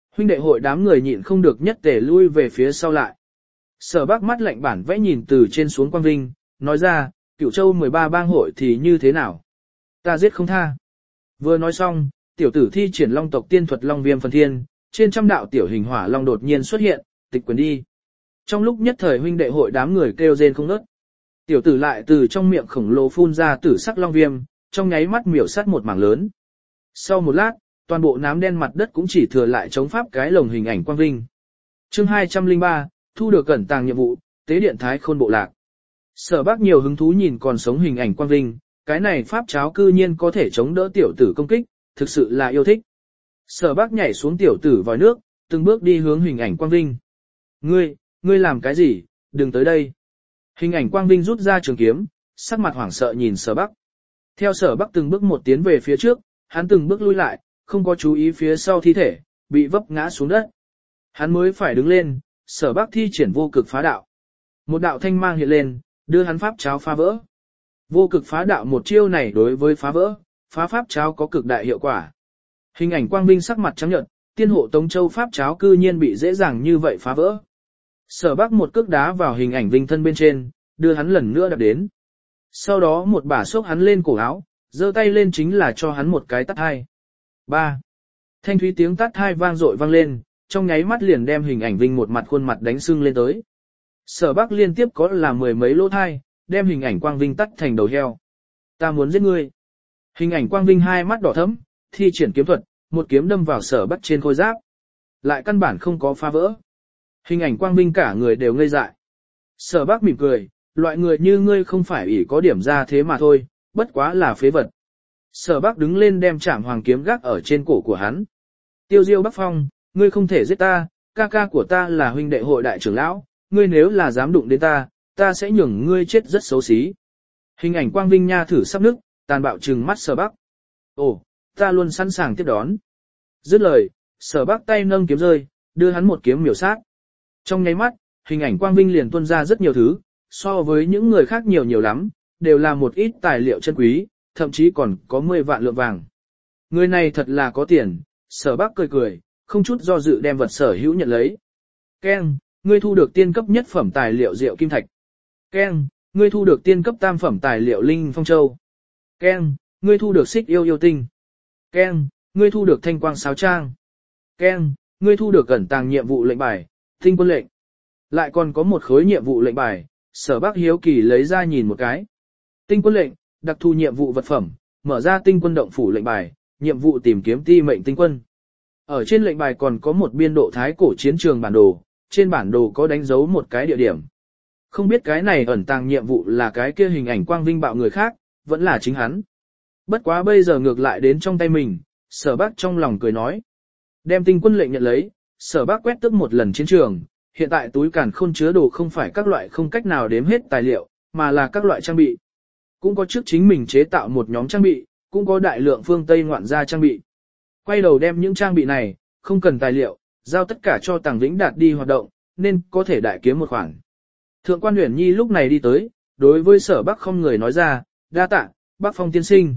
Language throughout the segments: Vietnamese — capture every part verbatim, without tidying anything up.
Huynh đệ hội đám người nhịn không được nhất tề lui về phía sau lại. Sở Bác mắt lạnh bản vẽ nhìn từ trên xuống Quang Vinh, nói ra, Cửu Châu mười ba bang hội thì như thế nào? Ta giết không tha. Vừa nói xong, tiểu tử thi triển long tộc tiên thuật long viêm phần thiên, trên trăm đạo tiểu hình hỏa long đột nhiên xuất hiện, tịch quyền đi. Trong lúc nhất thời huynh đệ hội đám người kêu rên không ngớt. Tiểu tử lại từ trong miệng khổng lồ phun ra tử sắc long viêm, trong nháy mắt miểu sát một mảng lớn. Sau một lát, toàn bộ nám đen mặt đất cũng chỉ thừa lại chống pháp cái lồng hình ảnh Quang Vinh. Chương hai trăm lẻ ba, thu được cẩn tàng nhiệm vụ, tế điện thái khôn bộ lạc. Sở Bác nhiều hứng thú nhìn còn sống hình ảnh Quang Vinh, cái này pháp cháo cư nhiên có thể chống đỡ tiểu tử công kích, thực sự là yêu thích. Sở Bác nhảy xuống tiểu tử vòi nước, từng bước đi hướng hình ảnh Quang Vinh. Ngươi, ngươi làm cái gì, đừng tới đây. Hình ảnh Quang Vinh rút ra trường kiếm, sắc mặt hoảng sợ nhìn Sở Bác. Theo Sở Bác từng bước một tiến về phía trước, hắn từng bước lui lại, không có chú ý phía sau thi thể, bị vấp ngã xuống đất. Hắn mới phải đứng lên, Sở Bác thi triển vô cực phá đạo. Một đạo thanh mang hiện lên, đưa hắn pháp cháo phá vỡ. Vô cực phá đạo một chiêu này đối với phá vỡ, phá pháp cháo có cực đại hiệu quả. Hình ảnh Quang Vinh sắc mặt trắng nhợt, tiên hộ Tống Châu pháp cháo cư nhiên bị dễ dàng như vậy phá vỡ. Sở Bác một cước đá vào hình ảnh Vinh thân bên trên, đưa hắn lần nữa đạp đến. Sau đó một bả xốc hắn lên cổ áo, giơ tay lên chính là cho hắn một cái tát hai. Ba. Thanh thúy tiếng tát hai vang dội vang lên, trong nháy mắt liền đem hình ảnh Vinh một mặt khuôn mặt đánh sưng lên tới. Sở Bác liên tiếp có là mười mấy lỗ thai, đem hình ảnh Quang Vinh tắt thành đầu heo. Ta muốn giết ngươi. Hình ảnh Quang Vinh hai mắt đỏ thẫm, thi triển kiếm thuật, một kiếm đâm vào Sở Bác trên khôi giáp. Lại căn bản không có phá vỡ. Hình ảnh Quang Vinh cả người đều ngây dại. Sở Bác mỉm cười, loại người như ngươi không phải ỷ có điểm ra thế mà thôi, bất quá là phế vật. Sở Bác đứng lên đem Trảm Hoàng kiếm gác ở trên cổ của hắn. Tiêu Diêu Bắc Phong, ngươi không thể giết ta, ca ca của ta là huynh đệ hội đại trưởng lão, ngươi nếu là dám đụng đến ta, ta sẽ nhường ngươi chết rất xấu xí. Hình ảnh Quang Vinh nha thử sắp nức, tàn bạo trừng mắt Sở Bác. Ồ, ta luôn sẵn sàng tiếp đón. Dứt lời, Sở Bác tay nâng kiếm rơi, đưa hắn một kiếm miểu sát. Trong nháy mắt, hình ảnh Quang Vinh liền tuôn ra rất nhiều thứ, so với những người khác nhiều nhiều lắm, đều là một ít tài liệu chân quý, thậm chí còn có mười vạn lượng vàng. Người này thật là có tiền, Sở Bác cười cười, không chút do dự đem vật sở hữu nhận lấy. Keng, ngươi thu được tiên cấp nhất phẩm tài liệu Diệu Kim Thạch. Keng, ngươi thu được tiên cấp tam phẩm tài liệu Linh Phong Châu. Keng, ngươi thu được Xích Yêu Yêu Tinh. Keng, ngươi thu được Thanh Quang Sáo Trang. Keng, ngươi thu được cẩn tàng nhiệm vụ lệnh bài, Tinh Quân lệnh. Lại còn có một khối nhiệm vụ lệnh bài, Sở Bác hiếu kỳ lấy ra nhìn một cái. Tinh Quân lệnh, đặc thù nhiệm vụ vật phẩm, mở ra Tinh Quân động phủ lệnh bài, nhiệm vụ tìm kiếm ti mệnh tinh quân. Ở trên lệnh bài còn có một biên độ thái cổ chiến trường bản đồ, trên bản đồ có đánh dấu một cái địa điểm. Không biết cái này ẩn tàng nhiệm vụ là cái kia hình ảnh Quang Vinh bạo người khác, vẫn là chính hắn. Bất quá bây giờ ngược lại đến trong tay mình, Sở Bác trong lòng cười nói. Đem Tinh Quân lệnh nhận lấy, Sở Bác quét tức một lần chiến trường, hiện tại túi càn khôn chứa đồ không phải các loại không cách nào đếm hết tài liệu, mà là các loại trang bị. Cũng có trước chính mình chế tạo một nhóm trang bị, cũng có đại lượng phương Tây ngoạn gia trang bị. Quay đầu đem những trang bị này, không cần tài liệu, giao tất cả cho Tàng Vĩnh Đạt đi hoạt động, nên có thể đại kiếm một khoản. Thượng quan Uyển Nhi lúc này đi tới, đối với Sở Bác không người nói ra, đa tạ, Bác Phong tiên sinh.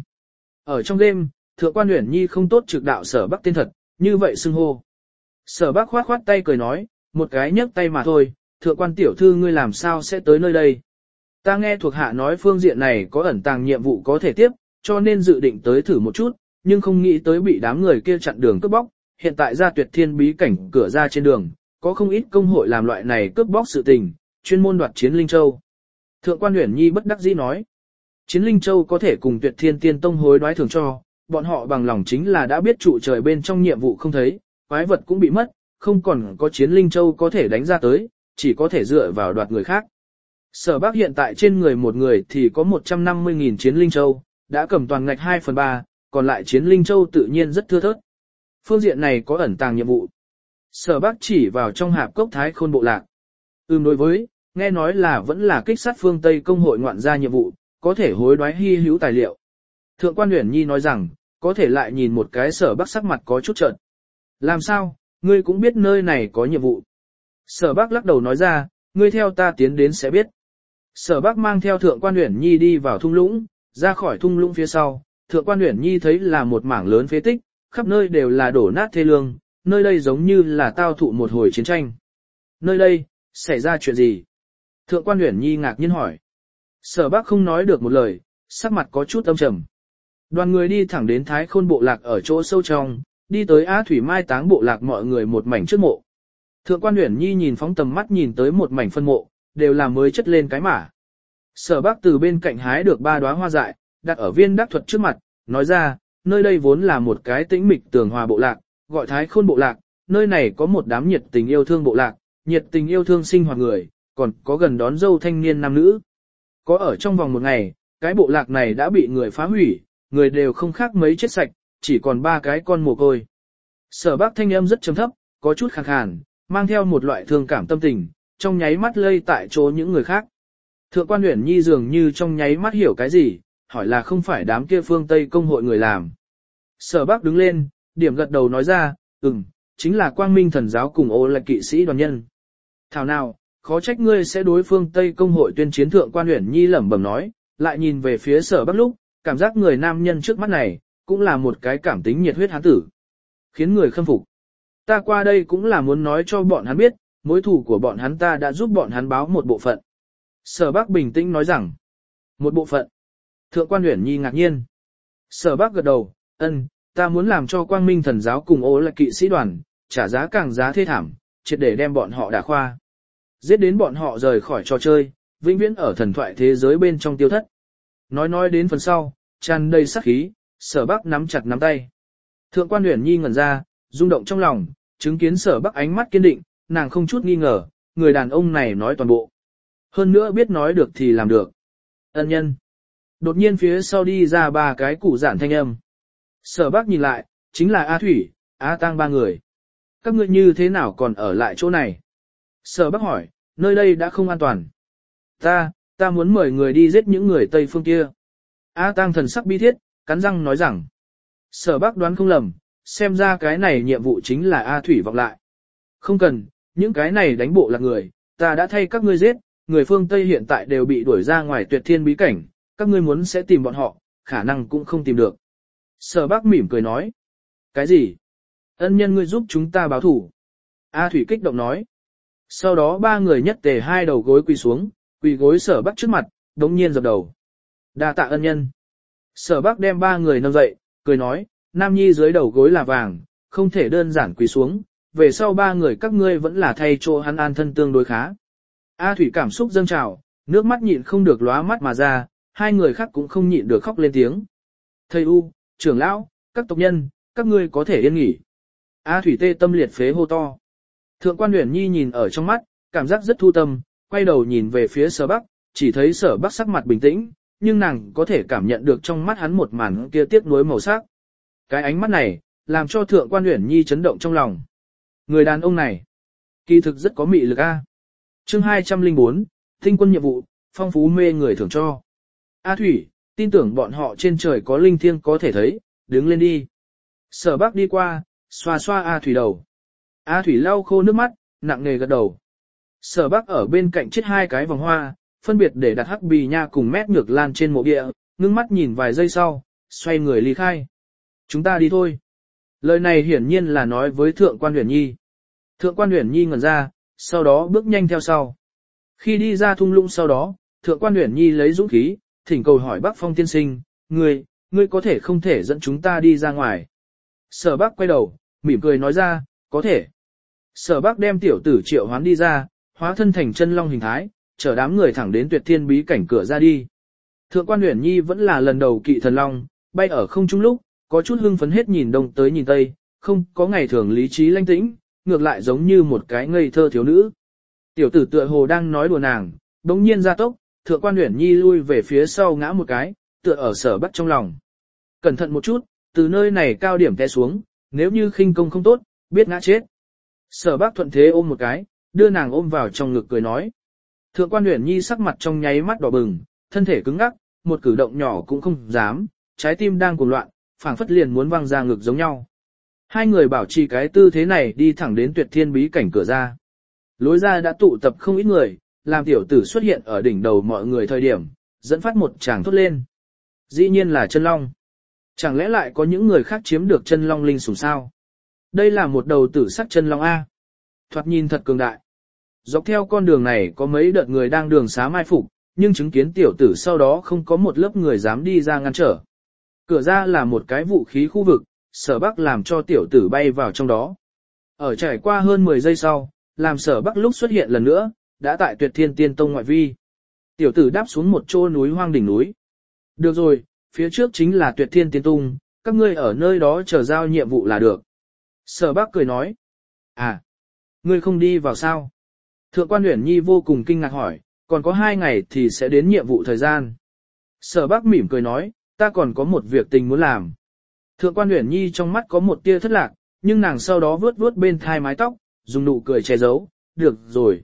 Ở trong đêm, Thượng quan Uyển Nhi không tốt trực đạo Sở Bác tên thật, như vậy xưng hô. Sở Bác khoát khoát tay cười nói, một cái nhấc tay mà thôi, Thượng quan tiểu thư ngươi làm sao sẽ tới nơi đây. Ta nghe thuộc hạ nói phương diện này có ẩn tàng nhiệm vụ có thể tiếp, cho nên dự định tới thử một chút, nhưng không nghĩ tới bị đám người kia chặn đường cướp bóc, hiện tại ra Tuyệt Thiên bí cảnh cửa ra trên đường, có không ít công hội làm loại này cướp bóc sự tình, chuyên môn đoạt Chiến Linh Châu. Thượng quan Uyển Nhi bất đắc dĩ nói, Chiến Linh Châu có thể cùng Tuyệt Thiên Tiên Tông hối đoái thường cho, bọn họ bằng lòng chính là đã biết trụ trời bên trong nhiệm vụ không thấy, quái vật cũng bị mất, không còn có Chiến Linh Châu có thể đánh ra tới, chỉ có thể dựa vào đoạt người khác. Sở Bác hiện tại trên người một người thì có một trăm năm mươi nghìn Chiến Linh Châu, đã cầm toàn ngạch hai phần ba, còn lại Chiến Linh Châu tự nhiên rất thưa thớt. Phương diện này có ẩn tàng nhiệm vụ. Sở Bác chỉ vào trong hạp cốc Thái Khôn bộ lạc. Ừm đối với, nghe nói là vẫn là kích sát phương Tây công hội ngoạn gia nhiệm vụ, có thể hối đoái hy hữu tài liệu. Thượng quan Uyển Nhi nói rằng, có thể lại nhìn một cái Sở Bác sắc mặt có chút trợn. Làm sao, ngươi cũng biết nơi này có nhiệm vụ. Sở Bác lắc đầu nói ra, ngươi theo ta tiến đến sẽ biết. Sở Bác mang theo Thượng quan Uyển Nhi đi vào thung lũng, ra khỏi thung lũng phía sau, Thượng quan Uyển Nhi thấy là một mảng lớn phế tích, khắp nơi đều là đổ nát thê lương, nơi đây giống như là tao thụ một hồi chiến tranh. Nơi đây, xảy ra chuyện gì? Thượng quan Uyển Nhi ngạc nhiên hỏi. Sở Bắc không nói được một lời, sắc mặt có chút âm trầm. Đoàn người đi thẳng đến Thái Khôn bộ lạc ở chỗ sâu trong, đi tới Á Thủy Mai táng bộ lạc mọi người một mảnh trước mộ. Thượng quan Uyển Nhi nhìn phóng tầm mắt nhìn tới một mảnh phân mộ, đều là mới chất lên cái mả. Sở Bắc từ bên cạnh hái được ba đóa hoa dại, đặt ở viên đắc thuật trước mặt, nói ra, nơi đây vốn là một cái tĩnh mịch tường hòa bộ lạc, gọi Thái Khôn bộ lạc, nơi này có một đám nhiệt tình yêu thương bộ lạc, nhiệt tình yêu thương sinh hoạt người, còn có gần đón dâu thanh niên nam nữ. Có ở trong vòng một ngày, cái bộ lạc này đã bị người phá hủy, người đều không khác mấy chết sạch, chỉ còn ba cái con mồ côi. Sở Bắc thanh âm rất trầm thấp, có chút khàn khàn, mang theo một loại thương cảm tâm tình, trong nháy mắt lây tại chỗ những người khác. Thượng quan Uyển Nhi dường như trong nháy mắt hiểu cái gì, hỏi là không phải đám kia phương Tây công hội người làm. Sở Bắc đứng lên, điểm gật đầu nói ra, ừm, chính là Quang Minh thần giáo cùng Ô Lạc kỵ sĩ đoàn nhân. Thảo nào, khó trách ngươi sẽ đối phương Tây công hội tuyên chiến. Thượng quan Uyển Nhi lẩm bẩm nói, lại nhìn về phía Sở Bắc lúc, cảm giác người nam nhân trước mắt này, cũng là một cái cảm tính nhiệt huyết hán tử. Khiến người khâm phục. Ta qua đây cũng là muốn nói cho bọn hắn biết, mối thù của bọn hắn ta đã giúp bọn hắn báo một bộ phận. Sở Bắc bình tĩnh nói rằng, một bộ phận. Thượng quan Uyển Nhi ngạc nhiên. Sở Bắc gật đầu, ân, ta muốn làm cho Quang Minh thần giáo cùng Ô Lạc kỵ sĩ đoàn, trả giá càng giá thê thảm, triệt để đem bọn họ đả khoa. Giết đến bọn họ rời khỏi trò chơi, vĩnh viễn ở thần thoại thế giới bên trong tiêu thất. Nói nói đến phần sau, tràn đầy sát khí, Sở Bắc nắm chặt nắm tay. Thượng quan Uyển Nhi ngẩn ra, rung động trong lòng, chứng kiến Sở Bắc ánh mắt kiên định, nàng không chút nghi ngờ, người đàn ông này nói toàn bộ. Hơn nữa biết nói được thì làm được. Ân nhân. Đột nhiên phía sau đi ra ba cái cụ giản thanh âm. Sở Bắc nhìn lại, chính là A Thủy, A Tang ba người. Các ngươi như thế nào còn ở lại chỗ này? Sở Bắc hỏi, nơi đây đã không an toàn. Ta, ta muốn mời người đi giết những người Tây phương kia. A Tang thần sắc bi thiết, cắn răng nói rằng. Sở Bắc đoán không lầm, xem ra cái này nhiệm vụ chính là A Thủy vọng lại. Không cần, những cái này đánh bộ là người, ta đã thay các ngươi giết, người phương Tây hiện tại đều bị đuổi ra ngoài tuyệt thiên bí cảnh, các ngươi muốn sẽ tìm bọn họ, khả năng cũng không tìm được. Sở Bắc mỉm cười nói. Cái gì? Ân nhân ngươi giúp chúng ta báo thủ. A Thủy kích động nói. Sau đó ba người nhất tề hai đầu gối quỳ xuống, quỳ gối Sở Bắc trước mặt, đống nhiên dập đầu. Đa tạ ân nhân. Sở Bắc đem ba người nâng dậy, cười nói, Nam Nhi dưới đầu gối là vàng, không thể đơn giản quỳ xuống, về sau ba người các ngươi vẫn là thay chỗ hắn an thân tương đối khá. A Thủy cảm xúc dâng trào, nước mắt nhịn không được lóa mắt mà ra, hai người khác cũng không nhịn được khóc lên tiếng. Thầy U, trưởng lão, các tộc nhân, các ngươi có thể yên nghỉ. A Thủy tê tâm liệt phế hô to. Thượng quan Uyển Nhi nhìn ở trong mắt, cảm giác rất thu tâm, quay đầu nhìn về phía Sở Bắc, chỉ thấy Sở Bắc sắc mặt bình tĩnh, nhưng nàng có thể cảm nhận được trong mắt hắn một màn kia tiếc nuối màu sắc. Cái ánh mắt này, làm cho Thượng quan Uyển Nhi chấn động trong lòng. Người đàn ông này, kỳ thực rất có mị lực a. Chương hai trăm lẻ bốn, Tinh quân nhiệm vụ, phong phú mê người thưởng cho. A Thủy, tin tưởng bọn họ trên trời có linh thiêng có thể thấy, đứng lên đi. Sở Bắc đi qua, xoa xoa A Thủy đầu. A Thủy lau khô nước mắt, nặng nề gật đầu. Sở Bắc ở bên cạnh chết hai cái vòng hoa, phân biệt để đặt hắc bì nha cùng mét ngược lan trên mộ địa, ngưng mắt nhìn vài giây sau, xoay người ly khai. Chúng ta đi thôi. Lời này hiển nhiên là nói với Thượng quan Uyển Nhi. Thượng quan Uyển Nhi ngẩn ra, sau đó bước nhanh theo sau. Khi đi ra thung lũng sau đó, Thượng quan Uyển Nhi lấy dũng khí, thỉnh cầu hỏi Bắc Phong tiên sinh, ngươi, ngươi có thể không thể dẫn chúng ta đi ra ngoài. Sở Bắc quay đầu, mỉm cười nói ra, có thể. Sở Bắc đem tiểu tử triệu hoán đi ra, hóa thân thành chân long hình thái, chở đám người thẳng đến tuyệt thiên bí cảnh cửa ra đi. Thượng quan Uyển Nhi vẫn là lần đầu kỵ thần long, bay ở không trung lúc, có chút hưng phấn hết nhìn đông tới nhìn tây, không có ngày thường lý trí lanh tĩnh, ngược lại giống như một cái ngây thơ thiếu nữ. Tiểu tử tựa hồ đang nói đùa nàng, đống nhiên ra tốc, Thượng quan Uyển Nhi lui về phía sau ngã một cái, tựa ở Sở Bắc trong lòng. Cẩn thận một chút, từ nơi này cao điểm té xuống, nếu như khinh công không tốt, biết ngã chết. Sở Bắc thuận thế ôm một cái, đưa nàng ôm vào trong ngực cười nói. Thượng quan Uyển Nhi sắc mặt trong nháy mắt đỏ bừng, thân thể cứng ngắc, một cử động nhỏ cũng không dám, trái tim đang cuồng loạn, phảng phất liền muốn văng ra ngực giống nhau. Hai người bảo trì cái tư thế này đi thẳng đến tuyệt thiên bí cảnh cửa ra. Lối ra đã tụ tập không ít người, làm tiểu tử xuất hiện ở đỉnh đầu mọi người thời điểm, dẫn phát một tràng thốt lên. Dĩ nhiên là chân long. Chẳng lẽ lại có những người khác chiếm được chân long linh sủng sao? Đây là một đầu tử sắc chân long A. Thoạt nhìn thật cường đại. Dọc theo con đường này có mấy đợt người đang đường xá mai phục, nhưng chứng kiến tiểu tử sau đó không có một lớp người dám đi ra ngăn trở. Cửa ra là một cái vũ khí khu vực, Sở Bắc làm cho tiểu tử bay vào trong đó. Ở trải qua hơn mười giây sau, làm Sở Bắc lúc xuất hiện lần nữa, đã tại Tuyệt Thiên Tiên Tông ngoại vi. Tiểu tử đáp xuống một chỗ núi hoang đỉnh núi. Được rồi, phía trước chính là Tuyệt Thiên Tiên Tông, các ngươi ở nơi đó chờ giao nhiệm vụ là được. Sở Bắc cười nói. À, ngươi không đi vào sao? Thượng quan Uyển Nhi vô cùng kinh ngạc hỏi, còn có hai ngày thì sẽ đến nhiệm vụ thời gian. Sở Bắc mỉm cười nói, ta còn có một việc tình muốn làm. Thượng quan Uyển Nhi trong mắt có một tia thất lạc, nhưng nàng sau đó vuốt vuốt bên thai mái tóc, dùng nụ cười che giấu, được rồi.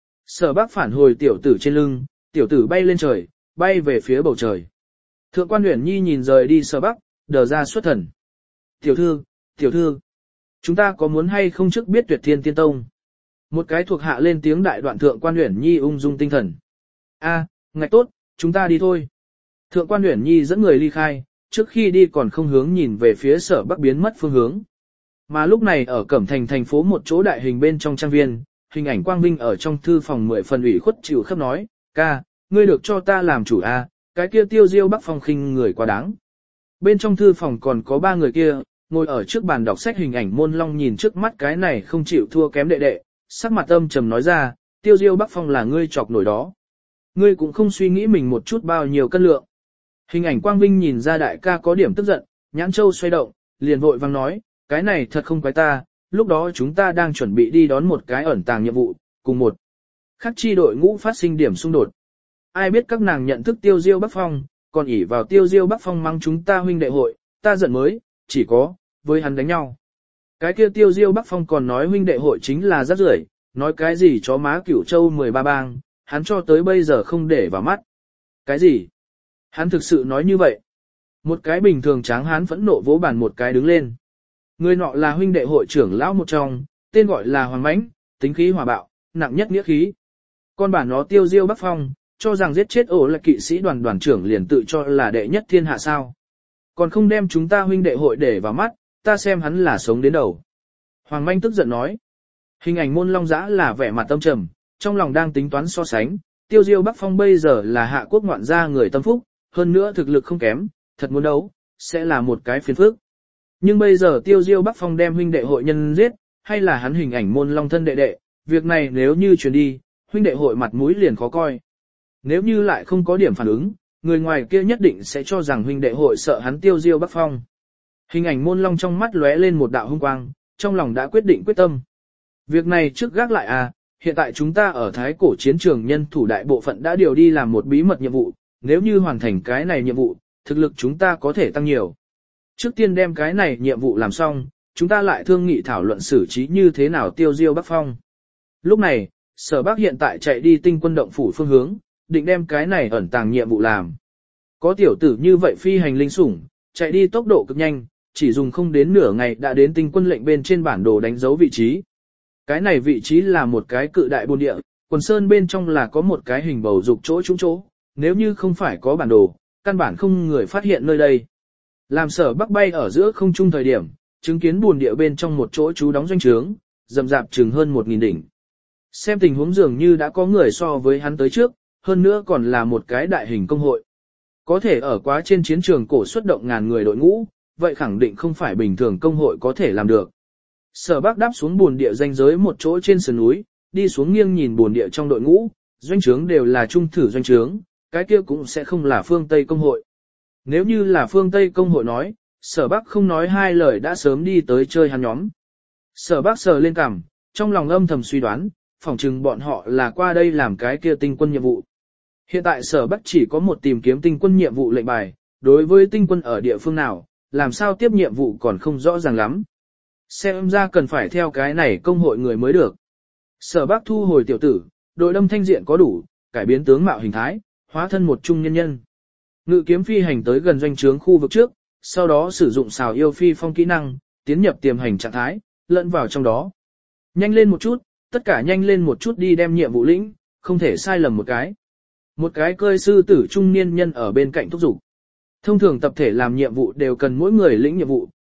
Sở Bắc phản hồi tiểu tử trên lưng, tiểu tử bay lên trời, bay về phía bầu trời. Thượng quan Uyển Nhi nhìn rời đi Sở Bắc, đờ ra xuất thần. Tiểu thư, tiểu thư, chúng ta có muốn hay không trước biết Tuyệt Thiên Tiên Tông? Một cái thuộc hạ lên tiếng đại đoạn. Thượng quan Uyển Nhi ung dung tinh thần. A, ngạch tốt, chúng ta đi thôi. Thượng quan Uyển Nhi dẫn người ly khai, trước khi đi còn không hướng nhìn về phía Sở Bắc biến mất phương hướng. Mà lúc này ở Cẩm Thành thành phố một chỗ đại hình bên trong trang viên, hình ảnh Quang Vinh ở trong thư phòng mười phần ủy khuất chịu khắp nói, ca, ngươi được cho ta làm chủ a, cái kia Tiêu Diêu Bắc Phong khinh người quá đáng. Bên trong thư phòng còn có ba người kia, ngồi ở trước bàn đọc sách hình ảnh Môn Long nhìn trước mắt cái này không chịu thua kém đệ đệ, sắc mặt âm trầm nói ra, Tiêu Diêu Bắc Phong là ngươi chọc nổi đó. Ngươi cũng không suy nghĩ mình một chút bao nhiêu cân lượng. Hình ảnh Quang Vinh nhìn ra đại ca có điểm tức giận, nhãn châu xoay động, liền vội vang nói, cái này thật không quái ta, lúc đó chúng ta đang chuẩn bị đi đón một cái ẩn tàng nhiệm vụ, cùng một khắc chi đội ngũ phát sinh điểm xung đột. Ai biết các nàng nhận thức Tiêu Diêu Bắc Phong, còn ỷ vào Tiêu Diêu Bắc Phong mang chúng ta huynh đệ hội, ta giận mới, chỉ có, với hắn đánh nhau. Cái kia Tiêu Diêu Bắc Phong còn nói huynh đệ hội chính là rác rưởi, nói cái gì chó má Cửu Châu mười ba bang, hắn cho tới bây giờ không để vào mắt. Cái gì? Hắn thực sự nói như vậy. Một cái bình thường tráng hán phẫn nộ vỗ bàn một cái đứng lên. Người nọ là huynh đệ hội trưởng lão một trong, tên gọi là Hoàng Mãnh, tính khí hỏa bạo, nặng nhất nghĩa khí. Con bản nó Tiêu Diêu Bắc Phong, cho rằng giết chết ổ là kỵ sĩ đoàn đoàn trưởng liền tự cho là đệ nhất thiên hạ sao. Còn không đem chúng ta huynh đệ hội để vào mắt, ta xem hắn là sống đến đầu. Hoàng Manh tức giận nói. Hình ảnh Môn Long Giã là vẻ mặt tâm trầm, trong lòng đang tính toán so sánh, Tiêu Diêu Bắc Phong bây giờ là hạ quốc ngoạn gia người tâm phúc, hơn nữa thực lực không kém, thật muốn đấu, sẽ là một cái phiền phức. Nhưng bây giờ Tiêu Diêu Bắc Phong đem huynh đệ hội nhân giết, hay là hắn hình ảnh Môn Long thân đệ đệ, việc này nếu như truyền đi, huynh đệ hội mặt mũi liền khó coi. Nếu như lại không có điểm phản ứng, người ngoài kia nhất định sẽ cho rằng huynh đệ hội sợ hắn Tiêu Diêu Bắc Phong. Hình ảnh Môn Long trong mắt lóe lên một đạo hung quang, trong lòng đã quyết định quyết tâm. Việc này trước gác lại à, hiện tại chúng ta ở Thái Cổ chiến trường nhân thủ đại bộ phận đã điều đi làm một bí mật nhiệm vụ, nếu như hoàn thành cái này nhiệm vụ, thực lực chúng ta có thể tăng nhiều. Trước tiên đem cái này nhiệm vụ làm xong, chúng ta lại thương nghị thảo luận xử trí như thế nào Tiêu Diêu Bắc Phong. Lúc này, Sở Bắc hiện tại chạy đi Tinh Quân động phủ phương hướng, định đem cái này ẩn tàng nhiệm vụ làm. Có tiểu tử như vậy phi hành linh sủng, chạy đi tốc độ cực nhanh, chỉ dùng không đến nửa ngày đã đến Tinh Quân lệnh bên trên bản đồ đánh dấu vị trí. Cái này vị trí là một cái cự đại bồn địa, quần sơn bên trong là có một cái hình bầu dục chỗ trúng chỗ, nếu như không phải có bản đồ, căn bản không người phát hiện nơi đây. Làm Sở Bắc bay ở giữa không trung thời điểm, chứng kiến bồn địa bên trong một chỗ trú đóng doanh trướng, rậm rạp chừng hơn một nghìn đỉnh. Xem tình huống dường như đã có người so với hắn tới trước, hơn nữa còn là một cái đại hình công hội. Có thể ở quá trên chiến trường cổ xuất động ngàn người đội ngũ, vậy khẳng định không phải bình thường công hội có thể làm được. Sở Bắc đáp xuống bồn địa danh giới một chỗ trên sườn núi, đi xuống nghiêng nhìn bồn địa trong đội ngũ, doanh trướng đều là trung thử doanh trướng, cái kia cũng sẽ không là phương Tây công hội. Nếu như là phương Tây công hội nói, Sở Bắc không nói hai lời đã sớm đi tới chơi hắn nhóm. Sở Bắc sờ lên cằm, trong lòng âm thầm suy đoán, phỏng chừng bọn họ là qua đây làm cái kia Tinh Quân nhiệm vụ. Hiện tại Sở Bắc chỉ có một tìm kiếm Tinh Quân nhiệm vụ lệnh bài, đối với Tinh Quân ở địa phương nào, làm sao tiếp nhiệm vụ còn không rõ ràng lắm. Xem ra cần phải theo cái này công hội người mới được. Sở Bắc thu hồi tiểu tử, đội đâm thanh diện có đủ, cải biến tướng mạo hình thái, hóa thân một trung nhân nhân. Ngự kiếm phi hành tới gần doanh trướng khu vực trước, sau đó sử dụng xào yêu phi phong kỹ năng, tiến nhập tiềm hành trạng thái, lẫn vào trong đó. Nhanh lên một chút, tất cả nhanh lên một chút đi đem nhiệm vụ lĩnh, không thể sai lầm một cái. Một cái cơi sư tử trung niên nhân ở bên cạnh thúc giục. Thông thường tập thể làm nhiệm vụ đều cần mỗi người lĩnh nhiệm vụ,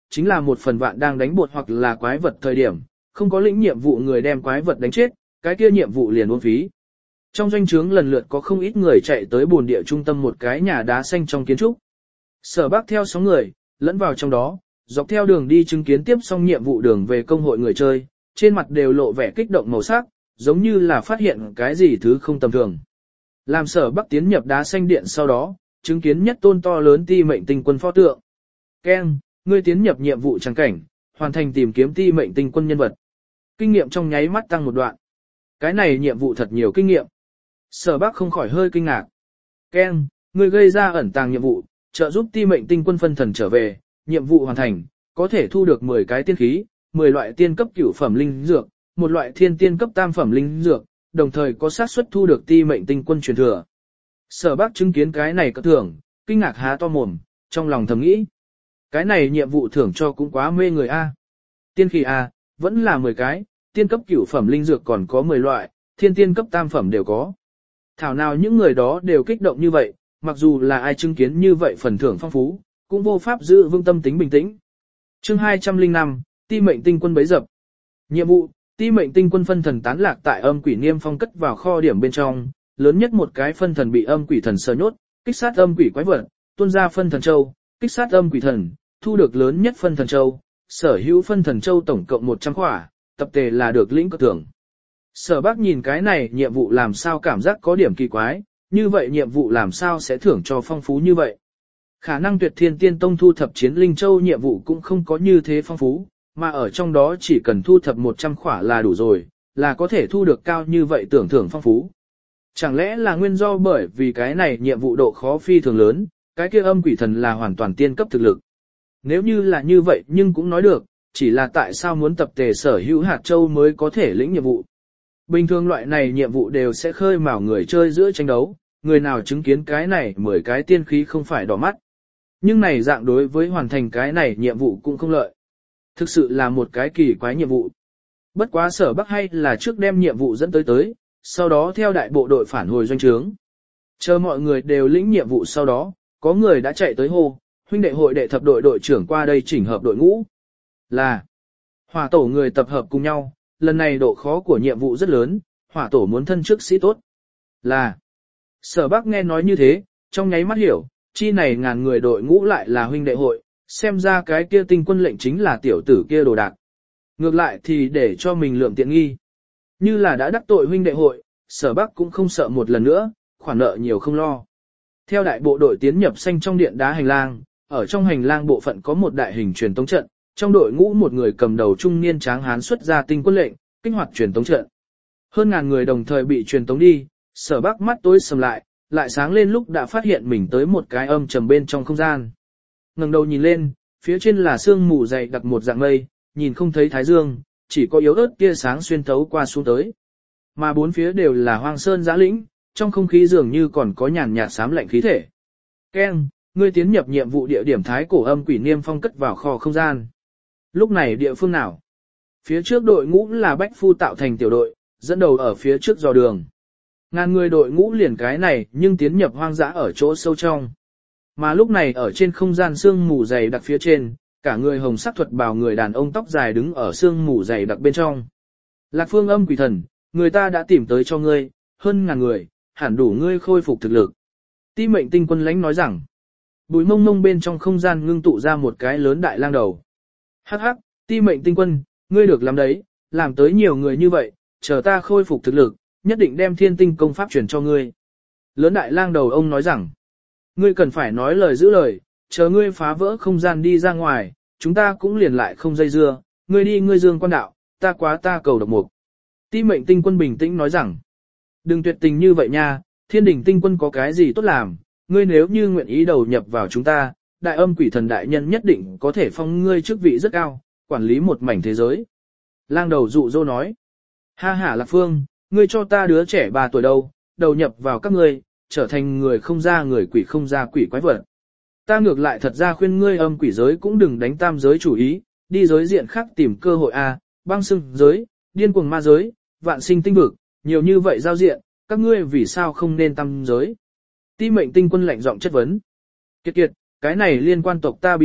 chính là một phần vạn đang đánh bột hoặc là quái vật thời điểm, không có lĩnh nhiệm vụ người đem quái vật đánh chết, cái kia nhiệm vụ liền uổng phí. Trong doanh trướng lần lượt có không ít người chạy tới bồn địa trung tâm một cái nhà đá xanh trong kiến trúc. Sở Bác theo sóng người, lẫn vào trong đó, dọc theo đường đi chứng kiến tiếp xong nhiệm vụ đường về công hội người chơi, trên mặt đều lộ vẻ kích động màu sắc, giống như là phát hiện cái gì thứ không tầm thường. Làm Sở Bác tiến nhập đá xanh điện sau đó, chứng kiến nhất tôn to lớn ti mệnh tinh quân pho tượng. Ken, ngươi tiến nhập nhiệm vụ trắng cảnh, hoàn thành tìm kiếm ti mệnh tinh quân nhân vật. Kinh nghiệm trong nháy mắt tăng một đoạn. Cái này nhiệm vụ thật nhiều kinh nghiệm. Sở Bác không khỏi hơi kinh ngạc. Ken, ngươi gây ra ẩn tàng nhiệm vụ, trợ giúp ti mệnh tinh quân phân thần trở về, nhiệm vụ hoàn thành, có thể thu được mười cái tiên khí, mười loại tiên cấp cửu phẩm linh dược, một loại thiên tiên cấp tam phẩm linh dược, đồng thời có xác suất thu được ti mệnh tinh quân truyền thừa. Sở Bác chứng kiến cái này có thưởng, kinh ngạc há to mồm, trong lòng thầm nghĩ. Cái này nhiệm vụ thưởng cho cũng quá mê người a. Tiên khí a, vẫn là mười cái, tiên cấp cửu phẩm linh dược còn có mười loại, thiên tiên cấp tam phẩm đều có. Thảo nào những người đó đều kích động như vậy, mặc dù là ai chứng kiến như vậy phần thưởng phong phú, cũng vô pháp giữ vững tâm tính bình tĩnh. Chương hai trăm lẻ năm, ti mệnh tinh quân bấy dập. Nhiệm vụ, ti mệnh tinh quân phân thần tán lạc tại âm quỷ niêm phong cất vào kho điểm bên trong, lớn nhất một cái phân thần bị âm quỷ thần sờ nhốt, kích sát âm quỷ quái vật, tuôn ra phân thần châu, kích sát âm quỷ thần, thu được lớn nhất phân thần châu, sở hữu phân thần châu tổng cộng một trăm khỏa, tập tề là được lĩnh cơ thưởng. Sở Bác nhìn cái này nhiệm vụ làm sao cảm giác có điểm kỳ quái, như vậy nhiệm vụ làm sao sẽ thưởng cho phong phú như vậy. Khả năng Tuyệt Thiên Tiên Tông thu thập chiến linh châu nhiệm vụ cũng không có như thế phong phú, mà ở trong đó chỉ cần thu thập một trăm khỏa là đủ rồi, là có thể thu được cao như vậy tưởng thưởng phong phú. Chẳng lẽ là nguyên do bởi vì cái này nhiệm vụ độ khó phi thường lớn, cái kia âm quỷ thần là hoàn toàn tiên cấp thực lực. Nếu như là như vậy nhưng cũng nói được, chỉ là tại sao muốn tập tề sở hữu hạt châu mới có thể lĩnh nhiệm vụ. Bình thường loại này nhiệm vụ đều sẽ khơi mào người chơi giữa tranh đấu, người nào chứng kiến cái này mười cái tiên khí không phải đỏ mắt. Nhưng này dạng đối với hoàn thành cái này nhiệm vụ cũng không lợi. Thực sự là một cái kỳ quái nhiệm vụ. Bất quá Sở Bác hay là trước đem nhiệm vụ dẫn tới tới, sau đó theo đại bộ đội phản hồi doanh trướng. Chờ mọi người đều lĩnh nhiệm vụ sau đó, có người đã chạy tới hô, huynh đệ hội đệ thập đội đội trưởng qua đây chỉnh hợp đội ngũ. Là hỏa tổ người tập hợp cùng nhau, lần này độ khó của nhiệm vụ rất lớn, hỏa tổ muốn thân chức sĩ tốt. Là Sở Bác nghe nói như thế, trong nháy mắt hiểu, chi này ngàn người đội ngũ lại là huynh đệ hội, xem ra cái kia tinh quân lệnh chính là tiểu tử kia đồ đạc. Ngược lại thì để cho mình lượm tiện nghi. Như là đã đắc tội huynh đệ hội, Sở Bác cũng không sợ một lần nữa, khoản nợ nhiều không lo. Theo đại bộ đội tiến nhập xanh trong điện đá hành lang, ở trong hành lang bộ phận có một đại hình truyền tống trận, trong đội ngũ một người cầm đầu trung niên tráng hán xuất ra tinh quân lệnh, kích hoạt truyền tống trận. Hơn ngàn người đồng thời bị truyền tống đi, Sở Bác mắt tối sầm lại, lại sáng lên lúc đã phát hiện mình tới một cái âm trầm bên trong không gian. Ngẩng đầu nhìn lên, phía trên là sương mù dày đặc một dạng mây, nhìn không thấy thái dương, chỉ có yếu ớt tia sáng xuyên thấu qua xuống tới. Mà bốn phía đều là hoang sơn giã lĩnh, trong không khí dường như còn có nhàn nhạt xám lạnh khí thể. Ken, ngươi tiến nhập nhiệm vụ địa điểm thái cổ âm quỷ niêm phong cất vào kho không gian. Lúc này địa phương nào? Phía trước đội ngũ là bách phu tạo thành tiểu đội, dẫn đầu ở phía trước dò đường. Ngàn người đội ngũ liền cái này nhưng tiến nhập hoang dã ở chỗ sâu trong. Mà lúc này ở trên không gian sương mù dày đặc phía trên, cả người hồng sắc thuật bào người đàn ông tóc dài đứng ở sương mù dày đặc bên trong. Lạc Phương âm quỷ thần, người ta đã tìm tới cho ngươi, hơn ngàn người, hẳn đủ ngươi khôi phục thực lực. Ti mệnh tinh quân lãnh nói rằng, bùi mông mông bên trong không gian ngưng tụ ra một cái lớn đại lang đầu. Hắc hắc, ti mệnh tinh quân, ngươi được làm đấy, làm tới nhiều người như vậy, chờ ta khôi phục thực lực, nhất định đem thiên tinh công pháp truyền cho ngươi. Lớn đại lang đầu ông nói rằng, ngươi cần phải nói lời giữ lời, chờ ngươi phá vỡ không gian đi ra ngoài, chúng ta cũng liền lại không dây dưa, ngươi đi ngươi dương quan đạo, ta quá ta cầu độc mục. Ti mệnh tinh quân bình tĩnh nói rằng, đừng tuyệt tình như vậy nha, thiên đỉnh tinh quân có cái gì tốt làm, ngươi nếu như nguyện ý đầu nhập vào chúng ta, đại âm quỷ thần đại nhân nhất định có thể phong ngươi chức vị rất cao, quản lý một mảnh thế giới. Lang đầu dụ dỗ nói, ha ha Lạc Phương, ngươi cho ta đứa trẻ ba tuổi đâu, đầu nhập vào các ngươi, trở thành người không ra người quỷ không ra quỷ quái vật. Ta ngược lại thật ra khuyên ngươi âm quỷ giới cũng đừng đánh tam giới chủ ý, đi giới diện khác tìm cơ hội a, băng sưng giới, điên cuồng ma giới, vạn sinh tinh vực, nhiều như vậy giao diện, các ngươi vì sao không nên tam giới. Ti mệnh tinh quân lạnh giọng chất vấn. Kiệt kiệt, cái này liên quan tộc ta bí mật,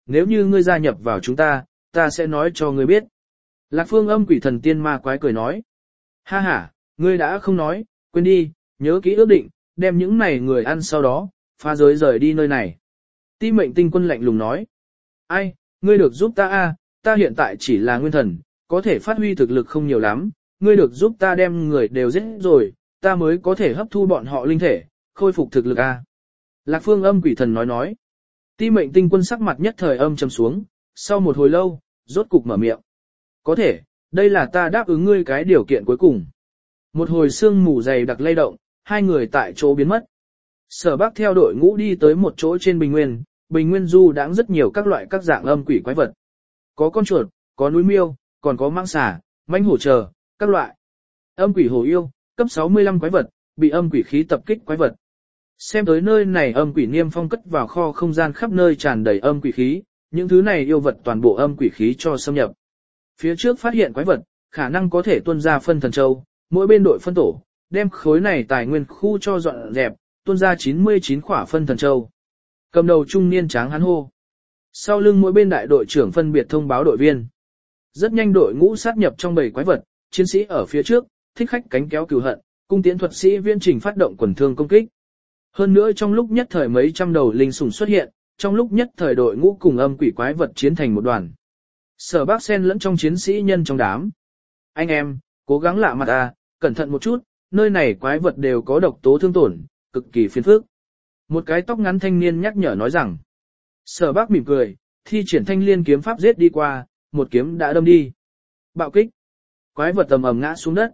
nếu như ngươi gia nhập vào chúng ta, ta sẽ nói cho ngươi biết. Lạc Phương Âm quỷ thần tiên ma quái cười nói. Ha ha, ngươi đã không nói, quên đi, nhớ kỹ ước định, đem những này người ăn sau đó, phá giới rời đi nơi này. Ti Mệnh Tinh Quân lạnh lùng nói. Ai, ngươi được giúp ta a, ta hiện tại chỉ là nguyên thần, có thể phát huy thực lực không nhiều lắm, ngươi được giúp ta đem người đều giết rồi, ta mới có thể hấp thu bọn họ linh thể, khôi phục thực lực a. Lạc Phương Âm quỷ thần nói nói. Ti Mệnh Tinh Quân sắc mặt nhất thời âm trầm xuống, sau một hồi lâu, rốt cục mở miệng. Có thể, đây là ta đáp ứng ngươi cái điều kiện cuối cùng. Một hồi sương mù dày đặc lay động, hai người tại chỗ biến mất. Sở Bắc theo đội ngũ đi tới một chỗ trên bình nguyên, bình nguyên du đãng rất nhiều các loại các dạng âm quỷ quái vật. Có con chuột, có núi miêu, còn có mãng xà, mãnh hổ chờ, các loại. Âm quỷ hổ yêu, cấp sáu mươi lăm quái vật, bị âm quỷ khí tập kích quái vật. Xem tới nơi này âm quỷ niêm phong cất vào kho không gian khắp nơi tràn đầy âm quỷ khí, những thứ này yêu vật toàn bộ âm quỷ khí cho xâm nhập. Phía trước phát hiện quái vật, khả năng có thể tuôn ra phân thần châu, mỗi bên đội phân tổ, đem khối này tài nguyên khu cho dọn dẹp, tuôn ra chín mươi chín khỏa phân thần châu. Cầm đầu trung niên tráng hắn hô. Sau lưng mỗi bên đại đội trưởng phân biệt thông báo đội viên. Rất nhanh đội ngũ sát nhập trong bầy quái vật, chiến sĩ ở phía trước, thích khách cánh kéo cừu hận, cung tiễn thuật sĩ viên trình phát động quần thương công kích. Hơn nữa trong lúc nhất thời mấy trăm đầu linh sủng xuất hiện, trong lúc nhất thời đội ngũ cùng âm quỷ quái vật chiến thành một đoàn. Sở Bác xen lẫn trong chiến sĩ nhân trong đám. Anh em, cố gắng lạ mặt à, cẩn thận một chút, nơi này quái vật đều có độc tố thương tổn, cực kỳ phiền phức. Một cái tóc ngắn thanh niên nhắc nhở nói rằng. Sở Bác mỉm cười, thi triển thanh liên kiếm pháp giết đi qua, một kiếm đã đâm đi. Bạo kích. Quái vật tầm ầm ngã xuống đất.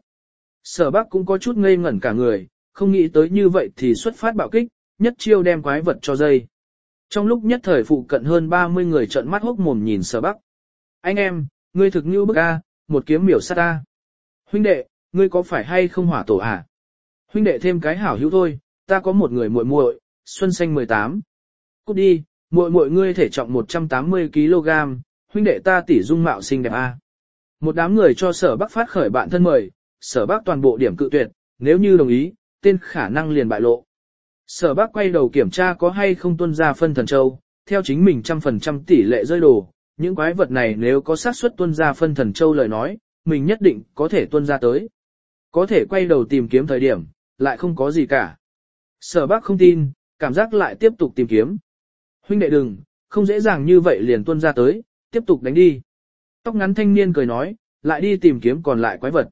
Sở Bác cũng có chút ngây ngẩn cả người, không nghĩ tới như vậy thì xuất phát bạo kích, nhất chiêu đem quái vật cho dây. Trong lúc nhất thời phụ cận hơn ba mươi người trợn mắt hốc mồm nhìn Sở Bác. Anh em, ngươi thực như bức a, một kiếm miểu sát ta. Huynh đệ, ngươi có phải hay không hỏa tổ à? Huynh đệ thêm cái hảo hữu thôi, ta có một người muội muội, Xuân Xanh mười tám. Cút đi, muội muội ngươi thể trọng một trăm tám mươi ki lô gam, huynh đệ ta tỷ dung mạo xinh đẹp a. Một đám người cho Sở Bác phát khởi bạn thân mời, Sở Bác toàn bộ điểm cự tuyệt, nếu như đồng ý, tên khả năng liền bại lộ. Sở Bác quay đầu kiểm tra có hay không tuân ra phân thần châu, theo chính mình trăm phần trăm tỷ lệ rơi đồ, những quái vật này nếu có xác suất tuân ra phân thần châu lời nói, mình nhất định có thể tuân ra tới. Có thể quay đầu tìm kiếm thời điểm, lại không có gì cả. Sở Bác không tin, cảm giác lại tiếp tục tìm kiếm. Huynh đệ đừng, không dễ dàng như vậy liền tuân ra tới, tiếp tục đánh đi. Tóc ngắn thanh niên cười nói, lại đi tìm kiếm còn lại quái vật.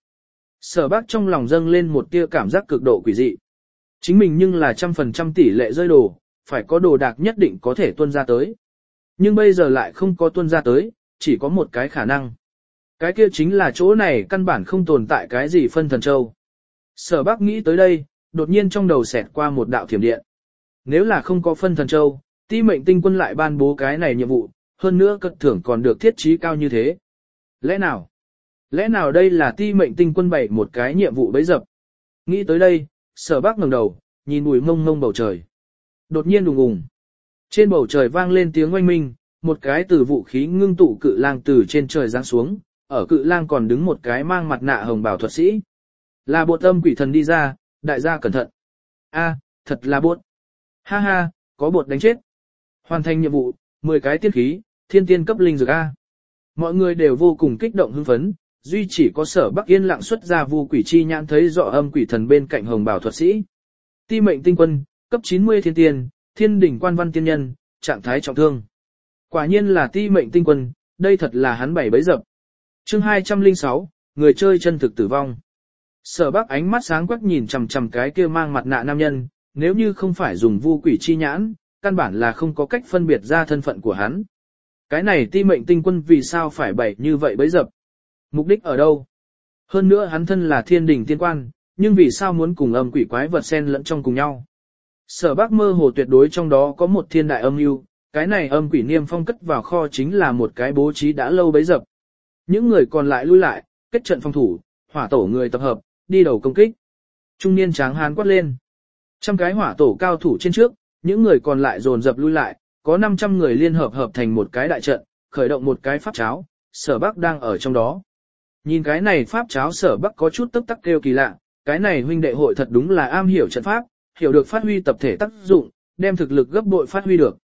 Sở Bác trong lòng dâng lên một tia cảm giác cực độ quỷ dị. Chính mình nhưng là trăm phần trăm tỷ lệ rơi đồ, phải có đồ đạc nhất định có thể tuân ra tới. Nhưng bây giờ lại không có tuân ra tới, chỉ có một cái khả năng. Cái kia chính là chỗ này căn bản không tồn tại cái gì phân thần châu. Sở Bác nghĩ tới đây, đột nhiên trong đầu xẹt qua một đạo thiểm điện. Nếu là không có phân thần châu, Ti Mệnh Tinh Quân lại ban bố cái này nhiệm vụ, hơn nữa cất thưởng còn được thiết trí cao như thế. Lẽ nào? Lẽ nào đây là Ti Mệnh Tinh Quân bày một cái nhiệm vụ bấy dập? Nghĩ tới đây, Sở Bác ngẩng đầu, nhìn bụi mông mông bầu trời. Đột nhiên đùng ùng. Trên bầu trời vang lên tiếng oanh minh, một cái từ vũ khí ngưng tụ cự lang từ trên trời giáng xuống, ở cự lang còn đứng một cái mang mặt nạ hồng bào thuật sĩ. Là bột âm quỷ thần đi ra, đại gia cẩn thận. A, thật là bột. Ha ha, có bột đánh chết. Hoàn thành nhiệm vụ, mười cái tiên khí, thiên tiên cấp linh dược A. Mọi người đều vô cùng kích động hưng phấn, duy chỉ có Sở Bắc yên lặng xuất ra vu quỷ chi nhãn thấy rõ âm quỷ thần bên cạnh hồng bào thuật sĩ. Ti Mệnh Tinh Quân, cấp chín mươi thiên tiên, thiên đỉnh quan văn tiên nhân, trạng thái trọng thương. Quả nhiên là Ti Mệnh Tinh Quân, đây thật là hắn bảy bấy dập. Chương hai trăm lẻ sáu, người chơi chân thực tử vong. Sở Bắc ánh mắt sáng quắc nhìn chằm chằm cái kia mang mặt nạ nam nhân, nếu như không phải dùng vu quỷ chi nhãn, căn bản là không có cách phân biệt ra thân phận của hắn. Cái này Ti Mệnh Tinh Quân vì sao phải bày như vậy bấy dập? Mục đích ở đâu? Hơn nữa hắn thân là thiên đình tiên quan, nhưng vì sao muốn cùng âm quỷ quái vật xen lẫn trong cùng nhau? Sở Bác mơ hồ tuyệt đối trong đó có một thiên đại âm mưu, cái này âm quỷ niêm phong cất vào kho chính là một cái bố trí đã lâu bấy dập. Những người còn lại lui lại, kết trận phòng thủ, hỏa tổ người tập hợp, đi đầu công kích. Trung niên tráng hán quát lên. Trăm cái hỏa tổ cao thủ trên trước, những người còn lại dồn dập lui lại, có năm trăm người liên hợp hợp thành một cái đại trận, khởi động một cái pháp cháo, Sở Bắc đang ở trong đó. Nhìn cái này pháp cháo Sở Bắc có chút tức tắc kêu kỳ lạ, cái này huynh đệ hội thật đúng là am hiểu trận pháp, hiểu được phát huy tập thể tác dụng, đem thực lực gấp bội phát huy được.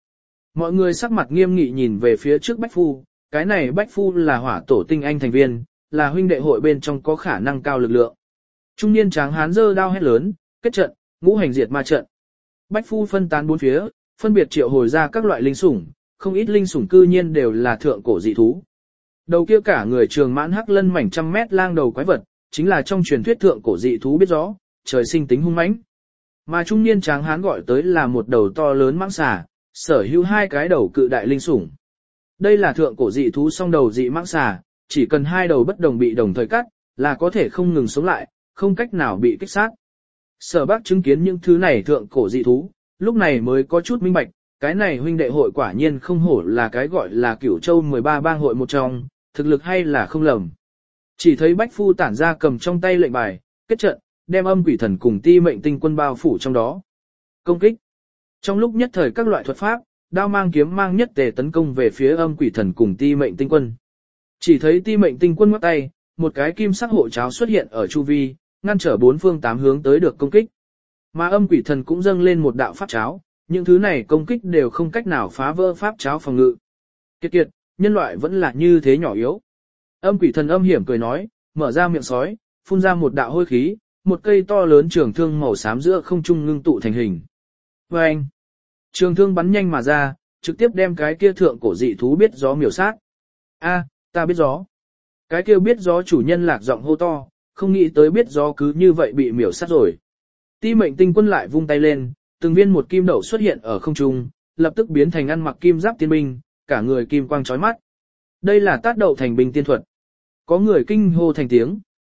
Mọi người sắc mặt nghiêm nghị nhìn về phía trước Bách Phu, cái này Bách Phu là hỏa tổ tinh anh thành viên, là huynh đệ hội bên trong có khả năng cao lực lượng. Trung niên tráng hán giơ đao hét lớn, kết trận, ngũ hành diệt ma trận. Bách Phu phân tán bốn phía, phân biệt triệu hồi ra các loại linh sủng, không ít linh sủng cư nhiên đều là thượng cổ dị thú. Đầu kia cả người trường mãn hắc lân mảnh trăm mét lang đầu quái vật, chính là trong truyền thuyết thượng cổ dị thú biết rõ, trời sinh tính hung mãnh. Mà trung niên tráng hán gọi tới là một đầu to lớn mãng xà, sở hữu hai cái đầu cự đại linh sủng. Đây là thượng cổ dị thú song đầu dị mãng xà, chỉ cần hai đầu bất đồng bị đồng thời cắt, là có thể không ngừng sống lại, không cách nào bị kích sát. Sở Bác chứng kiến những thứ này thượng cổ dị thú, lúc này mới có chút minh bạch, cái này huynh đệ hội quả nhiên không hổ là cái gọi là Cửu Châu mười ba bang hội một trong, thực lực hay là không lầm. Chỉ thấy Bách Phu tản ra cầm trong tay lệnh bài, kết trận, đem âm quỷ thần cùng ti mệnh tinh quân bao phủ trong đó. Công kích. Trong lúc nhất thời các loại thuật pháp, đao mang kiếm mang nhất tề tấn công về phía âm quỷ thần cùng ti mệnh tinh quân. Chỉ thấy ti mệnh tinh quân ngoắc tay, một cái kim sắc hộ cháo xuất hiện ở chu vi, ngăn trở bốn phương tám hướng tới được công kích. Mà âm quỷ thần cũng dâng lên một đạo pháp cháo, những thứ này công kích đều không cách nào phá vỡ pháp cháo phòng ngự. Kiệt kiệt, nhân loại vẫn là như thế nhỏ yếu. Âm quỷ thần âm hiểm cười nói, mở ra miệng sói, phun ra một đạo hôi khí, một cây to lớn trường thương màu xám giữa không trung ngưng tụ thành hình. Và anh, trường thương bắn nhanh mà ra, trực tiếp đem cái kia thượng cổ dị thú biết gió miểu sát. A, ta biết gió. Cái kia biết gió chủ nhân lạc giọng hô to, không nghĩ tới biết gió cứ như vậy bị miểu sát rồi. Ti mệnh tinh quân lại vung tay lên, từng viên một kim đậu xuất hiện ở không trung, lập tức biến thành ăn mặc kim giáp tiên binh, cả người kim quang chói mắt. Đây là tát đậu thành binh tiên thuật. Có người kinh hô thành tiếng.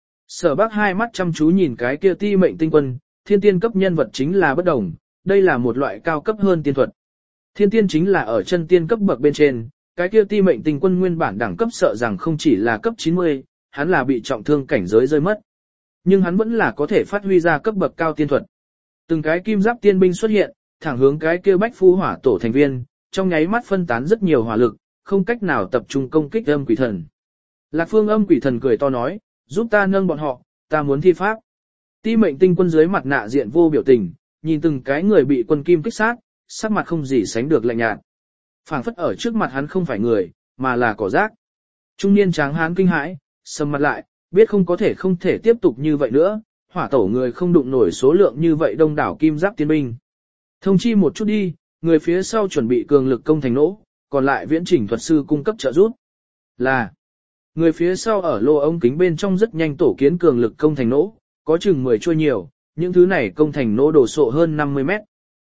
Sở Bác hai mắt chăm chú nhìn cái kia ti mệnh tinh quân, thiên tiên cấp nhân vật chính là bất đồng, đây là một loại cao cấp hơn tiên thuật. Thiên tiên chính là ở chân tiên cấp bậc bên trên, cái kia ti mệnh tinh quân nguyên bản đẳng cấp sợ rằng không chỉ là cấp chín mươi, hắn là bị trọng thương cảnh giới rơi mất. Nhưng hắn vẫn là có thể phát huy ra cấp bậc cao tiên thuật. Từng cái kim giáp tiên binh xuất hiện, thẳng hướng cái kia Bách Phu hỏa tổ thành viên, trong nháy mắt phân tán rất nhiều hỏa lực, không cách nào tập trung công kích âm quỷ thần. Lạc Phương âm quỷ thần cười to nói, giúp ta nâng bọn họ, ta muốn thi pháp. Ti mệnh tinh quân dưới mặt nạ diện vô biểu tình, nhìn từng cái người bị quân kim kích sát, sắc mặt không gì sánh được lạnh nhạt. Phảng phất ở trước mặt hắn không phải người, mà là cỏ rác. Trung niên tráng hán kinh hãi, sầm mặt lại, biết không có thể không thể tiếp tục như vậy nữa, hỏa tổ người không đụng nổi số lượng như vậy đông đảo kim giáp tiên binh. Thông chi một chút đi, người phía sau chuẩn bị cường lực công thành nỗ, còn lại viễn chỉnh thuật sư cung cấp trợ giúp. Là, người phía sau ở lô ống kính bên trong rất nhanh tổ kiến cường lực công thành nỗ, có chừng mười chuôi nhiều, những thứ này công thành nỗ đổ sộ hơn năm mươi mét.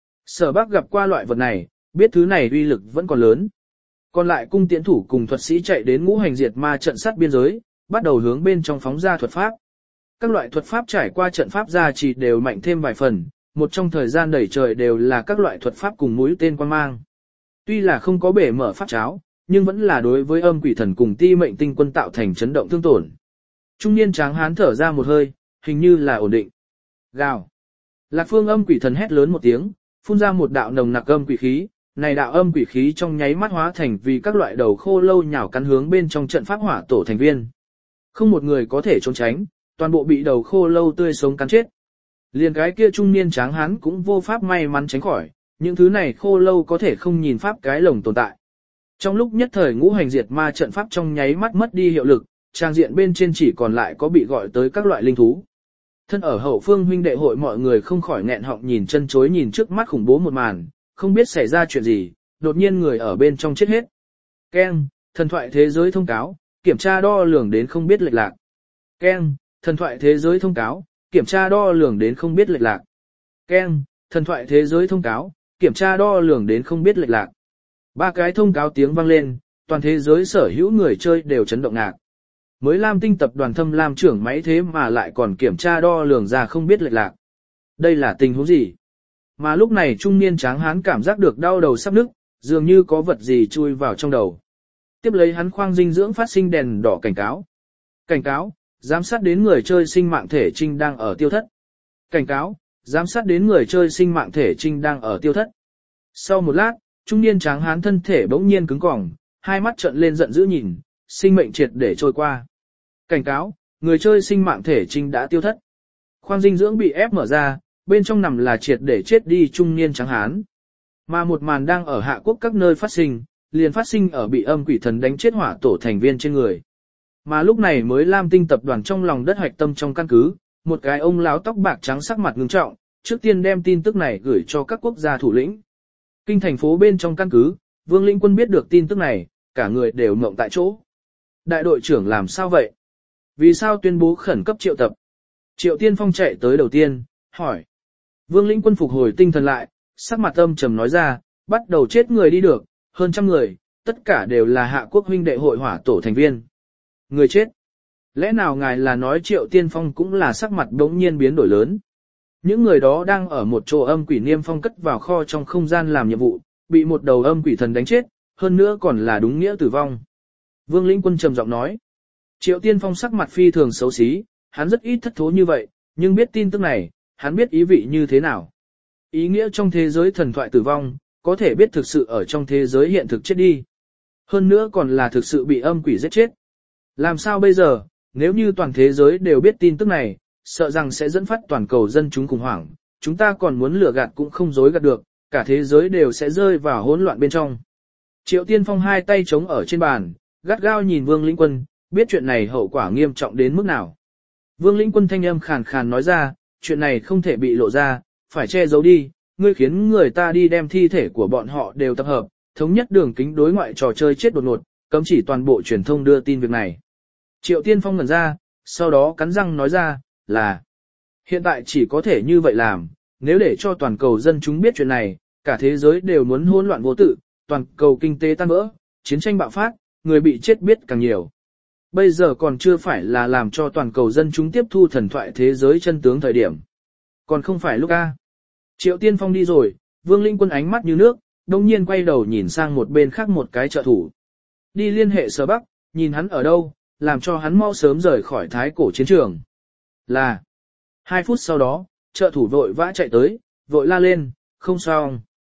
Sở Bác gặp qua loại vật này, biết thứ này uy lực vẫn còn lớn. Còn lại cung tiễn thủ cùng thuật sĩ chạy đến ngũ hành diệt ma trận sát biên giới, bắt đầu hướng bên trong phóng ra thuật pháp. Các loại thuật pháp trải qua trận pháp gia trì đều mạnh thêm vài phần, một trong thời gian đẩy trời đều là các loại thuật pháp cùng mũi tên quan mang. Tuy là không có bể mở pháp cháo, nhưng vẫn là đối với âm quỷ thần cùng ti mệnh tinh quân tạo thành chấn động thương tổn. Trung niên tráng hán thở ra một hơi, hình như là ổn định. Gào. Lạc Phương âm quỷ thần hét lớn một tiếng, phun ra một đạo nồng nặc âm quỷ khí, này đạo âm quỷ khí trong nháy mắt hóa thành vì các loại đầu khô lâu nhào cắn hướng bên trong trận pháp hỏa tổ thành viên. Không một người có thể trốn tránh, toàn bộ bị đầu khô lâu tươi sống cắn chết. Liền cái kia trung niên tráng hán cũng vô pháp may mắn tránh khỏi, những thứ này khô lâu có thể không nhìn pháp cái lồng tồn tại. Trong lúc nhất thời ngũ hành diệt ma trận pháp trong nháy mắt mất đi hiệu lực, trang diện bên trên chỉ còn lại có bị gọi tới các loại linh thú. Thân ở hậu phương huynh đệ hội mọi người không khỏi nghẹn họng nhìn chân chối nhìn trước mắt khủng bố một màn, không biết xảy ra chuyện gì, đột nhiên người ở bên trong chết hết. Keng, thần thoại thế giới thông cáo, kiểm tra đo lường đến không biết lệch lạc. Keng, thần thoại thế giới thông cáo, kiểm tra đo lường đến không biết lệch lạc. Keng, thần thoại thế giới thông cáo, kiểm tra đo lường đến không biết lệch lạc. Ba cái thông cáo tiếng vang lên, toàn thế giới sở hữu người chơi đều chấn động ngạc. Mới Lam Tinh tập đoàn Thâm Lam trưởng máy thế mà lại còn kiểm tra đo lường ra không biết lệch lạc. Đây là tình huống gì? Mà lúc này trung niên tráng hán cảm giác được đau đầu sắp nứt, dường như có vật gì chui vào trong đầu. Tiếp lấy hắn khoang dinh dưỡng phát sinh đèn đỏ cảnh cáo. Cảnh cáo, giám sát đến người chơi sinh mạng thể trinh đang ở tiêu thất. Cảnh cáo, giám sát đến người chơi sinh mạng thể trinh đang ở tiêu thất. Sau một lát, trung niên tráng hán thân thể bỗng nhiên cứng cỏng, hai mắt trợn lên giận dữ nhìn, sinh mệnh triệt để trôi qua. Cảnh cáo, người chơi sinh mạng thể trinh đã tiêu thất. Khoang dinh dưỡng bị ép mở ra, bên trong nằm là triệt để chết đi trung niên tráng hán. Mà một màn đang ở Hạ Quốc các nơi phát sinh, liền phát sinh ở bị âm quỷ thần đánh chết hỏa tổ thành viên trên người. Mà lúc này mới Lam Tinh tập đoàn trong lòng đất hoạch tâm trong căn cứ, một cái ông lão tóc bạc trắng sắc mặt ngưng trọng, trước tiên đem tin tức này gửi cho các quốc gia thủ lĩnh. Kinh thành phố bên trong căn cứ, Vương Linh Quân biết được tin tức này, cả người đều ngộng tại chỗ. Đại đội trưởng làm sao vậy? Vì sao tuyên bố khẩn cấp triệu tập? Triệu Tiên Phong chạy tới đầu tiên, hỏi. Vương Linh Quân phục hồi tinh thần lại, sắc mặt âm trầm nói ra, bắt đầu chết người đi được, hơn trăm người, tất cả đều là Hạ Quốc huynh đệ hội hỏa tổ thành viên. Người chết. Lẽ nào ngài là nói Triệu Tiên Phong cũng là sắc mặt đống nhiên biến đổi lớn? Những người đó đang ở một chỗ âm quỷ niêm phong cất vào kho trong không gian làm nhiệm vụ, bị một đầu âm quỷ thần đánh chết, hơn nữa còn là đúng nghĩa tử vong. Vương Linh Quân trầm giọng nói. Triệu Tiên Phong sắc mặt phi thường xấu xí, hắn rất ít thất thố như vậy, nhưng biết tin tức này, hắn biết ý vị như thế nào. Ý nghĩa trong thế giới thần thoại tử vong, có thể biết thực sự ở trong thế giới hiện thực chết đi. Hơn nữa còn là thực sự bị âm quỷ giết chết. Làm sao bây giờ, nếu như toàn thế giới đều biết tin tức này, sợ rằng sẽ dẫn phát toàn cầu dân chúng khủng hoảng, chúng ta còn muốn lừa gạt cũng không dối gạt được, cả thế giới đều sẽ rơi vào hỗn loạn bên trong. Triệu Tiên Phong hai tay chống ở trên bàn, gắt gao nhìn Vương Linh Quân, biết chuyện này hậu quả nghiêm trọng đến mức nào. Vương Linh Quân thanh âm khàn khàn nói ra, chuyện này không thể bị lộ ra, phải che giấu đi, ngươi khiến người ta đi đem thi thể của bọn họ đều tập hợp, thống nhất đường kính đối ngoại trò chơi chết đột ngột, cấm chỉ toàn bộ truyền thông đưa tin việc này. Triệu Tiên Phong ngẩn ra, sau đó cắn răng nói ra, là hiện tại chỉ có thể như vậy làm, nếu để cho toàn cầu dân chúng biết chuyện này, cả thế giới đều muốn hỗn loạn vô tự, toàn cầu kinh tế tan vỡ, chiến tranh bạo phát, người bị chết biết càng nhiều. Bây giờ còn chưa phải là làm cho toàn cầu dân chúng tiếp thu thần thoại thế giới chân tướng thời điểm. Còn không phải lúc A. Triệu Tiên Phong đi rồi, Vương Linh Quân ánh mắt như nước, đông nhiên quay đầu nhìn sang một bên khác một cái trợ thủ. Đi liên hệ Sở Bắc, nhìn hắn ở đâu, làm cho hắn mau sớm rời khỏi thái cổ chiến trường. Là. Hai phút sau đó, trợ thủ vội vã chạy tới, vội la lên, không sao.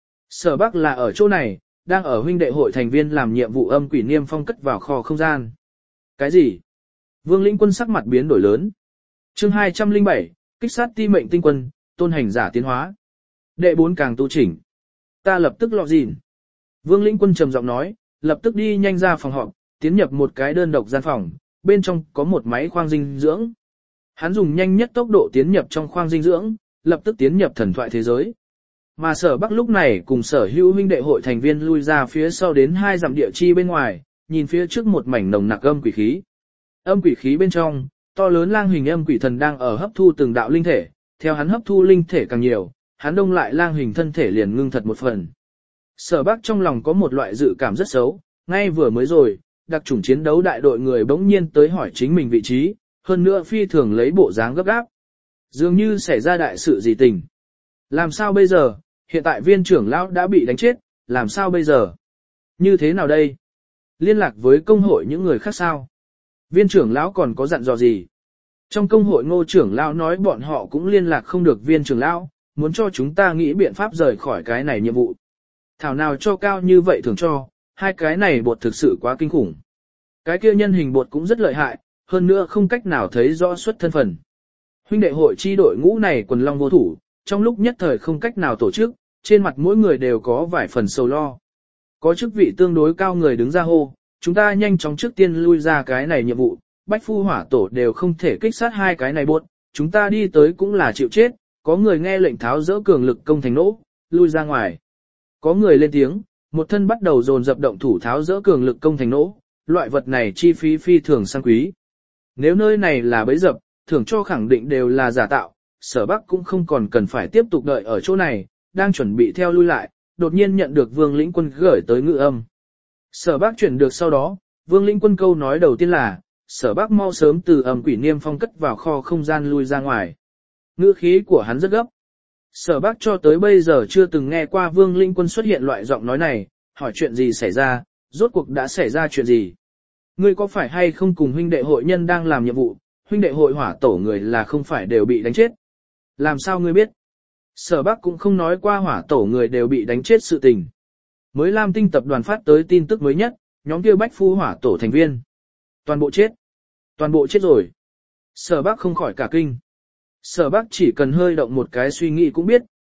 Sở Bắc là ở chỗ này, đang ở huynh đệ hội thành viên làm nhiệm vụ âm quỷ niêm phong cất vào kho không gian. Cái gì? Vương Linh Quân sắc mặt biến đổi lớn. Chương hai trăm lẻ bảy, kích sát ti mệnh tinh quân, tôn hành giả tiến hóa. Đệ bốn càng tu chỉnh. Ta lập tức lọ gìn. Vương Linh Quân trầm giọng nói, lập tức đi nhanh ra phòng họp, tiến nhập một cái đơn độc gian phòng, bên trong có một máy khoang dinh dưỡng. Hắn dùng nhanh nhất tốc độ tiến nhập trong khoang dinh dưỡng, lập tức tiến nhập thần thoại thế giới. Mà Sở Bắc lúc này cùng Sở Hữu huynh đệ hội thành viên lui ra phía sau đến hai dặm địa chi bên ngoài, nhìn phía trước một mảnh nồng nặc âm quỷ khí. Âm quỷ khí bên trong, to lớn lang hình âm quỷ thần đang ở hấp thu từng đạo linh thể, theo hắn hấp thu linh thể càng nhiều, hắn đông lại lang hình thân thể liền ngưng thật một phần. Sở Bắc trong lòng có một loại dự cảm rất xấu, ngay vừa mới rồi, đặc chủng chiến đấu đại đội người bỗng nhiên tới hỏi chính mình vị trí, hơn nữa phi thường lấy bộ dáng gấp gáp. Dường như xảy ra đại sự gì tình. Làm sao bây giờ, hiện tại viên trưởng lão đã bị đánh chết, làm sao bây giờ? Như thế nào đây? Liên lạc với công hội những người khác sao? Viên trưởng lão còn có dặn dò gì? Trong công hội Ngô trưởng lão nói bọn họ cũng liên lạc không được viên trưởng lão, muốn cho chúng ta nghĩ biện pháp rời khỏi cái này nhiệm vụ. Thảo nào cho cao như vậy thường cho, hai cái này bột thực sự quá kinh khủng. Cái kia nhân hình bột cũng rất lợi hại, hơn nữa không cách nào thấy rõ xuất thân phận. Huynh đệ hội chi đội ngũ này quần long vô thủ, trong lúc nhất thời không cách nào tổ chức, trên mặt mỗi người đều có vài phần sầu lo. Có chức vị tương đối cao người đứng ra hô, chúng ta nhanh chóng trước tiên lui ra cái này nhiệm vụ, bách phu hỏa tổ đều không thể kích sát hai cái này buốt, chúng ta đi tới cũng là chịu chết, có người nghe lệnh tháo dỡ cường lực công thành nỗ, lui ra ngoài. Có người lên tiếng, một thân bắt đầu dồn dập động thủ tháo dỡ cường lực công thành nỗ, loại vật này chi phí phi thường sang quý. Nếu nơi này là bẫy dập, thưởng cho khẳng định đều là giả tạo, Sở Bắc cũng không còn cần phải tiếp tục đợi ở chỗ này, đang chuẩn bị theo lui lại, đột nhiên nhận được Vương Lĩnh Quân gửi tới ngự âm. Sở Bắc chuyển được sau đó, Vương Lĩnh Quân câu nói đầu tiên là, Sở Bắc mau sớm từ âm quỷ niêm phong cất vào kho không gian lui ra ngoài. Ngữ khí của hắn rất gấp. Sở Bắc cho tới bây giờ chưa từng nghe qua Vương Lĩnh Quân xuất hiện loại giọng nói này, hỏi chuyện gì xảy ra, rốt cuộc đã xảy ra chuyện gì. Ngươi có phải hay không cùng huynh đệ hội nhân đang làm nhiệm vụ, huynh đệ hội hỏa tổ người là không phải đều bị đánh chết. Làm sao ngươi biết? Sở Bắc cũng không nói qua hỏa tổ người đều bị đánh chết sự tình. Mới Lam Tinh tập đoàn phát tới tin tức mới nhất, nhóm kia bách phu hỏa tổ thành viên. Toàn bộ chết. Toàn bộ chết rồi. Sở Bắc không khỏi cả kinh. Sở Bắc chỉ cần hơi động một cái suy nghĩ cũng biết,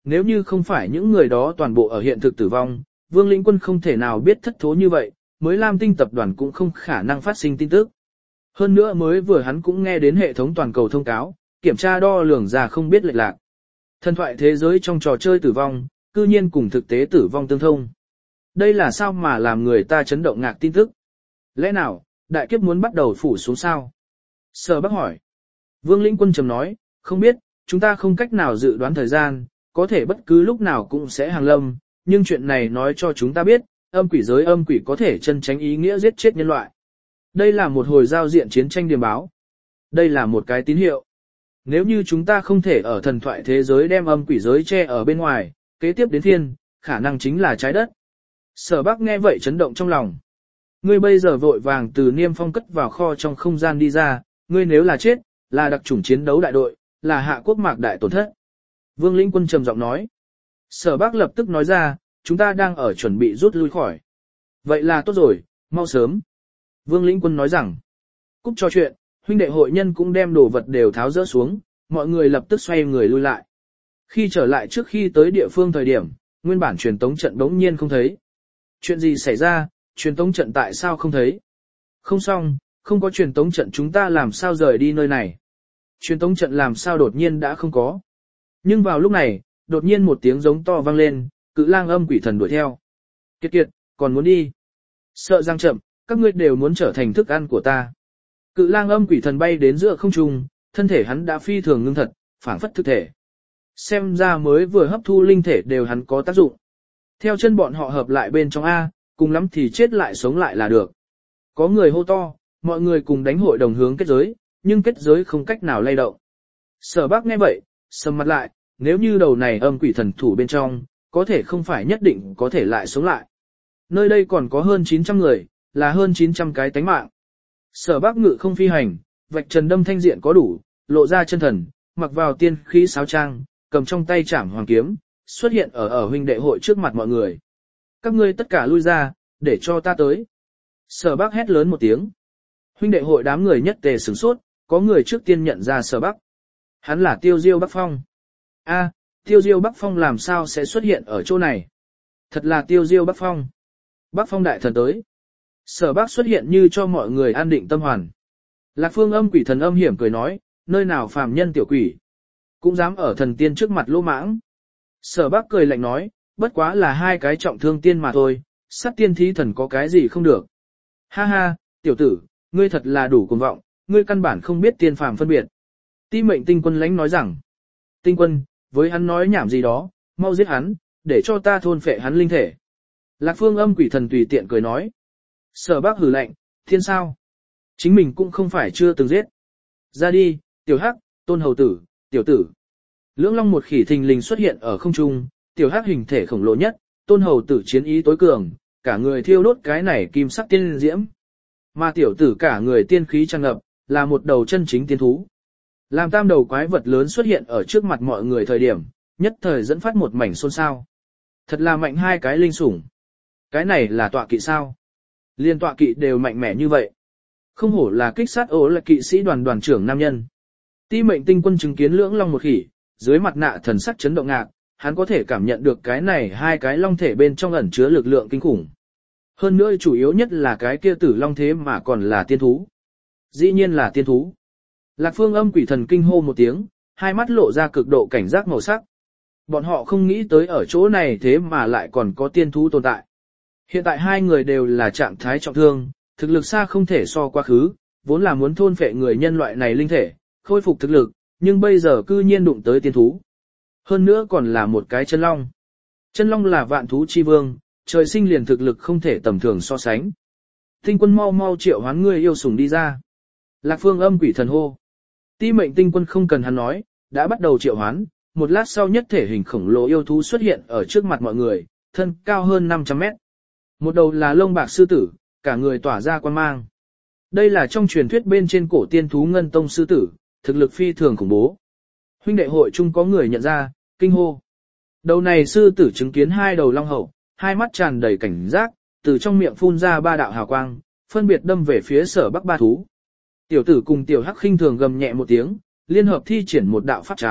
Nếu như không phải những người đó toàn bộ ở hiện thực tử vong, Vương Lĩnh Quân không thể nào biết thất thố như vậy, mới Lam Tinh tập đoàn cũng không khả năng phát sinh tin tức. Hơn nữa mới vừa hắn cũng nghe đến hệ thống toàn cầu thông cáo, kiểm tra đo lường ra không biết lệch lạc. Thần thoại thế giới trong trò chơi tử vong, cư nhiên cùng thực tế tử vong tương thông. Đây là sao mà làm người ta chấn động ngạc tin tức? Lẽ nào, đại kiếp muốn bắt đầu phủ xuống sao? Sở Bắc hỏi. Vương Lĩnh Quân trầm nói, không biết, chúng ta không cách nào dự đoán thời gian, có thể bất cứ lúc nào cũng sẽ hàng lâm, nhưng chuyện này nói cho chúng ta biết, âm quỷ giới âm quỷ có thể chân tránh ý nghĩa giết chết nhân loại. Đây là một hồi giao diện chiến tranh điềm báo. Đây là một cái tín hiệu. Nếu như chúng ta không thể ở thần thoại thế giới đem âm quỷ giới che ở bên ngoài, kế tiếp đến thiên, khả năng chính là trái đất. Sở Bắc nghe vậy chấn động trong lòng. Ngươi bây giờ vội vàng từ Niêm Phong cất vào kho trong không gian đi ra, ngươi nếu là chết, là đặc chủng chiến đấu đại đội, là hạ quốc mạc đại tổn thất. Vương Lĩnh Quân trầm giọng nói. Sở Bắc lập tức nói ra, chúng ta đang ở chuẩn bị rút lui khỏi. Vậy là tốt rồi, mau sớm. Vương Lĩnh Quân nói rằng, cúp trò chuyện, huynh đệ hội nhân cũng đem đồ vật đều tháo dỡ xuống, mọi người lập tức xoay người lui lại. Khi trở lại trước khi tới địa phương thời điểm, nguyên bản truyền tống trận đống nhiên không thấy. Chuyện gì xảy ra, truyền tống trận tại sao không thấy? Không xong, không có truyền tống trận chúng ta làm sao rời đi nơi này? Truyền tống trận làm sao đột nhiên đã không có? Nhưng vào lúc này, đột nhiên một tiếng giống to vang lên, Cự Lang âm quỷ thần đuổi theo. Kiệt kiệt, còn muốn đi? Sợ rằng chậm, các ngươi đều muốn trở thành thức ăn của ta. Cự Lang âm quỷ thần bay đến giữa không trung, thân thể hắn đã phi thường ngưng thật, phảng phất thực thể. Xem ra mới vừa hấp thu linh thể đều hắn có tác dụng. Theo chân bọn họ hợp lại bên trong A, cùng lắm thì chết lại sống lại là được. Có người hô to, mọi người cùng đánh hội đồng hướng kết giới, nhưng kết giới không cách nào lay động. Sở Bắc nghe vậy, sầm mặt lại, nếu như đầu này âm quỷ thần thủ bên trong, có thể không phải nhất định có thể lại sống lại. Nơi đây còn có hơn chín trăm người, là hơn chín trăm cái tánh mạng. Sở Bắc ngự không phi hành, vạch trần đâm thanh diện có đủ, lộ ra chân thần, mặc vào tiên khí sáo trang, cầm trong tay chảm hoàng kiếm, xuất hiện ở ở huynh đệ hội trước mặt mọi người. Các ngươi tất cả lui ra, để cho ta tới. Sở Bắc hét lớn một tiếng. Huynh đệ hội đám người nhất tề sửng sốt, có người trước tiên nhận ra Sở Bắc. Hắn là Tiêu Diêu Bắc Phong. A, Tiêu Diêu Bắc Phong làm sao sẽ xuất hiện ở chỗ này? Thật là Tiêu Diêu Bắc Phong. Bắc Phong đại thần tới. Sở Bắc xuất hiện như cho mọi người an định tâm hoàn. Lạc Phương âm quỷ thần âm hiểm cười nói, nơi nào phàm nhân tiểu quỷ, cũng dám ở thần tiên trước mặt lỗ mãng. Sở Bắc cười lạnh nói, bất quá là hai cái trọng thương tiên mà thôi, sát tiên thí thần có cái gì không được. Ha ha, tiểu tử, ngươi thật là đủ cuồng vọng, ngươi căn bản không biết tiên phàm phân biệt. Ti Mệnh Tinh Quân lãnh nói rằng, Tinh Quân, với hắn nói nhảm gì đó, mau giết hắn, để cho ta thôn phệ hắn linh thể. Lạc Phương âm quỷ thần tùy tiện cười nói. Sở Bắc hử lạnh, thiên sao? Chính mình cũng không phải chưa từng giết. Ra đi, tiểu hắc, tôn hầu tử, tiểu tử. Lưỡng long một khỉ thình lình xuất hiện ở không trung, tiểu hắc hình thể khổng lồ nhất, tôn hầu tử chiến ý tối cường, cả người thiêu đốt cái này kim sắc tiên diễm. Mà tiểu tử cả người tiên khí tràn ngập, là một đầu chân chính tiên thú. Làm tam đầu quái vật lớn xuất hiện ở trước mặt mọi người thời điểm, nhất thời dẫn phát một mảnh xôn xao. Thật là mạnh hai cái linh sủng. Cái này là tọa kỵ sao? Liên tọa kỵ đều mạnh mẽ như vậy. Không hổ là kích sát ố là kỵ sĩ đoàn đoàn trưởng nam nhân. Ti Mệnh Tinh Quân chứng kiến lưỡng long một khỉ, dưới mặt nạ thần sắc chấn động ngạc, hắn có thể cảm nhận được cái này hai cái long thể bên trong ẩn chứa lực lượng kinh khủng. Hơn nữa chủ yếu nhất là cái kia tử long thế mà còn là tiên thú. Dĩ nhiên là tiên thú. Lạc Phương âm quỷ thần kinh hô một tiếng, hai mắt lộ ra cực độ cảnh giác màu sắc. Bọn họ không nghĩ tới ở chỗ này thế mà lại còn có tiên thú tồn tại. Hiện tại hai người đều là trạng thái trọng thương, thực lực xa không thể so quá khứ, vốn là muốn thôn phệ người nhân loại này linh thể, khôi phục thực lực, nhưng bây giờ cư nhiên đụng tới tiên thú. Hơn nữa còn là một cái chân long. Chân long là vạn thú chi vương, trời sinh liền thực lực không thể tầm thường so sánh. Tinh Quân mau mau triệu hoán ngươi yêu sủng đi ra. Lạc Phương âm quỷ thần hô. Ti Mệnh Tinh Quân không cần hắn nói, đã bắt đầu triệu hoán, một lát sau nhất thể hình khổng lồ yêu thú xuất hiện ở trước mặt mọi người, thân cao hơn năm trăm mét. Một đầu là lông bạc sư tử, cả người tỏa ra quan mang. Đây là trong truyền thuyết bên trên cổ tiên thú Ngân Tông sư tử, thực lực phi thường khủng bố. Huynh đệ hội chung có người nhận ra, kinh hô. Đầu này sư tử chứng kiến hai đầu long hậu, hai mắt tràn đầy cảnh giác, từ trong miệng phun ra ba đạo hào quang, phân biệt đâm về phía Sở Bắc ba thú. Tiểu tử cùng tiểu hắc khinh thường gầm nhẹ một tiếng, liên hợp thi triển một đạo pháp cháo,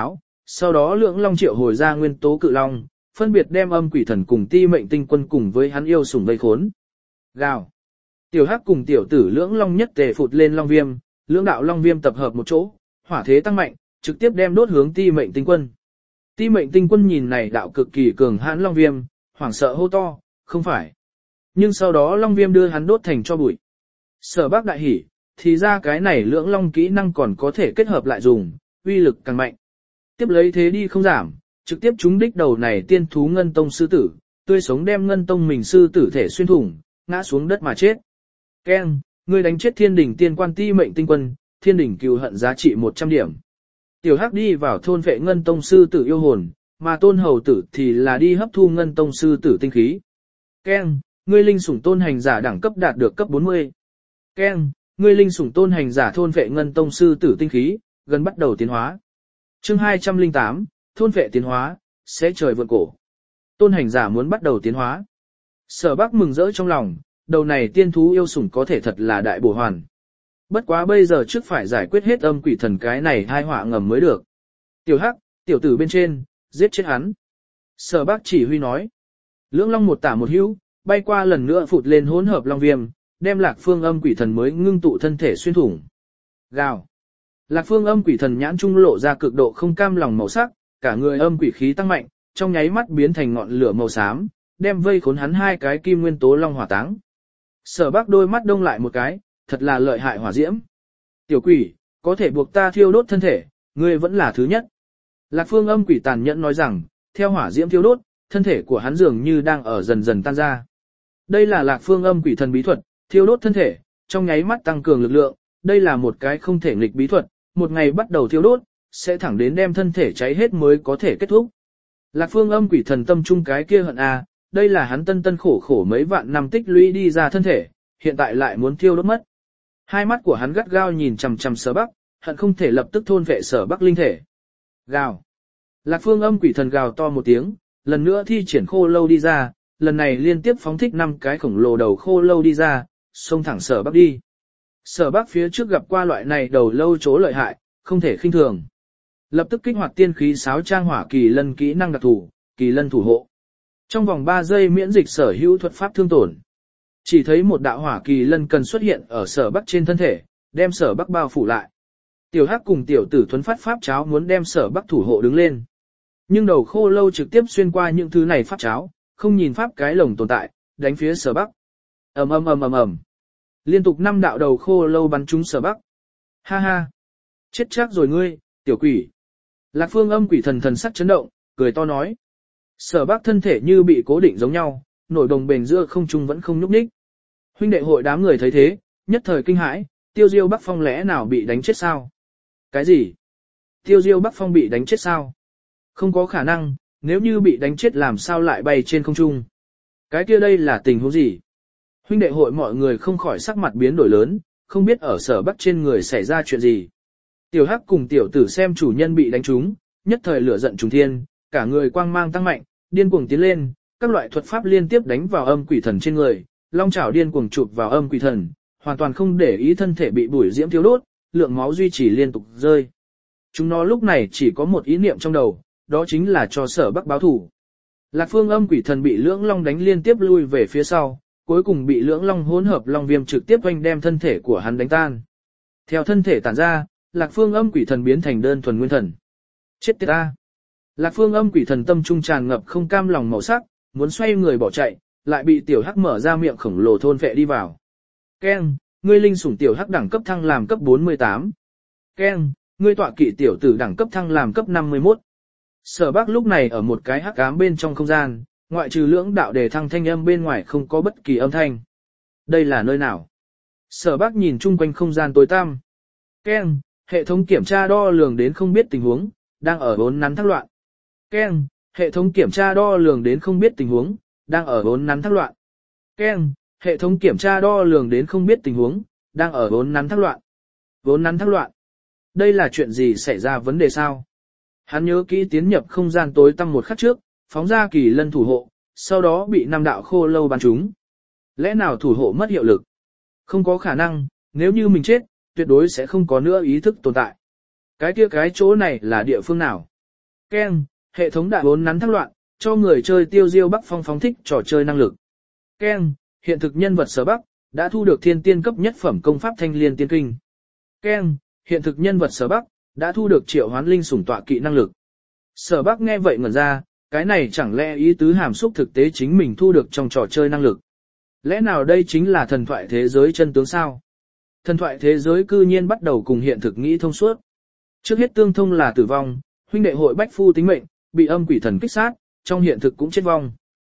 Sau đó lưỡng long triệu hồi ra nguyên tố cự long, phân biệt đem âm quỷ thần cùng ti mệnh tinh quân cùng với hắn yêu sủng vây khốn. Gào. Tiểu hắc cùng tiểu tử lưỡng long nhất tề phụt lên long viêm, lưỡng đạo long viêm tập hợp một chỗ, hỏa thế tăng mạnh, trực tiếp đem đốt hướng ti mệnh tinh quân. Ti mệnh tinh quân nhìn này đạo cực kỳ cường hãn long viêm, hoảng sợ hô to, không phải. Nhưng sau đó long viêm đưa hắn đốt thành cho bụi. Sở Bác đại hỉ, thì ra cái này lưỡng long kỹ năng còn có thể kết hợp lại dùng, uy lực càng mạnh. Tiếp lấy thế đi không giảm, trực tiếp trúng đích đầu này tiên thú ngân tông sư tử, tươi sống đem ngân tông mình sư tử thể xuyên thủng, ngã xuống đất mà chết. Keng, ngươi đánh chết thiên đỉnh tiên quan ti mệnh tinh quân, thiên đỉnh cừu hận giá trị một trăm điểm. Tiểu hắc đi vào thôn vệ ngân tông sư tử yêu hồn, mà tôn hầu tử thì là đi hấp thu ngân tông sư tử tinh khí. Keng, ngươi linh sủng tôn hành giả đẳng cấp đạt được cấp bốn mươi. Keng, ngươi linh sủng tôn hành giả thôn vệ ngân tông sư tử tinh khí, gần bắt đầu tiến hóa. Chương hai trăm lẻ tám, thôn vệ tiến hóa, sẽ trời vượn cổ. Tôn hành giả muốn bắt đầu tiến hóa. Sở Bác mừng rỡ trong lòng, đầu này tiên thú yêu sủng có thể thật là đại bổ hoàn. Bất quá bây giờ trước phải giải quyết hết âm quỷ thần cái này hai họa ngầm mới được. Tiểu hắc, tiểu tử bên trên, giết chết hắn. Sở Bác chỉ huy nói. Lưỡng long một tả một hữu, bay qua lần nữa phụt lên hỗn hợp long viêm, đem Lạc Phương âm quỷ thần mới ngưng tụ thân thể xuyên thủng. Gào. Lạc Phương âm quỷ thần nhãn trung lộ ra cực độ không cam lòng màu sắc, cả người âm quỷ khí tăng mạnh, trong nháy mắt biến thành ngọn lửa màu xám, đem vây khốn hắn hai cái kim nguyên tố long hỏa táng. Sở Bác đôi mắt đông lại một cái, thật là lợi hại hỏa diễm. Tiểu quỷ, có thể buộc ta thiêu đốt thân thể, ngươi vẫn là thứ nhất. Lạc Phương âm quỷ tàn nhẫn nói rằng, theo hỏa diễm thiêu đốt, thân thể của hắn dường như đang ở dần dần tan ra. Đây là Lạc Phương âm quỷ thần bí thuật, thiêu đốt thân thể, trong nháy mắt tăng cường lực lượng, đây là một cái không thể nghịch bí thuật, một ngày bắt đầu thiêu đốt, sẽ thẳng đến đem thân thể cháy hết mới có thể kết thúc. Lạc Phương âm quỷ thần tâm trung cái kia hận a, đây là hắn tân tân khổ khổ mấy vạn năm tích lũy đi ra thân thể, hiện tại lại muốn thiêu đốt mất. Hai mắt của hắn gắt gao nhìn chằm chằm Sở Bắc, hận không thể lập tức thôn vệ Sở Bắc linh thể. Gào. Lạc Phương âm quỷ thần gào to một tiếng, lần nữa thi triển khô lâu đi ra, lần này liên tiếp phóng thích năm cái khổng lồ đầu khô lâu đi ra, xông thẳng Sở Bắc đi. Sở Bắc phía trước gặp qua loại này đầu lâu chỗ lợi hại, không thể khinh thường. Lập tức kích hoạt tiên khí sáo trang hỏa kỳ lân kỹ năng đặc thủ, kỳ lân thủ hộ. Trong vòng ba giây miễn dịch sở hữu thuật pháp thương tổn. Chỉ thấy một đạo hỏa kỳ lân cần xuất hiện ở Sở Bắc trên thân thể, đem Sở Bắc bao phủ lại. Tiểu hắc cùng tiểu tử thuấn phát pháp cháo muốn đem Sở Bắc thủ hộ đứng lên. Nhưng đầu khô lâu trực tiếp xuyên qua những thứ này pháp cháo, không nhìn pháp cái lồng tồn tại, đánh phía Sở Bắc. Ầm ầm ầm ầm ầm. Liên tục năm đạo đầu khô lâu bắn trúng Sở Bắc. Ha ha. Chết chắc rồi ngươi, tiểu quỷ. Lạc Phương âm quỷ thần thần sắc chấn động, cười to nói. Sở Bắc thân thể như bị cố định giống nhau, nổi đồng bền giữa không trung vẫn không nhúc nhích. Huynh đệ hội đám người thấy thế, nhất thời kinh hãi, Tiêu Diêu Bắc Phong lẽ nào bị đánh chết sao? Cái gì? Tiêu Diêu Bắc Phong bị đánh chết sao? Không có khả năng, nếu như bị đánh chết làm sao lại bay trên không trung? Cái kia đây là tình huống gì? Huynh đệ hội mọi người không khỏi sắc mặt biến đổi lớn, không biết ở Sở Bắc trên người xảy ra chuyện gì. Tiểu hắc cùng tiểu tử xem chủ nhân bị đánh trúng, nhất thời lửa giận trùng thiên, cả người quang mang tăng mạnh, điên cuồng tiến lên, các loại thuật pháp liên tiếp đánh vào âm quỷ thần trên người, long chảo điên cuồng chụp vào âm quỷ thần, hoàn toàn không để ý thân thể bị bụi diễm thiêu đốt, lượng máu duy trì liên tục rơi. Chúng nó lúc này chỉ có một ý niệm trong đầu, đó chính là cho Sở Bắc báo thủ. Lạc Phương âm quỷ thần bị lưỡng long đánh liên tiếp lui về phía sau, cuối cùng bị lưỡng long hỗn hợp long viêm trực tiếp oanh đem thân thể của hắn đánh tan. Theo thân thể tản ra, Lạc Phương âm quỷ thần biến thành đơn thuần nguyên thần. Chết tiệt ta! Lạc Phương âm quỷ thần tâm trung tràn ngập không cam lòng màu sắc, muốn xoay người bỏ chạy, lại bị tiểu hắc mở ra miệng khổng lồ thôn phệ đi vào. Keng, ngươi linh sủng tiểu hắc đẳng cấp thăng làm cấp bốn mươi tám. Keng, ngươi tọa kỵ tiểu tử đẳng cấp thăng làm cấp năm mươi mốt. Sở Bắc lúc này ở một cái hắc ám bên trong không gian, ngoại trừ lưỡng đạo đề thăng thanh âm bên ngoài không có bất kỳ âm thanh. Đây là nơi nào? Sở Bắc nhìn chung quanh không gian tối tăm. Keng, hệ thống kiểm tra đo lường đến không biết tình huống, đang ở bốn nắn thác loạn. Keng, hệ thống kiểm tra đo lường đến không biết tình huống, đang ở bốn nắn thác loạn. Keng, hệ thống kiểm tra đo lường đến không biết tình huống, đang ở bốn nắn thác loạn. Bốn nắn thác loạn. Đây là chuyện gì xảy ra vấn đề sao? Hắn nhớ kỹ tiến nhập không gian tối tăm một khắc trước, phóng ra kỳ lân thủ hộ, sau đó bị năm đạo khô lâu bắn trúng. Lẽ nào thủ hộ mất hiệu lực? Không có khả năng, nếu như mình chết, tuyệt đối sẽ không có nữa ý thức tồn tại. Cái kia cái chỗ này là địa phương nào? Ken, hệ thống đại vốn nắn thác loạn, cho người chơi tiêu diêu Bắc Phong phóng thích trò chơi năng lực. Ken, hiện thực nhân vật Sở Bắc, đã thu được thiên tiên cấp nhất phẩm công pháp Thanh Liên Tiên Kinh. Ken, hiện thực nhân vật Sở Bắc, đã thu được triệu hoán linh sủng tọa kỵ năng lực. Sở Bắc nghe vậy ngẩn ra, cái này chẳng lẽ ý tứ hàm xúc thực tế chính mình thu được trong trò chơi năng lực. Lẽ nào đây chính là thần thoại thế giới chân tướng sao? Thần thoại thế giới cư nhiên bắt đầu cùng hiện thực nghĩ thông suốt. Trước hết tương thông là tử vong, huynh đệ hội bách phu tính mệnh, bị âm quỷ thần kích sát, trong hiện thực cũng chết vong.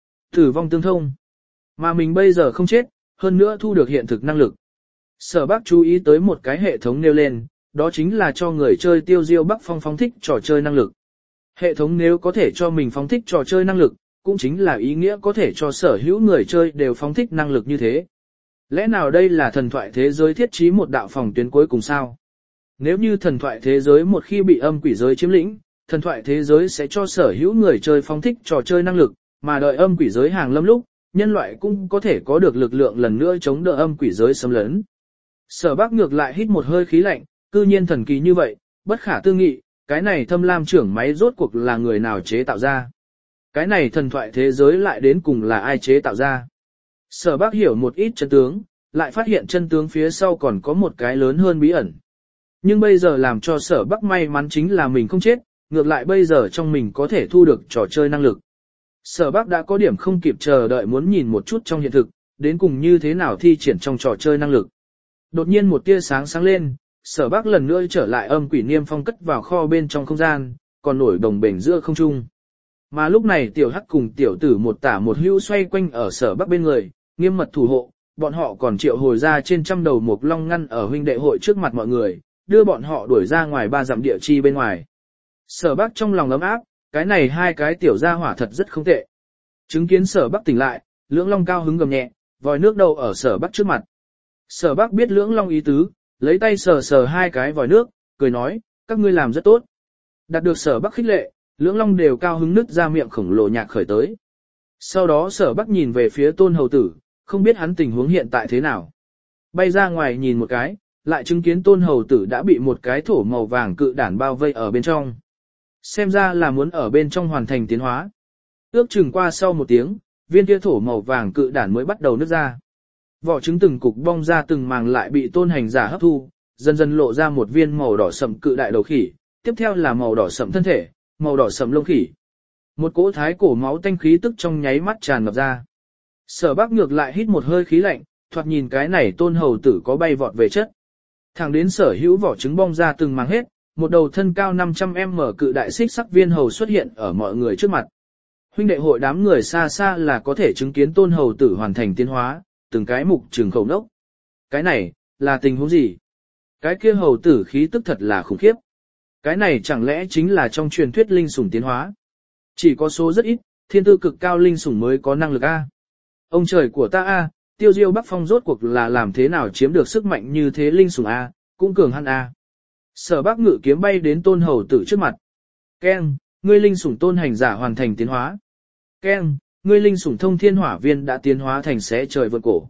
Tử vong tương thông. Mà mình bây giờ không chết, hơn nữa thu được hiện thực năng lực. Sở Bắc chú ý tới một cái hệ thống nêu lên, đó chính là cho người chơi tiêu diêu Bắc Phong phóng thích trò chơi năng lực. Hệ thống nếu có thể cho mình phóng thích trò chơi năng lực, cũng chính là ý nghĩa có thể cho sở hữu người chơi đều phóng thích năng lực như thế. Lẽ nào đây là thần thoại thế giới thiết trí một đạo phòng tuyến cuối cùng sao? Nếu như thần thoại thế giới một khi bị âm quỷ giới chiếm lĩnh, thần thoại thế giới sẽ cho sở hữu người chơi phóng thích trò chơi năng lực, mà đợi âm quỷ giới hàng lâm lúc, nhân loại cũng có thể có được lực lượng lần nữa chống đỡ âm quỷ giới xâm lấn. Sở Bắc ngược lại hít một hơi khí lạnh, cư nhiên thần kỳ như vậy, bất khả tư nghị, cái này thâm lam trưởng máy rốt cuộc là người nào chế tạo ra. Cái này thần thoại thế giới lại đến cùng là ai chế tạo ra. Sở Bắc hiểu một ít chân tướng, lại phát hiện chân tướng phía sau còn có một cái lớn hơn bí ẩn. Nhưng bây giờ làm cho Sở Bắc may mắn chính là mình không chết, ngược lại bây giờ trong mình có thể thu được trò chơi năng lực. Sở Bắc đã có điểm không kịp chờ đợi muốn nhìn một chút trong hiện thực, đến cùng như thế nào thi triển trong trò chơi năng lực. Đột nhiên một tia sáng sáng lên, Sở Bắc lần nữa trở lại âm quỷ niêm phong cất vào kho bên trong không gian, còn nổi đồng bền giữa không trung. Mà lúc này tiểu hắc cùng tiểu tử một tả một hữu xoay quanh ở Sở Bắc bên người, nghiêm mật thủ hộ, bọn họ còn triệu hồi ra trên trăm đầu mục long ngăn ở huynh đệ hội trước mặt mọi người, đưa bọn họ đuổi ra ngoài ba dặm địa chi bên ngoài. Sở Bắc trong lòng ấm áp, cái này hai cái tiểu gia hỏa thật rất không tệ. Chứng kiến Sở Bắc tỉnh lại, Lưỡng Long cao hứng gầm nhẹ, vòi nước đầu ở Sở Bắc trước mặt. Sở Bắc biết Lưỡng Long ý tứ, lấy tay sờ sờ hai cái vòi nước, cười nói, các ngươi làm rất tốt. Đạt được Sở Bắc khích lệ, Lưỡng Long đều cao hứng nứt ra miệng khổng lồ nhạc khởi tới. Sau đó Sở Bắc nhìn về phía Tôn Hầu Tử, không biết hắn tình huống hiện tại thế nào. Bay ra ngoài nhìn một cái, lại chứng kiến Tôn Hầu Tử đã bị một cái thổ màu vàng cự đản bao vây ở bên trong. Xem ra là muốn ở bên trong hoàn thành tiến hóa. Ước chừng qua sau một tiếng, viên kia thổ màu vàng cự đản mới bắt đầu nứt ra. Vỏ trứng từng cục bong ra từng màng lại bị Tôn Hành Giả hấp thu, dần dần lộ ra một viên màu đỏ sậm cự đại đầu khỉ, tiếp theo là màu đỏ sậm thân thể, màu đỏ sậm lông khỉ. Một cỗ thái cổ máu tanh khí tức trong nháy mắt tràn ngập ra. Sở Bắc ngược lại hít một hơi khí lạnh, thoạt nhìn cái này Tôn Hầu Tử có bay vọt về chất. Thẳng đến sở hữu vỏ trứng bong ra từng màng hết, một đầu thân cao năm trăm mét cự đại xích sắc viên hầu xuất hiện ở mọi người trước mặt. Huynh đệ hội đám người xa xa là có thể chứng kiến Tôn Hầu Tử hoàn thành tiến hóa, từng cái mục trừng khẩu nốc. Cái này, là tình huống gì? Cái kia hầu tử khí tức thật là khủng khiếp. Cái này chẳng lẽ chính là trong truyền thuyết linh sủng tiến hóa? Chỉ có số rất ít, thiên tư cực cao linh sủng mới có năng lực A. Ông trời của ta A, tiêu diêu Bắc Phong rốt cuộc là làm thế nào chiếm được sức mạnh như thế linh sủng A, cũng cường hắn A. Sở Bắc ngự kiếm bay đến Tôn Hầu Tử trước mặt. Keng, ngươi linh sủng Tôn Hành Giả hoàn thành tiến hóa. Keng, ngươi linh sủng Thông Thiên Hỏa Viên đã tiến hóa thành xé trời vượt cổ.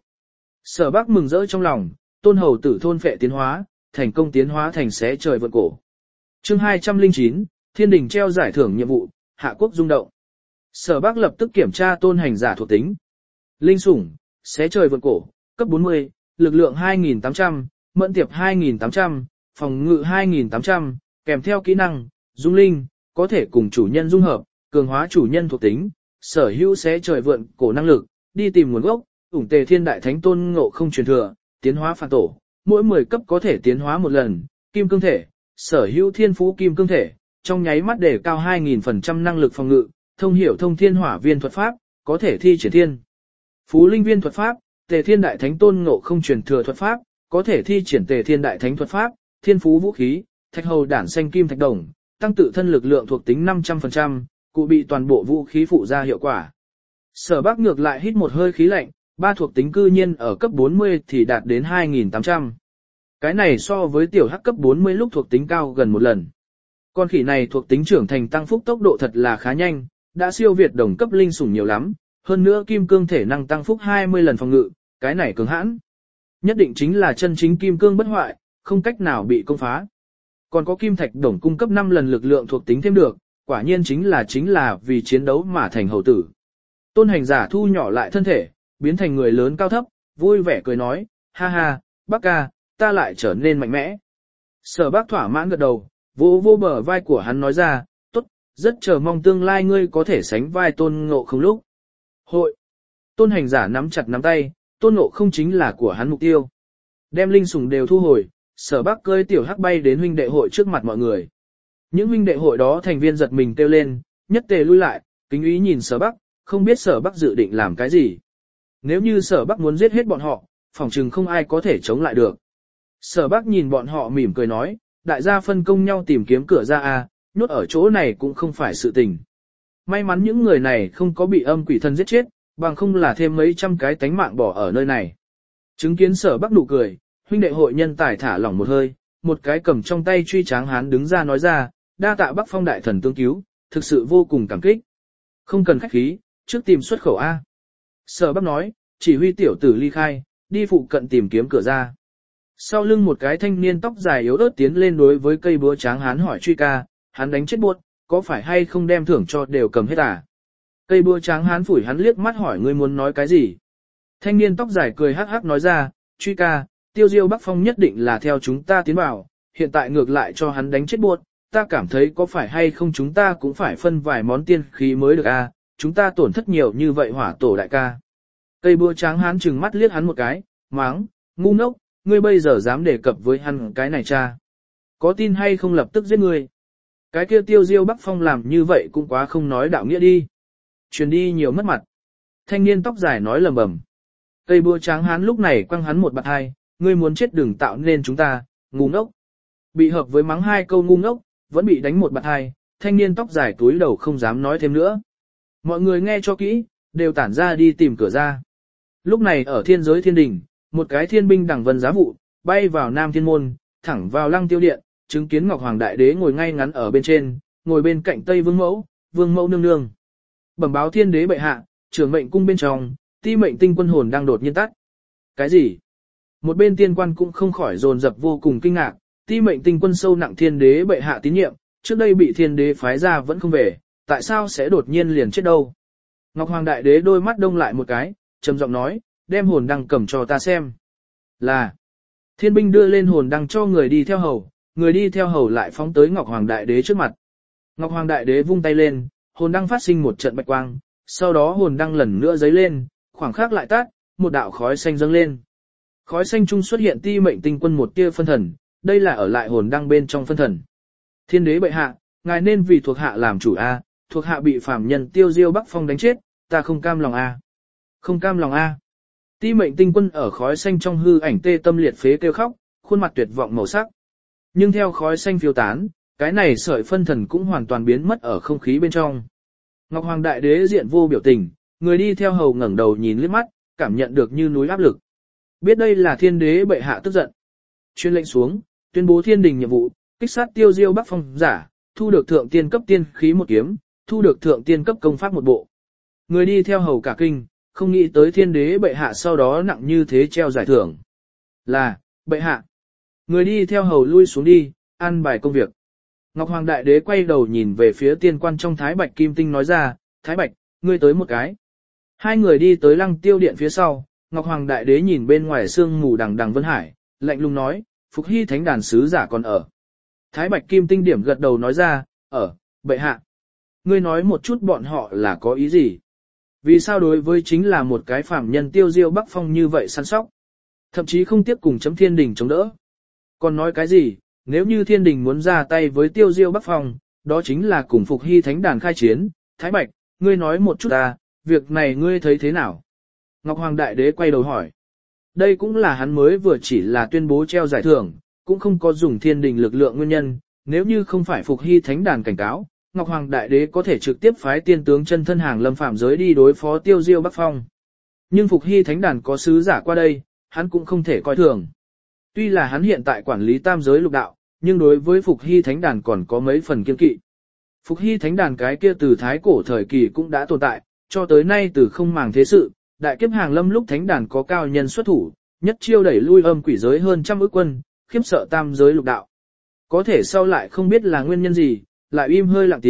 Sở Bắc mừng rỡ trong lòng, Tôn Hầu Tử thôn phệ tiến hóa, thành công tiến hóa thành xé trời vượt cổ. Chương hai trăm lẻ chín, Thiên Đình treo giải thưởng nhiệm vụ, Hạ Quốc rung động. Sở Bắc lập tức kiểm tra Tôn Hành Giả thuộc tính. Linh sủng, xé trời vượt cổ, cấp bốn mươi, lực lượng hai nghìn tám trăm, mẫn tiệp hai nghìn tám trăm, phòng ngự hai nghìn tám trăm, kèm theo kỹ năng, dung linh, có thể cùng chủ nhân dung hợp, cường hóa chủ nhân thuộc tính, sở hữu xé trời vượn cổ năng lực, đi tìm nguồn gốc, ủng tề thiên đại thánh tôn ngộ không truyền thừa, tiến hóa phản tổ, mỗi mười cấp có thể tiến hóa một lần, kim cương thể, sở hữu thiên phú kim cương thể, trong nháy mắt đề cao hai nghìn phần trăm năng lực phòng ngự, thông hiểu thông thiên hỏa viên thuật pháp, có thể thi triển thiên phú linh viên thuật pháp, tề thiên đại thánh tôn ngộ không truyền thừa thuật pháp, có thể thi triển tề thiên đại thánh thuật pháp, thiên phú vũ khí, thạch hầu đản xanh kim thạch đồng, tăng tự thân lực lượng thuộc tính năm trăm phần trăm, cụ bị toàn bộ vũ khí phụ ra hiệu quả. Sở Bắc ngược lại hít một hơi khí lạnh, ba thuộc tính cư nhiên ở cấp bốn mươi thì đạt đến hai nghìn tám trăm. Cái này so với tiểu hắc cấp bốn mươi lúc thuộc tính cao gần một lần. Con khỉ này thuộc tính trưởng thành tăng phúc tốc độ thật là khá nhanh, đã siêu việt đồng cấp linh sủng nhiều lắm, hơn nữa kim cương thể năng tăng phúc hai mươi lần phòng ngự, cái này cứng hãn. Nhất định chính là chân chính kim cương bất hoại, không cách nào bị công phá. Còn có kim thạch đồng cung cấp năm lần lực lượng thuộc tính thêm được, quả nhiên chính là chính là vì chiến đấu mà thành hầu tử. Tôn hành giả thu nhỏ lại thân thể, biến thành người lớn cao thấp, vui vẻ cười nói, ha ha, bác ca, ta lại trở nên mạnh mẽ. Sở bác thỏa mãn gật đầu, vô vô bờ vai của hắn nói ra, tốt, rất chờ mong tương lai ngươi có thể sánh vai tôn ngộ không lúc. Hội. Tôn hành giả nắm chặt nắm tay, tôn ngộ không chính là của hắn mục tiêu. Đem linh sủng đều thu hồi, sở bác cơi tiểu hắc bay đến huynh đệ hội trước mặt mọi người. Những huynh đệ hội đó thành viên giật mình kêu lên, nhất tề lui lại, kính ý nhìn sở bác, không biết sở bác dự định làm cái gì. Nếu như sở bác muốn giết hết bọn họ, phỏng chừng không ai có thể chống lại được. Sở bác nhìn bọn họ mỉm cười nói, đại gia phân công nhau tìm kiếm cửa ra a, nhốt ở chỗ này cũng không phải sự tình. May mắn những người này không có bị âm quỷ thân giết chết, bằng không là thêm mấy trăm cái tánh mạng bỏ ở nơi này. Chứng kiến sở bác nụ cười, huynh đệ hội nhân tài thả lỏng một hơi, một cái cầm trong tay truy tráng hán đứng ra nói ra, đa tạ Bắc Phong đại thần tương cứu, thực sự vô cùng cảm kích. Không cần khách khí, trước tìm xuất khẩu A. Sở bác nói, chỉ huy tiểu tử ly khai, đi phụ cận tìm kiếm cửa ra. Sau lưng một cái thanh niên tóc dài yếu ớt tiến lên đối với cây búa tráng hán hỏi truy ca, hắn đánh chết buốt, có phải hay không đem thưởng cho đều cầm hết à? Cây búa tráng hán phủi hắn liếc mắt hỏi ngươi muốn nói cái gì? Thanh niên tóc dài cười hắc hắc nói ra, truy ca, tiêu diêu Bắc Phong nhất định là theo chúng ta tiến vào, hiện tại ngược lại cho hắn đánh chết buốt, ta cảm thấy có phải hay không chúng ta cũng phải phân vài món tiên khí mới được à, chúng ta tổn thất nhiều như vậy hỏa tổ đại ca. Cây búa tráng hán trừng mắt liếc hắn một cái, máng, ngu ngốc, ngươi bây giờ dám đề cập với hắn cái này cha. Có tin hay không lập tức giết ngươi. Cái kia tiêu diêu Bắc Phong làm như vậy cũng quá không nói đạo nghĩa đi. Truyền đi nhiều mất mặt. Thanh niên tóc dài nói lầm bầm. Cây búa tráng hán lúc này quăng hắn một bạt hai, ngươi muốn chết đừng tạo nên chúng ta, ngu ngốc. Bị hợp với mắng hai câu ngu ngốc, vẫn bị đánh một bạt hai, thanh niên tóc dài túi đầu không dám nói thêm nữa. Mọi người nghe cho kỹ, đều tản ra đi tìm cửa ra. Lúc này ở thiên giới thiên đình, một cái thiên binh đẳng vân giá vụ, bay vào Nam Thiên Môn, thẳng vào Lăng Tiêu Điện, chứng kiến Ngọc Hoàng Đại Đế ngồi ngay ngắn ở bên trên, ngồi bên cạnh Tây Vương Mẫu, Vương Mẫu nương nương. Bẩm báo thiên đế bệ hạ, trưởng mệnh cung bên trong, ti mệnh tinh quân hồn đang đột nhiên tắt. Cái gì? Một bên tiên quan cũng không khỏi dồn dập vô cùng kinh ngạc, ti mệnh tinh quân sâu nặng thiên đế bệ hạ tín nhiệm, trước đây bị thiên đế phái ra vẫn không về, tại sao sẽ đột nhiên liền chết đâu? Ngọc Hoàng Đại Đế đôi mắt đông lại một cái, trầm giọng nói, đem hồn đăng cầm cho ta xem. Là, thiên binh đưa lên hồn đăng cho người đi theo hầu, người đi theo hầu lại phóng tới Ngọc Hoàng Đại Đế trước mặt. Ngọc Hoàng Đại Đế vung tay lên, hồn đăng phát sinh một trận bạch quang, sau đó hồn đăng lần nữa giấy lên, khoảng khắc lại tắt, một đạo khói xanh dâng lên. Khói xanh trung xuất hiện ti mệnh tinh quân một tia phân thần, đây là ở lại hồn đăng bên trong phân thần. Thiên đế bệ hạ, ngài nên vì thuộc hạ làm chủ a, thuộc hạ bị phàm nhân tiêu diêu Bắc Phong đánh chết, ta không cam lòng a. Không cam lòng a. Ti mệnh tinh quân ở khói xanh trong hư ảnh tê tâm liệt phế kêu khóc, khuôn mặt tuyệt vọng màu sắc. Nhưng theo khói xanh phiêu tán, cái này sợi phân thần cũng hoàn toàn biến mất ở không khí bên trong. Ngọc Hoàng Đại Đế diện vô biểu tình, người đi theo hầu ngẩng đầu nhìn liếc mắt, cảm nhận được như núi áp lực. Biết đây là thiên đế bệ hạ tức giận. Chuyên lệnh xuống, tuyên bố thiên đình nhiệm vụ, kích sát tiêu diêu Bắc Phong giả, thu được thượng tiên cấp tiên khí một kiếm, thu được thượng tiên cấp công pháp một bộ. Người đi theo hầu cả kinh, không nghĩ tới thiên đế bệ hạ sau đó nặng như thế treo giải thưởng. Là, bệ hạ. Người đi theo hầu lui xuống đi, ăn bài công việc. Ngọc Hoàng Đại Đế quay đầu nhìn về phía tiên quan trong Thái Bạch Kim Tinh nói ra, Thái Bạch, ngươi tới một cái. Hai người đi tới Lăng Tiêu Điện phía sau, Ngọc Hoàng Đại Đế nhìn bên ngoài sương mù đằng đằng Vân Hải, lạnh lùng nói, Phục Hy Thánh Đàn sứ giả còn ở. Thái Bạch Kim Tinh điểm gật đầu nói ra, ở, bệ hạ. Ngươi nói một chút bọn họ là có ý gì? Vì sao đối với chính là một cái phàm nhân tiêu diêu Bắc Phong như vậy săn sóc? Thậm chí không tiếc cùng chấm thiên đình chống đỡ. Còn nói cái gì, nếu như thiên đình muốn ra tay với tiêu diêu Bắc Phong, đó chính là cùng Phục Hy Thánh Đàn khai chiến. Thái Bạch, ngươi nói một chút ta, việc này ngươi thấy thế nào? Ngọc Hoàng Đại Đế quay đầu hỏi. Đây cũng là hắn mới vừa chỉ là tuyên bố treo giải thưởng, cũng không có dùng thiên đình lực lượng nguyên nhân, nếu như không phải Phục Hy Thánh Đàn cảnh cáo, Ngọc Hoàng Đại Đế có thể trực tiếp phái tiên tướng chân thân hàng lâm phạm giới đi đối phó tiêu diêu Bắc Phong. Nhưng Phục Hy Thánh Đàn có sứ giả qua đây, hắn cũng không thể coi thường. Tuy là hắn hiện tại quản lý tam giới lục đạo, nhưng đối với Phục Hy Thánh Đàn còn có mấy phần kiên kỵ. Phục Hy Thánh Đàn cái kia từ thái cổ thời kỳ cũng đã tồn tại, cho tới nay từ không màng thế sự, đại kiếp hàng lâm lúc Thánh Đàn có cao nhân xuất thủ, nhất chiêu đẩy lui âm quỷ giới hơn trăm ức quân, khiếp sợ tam giới lục đạo. Có thể sau lại không biết là nguyên nhân gì, lại im hơi lặng tiếng,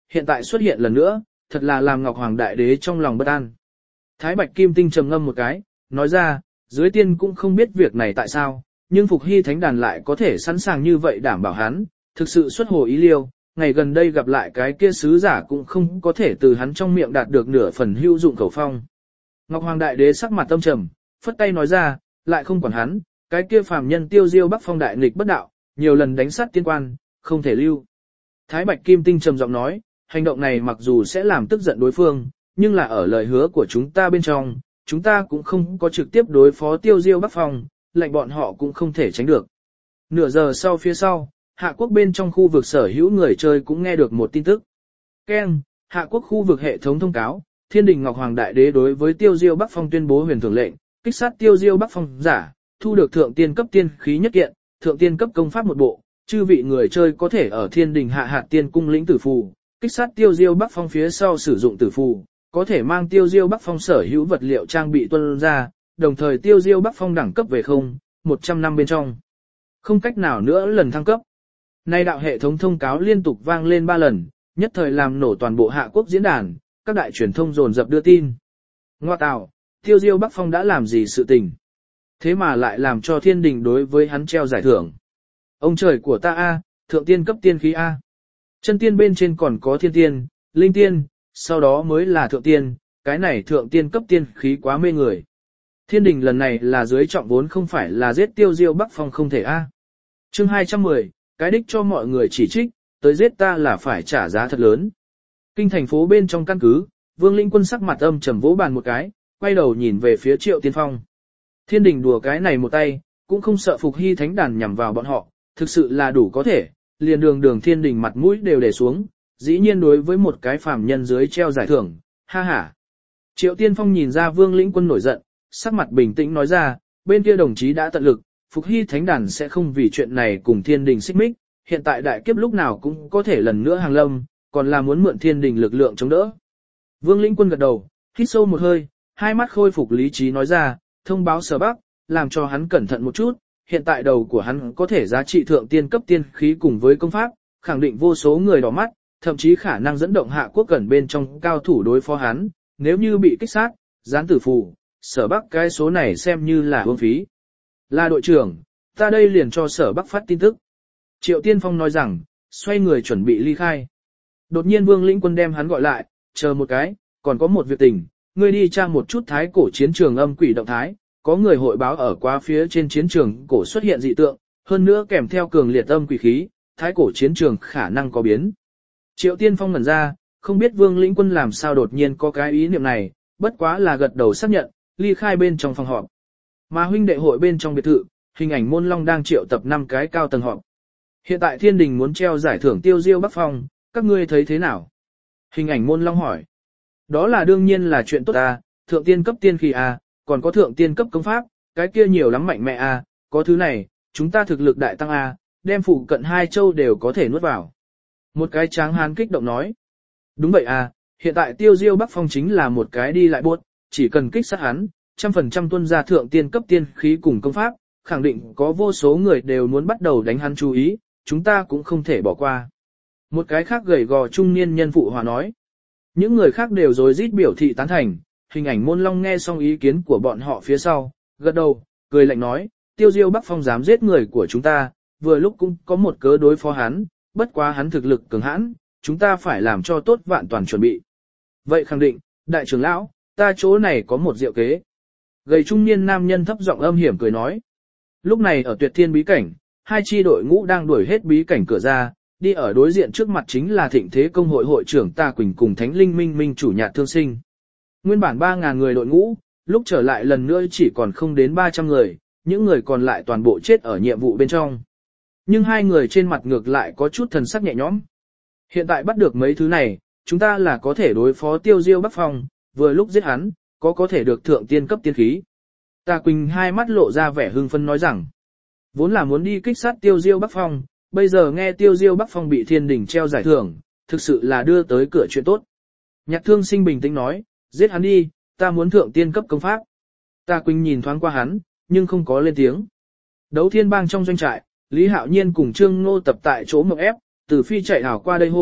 hiện tại xuất hiện lần nữa, thật là làm Ngọc Hoàng Đại Đế trong lòng bất an. Thái Bạch Kim Tinh trầm ngâm một cái, nói ra, dưới tiên cũng không biết việc này tại sao, nhưng Phục Hy Thánh Đàn lại có thể sẵn sàng như vậy đảm bảo hắn, thực sự xuất hồ ý liêu, ngày gần đây gặp lại cái kia sứ giả cũng không có thể từ hắn trong miệng đạt được nửa phần hữu dụng khẩu phong. Ngọc Hoàng Đại Đế sắc mặt tâm trầm, phất tay nói ra, lại không quản hắn, cái kia phàm nhân tiêu diêu Bắc Phong đại nghịch bất đạo, nhiều lần đánh sát tiên quan, không thể lưu. Thái Bạch Kim Tinh trầm giọng nói, hành động này mặc dù sẽ làm tức giận đối phương, nhưng là ở lời hứa của chúng ta bên trong, chúng ta cũng không có trực tiếp đối phó tiêu diêu Bắc Phong, lệnh bọn họ cũng không thể tránh được. Nửa giờ sau phía sau, Hạ Quốc bên trong khu vực sở hữu người chơi cũng nghe được một tin tức. Ken, Hạ Quốc khu vực hệ thống thông cáo, Thiên Đình Ngọc Hoàng Đại Đế đối với tiêu diêu Bắc Phong tuyên bố huyền thưởng lệnh, kích sát tiêu diêu Bắc Phong giả, thu được thượng tiên cấp tiên khí nhất kiện, thượng tiên cấp công pháp một bộ, chư vị người chơi có thể ở Thiên Đình hạ hạt tiên cung lĩnh tử phù, kích sát tiêu diêu Bắc Phong phía sau sử dụng tử phù, có thể mang tiêu diêu Bắc Phong sở hữu vật liệu trang bị tuân ra, đồng thời tiêu diêu Bắc Phong đẳng cấp về không, một trăm năm bên trong. Không cách nào nữa lần thăng cấp. Nay đạo hệ thống thông cáo liên tục vang lên ba lần, nhất thời làm nổ toàn bộ Hạ Quốc diễn đàn, các đại truyền thông dồn dập đưa tin. Ngoa tào, tiêu diêu Bắc Phong đã làm gì sự tình? Thế mà lại làm cho Thiên Đình đối với hắn treo giải thưởng. Ông trời của ta a, thượng tiên cấp tiên khí a. Chân tiên bên trên còn có thiên tiên, linh tiên, sau đó mới là thượng tiên, cái này thượng tiên cấp tiên khí quá mê người. Thiên Đình lần này là dưới trọng vốn không phải là giết tiêu diêu Bắc Phong không thể a. Chương hai trăm mười, cái đích cho mọi người chỉ trích, tới giết ta là phải trả giá thật lớn. Kinh thành phố bên trong căn cứ, Vương Linh Quân sắc mặt âm trầm vỗ bàn một cái, quay đầu nhìn về phía Triệu Tiên Phong. Thiên Đình đùa cái này một tay, cũng không sợ Phục Hy Thánh Đàn nhằm vào bọn họ, thực sự là đủ có thể, liền đường đường Thiên Đình mặt mũi đều để xuống, dĩ nhiên đối với một cái phàm nhân dưới treo giải thưởng, ha ha. Triệu Tiên Phong nhìn ra Vương Lĩnh Quân nổi giận, sắc mặt bình tĩnh nói ra, bên kia đồng chí đã tận lực, Phục Hy Thánh Đàn sẽ không vì chuyện này cùng Thiên Đình xích mích, hiện tại đại kiếp lúc nào cũng có thể lần nữa hàng lâm, còn là muốn mượn Thiên Đình lực lượng chống đỡ. Vương Lĩnh Quân gật đầu, hít sâu một hơi, hai mắt khôi phục lý trí nói ra, thông báo Sở Bắc, làm cho hắn cẩn thận một chút, hiện tại đầu của hắn có thể giá trị thượng tiên cấp tiên khí cùng với công pháp, khẳng định vô số người đỏ mắt, thậm chí khả năng dẫn động Hạ Quốc gần bên trong cao thủ đối phó hắn, nếu như bị kích sát, gián tử phù, Sở Bắc cái số này xem như là uổng phí. Là đội trưởng, ta đây liền cho Sở Bắc phát tin tức. Triệu Tiên Phong nói rằng, xoay người chuẩn bị ly khai. Đột nhiên Vương Lĩnh Quân đem hắn gọi lại, chờ một cái, còn có một việc tình, ngươi đi tra một chút thái cổ chiến trường âm quỷ động thái, có người hội báo ở quá phía trên chiến trường cổ xuất hiện dị tượng, hơn nữa kèm theo cường liệt âm quỷ khí, thái cổ chiến trường khả năng có biến. Triệu Tiên Phong ngẩn ra, không biết Vương Lĩnh Quân làm sao đột nhiên có cái ý niệm này, bất quá là gật đầu xác nhận, ly khai bên trong phòng họp. Mà huynh đệ hội bên trong biệt thự, hình ảnh Môn Long đang triệu tập năm cái cao tầng họp. Hiện tại Thiên Đình muốn treo giải thưởng tiêu diêu Bắc Phong, các ngươi thấy thế nào? Hình ảnh Môn Long hỏi. Đó là đương nhiên là chuyện tốt à, thượng tiên cấp tiên khí à, còn có thượng tiên cấp công pháp, cái kia nhiều lắm mạnh mẽ à, có thứ này, chúng ta thực lực đại tăng à, đem phụ cận hai châu đều có thể nuốt vào. Một cái tráng hán kích động nói. Đúng vậy à, hiện tại tiêu diêu Bắc Phong chính là một cái đi lại buốt, chỉ cần kích sát hắn, trăm phần trăm tuân ra thượng tiên cấp tiên khí cùng công pháp, khẳng định có vô số người đều muốn bắt đầu đánh hắn chú ý, chúng ta cũng không thể bỏ qua. Một cái khác gầy gò trung niên nhân phụ hòa nói. Những người khác đều rối rít biểu thị tán thành, hình ảnh Môn Long nghe xong ý kiến của bọn họ phía sau, gật đầu, cười lạnh nói, tiêu diêu Bắc Phong dám giết người của chúng ta, vừa lúc cũng có một cớ đối phó hắn, bất quá hắn thực lực cường hãn, chúng ta phải làm cho tốt vạn toàn chuẩn bị. Vậy khẳng định, đại trưởng lão, ta chỗ này có một diệu kế. Gầy trung niên nam nhân thấp giọng âm hiểm cười nói. Lúc này ở Tuyệt Thiên bí cảnh, hai chi đội ngũ đang đuổi hết bí cảnh cửa ra, đi ở đối diện trước mặt chính là Thịnh Thế Công hội hội trưởng Ta Quỳnh cùng Thánh Linh Minh Minh chủ Nhạc Thương Sinh. Nguyên bản ba ngàn người đội ngũ, lúc trở lại lần nữa chỉ còn không đến ba trăm người, những người còn lại toàn bộ chết ở nhiệm vụ bên trong. Nhưng hai người trên mặt ngược lại có chút thần sắc nhẹ nhõm. Hiện tại bắt được mấy thứ này, chúng ta là có thể đối phó tiêu diêu Bắc Phong, vừa lúc giết hắn, có có thể được thượng tiên cấp tiên khí. Ta Quỳnh hai mắt lộ ra vẻ hưng phấn nói rằng, vốn là muốn đi kích sát tiêu diêu Bắc Phong, bây giờ nghe tiêu diêu Bắc Phong bị Thiên Đình treo giải thưởng, thực sự là đưa tới cửa chuyện tốt. Nhạc Thương Sinh bình tĩnh nói, giết hắn đi, ta muốn thượng tiên cấp công pháp. Ta Quỳnh nhìn thoáng qua hắn, nhưng không có lên tiếng. Đấu Thiên Bang trong doanh trại, Lý Hạo Nhiên cùng Trương Ngô tập tại chỗ mộng ép, Tử Phi chạy hảo qua đây hô,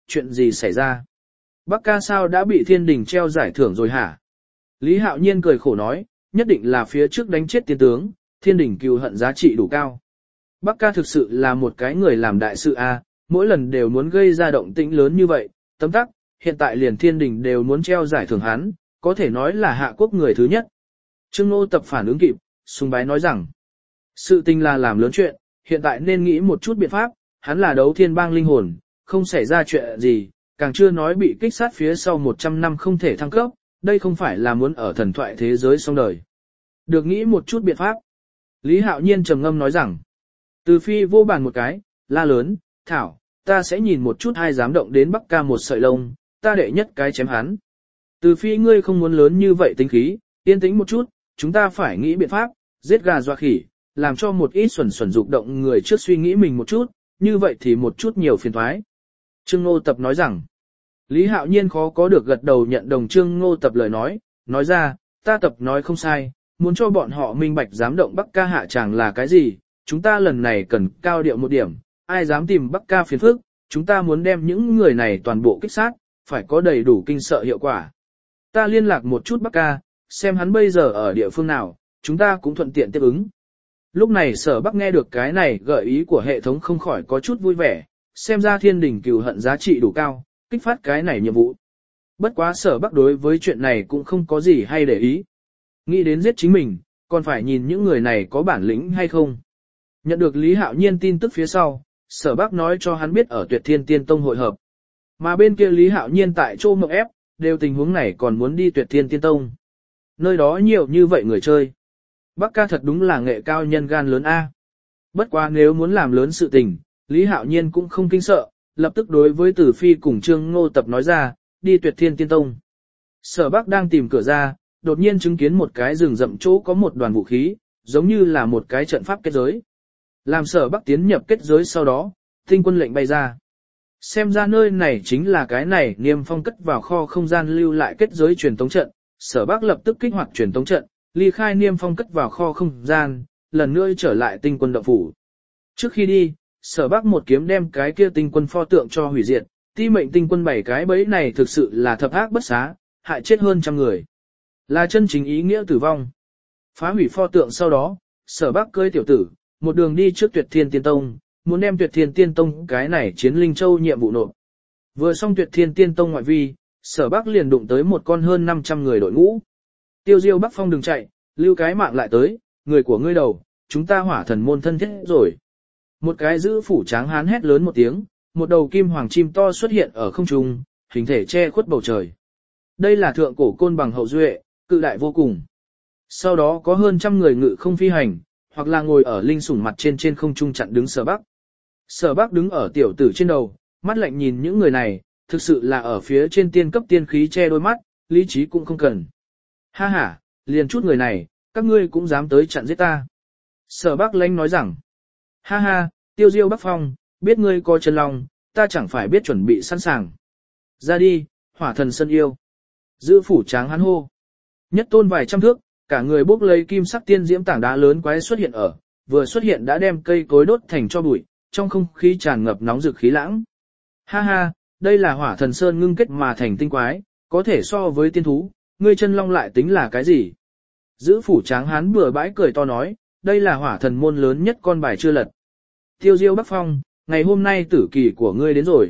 chuyện gì xảy ra? Bắc ca sao đã bị thiên đình treo giải thưởng rồi hả? Lý Hạo Nhiên cười khổ nói, nhất định là phía trước đánh chết tiên tướng, thiên đình cừu hận giá trị đủ cao. Bắc ca thực sự là một cái người làm đại sự a, mỗi lần đều muốn gây ra động tĩnh lớn như vậy, tấm tắc, hiện tại liền thiên đình đều muốn treo giải thưởng hắn, có thể nói là hạ quốc người thứ nhất. Trương Ngô Tập phản ứng kịp, sùng bái nói rằng, sự tình là làm lớn chuyện, hiện tại nên nghĩ một chút biện pháp, hắn là đấu thiên bang linh hồn, không xảy ra chuyện gì, càng chưa nói bị kích sát phía sau một trăm năm không thể thăng cấp, đây không phải là muốn ở thần thoại thế giới xong đời. Được nghĩ một chút biện pháp. Lý Hạo Nhiên trầm ngâm nói rằng, Từ Phi vô bàn một cái, la lớn, thảo, ta sẽ nhìn một chút ai dám động đến Bắc ca một sợi lông, ta đệ nhất cái chém hắn. Từ Phi ngươi không muốn lớn như vậy tính khí, yên tĩnh một chút, chúng ta phải nghĩ biện pháp, giết gà dọa khỉ, làm cho một ít xuẩn xuẩn dục động người trước suy nghĩ mình một chút, như vậy thì một chút nhiều phiền toái. Trương Ngô Tập nói rằng, Lý Hạo Nhiên khó có được gật đầu nhận đồng Trương Ngô Tập lời nói, nói ra, ta Tập nói không sai, muốn cho bọn họ minh bạch dám động Bắc ca hạ chàng là cái gì, chúng ta lần này cần cao điệu một điểm, ai dám tìm Bắc ca phiền phức, chúng ta muốn đem những người này toàn bộ kích sát, phải có đầy đủ kinh sợ hiệu quả. Ta liên lạc một chút Bắc ca, xem hắn bây giờ ở địa phương nào, chúng ta cũng thuận tiện tiếp ứng. Lúc này Sở Bắc nghe được cái này gợi ý của hệ thống không khỏi có chút vui vẻ, xem ra thiên đình cừu hận giá trị đủ cao, kích phát cái này nhiệm vụ. Bất quá Sở Bắc đối với chuyện này cũng không có gì hay để ý. Nghĩ đến giết chính mình, còn phải nhìn những người này có bản lĩnh hay không. Nhận được Lý Hạo Nhiên tin tức phía sau, Sở Bắc nói cho hắn biết ở Tuyệt Thiên Tiên Tông hội hợp. Mà bên kia Lý Hạo Nhiên tại Châu Mộng ép, đều tình huống này còn muốn đi Tuyệt Thiên Tiên Tông. Nơi đó nhiều như vậy người chơi. Bắc ca thật đúng là nghệ cao nhân gan lớn A. Bất quá nếu muốn làm lớn sự tình, Lý Hạo Nhiên cũng không kinh sợ, lập tức đối với Tử Phi cùng Trương Ngô Tập nói ra, đi Tuyệt Thiên Tiên Tông. Sở Bắc đang tìm cửa ra, đột nhiên chứng kiến một cái rừng rậm chỗ có một đoàn vũ khí, giống như là một cái trận pháp kết giới. Làm Sở Bắc tiến nhập kết giới sau đó, tinh quân lệnh bay ra. Xem ra nơi này chính là cái này Niêm Phong cất vào kho không gian lưu lại kết giới truyền tống trận, Sở Bắc lập tức kích hoạt truyền tống trận, ly khai Niêm Phong cất vào kho không gian, lần nữa trở lại tinh quân động phủ. Trước khi đi, Sở Bắc một kiếm đem cái kia tinh quân pho tượng cho hủy diệt, ti mệnh tinh quân bảy cái bẫy này thực sự là thập ác bất xá, hại chết hơn trăm người. Là chân chính ý nghĩa tử vong. Phá hủy pho tượng sau đó, Sở Bắc cưỡi tiểu tử, một đường đi trước Tuyệt Thiên Tiên Tông, muốn đem Tuyệt Thiên Tiên Tông cái này chiến linh châu nhiệm vụ nộp. Vừa xong Tuyệt Thiên Tiên Tông ngoại vi, Sở Bắc liền đụng tới một con hơn năm trăm người đội ngũ. Tiêu Diêu Bắc Phong đừng chạy, lưu cái mạng lại tới, người của ngươi đầu, chúng ta hỏa thần môn thân thiết rồi. Một cái giữ phủ tráng hán hét lớn một tiếng, một đầu kim hoàng chim to xuất hiện ở không trung, hình thể che khuất bầu trời. Đây là thượng cổ côn bằng hậu duệ, cự đại vô cùng. Sau đó có hơn trăm người ngự không phi hành, hoặc là ngồi ở linh sủng mặt trên trên không trung chặn đứng Sở Bắc. Sở Bắc đứng ở tiểu tử trên đầu, mắt lạnh nhìn những người này, thực sự là ở phía trên tiên cấp tiên khí che đôi mắt, lý trí cũng không cần. Ha ha, liền chút người này, các ngươi cũng dám tới chặn giết ta. Sở Bắc lãnh nói rằng, ha ha, Tiêu Diêu Bắc Phong, biết ngươi có chân lòng, ta chẳng phải biết chuẩn bị sẵn sàng. Ra đi, hỏa thần sân yêu. Giữ phủ tráng hắn hô. Nhất tôn vài trăm thước, cả người bốc lấy kim sắc tiên diễm tảng đá lớn quái xuất hiện ở, vừa xuất hiện đã đem cây cối đốt thành cho bụi, trong không khí tràn ngập nóng rực khí lãng. Ha ha, đây là hỏa thần sơn ngưng kết mà thành tinh quái, có thể so với tiên thú, ngươi chân long lại tính là cái gì? Giữ phủ tráng hán bừa bãi cười to nói, đây là hỏa thần môn lớn nhất con bài chưa lật. Tiêu Diêu Bắc Phong, ngày hôm nay tử kỳ của ngươi đến rồi.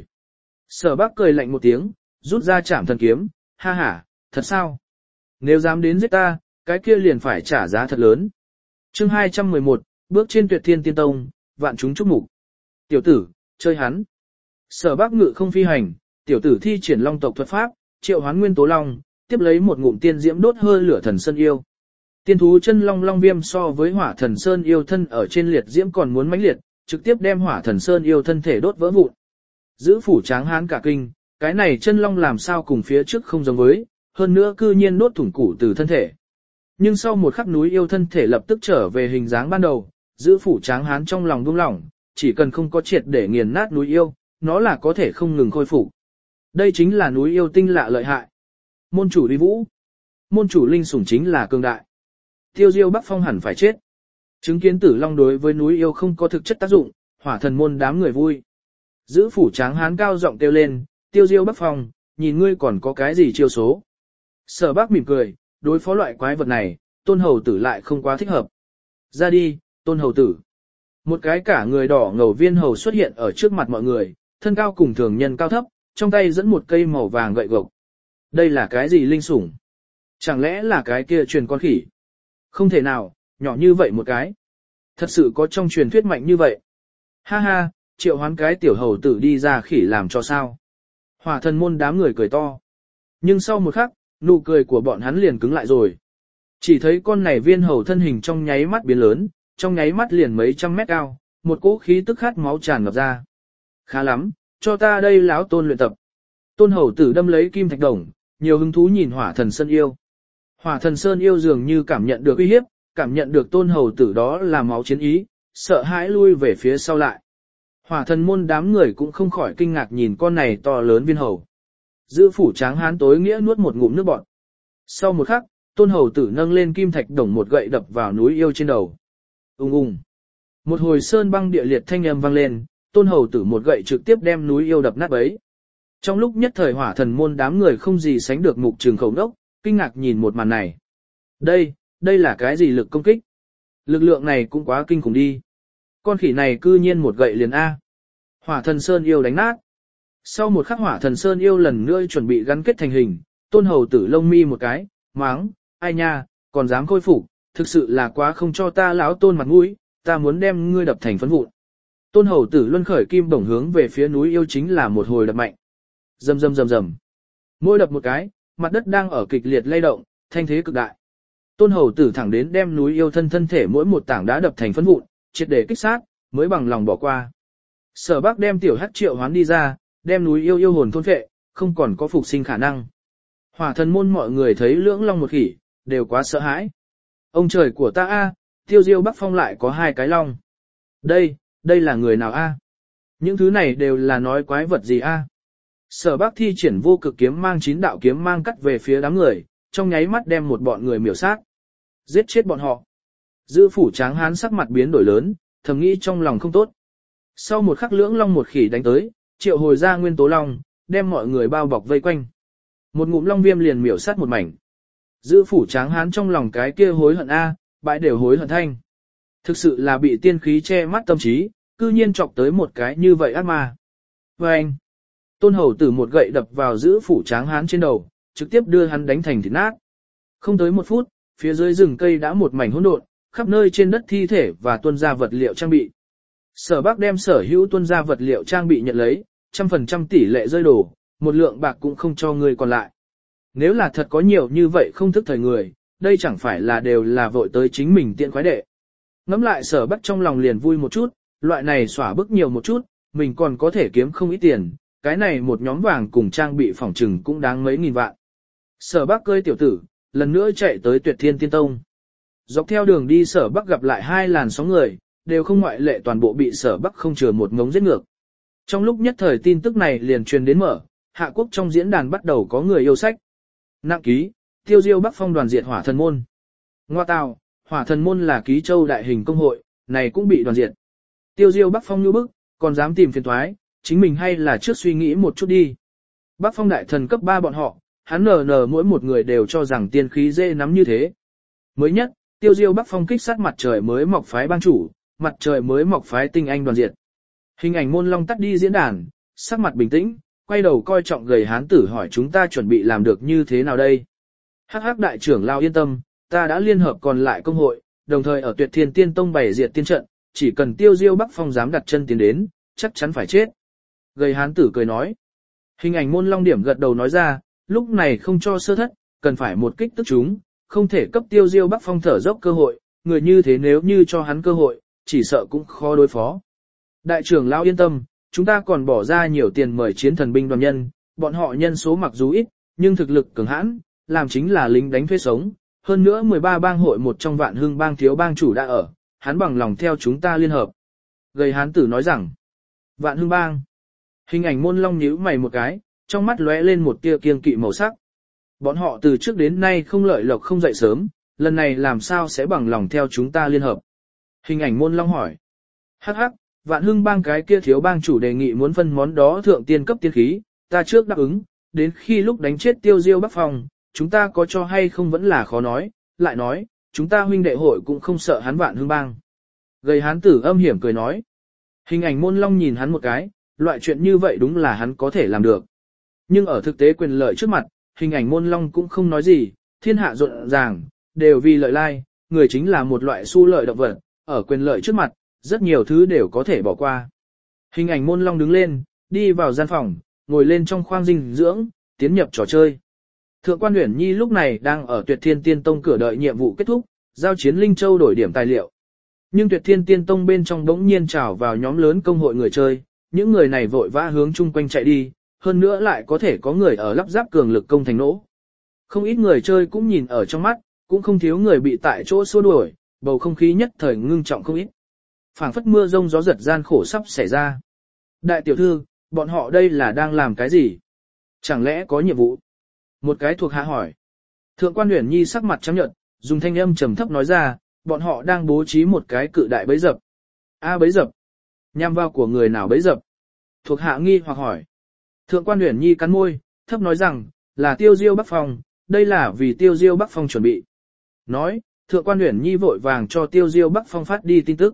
Sở Bắc cười lạnh một tiếng, rút ra trảm thần kiếm, ha ha, thật sao? Nếu dám đến giết ta, cái kia liền phải trả giá thật lớn. Chương hai trăm mười một, bước trên Tuyệt Thiên Tiên Tông, vạn chúng chúc mục. Tiểu tử, chơi hắn. Sở Bắc ngự không phi hành, tiểu tử thi triển long tộc thuật pháp, triệu hoán nguyên tố long, tiếp lấy một ngụm tiên diễm đốt hơi lửa thần sơn yêu. Tiên thú chân long long viêm so với hỏa thần sơn yêu thân ở trên liệt diễm còn muốn mãnh liệt, trực tiếp đem hỏa thần sơn yêu thân thể đốt vỡ vụn. Giữ phủ tráng hán cả kinh, cái này chân long làm sao cùng phía trước không giống với, hơn nữa cư nhiên đốt thủng củ từ thân thể. Nhưng sau một khắc núi yêu thân thể lập tức trở về hình dáng ban đầu, giữ phủ tráng hán trong lòng buông lỏng, chỉ cần không có triệt để nghiền nát núi yêu, nó là có thể không ngừng khôi phục. Đây chính là núi yêu tinh lạ lợi hại. Môn chủ đi vũ. Môn chủ linh sủng chính là cường đại. Tiêu Diêu Bắc Phong hẳn phải chết. Chứng kiến tử long đối với núi yêu không có thực chất tác dụng, hỏa thần môn đám người vui. Giữ phủ tráng hán cao giọng kêu lên, tiêu diêu bắc phong, nhìn ngươi còn có cái gì chiêu số. Sở bác mỉm cười, đối phó loại quái vật này, tôn hầu tử lại không quá thích hợp. Ra đi, tôn hầu tử. Một cái cả người đỏ ngầu viên hầu xuất hiện ở trước mặt mọi người, thân cao cùng thường nhân cao thấp, trong tay dẫn một cây màu vàng gậy gộc. Đây là cái gì linh sủng? Chẳng lẽ là cái kia truyền con khỉ? Không thể nào, nhỏ như vậy một cái. Thật sự có trong truyền thuyết mạnh như vậy. Ha ha, triệu hoán cái tiểu hầu tử đi ra khỉ làm cho sao? Hỏa thần môn đám người cười to. Nhưng sau một khắc, nụ cười của bọn hắn liền cứng lại rồi. Chỉ thấy con này viên hầu thân hình trong nháy mắt biến lớn, trong nháy mắt liền mấy trăm mét cao, một cỗ khí tức khát máu tràn ngập ra. Khá lắm, cho ta đây láo tôn luyện tập. Tôn hầu tử đâm lấy kim thạch đồng, nhiều hứng thú nhìn hỏa thần sơn yêu. Hỏa thần sơn yêu dường như cảm nhận được uy hiếp, cảm nhận được tôn hầu tử đó là máu chiến ý, sợ hãi lui về phía sau lại. Hỏa thần môn đám người cũng không khỏi kinh ngạc nhìn con này to lớn viên hầu. Giữ phủ tráng hán tối nghĩa nuốt một ngụm nước bọt. Sau một khắc, tôn hầu tử nâng lên kim thạch đồng một gậy đập vào núi yêu trên đầu. Ung ung. Một hồi sơn băng địa liệt thanh âm vang lên, tôn hầu tử một gậy trực tiếp đem núi yêu đập nát bấy. Trong lúc nhất thời hỏa thần môn đám người không gì sánh được mục trường khẩu đốc, kinh ngạc nhìn một màn này. Đây, đây là cái gì lực công kích? Lực lượng này cũng quá kinh khủng đi. Con khỉ này cư nhiên một gậy liền A. Hỏa thần sơn yêu đánh nát. Sau một khắc hỏa thần sơn yêu lần nữa chuẩn bị gắn kết thành hình, tôn hầu tử lông mi một cái, máng, ai nha, còn dám khôi phục, thực sự là quá không cho ta lão tôn mặt mũi, ta muốn đem ngươi đập thành phấn vụn. Tôn hầu tử luân khởi kim bổng hướng về phía núi yêu chính là một hồi đập mạnh. Rầm rầm rầm rầm. Mỗi đập một cái, mặt đất đang ở kịch liệt lay động, thanh thế cực đại. Tôn hầu tử thẳng đến đem núi yêu thân thân thể mỗi một tảng đá đập thành phấn vụn, triệt để kích sát, mới bằng lòng bỏ qua. Sở Bác đem tiểu hắc triệu hoán đi ra, đem núi yêu yêu hồn thôn phệ, không còn có phục sinh khả năng. Hỏa thần môn mọi người thấy lưỡng long một khỉ, đều quá sợ hãi. Ông trời của ta a, tiêu diêu bắc phong lại có hai cái long. Đây, đây là người nào a? Những thứ này đều là nói quái vật gì a? Sở Bác thi triển vô cực kiếm mang chín đạo kiếm mang cắt về phía đám người, trong nháy mắt đem một bọn người miểu sát. Giết chết bọn họ. Giữ phủ tráng hán sắc mặt biến đổi lớn, thầm nghĩ trong lòng không tốt. Sau một khắc lưỡng long một khỉ đánh tới, triệu hồi ra nguyên tố long, đem mọi người bao bọc vây quanh. Một ngụm long viêm liền miểu sát một mảnh. Giữ phủ tráng hán trong lòng cái kia hối hận a, bãi đều hối hận thanh. Thực sự là bị tiên khí che mắt tâm trí, cư nhiên chọc tới một cái như vậy ác ma. Và anh, tôn hầu tử một gậy đập vào giữ phủ tráng hán trên đầu, trực tiếp đưa hắn đánh thành thịt nát. Không tới một phút, phía dưới rừng cây đã một mảnh hỗn độn, khắp nơi trên đất thi thể và tuân ra vật liệu trang bị. Sở Bác đem sở hữu tuân ra vật liệu trang bị nhận lấy, trăm phần trăm tỷ lệ rơi đổ, một lượng bạc cũng không cho người còn lại. Nếu là thật có nhiều như vậy không thức thời người, đây chẳng phải là đều là vội tới chính mình tiện khoái đệ. Ngắm lại sở Bác trong lòng liền vui một chút, loại này xỏa bức nhiều một chút, mình còn có thể kiếm không ít tiền, cái này một nhóm vàng cùng trang bị phòng trừng cũng đáng mấy nghìn vạn. Sở Bác cơi tiểu tử, lần nữa chạy tới Tuyệt Thiên Tiên Tông. Dọc theo đường đi sở Bắc gặp lại hai làn sóng người, đều không ngoại lệ toàn bộ bị sở Bắc không chừa một ngống giết ngược. Trong lúc nhất thời tin tức này liền truyền đến mở, Hạ Quốc trong diễn đàn bắt đầu có người yêu sách. Nặng ký, tiêu diêu Bắc phong đoàn diệt hỏa thần môn. Ngoa tào, hỏa thần môn là ký châu đại hình công hội, này cũng bị đoàn diệt. Tiêu diêu Bắc phong như bức, còn dám tìm phiền toái, chính mình hay là trước suy nghĩ một chút đi. Bắc phong đại thần cấp ba bọn họ, hắn nờ nờ mỗi một người đều cho rằng tiên khí dễ nắm như thế. Mới nhất, tiêu diêu Bắc phong kích sát mặt trời mới mọc phái bang chủ, mặt trời mới mọc phái tinh anh đoàn diệt. Hình ảnh môn long tắt đi diễn đàn, sắc mặt bình tĩnh, quay đầu coi trọng gầy hán tử hỏi chúng ta chuẩn bị làm được như thế nào đây. Hắc hắc đại trưởng lao yên tâm, ta đã liên hợp còn lại công hội, đồng thời ở Tuyệt Thiên Tiên Tông bày diệt tiên trận, chỉ cần tiêu diêu Bắc phong dám đặt chân tiến đến, chắc chắn phải chết. Gầy hán tử cười nói. Hình ảnh môn long điểm gật đầu nói ra, lúc này không cho sơ thất, cần phải một kích tức chúng, không thể cấp tiêu diêu Bắc phong thở dốc cơ hội, người như thế nếu như cho hắn cơ hội, chỉ sợ cũng khó đối phó. Đại trưởng lão yên tâm, chúng ta còn bỏ ra nhiều tiền mời chiến thần binh đoàn nhân, bọn họ nhân số mặc dù ít, nhưng thực lực cường hãn, làm chính là lính đánh thuê sống, hơn nữa mười ba bang hội một trong Vạn Hưng bang thiếu bang chủ đã ở, hắn bằng lòng theo chúng ta liên hợp. Gầy hán tử nói rằng, Vạn Hưng bang. Hình ảnh môn long nhíu mày một cái, trong mắt lóe lên một tia kiêng kỵ màu sắc. Bọn họ từ trước đến nay không lợi lộc không dậy sớm, lần này làm sao sẽ bằng lòng theo chúng ta liên hợp. Hình ảnh môn long hỏi. Hắc hắc, Vạn Hưng bang cái kia thiếu bang chủ đề nghị muốn phân món đó thượng tiên cấp tiên khí, ta trước đáp ứng, đến khi lúc đánh chết tiêu diêu Bắc Phong, chúng ta có cho hay không vẫn là khó nói, lại nói, chúng ta huynh đệ hội cũng không sợ hắn vạn hương bang. Gầy hán tử âm hiểm cười nói. Hình ảnh môn long nhìn hắn một cái, loại chuyện như vậy đúng là hắn có thể làm được. Nhưng ở thực tế quyền lợi trước mặt, hình ảnh môn long cũng không nói gì, thiên hạ rộn ràng, đều vì lợi lai, người chính là một loại su lợi động vật, ở quyền lợi trước mặt, rất nhiều thứ đều có thể bỏ qua. Hình ảnh môn long đứng lên, đi vào gian phòng, ngồi lên trong khoang dinh dưỡng, tiến nhập trò chơi. Thượng quan Uyển Nhi lúc này đang ở Tuyệt Thiên Tiên Tông cửa đợi nhiệm vụ kết thúc, giao chiến Linh Châu đổi điểm tài liệu. Nhưng Tuyệt Thiên Tiên Tông bên trong bỗng nhiên trào vào nhóm lớn công hội người chơi, những người này vội vã hướng chung quanh chạy đi, hơn nữa lại có thể có người ở lắp ráp cường lực công thành nỗ. Không ít người chơi cũng nhìn ở trong mắt, cũng không thiếu người bị tại chỗ xua đuổi, bầu không khí nhất thời ngưng trọng không ít. Phảng phất mưa rông gió giật gian khổ sắp xảy ra. Đại tiểu thư, bọn họ đây là đang làm cái gì? Chẳng lẽ có nhiệm vụ? Một cái thuộc hạ hỏi. Thượng quan Uyển Nhi sắc mặt trắng nhợt, dùng thanh âm trầm thấp nói ra, bọn họ đang bố trí một cái cự đại bẫy dập. A bẫy dập? Nhằm vào của người nào bẫy dập? Thuộc hạ nghi hoặc hỏi. Thượng quan Uyển Nhi cắn môi, thấp nói rằng, là Tiêu Diêu Bắc Phong, đây là vì Tiêu Diêu Bắc Phong chuẩn bị. Nói, Thượng quan Uyển Nhi vội vàng cho Tiêu Diêu Bắc Phong phát đi tin tức.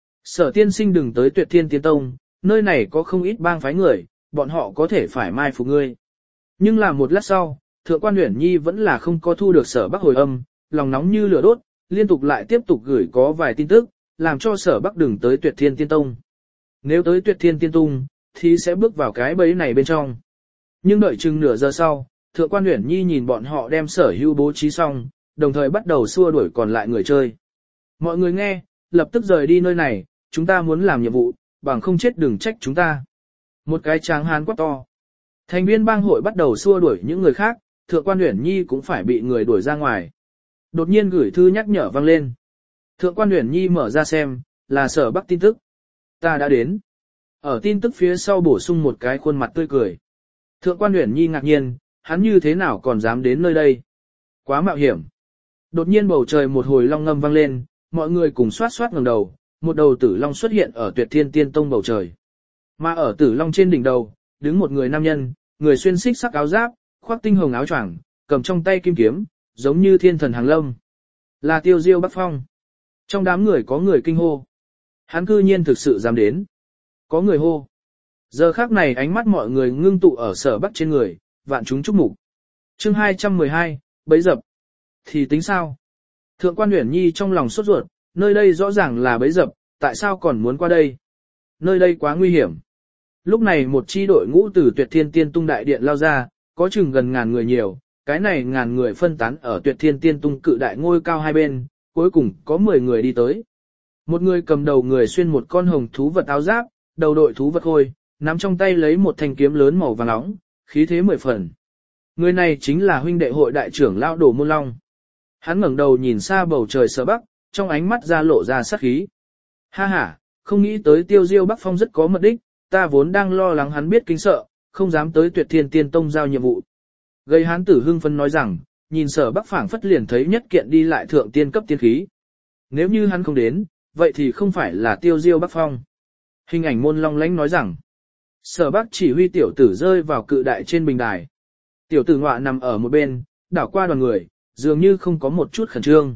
Sở tiên sinh đừng tới Tuyệt Thiên Tiên Tông, nơi này có không ít bang phái người, bọn họ có thể phải mai phục ngươi. Nhưng là một lát sau, Thượng quan Uyển Nhi vẫn là không có thu được Sở Bắc hồi âm, lòng nóng như lửa đốt, liên tục lại tiếp tục gửi có vài tin tức, làm cho Sở Bắc đừng tới Tuyệt Thiên Tiên Tông. Nếu tới Tuyệt Thiên Tiên Tông, thì sẽ bước vào cái bẫy này bên trong. Nhưng đợi chừng nửa giờ sau, Thượng quan Uyển Nhi nhìn bọn họ đem sở hữu bố trí xong, đồng thời bắt đầu xua đuổi còn lại người chơi. Mọi người nghe, lập tức rời đi nơi này, chúng ta muốn làm nhiệm vụ, bằng không chết đừng trách chúng ta. Một cái tráng hán quát to. Thành viên bang hội bắt đầu xua đuổi những người khác, Thượng quan Uyển Nhi cũng phải bị người đuổi ra ngoài. Đột nhiên gửi thư nhắc nhở vang lên. Thượng quan Uyển Nhi mở ra xem, là Sở Bắc tin tức. Ta đã đến. Ở tin tức phía sau bổ sung một cái khuôn mặt tươi cười. Thượng quan Uyển Nhi ngạc nhiên, hắn như thế nào còn dám đến nơi đây? Quá mạo hiểm. Đột nhiên bầu trời một hồi long ngâm vang lên, mọi người cùng xoát xoát ngẩng đầu, một đầu tử long xuất hiện ở Tuyệt Thiên Tiên Tông bầu trời. Mà ở tử long trên đỉnh đầu, đứng một người nam nhân, người xuyên xích sắc áo giáp, khoác tinh hồng áo choàng, cầm trong tay kim kiếm, giống như thiên thần hàng lâm. Là Tiêu Diêu Bắc Phong. Trong đám người có người kinh hô. Hắn cư nhiên thực sự dám đến. Có người hô. Giờ khắc này ánh mắt mọi người ngưng tụ ở Sở Bắc trên người, vạn chúng chúc mục. Chương hai trăm mười hai, bấy dập. Thì tính sao? Thượng quan Uyển Nhi trong lòng sốt ruột, nơi đây rõ ràng là bấy dập, tại sao còn muốn qua đây? Nơi đây quá nguy hiểm. Lúc này một chi đội ngũ từ Tuyệt Thiên Tiên Tung đại điện lao ra, có chừng gần ngàn người nhiều, cái này ngàn người phân tán ở Tuyệt Thiên Tiên Tung cự đại ngôi cao hai bên, cuối cùng có mười người đi tới. Một người cầm đầu người xuyên một con hồng thú vật áo giáp, đầu đội thú vật khôi, nắm trong tay lấy một thanh kiếm lớn màu vàng nóng, khí thế mười phần. Người này chính là huynh đệ hội đại trưởng lão Đồ Môn Long. Hắn ngẩng đầu nhìn xa bầu trời Sở Bắc, trong ánh mắt ra lộ ra sát khí. Ha ha, không nghĩ tới Tiêu Diêu Bắc Phong rất có mật đích, ta vốn đang lo lắng hắn biết kinh sợ, không dám tới Tuyệt Thiên Tiên Tông giao nhiệm vụ. Gây hán tử hưng phấn nói rằng, nhìn Sở Bắc phảng phất liền thấy nhất kiện đi lại thượng tiên cấp tiên khí. Nếu như hắn không đến, vậy thì không phải là Tiêu Diêu Bắc Phong. Hình ảnh Môn Long lãnh nói rằng, Sở Bắc chỉ huy tiểu tử rơi vào cự đại trên bình đài. Tiểu tử ngọa nằm ở một bên, đảo qua đoàn người, dường như không có một chút khẩn trương.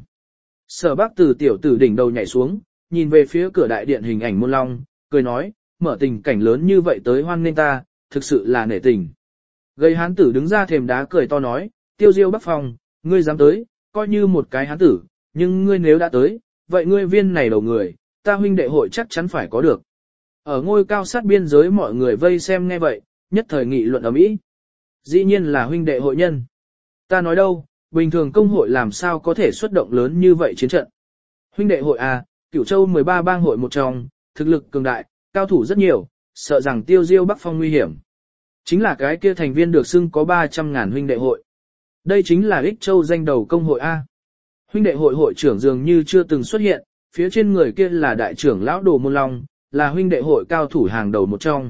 Sở Bắc từ tiểu tử đỉnh đầu nhảy xuống, nhìn về phía cửa đại điện hình ảnh Môn Long, cười nói, mở tình cảnh lớn như vậy tới hoan nghênh ta, thực sự là nể tình. Gây hán tử đứng ra thềm đá cười to nói, Tiêu Diêu Bắc Phong, ngươi dám tới, coi như một cái hán tử, nhưng ngươi nếu đã tới, vậy ngươi viên này đầu người, ta huynh đệ hội chắc chắn phải có được. Ở ngôi cao sát biên giới mọi người vây xem nghe vậy, nhất thời nghị luận ầm ĩ. Dĩ nhiên là huynh đệ hội nhân. Ta nói đâu, bình thường công hội làm sao có thể xuất động lớn như vậy chiến trận. Huynh đệ hội à, Cửu Châu mười ba bang hội một trong, thực lực cường đại, cao thủ rất nhiều, sợ rằng Tiêu Diêu Bắc Phong nguy hiểm. Chính là cái kia thành viên được xưng có ba trăm ngàn huynh đệ hội. Đây chính là Ích Châu danh đầu công hội A. Huynh đệ hội hội trưởng dường như chưa từng xuất hiện, phía trên người kia là đại trưởng lão Đồ Môn Long, là huynh đệ hội cao thủ hàng đầu một trong.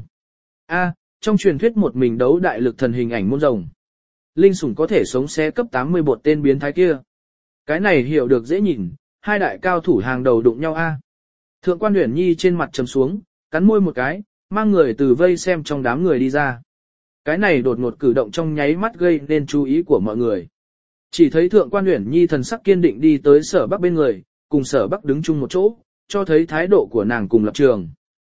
A, trong truyền thuyết một mình đấu đại lực thần hình ảnh môn rồng. Linh sủng có thể sống xé cấp tám mươi bột tên biến thái kia. Cái này hiểu được dễ nhìn, hai đại cao thủ hàng đầu đụng nhau A. Thượng quan Uyển Nhi trên mặt trầm xuống, cắn môi một cái, mang người từ vây xem trong đám người đi ra. Cái này đột ngột cử động trong nháy mắt gây nên chú ý của mọi người. Chỉ thấy thượng quan Uyển Nhi thần sắc kiên định đi tới Sở Bắc bên người, cùng Sở Bắc đứng chung một chỗ, cho thấy thái độ của nàng cùng lập trường.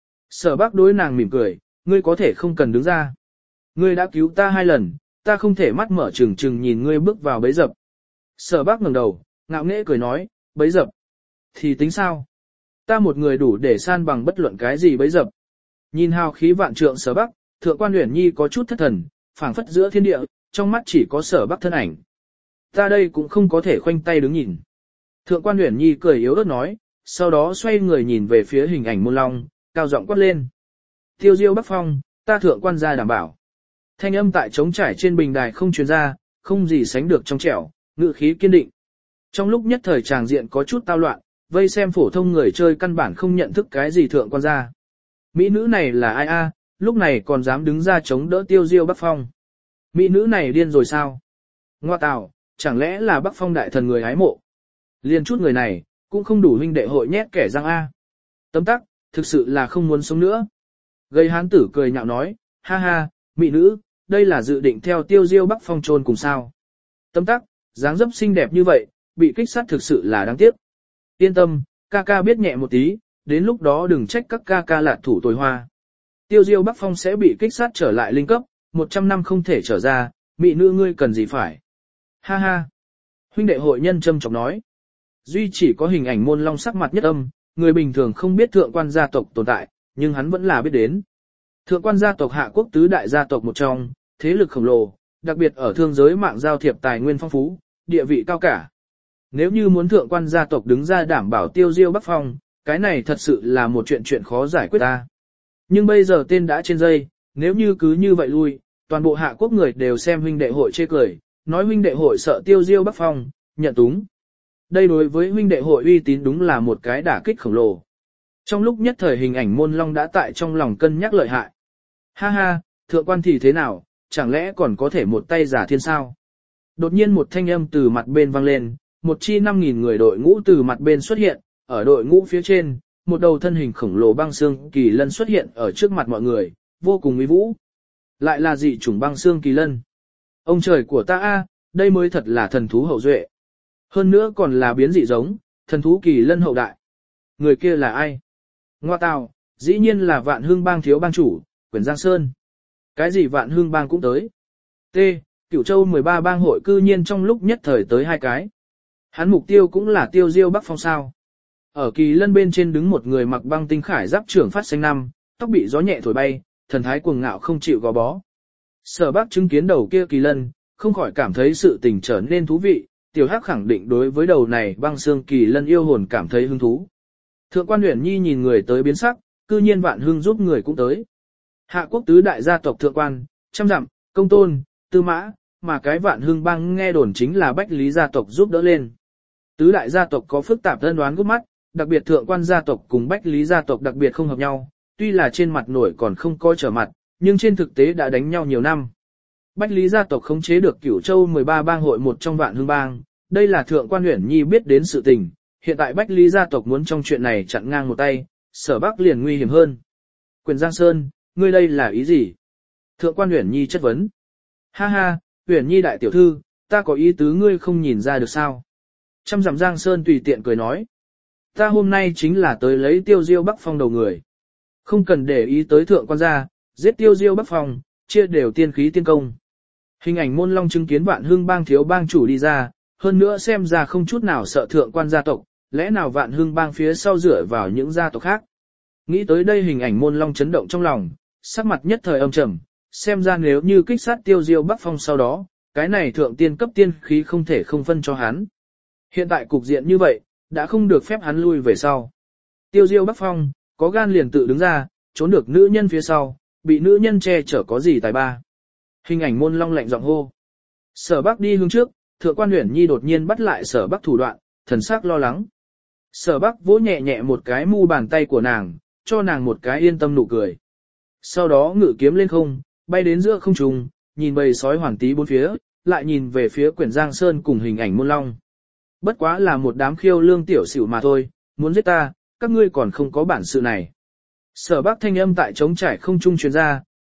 Sở Bắc đối nàng mỉm cười, ngươi có thể không cần đứng ra. Ngươi đã cứu ta hai lần, ta không thể mắt mở trừng trừng nhìn ngươi bước vào bẫy dập. Sở Bắc ngẩng đầu, ngạo nghễ cười nói, bẫy dập. Thì tính sao? Ta một người đủ để san bằng bất luận cái gì bẫy dập. Nhìn hào khí vạn trượng Sở Bắc, thượng quan Uyển Nhi có chút thất thần, phảng phất giữa thiên địa, trong mắt chỉ có Sở Bắc thân ảnh. Ta đây cũng không có thể khoanh tay đứng nhìn. Thượng quan Uyển Nhi cười yếu ớt nói, sau đó xoay người nhìn về phía hình ảnh môn long, cao giọng quát lên. Tiêu diêu Bắc Phong, ta thượng quan gia đảm bảo. Thanh âm tại trống trải trên bình đài không truyền ra, không gì sánh được trong trẻo, ngữ khí kiên định. Trong lúc nhất thời tràng diện có chút tao loạn, vây xem phổ thông người chơi căn bản không nhận thức cái gì thượng quan gia. Mỹ nữ này là ai a? Lúc này còn dám đứng ra chống đỡ tiêu diêu Bắc Phong. Mỹ nữ này điên rồi sao? Ngoa tào, chẳng lẽ là Bắc Phong đại thần người hái mộ? Liên chút người này, cũng không đủ huynh đệ hội nhét kẻ răng A. Tấm tắc, thực sự là không muốn sống nữa. Gây hán tử cười nhạo nói, ha ha, mỹ nữ, đây là dự định theo tiêu diêu Bắc Phong trôn cùng sao. Tấm tắc, dáng dấp xinh đẹp như vậy, bị kích sát thực sự là đáng tiếc. Yên tâm, ca ca biết nhẹ một tí, đến lúc đó đừng trách các ca ca lạt thủ tồi hoa. Tiêu diêu Bắc Phong sẽ bị kích sát trở lại linh cấp, một trăm năm không thể trở ra, mỹ nữ ngươi cần gì phải. Ha ha. Huynh đệ hội nhân châm chọc nói. Duy chỉ có hình ảnh môn long sắc mặt nhất âm, người bình thường không biết thượng quan gia tộc tồn tại, nhưng hắn vẫn là biết đến. Thượng quan gia tộc Hạ Quốc tứ đại gia tộc một trong, thế lực khổng lồ, đặc biệt ở thương giới mạng giao thiệp tài nguyên phong phú, địa vị cao cả. Nếu như muốn thượng quan gia tộc đứng ra đảm bảo tiêu diêu Bắc Phong, cái này thật sự là một chuyện chuyện khó giải quyết ta. Nhưng bây giờ tên đã trên dây, nếu như cứ như vậy lui, toàn bộ Hạ Quốc người đều xem huynh đệ hội chê cười, nói huynh đệ hội sợ tiêu diêu Bắc Phong, nhận túng. Đây đối với huynh đệ hội uy tín đúng là một cái đả kích khổng lồ. Trong lúc nhất thời hình ảnh môn long đã tại trong lòng cân nhắc lợi hại. Ha ha, thượng quan thì thế nào, chẳng lẽ còn có thể một tay giả thiên sao? Đột nhiên một thanh âm từ mặt bên vang lên, một chi năm nghìn người đội ngũ từ mặt bên xuất hiện, ở đội ngũ phía trên, một đầu thân hình khổng lồ băng xương kỳ lân xuất hiện ở trước mặt mọi người, vô cùng uy vũ. Lại là dị chủng băng xương kỳ lân. Ông trời của ta a, đây mới thật là thần thú hậu duệ. Hơn nữa còn là biến dị giống, thần thú kỳ lân hậu đại. Người kia là ai? Ngoa tào, dĩ nhiên là Vạn Hương Bang thiếu bang chủ, Quyển Giang Sơn. Cái gì Vạn Hương Bang cũng tới. T. Cửu Châu mười ba bang hội cư nhiên trong lúc nhất thời tới hai cái. Hắn mục tiêu cũng là tiêu diêu Bắc Phong sao. Ở kỳ lân bên trên đứng một người mặc băng tinh khải giáp trưởng phát xanh năm, tóc bị gió nhẹ thổi bay, thần thái cuồng ngạo không chịu gò bó. Sở Bắc chứng kiến đầu kia kỳ lân, không khỏi cảm thấy sự tình trở nên thú vị, tiểu hắc khẳng định đối với đầu này băng xương kỳ lân yêu hồn cảm thấy hứng thú. Thượng quan Uyển Nhi nhìn người tới biến sắc, cư nhiên Vạn Hương giúp người cũng tới. Hạ Quốc tứ đại gia tộc thượng quan, trăm dặm, công tôn, tư mã, mà cái Vạn Hương bang nghe đồn chính là Bách Lý gia tộc giúp đỡ lên. Tứ đại gia tộc có phức tạp thân đoán gút mắt, đặc biệt thượng quan gia tộc cùng Bách Lý gia tộc đặc biệt không hợp nhau, tuy là trên mặt nổi còn không coi trở mặt, nhưng trên thực tế đã đánh nhau nhiều năm. Bách Lý gia tộc khống chế được Cửu Châu mười ba bang hội một trong Vạn Hương bang, đây là thượng quan Uyển Nhi biết đến sự tình, hiện tại Bách Lý gia tộc muốn trong chuyện này chặn ngang một tay, Sở Bắc liền nguy hiểm hơn. Quyền Giang Sơn, ngươi đây là ý gì? Thượng quan Uyển Nhi chất vấn. Ha ha, Uyển Nhi đại tiểu thư, ta có ý tứ ngươi không nhìn ra được sao? Trăm dặm Giang Sơn tùy tiện cười nói. Ta hôm nay chính là tới lấy tiêu diêu Bắc Phong đầu người. Không cần để ý tới thượng quan gia, giết tiêu diêu Bắc Phong, chia đều tiên khí tiên công. Hình ảnh môn long chứng kiến Vạn Hương bang thiếu bang chủ đi ra, hơn nữa xem ra không chút nào sợ thượng quan gia tộc, lẽ nào Vạn Hương bang phía sau dựa vào những gia tộc khác. Nghĩ tới đây hình ảnh môn long chấn động trong lòng, sắc mặt nhất thời âm trầm, xem ra nếu như kích sát tiêu diêu Bắc Phong sau đó, cái này thượng tiên cấp tiên khí không thể không phân cho hắn. Hiện tại cục diện như vậy, đã không được phép hắn lui về sau. Tiêu diêu Bắc Phong, có gan liền tự đứng ra, trốn được nữ nhân phía sau, bị nữ nhân che chở có gì tài ba. Hình ảnh môn long lạnh giọng hô. Sở Bắc đi hướng trước, thượng quan Uyển Nhi đột nhiên bắt lại Sở Bắc thủ đoạn, thần sắc lo lắng. Sở Bắc vỗ nhẹ nhẹ một cái mu bàn tay của nàng, cho nàng một cái yên tâm nụ cười. Sau đó ngự kiếm lên không, bay đến giữa không trung, nhìn bầy sói hoàng tí bốn phía, lại nhìn về phía Quyển Giang Sơn cùng hình ảnh môn long. Bất quá là một đám khiêu lương tiểu xỉu mà thôi, muốn giết ta, các ngươi còn không có bản sự này. Sở Bắc thanh âm tại trống trải không trung truyền ra,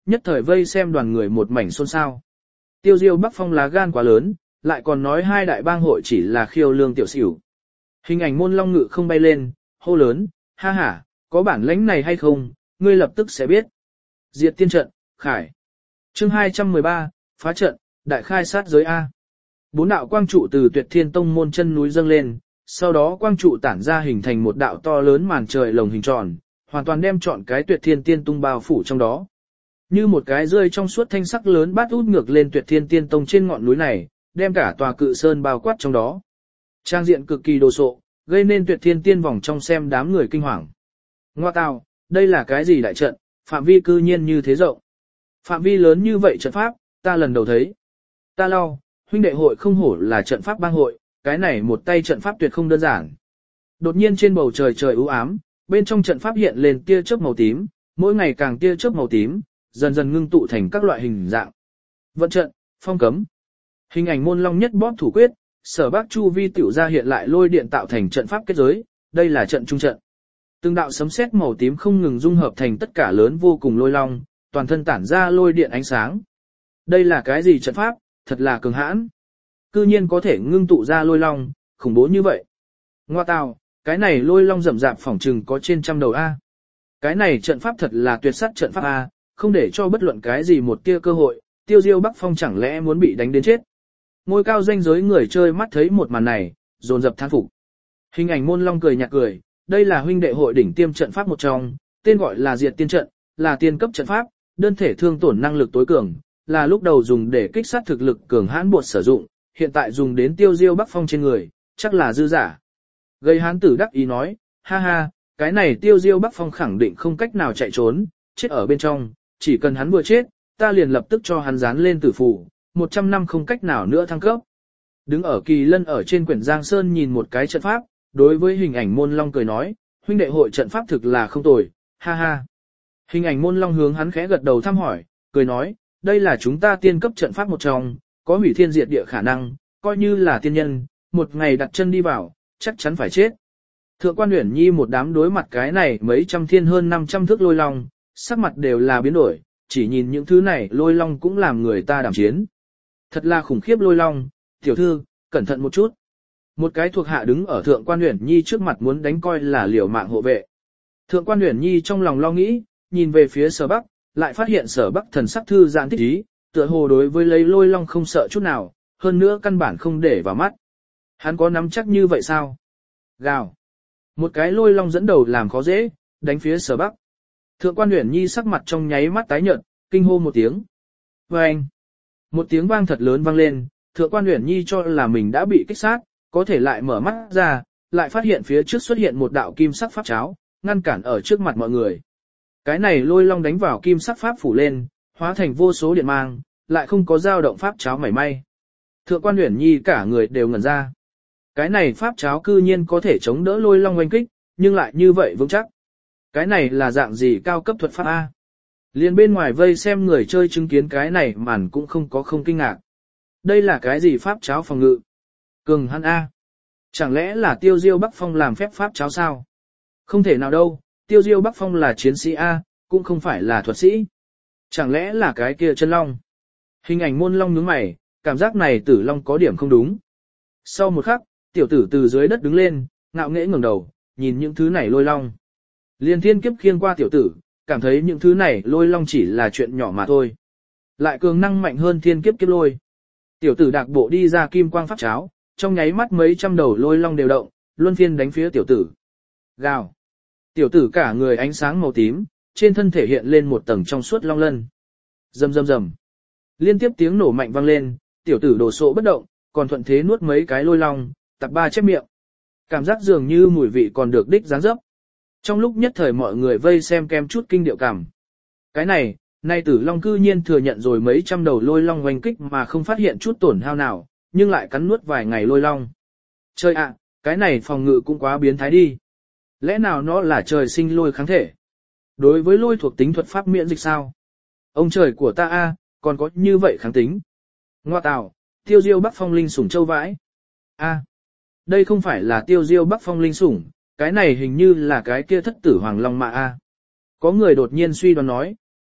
nhất thời vây xem đoàn người một mảnh xôn xao. Tiêu Diêu Bắc Phong lá gan quá lớn, lại còn nói hai đại bang hội chỉ là khiêu lương tiểu xỉu. Hình ảnh môn long ngự không bay lên, hô lớn, ha ha, có bản lãnh này hay không, ngươi lập tức sẽ biết. Diệt tiên trận, khải. Chương hai trăm mười ba, phá trận, đại khai sát giới A. Bốn đạo quang trụ từ Tuyệt Thiên Tông môn chân núi dâng lên, sau đó quang trụ tản ra hình thành một đạo to lớn màn trời lồng hình tròn, hoàn toàn đem trọn cái Tuyệt Thiên Tiên Tung bao phủ trong đó. Như một cái rơi trong suốt thanh sắc lớn bát út ngược lên Tuyệt Thiên Tiên Tông trên ngọn núi này, đem cả tòa cự sơn bao quát trong đó. Trang diện cực kỳ đồ sộ, gây nên Tuyệt Thiên Tiên vòng trong xem đám người kinh hoàng. Ngoa tào, đây là cái gì đại trận, phạm vi cư nhiên như thế rộng. Phạm vi lớn như vậy trận pháp, ta lần đầu thấy. Ta lau, huynh đệ hội không hổ là trận pháp bang hội, cái này một tay trận pháp tuyệt không đơn giản. Đột nhiên trên bầu trời trời u ám, bên trong trận pháp hiện lên tia chớp màu tím, mỗi ngày càng tia chớp màu tím, dần dần ngưng tụ thành các loại hình dạng. Vận trận, phong cấm. Hình ảnh môn long nhất bóp thủ quyết, Sở Bắc chu vi tiểu ra hiện lại lôi điện tạo thành trận pháp kết giới, đây là trận trung trận. Từng đạo sấm sét màu tím không ngừng dung hợp thành tất cả lớn vô cùng lôi long, toàn thân tản ra lôi điện ánh sáng. Đây là cái gì trận pháp, thật là cường hãn. Cư nhiên có thể ngưng tụ ra lôi long, khủng bố như vậy. Ngoa tào, cái này lôi long rậm rạp phỏng trừng có trên trăm đầu A. Cái này trận pháp thật là tuyệt sắc trận pháp A, không để cho bất luận cái gì một tia cơ hội, Tiêu Diêu Bắc Phong chẳng lẽ muốn bị đánh đến chết. Ngôi cao danh giới người chơi mắt thấy một màn này, dồn dập thán phục. Hình ảnh môn long cười nhạt cười, đây là huynh đệ hội đỉnh tiêm trận pháp một trong, tên gọi là Diệt Tiên trận, là tiên cấp trận pháp, đơn thể thương tổn năng lực tối cường, là lúc đầu dùng để kích sát thực lực cường hãn buộc sử dụng, hiện tại dùng đến Tiêu Diêu Bắc Phong trên người, chắc là dư giả. Gây hán tử đắc ý nói, ha ha, cái này Tiêu Diêu Bắc Phong khẳng định không cách nào chạy trốn, chết ở bên trong, chỉ cần hắn vừa chết, ta liền lập tức cho hắn dán lên tử phù, một trăm năm không cách nào nữa thăng cấp. Đứng ở Kỳ Lân ở trên quyển Giang Sơn nhìn một cái trận pháp, đối với hình ảnh môn long cười nói, huynh đệ hội trận pháp thực là không tồi, ha ha. Hình ảnh môn long hướng hắn khẽ gật đầu thăm hỏi, cười nói, đây là chúng ta tiên cấp trận pháp một trong, có hủy thiên diệt địa khả năng, coi như là tiên nhân, một ngày đặt chân đi vào, chắc chắn phải chết. Thượng quan Uyển Nhi một đám đối mặt cái này mấy trăm thiên hơn năm trăm thước lôi long, sắc mặt đều là biến đổi, chỉ nhìn những thứ này lôi long cũng làm người ta đảm chiến. Thật là khủng khiếp lôi long, tiểu thư, cẩn thận một chút. Một cái thuộc hạ đứng ở Thượng quan Uyển Nhi trước mặt muốn đánh coi là liều mạng hộ vệ. Thượng quan Uyển Nhi trong lòng lo nghĩ, nhìn về phía Sở Bắc, lại phát hiện Sở Bắc thần sắc thư giãn thích ý, tựa hồ đối với lấy lôi long không sợ chút nào, hơn nữa căn bản không để vào mắt. Hắn có nắm chắc như vậy sao? Gào. Một cái lôi long dẫn đầu làm khó dễ, đánh phía Sở Bắc. Thượng quan Uyển Nhi sắc mặt trong nháy mắt tái nhợt, kinh hô một tiếng. Vâng! Một tiếng vang thật lớn vang lên, Thượng quan Uyển Nhi cho là mình đã bị kích sát, có thể lại mở mắt ra, lại phát hiện phía trước xuất hiện một đạo kim sắc pháp cháo, ngăn cản ở trước mặt mọi người. Cái này lôi long đánh vào kim sắc pháp phủ lên, hóa thành vô số điện mang, lại không có dao động pháp cháo mảy may. Thượng quan Uyển Nhi cả người đều ngẩn ra. Cái này pháp cháo cư nhiên có thể chống đỡ lôi long oanh kích, nhưng lại như vậy vững chắc. Cái này là dạng gì cao cấp thuật pháp A? Liên bên ngoài vây xem người chơi chứng kiến cái này màn cũng không có không kinh ngạc. Đây là cái gì pháp cháo phòng ngự? Cường hắn A. Chẳng lẽ là Tiêu Diêu Bắc Phong làm phép pháp cháo sao? Không thể nào đâu, Tiêu Diêu Bắc Phong là chiến sĩ A, cũng không phải là thuật sĩ. Chẳng lẽ là cái kia chân long? Hình ảnh môn long nhướng mày, cảm giác này tử long có điểm không đúng. Sau một khắc, tiểu tử từ dưới đất đứng lên, ngạo nghễ ngẩng đầu, nhìn những thứ này lôi long. Liên thiên kiếp khiêng qua tiểu tử, cảm thấy những thứ này lôi long chỉ là chuyện nhỏ mà thôi. Lại cường năng mạnh hơn thiên kiếp kiếp lôi. Tiểu tử đạc bộ đi ra kim quang pháp cháo, trong nháy mắt mấy trăm đầu lôi long đều động, luân phiên đánh phía tiểu tử. Gào. Tiểu tử cả người ánh sáng màu tím, trên thân thể hiện lên một tầng trong suốt long lân. Rầm rầm rầm. Liên tiếp tiếng nổ mạnh vang lên, tiểu tử đổ sộ bất động, còn thuận thế nuốt mấy cái lôi long, tạp ba chép miệng. Cảm giác dường như mùi vị còn được đích dáng dấp. Trong lúc nhất thời mọi người vây xem kem chút kinh điệu cảm. Cái này, nay tử long cư nhiên thừa nhận rồi mấy trăm đầu lôi long oanh kích mà không phát hiện chút tổn hao nào, nhưng lại cắn nuốt vài ngày lôi long. Trời ạ, cái này phòng ngự cũng quá biến thái đi. Lẽ nào nó là trời sinh lôi kháng thể? Đối với lôi thuộc tính thuật pháp miễn dịch sao? Ông trời của ta a, còn có như vậy kháng tính. Ngoa tào, Tiêu Diêu Bắc Phong linh sủng châu vãi. A, đây không phải là Tiêu Diêu Bắc Phong linh sủng, cái này hình như là cái kia thất tử hoàng long mạ a. Có người đột nhiên suy đoán nói,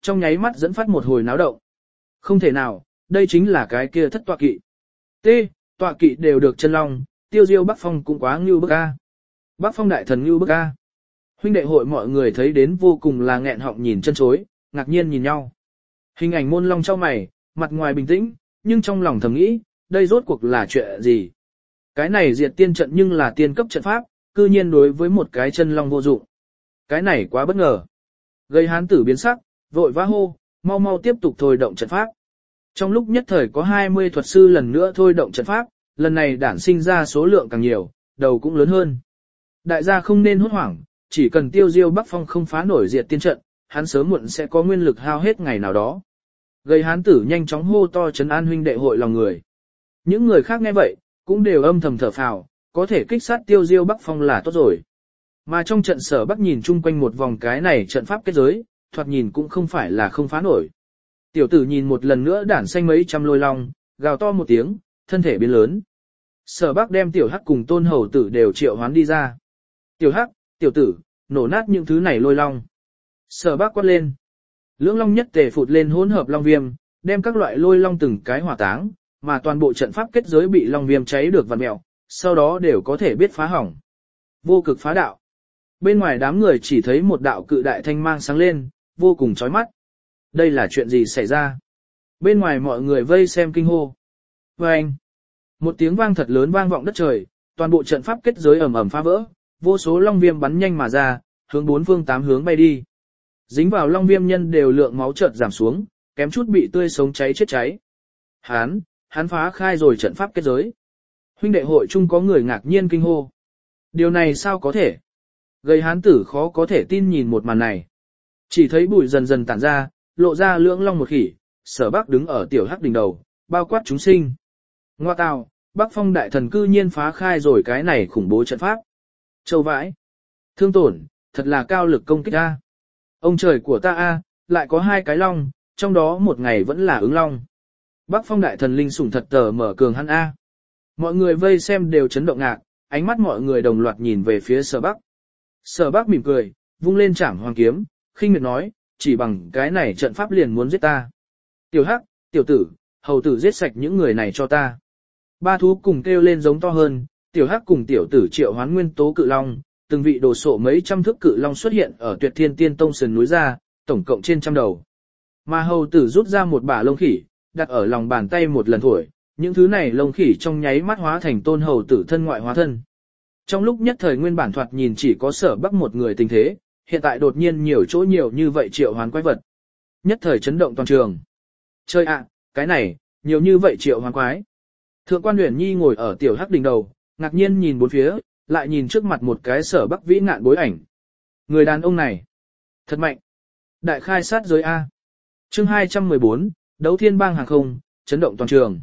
trong nháy mắt dẫn phát một hồi náo động. Không thể nào, đây chính là cái kia thất tọa kỵ. T, tọa kỵ đều được chân long, tiêu diêu Bắc Phong cũng quá ngưu bức a. Bắc Phong đại thần ngưu bức a. Huynh đệ hội mọi người thấy đến vô cùng là nghẹn họng nhìn chân chối, ngạc nhiên nhìn nhau. Hình ảnh môn long trao mày, mặt ngoài bình tĩnh, nhưng trong lòng thầm nghĩ, đây rốt cuộc là chuyện gì? Cái này diệt tiên trận nhưng là tiên cấp trận pháp, cư nhiên đối với một cái chân long vô dụng. Cái này quá bất ngờ. Gây hán tử biến sắc, vội vã hô, mau mau tiếp tục thôi động trận pháp. Trong lúc nhất thời có hai mươi thuật sư lần nữa thôi động trận pháp, lần này đản sinh ra số lượng càng nhiều, đầu cũng lớn hơn. Đại gia không nên hốt hoảng, chỉ cần tiêu diêu Bắc Phong không phá nổi diệt tiên trận, hắn sớm muộn sẽ có nguyên lực hao hết ngày nào đó. Gây hán tử nhanh chóng hô to trấn an huynh đệ hội lòng người. Những người khác nghe vậy, cũng đều âm thầm thở phào, có thể kích sát tiêu diêu Bắc Phong là tốt rồi. Mà trong trận Sở Bắc nhìn chung quanh một vòng cái này trận pháp kết giới, thoạt nhìn cũng không phải là không phá nổi. Tiểu tử nhìn một lần nữa đản xanh mấy trăm lôi long, gào to một tiếng, thân thể biến lớn. Sở Bắc đem tiểu hắc cùng tôn hầu tử đều triệu hoán đi ra. Tiểu hắc, tiểu tử, nổ nát những thứ này lôi long. Sở Bắc quát lên. Lưỡng long nhất tề phụt lên hỗn hợp long viêm, đem các loại lôi long từng cái hỏa táng, mà toàn bộ trận pháp kết giới bị long viêm cháy được vặn mèo, sau đó đều có thể biết phá hỏng. Vô cực phá đạo. Bên ngoài đám người chỉ thấy một đạo cự đại thanh mang sáng lên, vô cùng chói mắt. Đây là chuyện gì xảy ra? Bên ngoài mọi người vây xem kinh hô. Vâng! Một tiếng vang thật lớn vang vọng đất trời, toàn bộ trận pháp kết giới ầm ầm phá vỡ, vô số long viêm bắn nhanh mà ra, hướng bốn phương tám hướng bay đi. Dính vào long viêm nhân đều lượng máu chợt giảm xuống, kém chút bị tươi sống cháy chết cháy. Hán, hắn phá khai rồi trận pháp kết giới. Huynh đệ hội chung có người ngạc nhiên kinh hô. Điều này sao có thể? Gây hán tử khó có thể tin nhìn một màn này. Chỉ thấy bụi dần dần tản ra, lộ ra lưỡng long một khỉ, Sở Bắc đứng ở tiểu hắc đỉnh đầu, bao quát chúng sinh. Ngoa tào, Bắc Phong đại thần cư nhiên phá khai rồi cái này khủng bố trận pháp. Châu vãi. Thương tổn, thật là cao lực công kích a. Ông trời của ta a, lại có hai cái long, trong đó một ngày vẫn là ứng long. Bắc Phong đại thần linh sủng thật tờ mở cường hắn a. Mọi người vây xem đều chấn động ngạc, ánh mắt mọi người đồng loạt nhìn về phía Sở Bắc. Sở Bắc mỉm cười, vung lên chảm hoàng kiếm, khinh miệt nói, chỉ bằng cái này trận pháp liền muốn giết ta. Tiểu hắc, tiểu tử, hầu tử giết sạch những người này cho ta. Ba thú cùng kêu lên giống to hơn, tiểu hắc cùng tiểu tử triệu hoán nguyên tố cự long, từng vị đồ sộ mấy trăm thước cự long xuất hiện ở Tuyệt Thiên Tiên Tông sườn núi ra, tổng cộng trên trăm đầu. Mà hầu tử rút ra một bả lông khỉ, đặt ở lòng bàn tay một lần thổi, những thứ này lông khỉ trong nháy mắt hóa thành tôn hầu tử thân ngoại hóa thân. Trong lúc nhất thời nguyên bản thoạt nhìn chỉ có Sở Bắc một người tình thế, hiện tại đột nhiên nhiều chỗ nhiều như vậy triệu hoán quái vật. Nhất thời chấn động toàn trường. Chơi ạ, cái này, nhiều như vậy triệu hoán quái. Thượng quan Uyển Nhi ngồi ở tiểu hắc đỉnh đầu, ngạc nhiên nhìn bốn phía, lại nhìn trước mặt một cái Sở Bắc vĩ ngạn bối ảnh. Người đàn ông này, thật mạnh. Đại khai sát giới A. Chương hai trăm mười bốn, đấu thiên bang hàng không, chấn động toàn trường.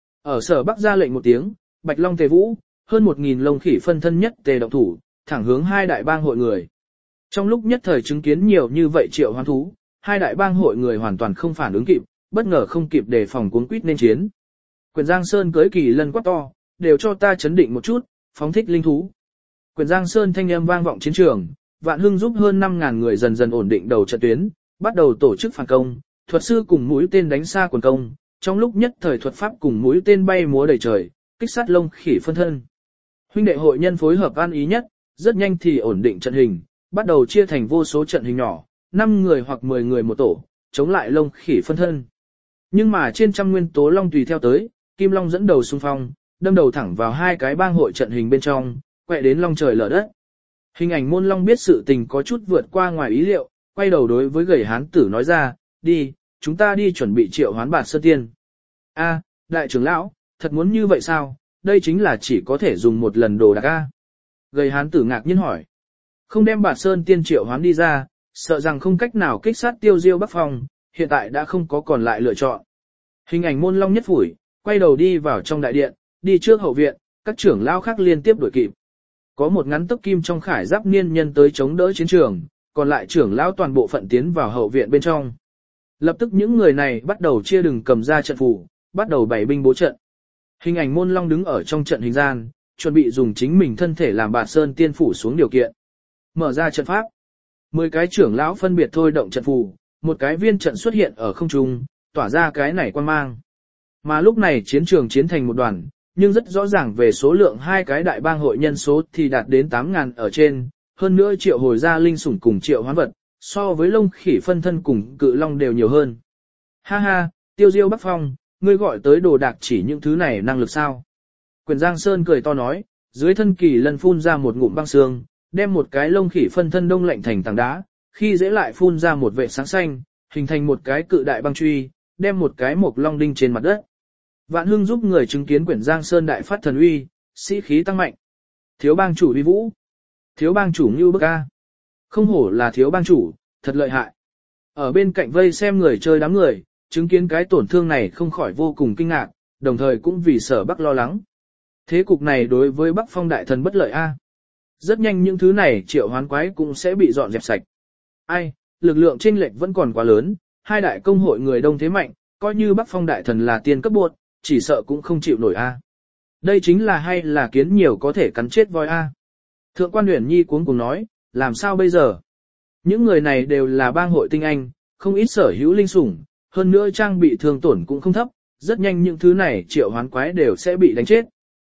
Ở Sở Bắc ra lệnh một tiếng, Bạch Long tề vũ, hơn một nghìn lông khỉ phân thân nhất tề động thủ, thẳng hướng hai đại bang hội người. Trong lúc nhất thời chứng kiến nhiều như vậy triệu hoán thú, hai đại bang hội người hoàn toàn không phản ứng kịp, bất ngờ không kịp đề phòng cuốn quýt nên chiến. Quyền Giang Sơn cưới kỳ lân quát to, đều cho ta chấn định một chút, phóng thích linh thú. Quyền Giang Sơn thanh âm vang vọng chiến trường, Vạn Hưng giúp hơn năm ngàn người dần dần ổn định đầu trận tuyến, bắt đầu tổ chức phản công, thuật sư cùng mũi tên đánh xa quần công, trong lúc nhất thời thuật pháp cùng mũi tên bay múa đầy trời, kích sát lông khỉ phân thân. Huynh đệ hội nhân phối hợp an ý nhất, rất nhanh thì ổn định trận hình, bắt đầu chia thành vô số trận hình nhỏ, năm người hoặc mười người một tổ, chống lại lông khỉ phân thân. Nhưng mà trên trăm nguyên tố long tùy theo tới, Kim Long dẫn đầu xung phong, đâm đầu thẳng vào hai cái bang hội trận hình bên trong, quẹ đến long trời lở đất. Hình ảnh môn long biết sự tình có chút vượt qua ngoài ý liệu, quay đầu đối với gầy hán tử nói ra, đi, chúng ta đi chuẩn bị triệu hoán Bạt Sơn Tiên. A, đại trưởng lão, thật muốn như vậy sao, đây chính là chỉ có thể dùng một lần đồ đạc A. Gầy hán tử ngạc nhiên hỏi. Không đem Bạt Sơn Tiên triệu hoán đi ra, sợ rằng không cách nào kích sát tiêu diêu Bắc Phong, hiện tại đã không có còn lại lựa chọn. Hình ảnh môn long nhất phủi, quay đầu đi vào trong đại điện, đi trước hậu viện, các trưởng lão khác liên tiếp đuổi kịp. Có một ngắn tốc kim trong khải giáp niên nhân tới chống đỡ chiến trường, còn lại trưởng lão toàn bộ phận tiến vào hậu viện bên trong. Lập tức những người này bắt đầu chia đường cầm ra trận phù, bắt đầu bày binh bố trận. Hình ảnh môn long đứng ở trong trận hình gian, chuẩn bị dùng chính mình thân thể làm Bạt Sơn Tiên phủ xuống điều kiện. Mở ra trận pháp. Mười cái trưởng lão phân biệt thôi động trận phù, một cái viên trận xuất hiện ở không trung, tỏa ra cái này quan mang. Mà lúc này chiến trường chiến thành một đoàn, nhưng rất rõ ràng về số lượng hai cái đại bang hội nhân số thì đạt đến tám ngàn ở trên, hơn nữa triệu hồi ra linh sủng cùng triệu hoán vật, so với lông khỉ phân thân cùng cự long đều nhiều hơn. Ha ha, Tiêu Diêu Bắc Phong, ngươi gọi tới đồ đạc chỉ những thứ này năng lực sao? Quyền Giang Sơn cười to nói, dưới thân kỳ lân phun ra một ngụm băng sương, đem một cái lông khỉ phân thân đông lạnh thành tảng đá, khi dễ lại phun ra một vệ sáng xanh, hình thành một cái cự đại băng truy, đem một cái mộc long đinh trên mặt đất. Vạn Hưng giúp người chứng kiến Quyển Giang Sơn đại phát thần uy, sĩ khí tăng mạnh. Thiếu bang chủ uy vũ, thiếu bang chủ như bức a, không hổ là thiếu bang chủ, thật lợi hại. Ở bên cạnh vây xem người chơi đám người, chứng kiến cái tổn thương này không khỏi vô cùng kinh ngạc, đồng thời cũng vì Sở Bắc lo lắng. Thế cục này đối với Bắc Phong đại thần bất lợi a. Rất nhanh những thứ này triệu hoán quái cũng sẽ bị dọn dẹp sạch. Ai, lực lượng chênh lệch vẫn còn quá lớn, hai đại công hội người đông thế mạnh, coi như Bắc Phong đại thần là tiên cấp buộc, chỉ sợ cũng không chịu nổi a. Đây chính là hay là kiến nhiều có thể cắn chết voi a. Thượng quan Uyển Nhi cuống cuồng nói, làm sao bây giờ? Những người này đều là bang hội tinh anh, không ít sở hữu linh sủng, hơn nữa trang bị thương tổn cũng không thấp, rất nhanh những thứ này triệu hoán quái đều sẽ bị đánh chết.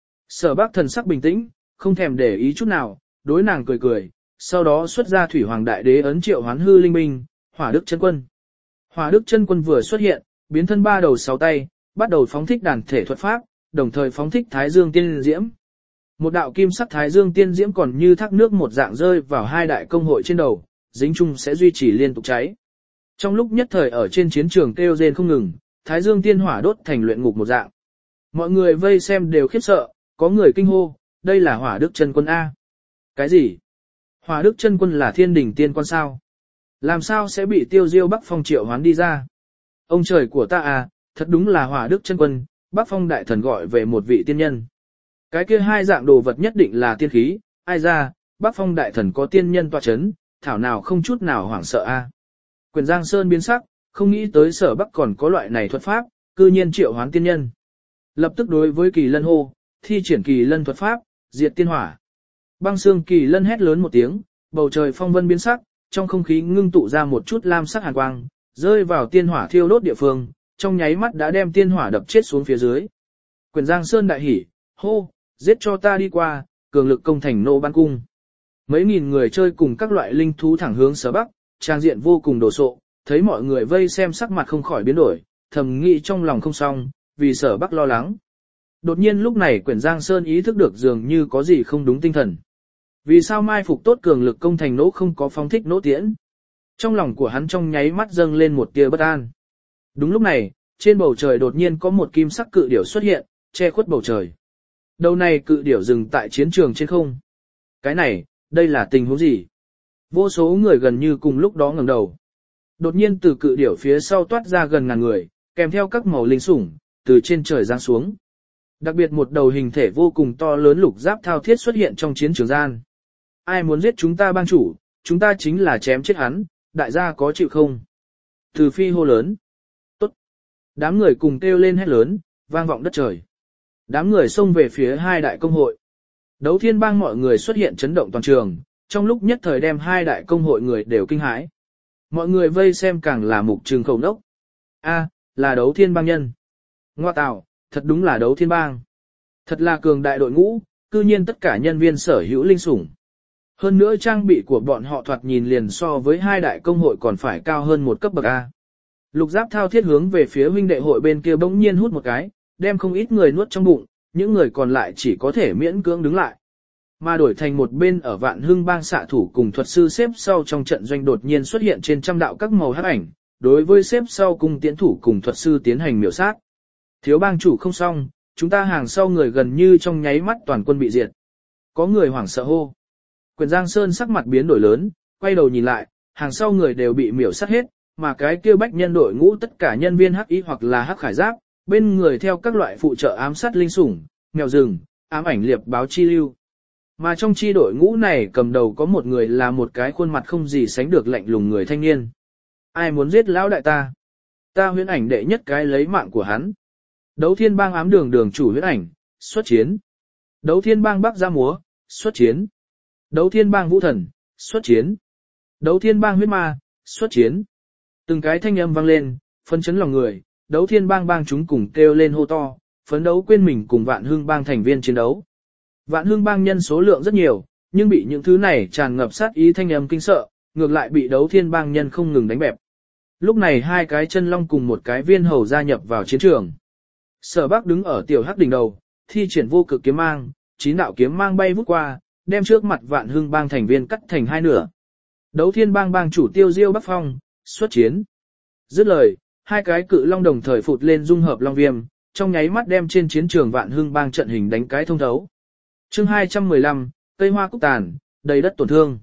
Sở Bắc thần sắc bình tĩnh, không thèm để ý chút nào, đối nàng cười cười, sau đó xuất ra Thủy Hoàng Đại Đế ấn triệu hoán hư linh binh, Hỏa Đức Chân Quân. Hỏa Đức Chân Quân vừa xuất hiện, biến thân ba đầu sáu tay, bắt đầu phóng thích đàn thể thuật pháp, đồng thời phóng thích Thái Dương Tiên Diễm. Một đạo kim sắc Thái Dương Tiên Diễm còn như thác nước một dạng rơi vào hai đại công hội trên đầu, dính chung sẽ duy trì liên tục cháy. Trong lúc nhất thời ở trên chiến trường kêu rên không ngừng, Thái Dương Tiên Hỏa đốt thành luyện ngục một dạng. Mọi người vây xem đều khiếp sợ, có người kinh hô, đây là Hỏa Đức Chân Quân A. Cái gì? Hỏa Đức Chân Quân là thiên đỉnh tiên quan sao? Làm sao sẽ bị Tiêu Diêu Bắc Phong triệu hoán đi ra? Ông trời của ta à, thật đúng là Hỏa Đức Chân Quân, Bắc Phong đại thần gọi về một vị tiên nhân. Cái kia hai dạng đồ vật nhất định là tiên khí, ai ra, Bắc Phong đại thần có tiên nhân tọa chấn, thảo nào không chút nào hoảng sợ a. Quyền Giang Sơn biến sắc, không nghĩ tới Sở Bắc còn có loại này thuật pháp, cư nhiên triệu hoán tiên nhân. Lập tức đối với Kỳ Lân hô, thi triển Kỳ Lân thuật pháp, diệt tiên hỏa. Băng xương Kỳ Lân hét lớn một tiếng, bầu trời phong vân biến sắc, trong không khí ngưng tụ ra một chút lam sắc hàn quang, rơi vào tiên hỏa thiêu đốt địa phương, trong nháy mắt đã đem tiên hỏa đập chết xuống phía dưới. Quyền Giang Sơn đại hỉ, hô, giết cho ta đi qua, cường lực công thành nô ban cung. Mấy nghìn người chơi cùng các loại linh thú thẳng hướng Sở Bắc, trang diện vô cùng đồ sộ, thấy mọi người vây xem sắc mặt không khỏi biến đổi, thầm nghĩ trong lòng không xong, vì Sở Bắc lo lắng. Đột nhiên lúc này Quyển Giang Sơn ý thức được dường như có gì không đúng tinh thần. Vì sao mai phục tốt cường lực công thành nỗ không có phóng thích nỗ tiễn? Trong lòng của hắn trong nháy mắt dâng lên một tia bất an. Đúng lúc này, trên bầu trời đột nhiên có một kim sắc cự điểu xuất hiện, che khuất bầu trời. Đầu này cự điểu dừng tại chiến trường trên không. Cái này, đây là tình huống gì? Vô số người gần như cùng lúc đó ngẩng đầu. Đột nhiên từ cự điểu phía sau toát ra gần ngàn người, kèm theo các màu linh sủng, từ trên trời giáng xuống. Đặc biệt một đầu hình thể vô cùng to lớn lục giáp thao thiết xuất hiện trong chiến trường gian. Ai muốn giết chúng ta bang chủ, chúng ta chính là chém chết hắn, đại gia có chịu không? Từ phi hô lớn. Tốt. Đám người cùng kêu lên hét lớn, vang vọng đất trời. Đám người xông về phía hai đại công hội. Đấu Thiên Bang mọi người xuất hiện chấn động toàn trường, trong lúc nhất thời đem hai đại công hội người đều kinh hãi. Mọi người vây xem càng là mục trường khẩu nốc. A, là Đấu Thiên Bang nhân. Ngoa tạo, thật đúng là Đấu Thiên Bang. Thật là cường đại đội ngũ, cư nhiên tất cả nhân viên sở hữu linh sủng. Hơn nữa trang bị của bọn họ thoạt nhìn liền so với hai đại công hội còn phải cao hơn một cấp bậc A. Lục giáp thao thiết hướng về phía huynh đệ hội bên kia bỗng nhiên hút một cái, đem không ít người nuốt trong bụng, những người còn lại chỉ có thể miễn cưỡng đứng lại. Mà đổi thành một bên ở Vạn Hưng Bang xạ thủ cùng thuật sư xếp sau trong trận doanh đột nhiên xuất hiện trên trăm đạo các màu hắc ảnh, đối với xếp sau cùng tiến thủ cùng thuật sư tiến hành miểu sát. Thiếu bang chủ không xong, chúng ta hàng sau người gần như trong nháy mắt toàn quân bị diệt. Có người hoảng sợ hô. Quyền Giang Sơn sắc mặt biến đổi lớn, quay đầu nhìn lại, hàng sau người đều bị miểu sát hết, mà cái kia bách nhân đội ngũ tất cả nhân viên hắc y hoặc là hắc khải giáp, bên người theo các loại phụ trợ ám sát linh sủng, mèo rừng, ám ảnh liệp báo chi lưu. Mà trong chi đội ngũ này cầm đầu có một người là một cái khuôn mặt không gì sánh được lạnh lùng người thanh niên. Ai muốn giết lão đại ta? Ta huyễn ảnh đệ nhất cái lấy mạng của hắn. Đấu Thiên Bang ám đường đường chủ huyễn ảnh, xuất chiến. Đấu Thiên Bang Bắc Gia Múa, xuất chiến. Đấu Thiên Bang Vũ Thần, xuất chiến. Đấu Thiên Bang Huyết Ma, xuất chiến. Từng cái thanh âm vang lên, phấn chấn lòng người, đấu thiên bang bang chúng cùng kêu lên hô to, phấn đấu quên mình cùng vạn hương bang thành viên chiến đấu. Vạn hương bang nhân số lượng rất nhiều, nhưng bị những thứ này tràn ngập sát ý thanh âm kinh sợ, ngược lại bị đấu thiên bang nhân không ngừng đánh bẹp. Lúc này hai cái chân long cùng một cái viên hầu gia nhập vào chiến trường. Sở Bắc đứng ở tiểu hắc đỉnh đầu, thi triển vô cực kiếm mang, chín đạo kiếm mang bay vút qua, đem trước mặt vạn hương bang thành viên cắt thành hai nửa. Đấu thiên bang bang chủ Tiêu Diêu Bắc Phong, xuất chiến. Dứt lời, hai cái cự long đồng thời phụt lên dung hợp long viêm, trong nháy mắt đem trên chiến trường vạn hương bang trận hình đánh cái thông thấu. Chương hai trăm mười lăm, cây hoa cúc tàn, đầy đất tổn thương.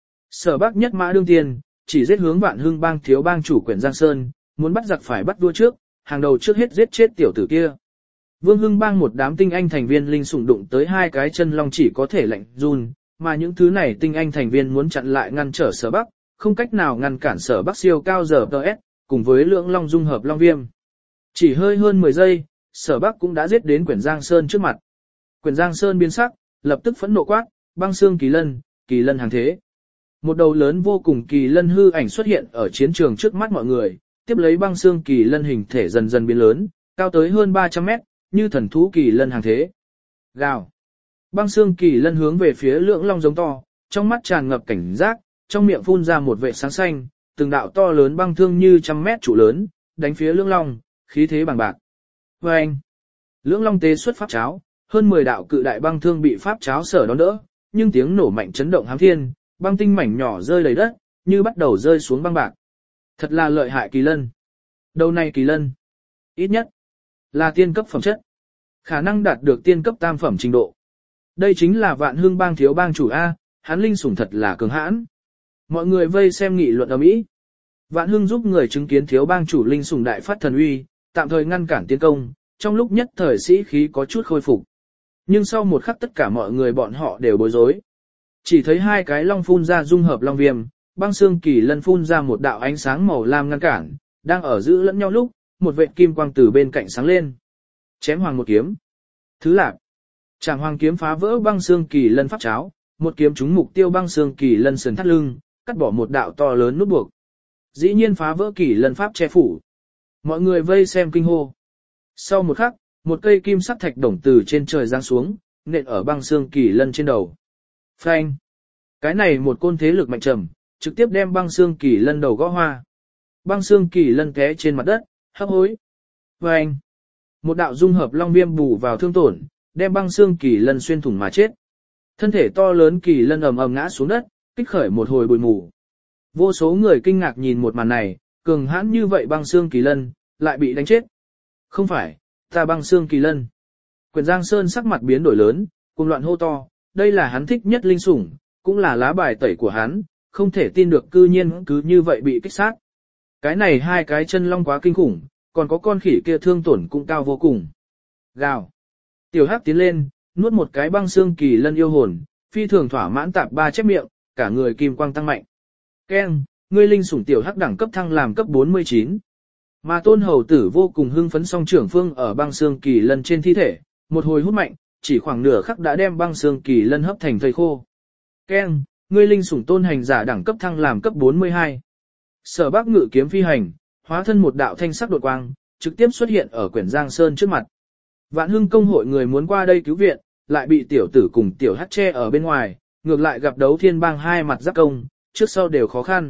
Sở Bắc nhất mã đương tiên, chỉ giết hướng vạn hương bang thiếu bang chủ Quyển Giang Sơn, muốn bắt giặc phải bắt vua trước, hàng đầu trước hết giết chết tiểu tử kia. Vương Hưng bang một đám tinh anh thành viên linh sủng đụng tới hai cái chân long chỉ có thể lạnh run, mà những thứ này tinh anh thành viên muốn chặn lại ngăn trở Sở Bắc, không cách nào ngăn cản Sở Bắc siêu cao giờ tê ét, cùng với lượng long dung hợp long viêm. Chỉ hơi hơn mười giây, Sở Bắc cũng đã giết đến Quyển Giang Sơn trước mặt. Quyển Giang Sơn biến sắc, lập tức phẫn nộ quát, băng xương kỳ lân, kỳ lân hàng thế. Một đầu lớn vô cùng kỳ lân hư ảnh xuất hiện ở chiến trường trước mắt mọi người, tiếp lấy băng xương kỳ lân hình thể dần dần biến lớn, cao tới hơn ba trăm mét, như thần thú kỳ lân hàng thế. Gào. Băng xương kỳ lân hướng về phía lưỡng long giống to, trong mắt tràn ngập cảnh giác, trong miệng phun ra một vệ sáng xanh, từng đạo to lớn băng thương như trăm mét trụ lớn, đánh phía lưỡng long, khí thế bằng bạc. Vâng. Lưỡng long tế xuất pháp cháo, hơn mười đạo cự đại băng thương bị pháp cháo sở đón đỡ, nhưng tiếng nổ mạnh chấn động hám thiên, băng tinh mảnh nhỏ rơi đầy đất, như bắt đầu rơi xuống băng bạc. Thật là lợi hại kỳ lân. Đầu này kỳ lân, ít nhất là tiên cấp phẩm chất, khả năng đạt được tiên cấp tam phẩm trình độ. Đây chính là vạn hương bang thiếu bang chủ A, hắn linh sủng thật là cường hãn. Mọi người vây xem nghị luận ầm ĩ. Vạn hương giúp người chứng kiến thiếu bang chủ linh sủng đại phát thần uy, tạm thời ngăn cản tiến công, trong lúc nhất thời sĩ khí có chút khôi phục. Nhưng sau một khắc tất cả mọi người bọn họ đều bối rối. Chỉ thấy hai cái long phun ra dung hợp long viêm, băng xương kỳ lân phun ra một đạo ánh sáng màu lam ngăn cản, đang ở giữ lẫn nhau lúc, một vệt kim quang từ bên cạnh sáng lên. Chém hoàng một kiếm. Thứ lạp. Trảm hoàng kiếm phá vỡ băng xương kỳ lân pháp cháo, một kiếm trúng mục tiêu băng xương kỳ lân sườn thắt lưng, cắt bỏ một đạo to lớn nút buộc. Dĩ nhiên phá vỡ kỳ lân pháp che phủ. Mọi người vây xem kinh hô. Sau một khắc, một cây kim sắc thạch đồng từ trên trời giáng xuống, nện ở băng xương kỳ lân trên đầu. Phanh. Cái này một côn thế lực mạnh trầm, trực tiếp đem băng xương kỳ lân đầu gõ hoa. Băng xương kỳ lân té trên mặt đất, hấp hối. Phanh. Một đạo dung hợp long viêm bù vào thương tổn, đem băng xương kỳ lân xuyên thủng mà chết. Thân thể to lớn kỳ lân ầm ầm ngã xuống đất, kích khởi một hồi bụi mù. Vô số người kinh ngạc nhìn một màn này, cường hãn như vậy băng xương kỳ lân, lại bị đánh chết. Không phải, ta băng xương kỳ lân. Quyển Giang Sơn sắc mặt biến đổi lớn, cuồng loạn hô to, đây là hắn thích nhất linh sủng, cũng là lá bài tẩy của hắn, không thể tin được cư nhiên cứ như vậy bị kích sát. Cái này hai cái chân long quá kinh khủng, còn có con khỉ kia thương tổn cũng cao vô cùng. Gào. Tiểu Hắc tiến lên, nuốt một cái băng xương kỳ lân yêu hồn, phi thường thỏa mãn tạp ba chép miệng, cả người kim quang tăng mạnh. Keng, ngươi linh sủng Tiểu Hắc đẳng cấp thăng làm cấp bốn mươi chín. Mà Tôn Hầu Tử vô cùng hưng phấn song trưởng phương ở băng xương kỳ lân trên thi thể, một hồi hút mạnh, chỉ khoảng nửa khắc đã đem băng xương kỳ lân hấp thành thây khô. Keng, ngươi linh sủng Tôn Hành giả đẳng cấp thăng làm cấp bốn mươi hai. Sở Bắc ngự kiếm phi hành, hóa thân một đạo thanh sắc đột quang, trực tiếp xuất hiện ở Quyển Giang Sơn trước mặt. Vạn Hưng công hội người muốn qua đây cứu viện, lại bị tiểu tử cùng tiểu hắc che ở bên ngoài, ngược lại gặp đấu thiên bang hai mặt giáp công, trước sau đều khó khăn.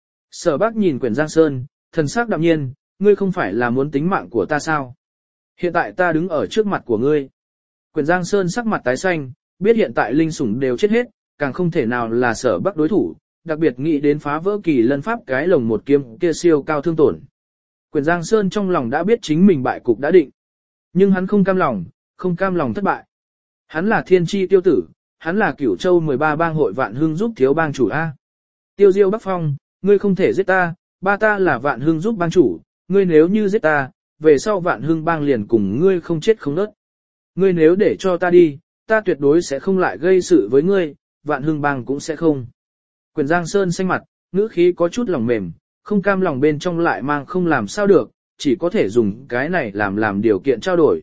Sở Bắc nhìn Quyển Giang Sơn, thần sắc đạm nhiên, ngươi không phải là muốn tính mạng của ta sao? Hiện tại ta đứng ở trước mặt của ngươi. Quyển Giang Sơn sắc mặt tái xanh, biết hiện tại linh sủng đều chết hết, càng không thể nào là Sở Bắc đối thủ, đặc biệt nghĩ đến phá vỡ kỳ lân pháp cái lồng một kiếm kia siêu cao thương tổn. Quyển Giang Sơn trong lòng đã biết chính mình bại cục đã định. Nhưng hắn không cam lòng, không cam lòng thất bại. Hắn là thiên tri tiêu tử, hắn là Cửu Châu mười ba bang hội Vạn Hưng giúp thiếu bang chủ A. Tiêu Diêu Bắc Phong, ngươi không thể giết ta, ba ta là Vạn Hưng giúp bang chủ, ngươi nếu như giết ta, về sau Vạn Hưng bang liền cùng ngươi không chết không nớt. Ngươi nếu để cho ta đi, ta tuyệt đối sẽ không lại gây sự với ngươi, Vạn Hưng bang cũng sẽ không. Quyển Giang Sơn xanh mặt, ngữ khí có chút lòng mềm, không cam lòng bên trong lại mang không làm sao được, chỉ có thể dùng cái này làm làm điều kiện trao đổi.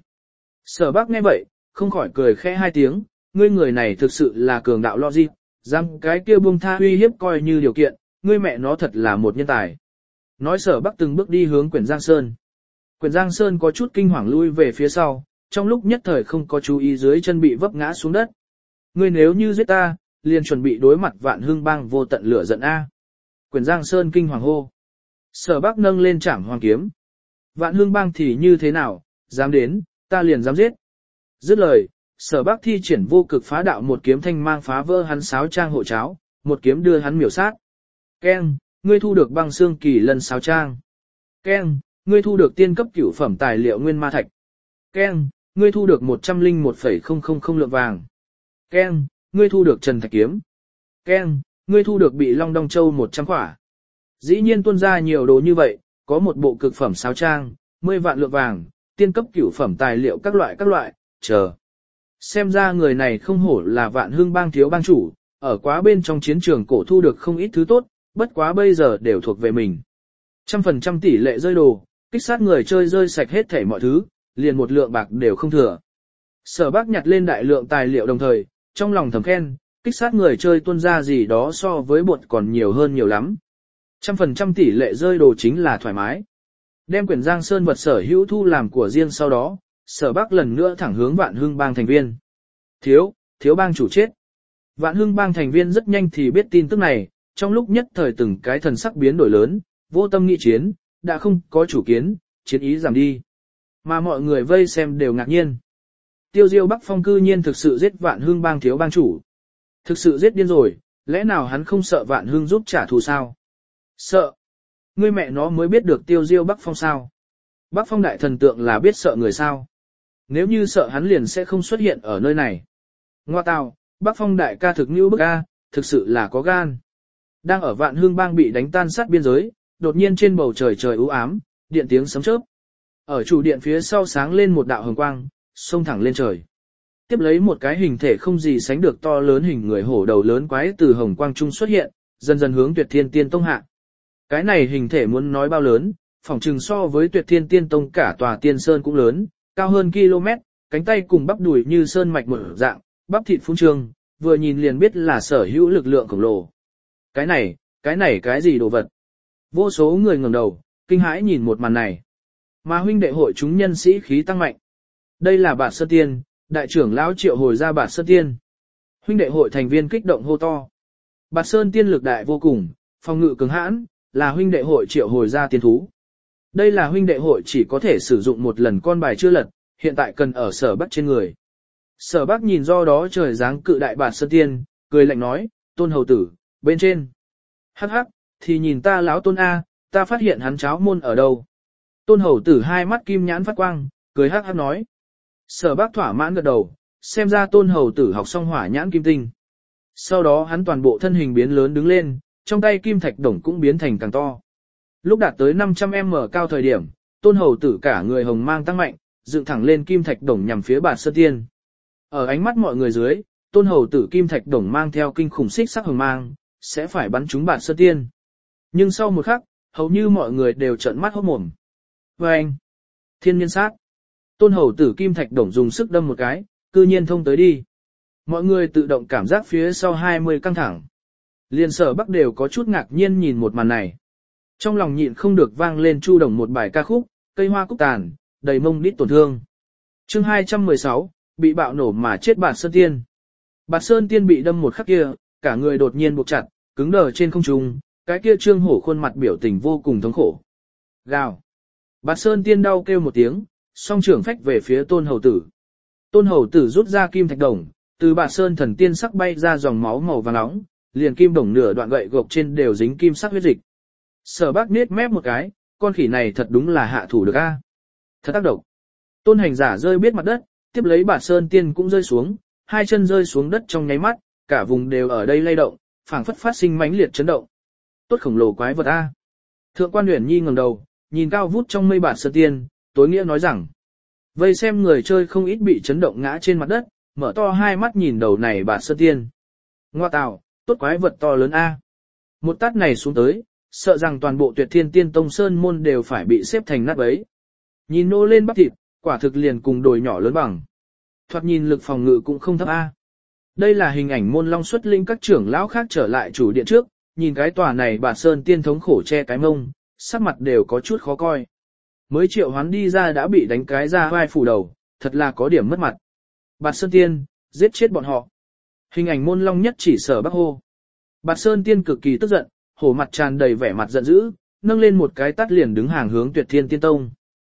Sở Bắc nghe vậy, không khỏi cười khẽ hai tiếng, ngươi người này thực sự là cường đạo logic, dám cái kia buông tha uy hiếp coi như điều kiện, ngươi mẹ nó thật là một nhân tài. Nói Sở Bắc từng bước đi hướng Quyển Giang Sơn. Quyển Giang Sơn có chút kinh hoàng lui về phía sau, trong lúc nhất thời không có chú ý dưới chân bị vấp ngã xuống đất. Ngươi nếu như giết ta, liền chuẩn bị đối mặt Vạn Hưng Bang vô tận lửa giận a. Quyển Giang Sơn kinh hoàng hô. Sở Bắc nâng lên trảm hoàng kiếm. Vạn Hưng Bang thì như thế nào, dám đến, ta liền dám giết. Dứt lời, Sở Bắc thi triển vô cực phá đạo một kiếm thanh mang phá vỡ hắn sáo trang hộ cháo, một kiếm đưa hắn miểu sát. Keng, ngươi thu được băng xương kỳ lân sáo trang. Keng, ngươi thu được tiên cấp cửu phẩm tài liệu nguyên ma thạch. Keng, ngươi thu được một trăm lẻ một phẩy không không không lượng vàng. Keng, ngươi thu được trần thạch kiếm. Keng, ngươi thu được bị long đong châu một trăm quả. Dĩ nhiên tuôn ra nhiều đồ như vậy, có một bộ cực phẩm sáo trang, mười vạn lượng vàng, tiên cấp cửu phẩm tài liệu các loại các loại, chờ. Xem ra người này không hổ là Vạn Hưng Bang thiếu bang chủ, ở quá bên trong chiến trường cổ thu được không ít thứ tốt, bất quá bây giờ đều thuộc về mình. Trăm phần trăm tỷ lệ rơi đồ, kích sát người chơi rơi sạch hết thảy mọi thứ, liền một lượng bạc đều không thừa. Sở Bắc nhặt lên đại lượng tài liệu đồng thời, trong lòng thầm khen, kích sát người chơi tuôn ra gì đó so với bột còn nhiều hơn nhiều lắm. Trăm phần trăm tỷ lệ rơi đồ chính là thoải mái. Đem Quyển Giang Sơn vật sở hữu thu làm của riêng sau đó, Sở Bắc lần nữa thẳng hướng Vạn Hưng Bang thành viên. Thiếu, thiếu bang chủ chết. Vạn Hưng Bang thành viên rất nhanh thì biết tin tức này, trong lúc nhất thời từng cái thần sắc biến đổi lớn, vô tâm nghị chiến, đã không có chủ kiến, chiến ý giảm đi. Mà mọi người vây xem đều ngạc nhiên. Tiêu Diêu Bắc Phong cư nhiên thực sự giết Vạn Hưng Bang thiếu bang chủ. Thực sự giết điên rồi, lẽ nào hắn không sợ Vạn Hưng giúp trả thù sao? Sợ. Ngươi mẹ nó mới biết được Tiêu Diêu Bắc Phong sao? Bắc Phong đại thần tượng là biết sợ người sao? Nếu như sợ hắn liền sẽ không xuất hiện ở nơi này. Ngoa tào, Bắc Phong đại ca thực như bức a, thực sự là có gan. Đang ở Vạn Hưng Bang bị đánh tan sát biên giới, đột nhiên trên bầu trời trời u ám, điện tiếng sấm chớp. Ở chủ điện phía sau sáng lên một đạo hồng quang, xông thẳng lên trời. Tiếp lấy một cái hình thể không gì sánh được to lớn hình người hổ đầu lớn quái từ hồng quang trung xuất hiện, dần dần hướng Tuyệt Thiên Tiên Tông hạ. Cái này hình thể muốn nói bao lớn, phỏng chừng so với Tuyệt Thiên Tiên Tông cả tòa tiên sơn cũng lớn, cao hơn km, cánh tay cùng bắp đùi như sơn mạch một dạng, bắp thịt phun trương, vừa nhìn liền biết là sở hữu lực lượng khổng lồ. Cái này, cái này cái gì đồ vật? Vô số người ngẩng đầu, kinh hãi nhìn một màn này. Mà huynh đệ hội chúng nhân sĩ khí tăng mạnh. Đây là Bạt Sơn Tiên, đại trưởng lão triệu hồi ra Bạt Sơn Tiên. Huynh đệ hội thành viên kích động hô to. Bạt Sơn Tiên lực đại vô cùng, phòng ngự cường hãn, là huynh đệ hội triệu hồi ra tiên thú. Đây là huynh đệ hội chỉ có thể sử dụng một lần con bài chưa lật, hiện tại cần ở Sở Bắc trên người. Sở Bắc nhìn do đó trời dáng cự đại Bạt Sơn Tiên, cười lạnh nói, Tôn hầu tử, bên trên. Hắc hắc, thì nhìn ta lão Tôn A, ta phát hiện hắn cháo môn ở đâu. Tôn hầu tử hai mắt kim nhãn phát quang, cười hắc hắc nói. Sở Bắc thỏa mãn gật đầu, xem ra Tôn hầu tử học xong hỏa nhãn kim tinh. Sau đó hắn toàn bộ thân hình biến lớn đứng lên, trong tay kim thạch đồng cũng biến thành càng to. Lúc đạt tới năm trăm mét cao thời điểm, Tôn hầu tử cả người hồng mang tăng mạnh, dựng thẳng lên kim thạch đồng nhằm phía Bạt Sơn Tiên. Ở ánh mắt mọi người dưới, Tôn hầu tử kim thạch đồng mang theo kinh khủng xích sắc hồng mang, sẽ phải bắn trúng Bạt Sơn Tiên. Nhưng sau một khắc, hầu như mọi người đều trợn mắt hốt mồm. Và anh, thiên nhân sát. Tôn hầu tử kim thạch đồng dùng sức đâm một cái, cư nhiên thông tới đi. Mọi người tự động cảm giác phía sau hai mươi căng thẳng. Liên Sở Bắc đều có chút ngạc nhiên nhìn một màn này. Trong lòng nhịn không được vang lên Chu Đồng một bài ca khúc, cây hoa cúc tàn, đầy mông đít tổn thương. Chương hai trăm mười sáu, bị bạo nổ mà chết Bạt Sơn Tiên. Bạt Sơn Tiên bị đâm một khắc kia, cả người đột nhiên buộc chặt, cứng đờ trên không trung, cái kia trương hổ khuôn mặt biểu tình vô cùng thống khổ. Gào. Bạt Sơn Tiên đau kêu một tiếng, song trưởng phách về phía Tôn hầu tử. Tôn hầu tử rút ra kim thạch đồng, từ Bạt Sơn thần tiên sắc bay ra dòng máu màu vàng nóng, liền kim đồng nửa đoạn gậy gộc trên đều dính kim sắc huyết dịch. Sở Bắc nết mép một cái, con khỉ này thật đúng là hạ thủ được a. Thật tác độc. Tôn hành giả rơi biết mặt đất, tiếp lấy Bạt Sơn Tiên cũng rơi xuống, hai chân rơi xuống đất trong nháy mắt, cả vùng đều ở đây lay động, phảng phất phát sinh mãnh liệt chấn động. Tốt khổng lồ quái vật a. Thượng quan Uyển Nhi ngẩng đầu, nhìn cao vút trong mây Bạt Sơn Tiên, tối nghĩa nói rằng: vây xem người chơi không ít bị chấn động ngã trên mặt đất, mở to hai mắt nhìn đầu này Bạt Sơn Tiên. Ngoa tào, tốt quái vật to lớn a. Một tát này xuống tới, sợ rằng toàn bộ Tuyệt Thiên Tiên Tông sơn môn đều phải bị xếp thành nát bấy. Nhìn nô lên bắp thịt, quả thực liền cùng đồi nhỏ lớn bằng. Thoạt nhìn lực phòng ngự cũng không thấp a. Đây là hình ảnh môn long xuất linh các trưởng lão khác trở lại chủ điện trước, nhìn cái tòa này Bạt Sơn Tiên thống khổ che cái mông, sắc mặt đều có chút khó coi. Mới triệu hoán đi ra đã bị đánh cái ra vai phủ đầu, thật là có điểm mất mặt. Bạt Sơn Tiên, giết chết bọn họ. Hình ảnh môn long nhất chỉ Sở Bắc hô. Bạt Sơn Tiên cực kỳ tức giận, hổ mặt tràn đầy vẻ mặt giận dữ, nâng lên một cái tát liền đứng hàng hướng Tuyệt Thiên Tiên Tông.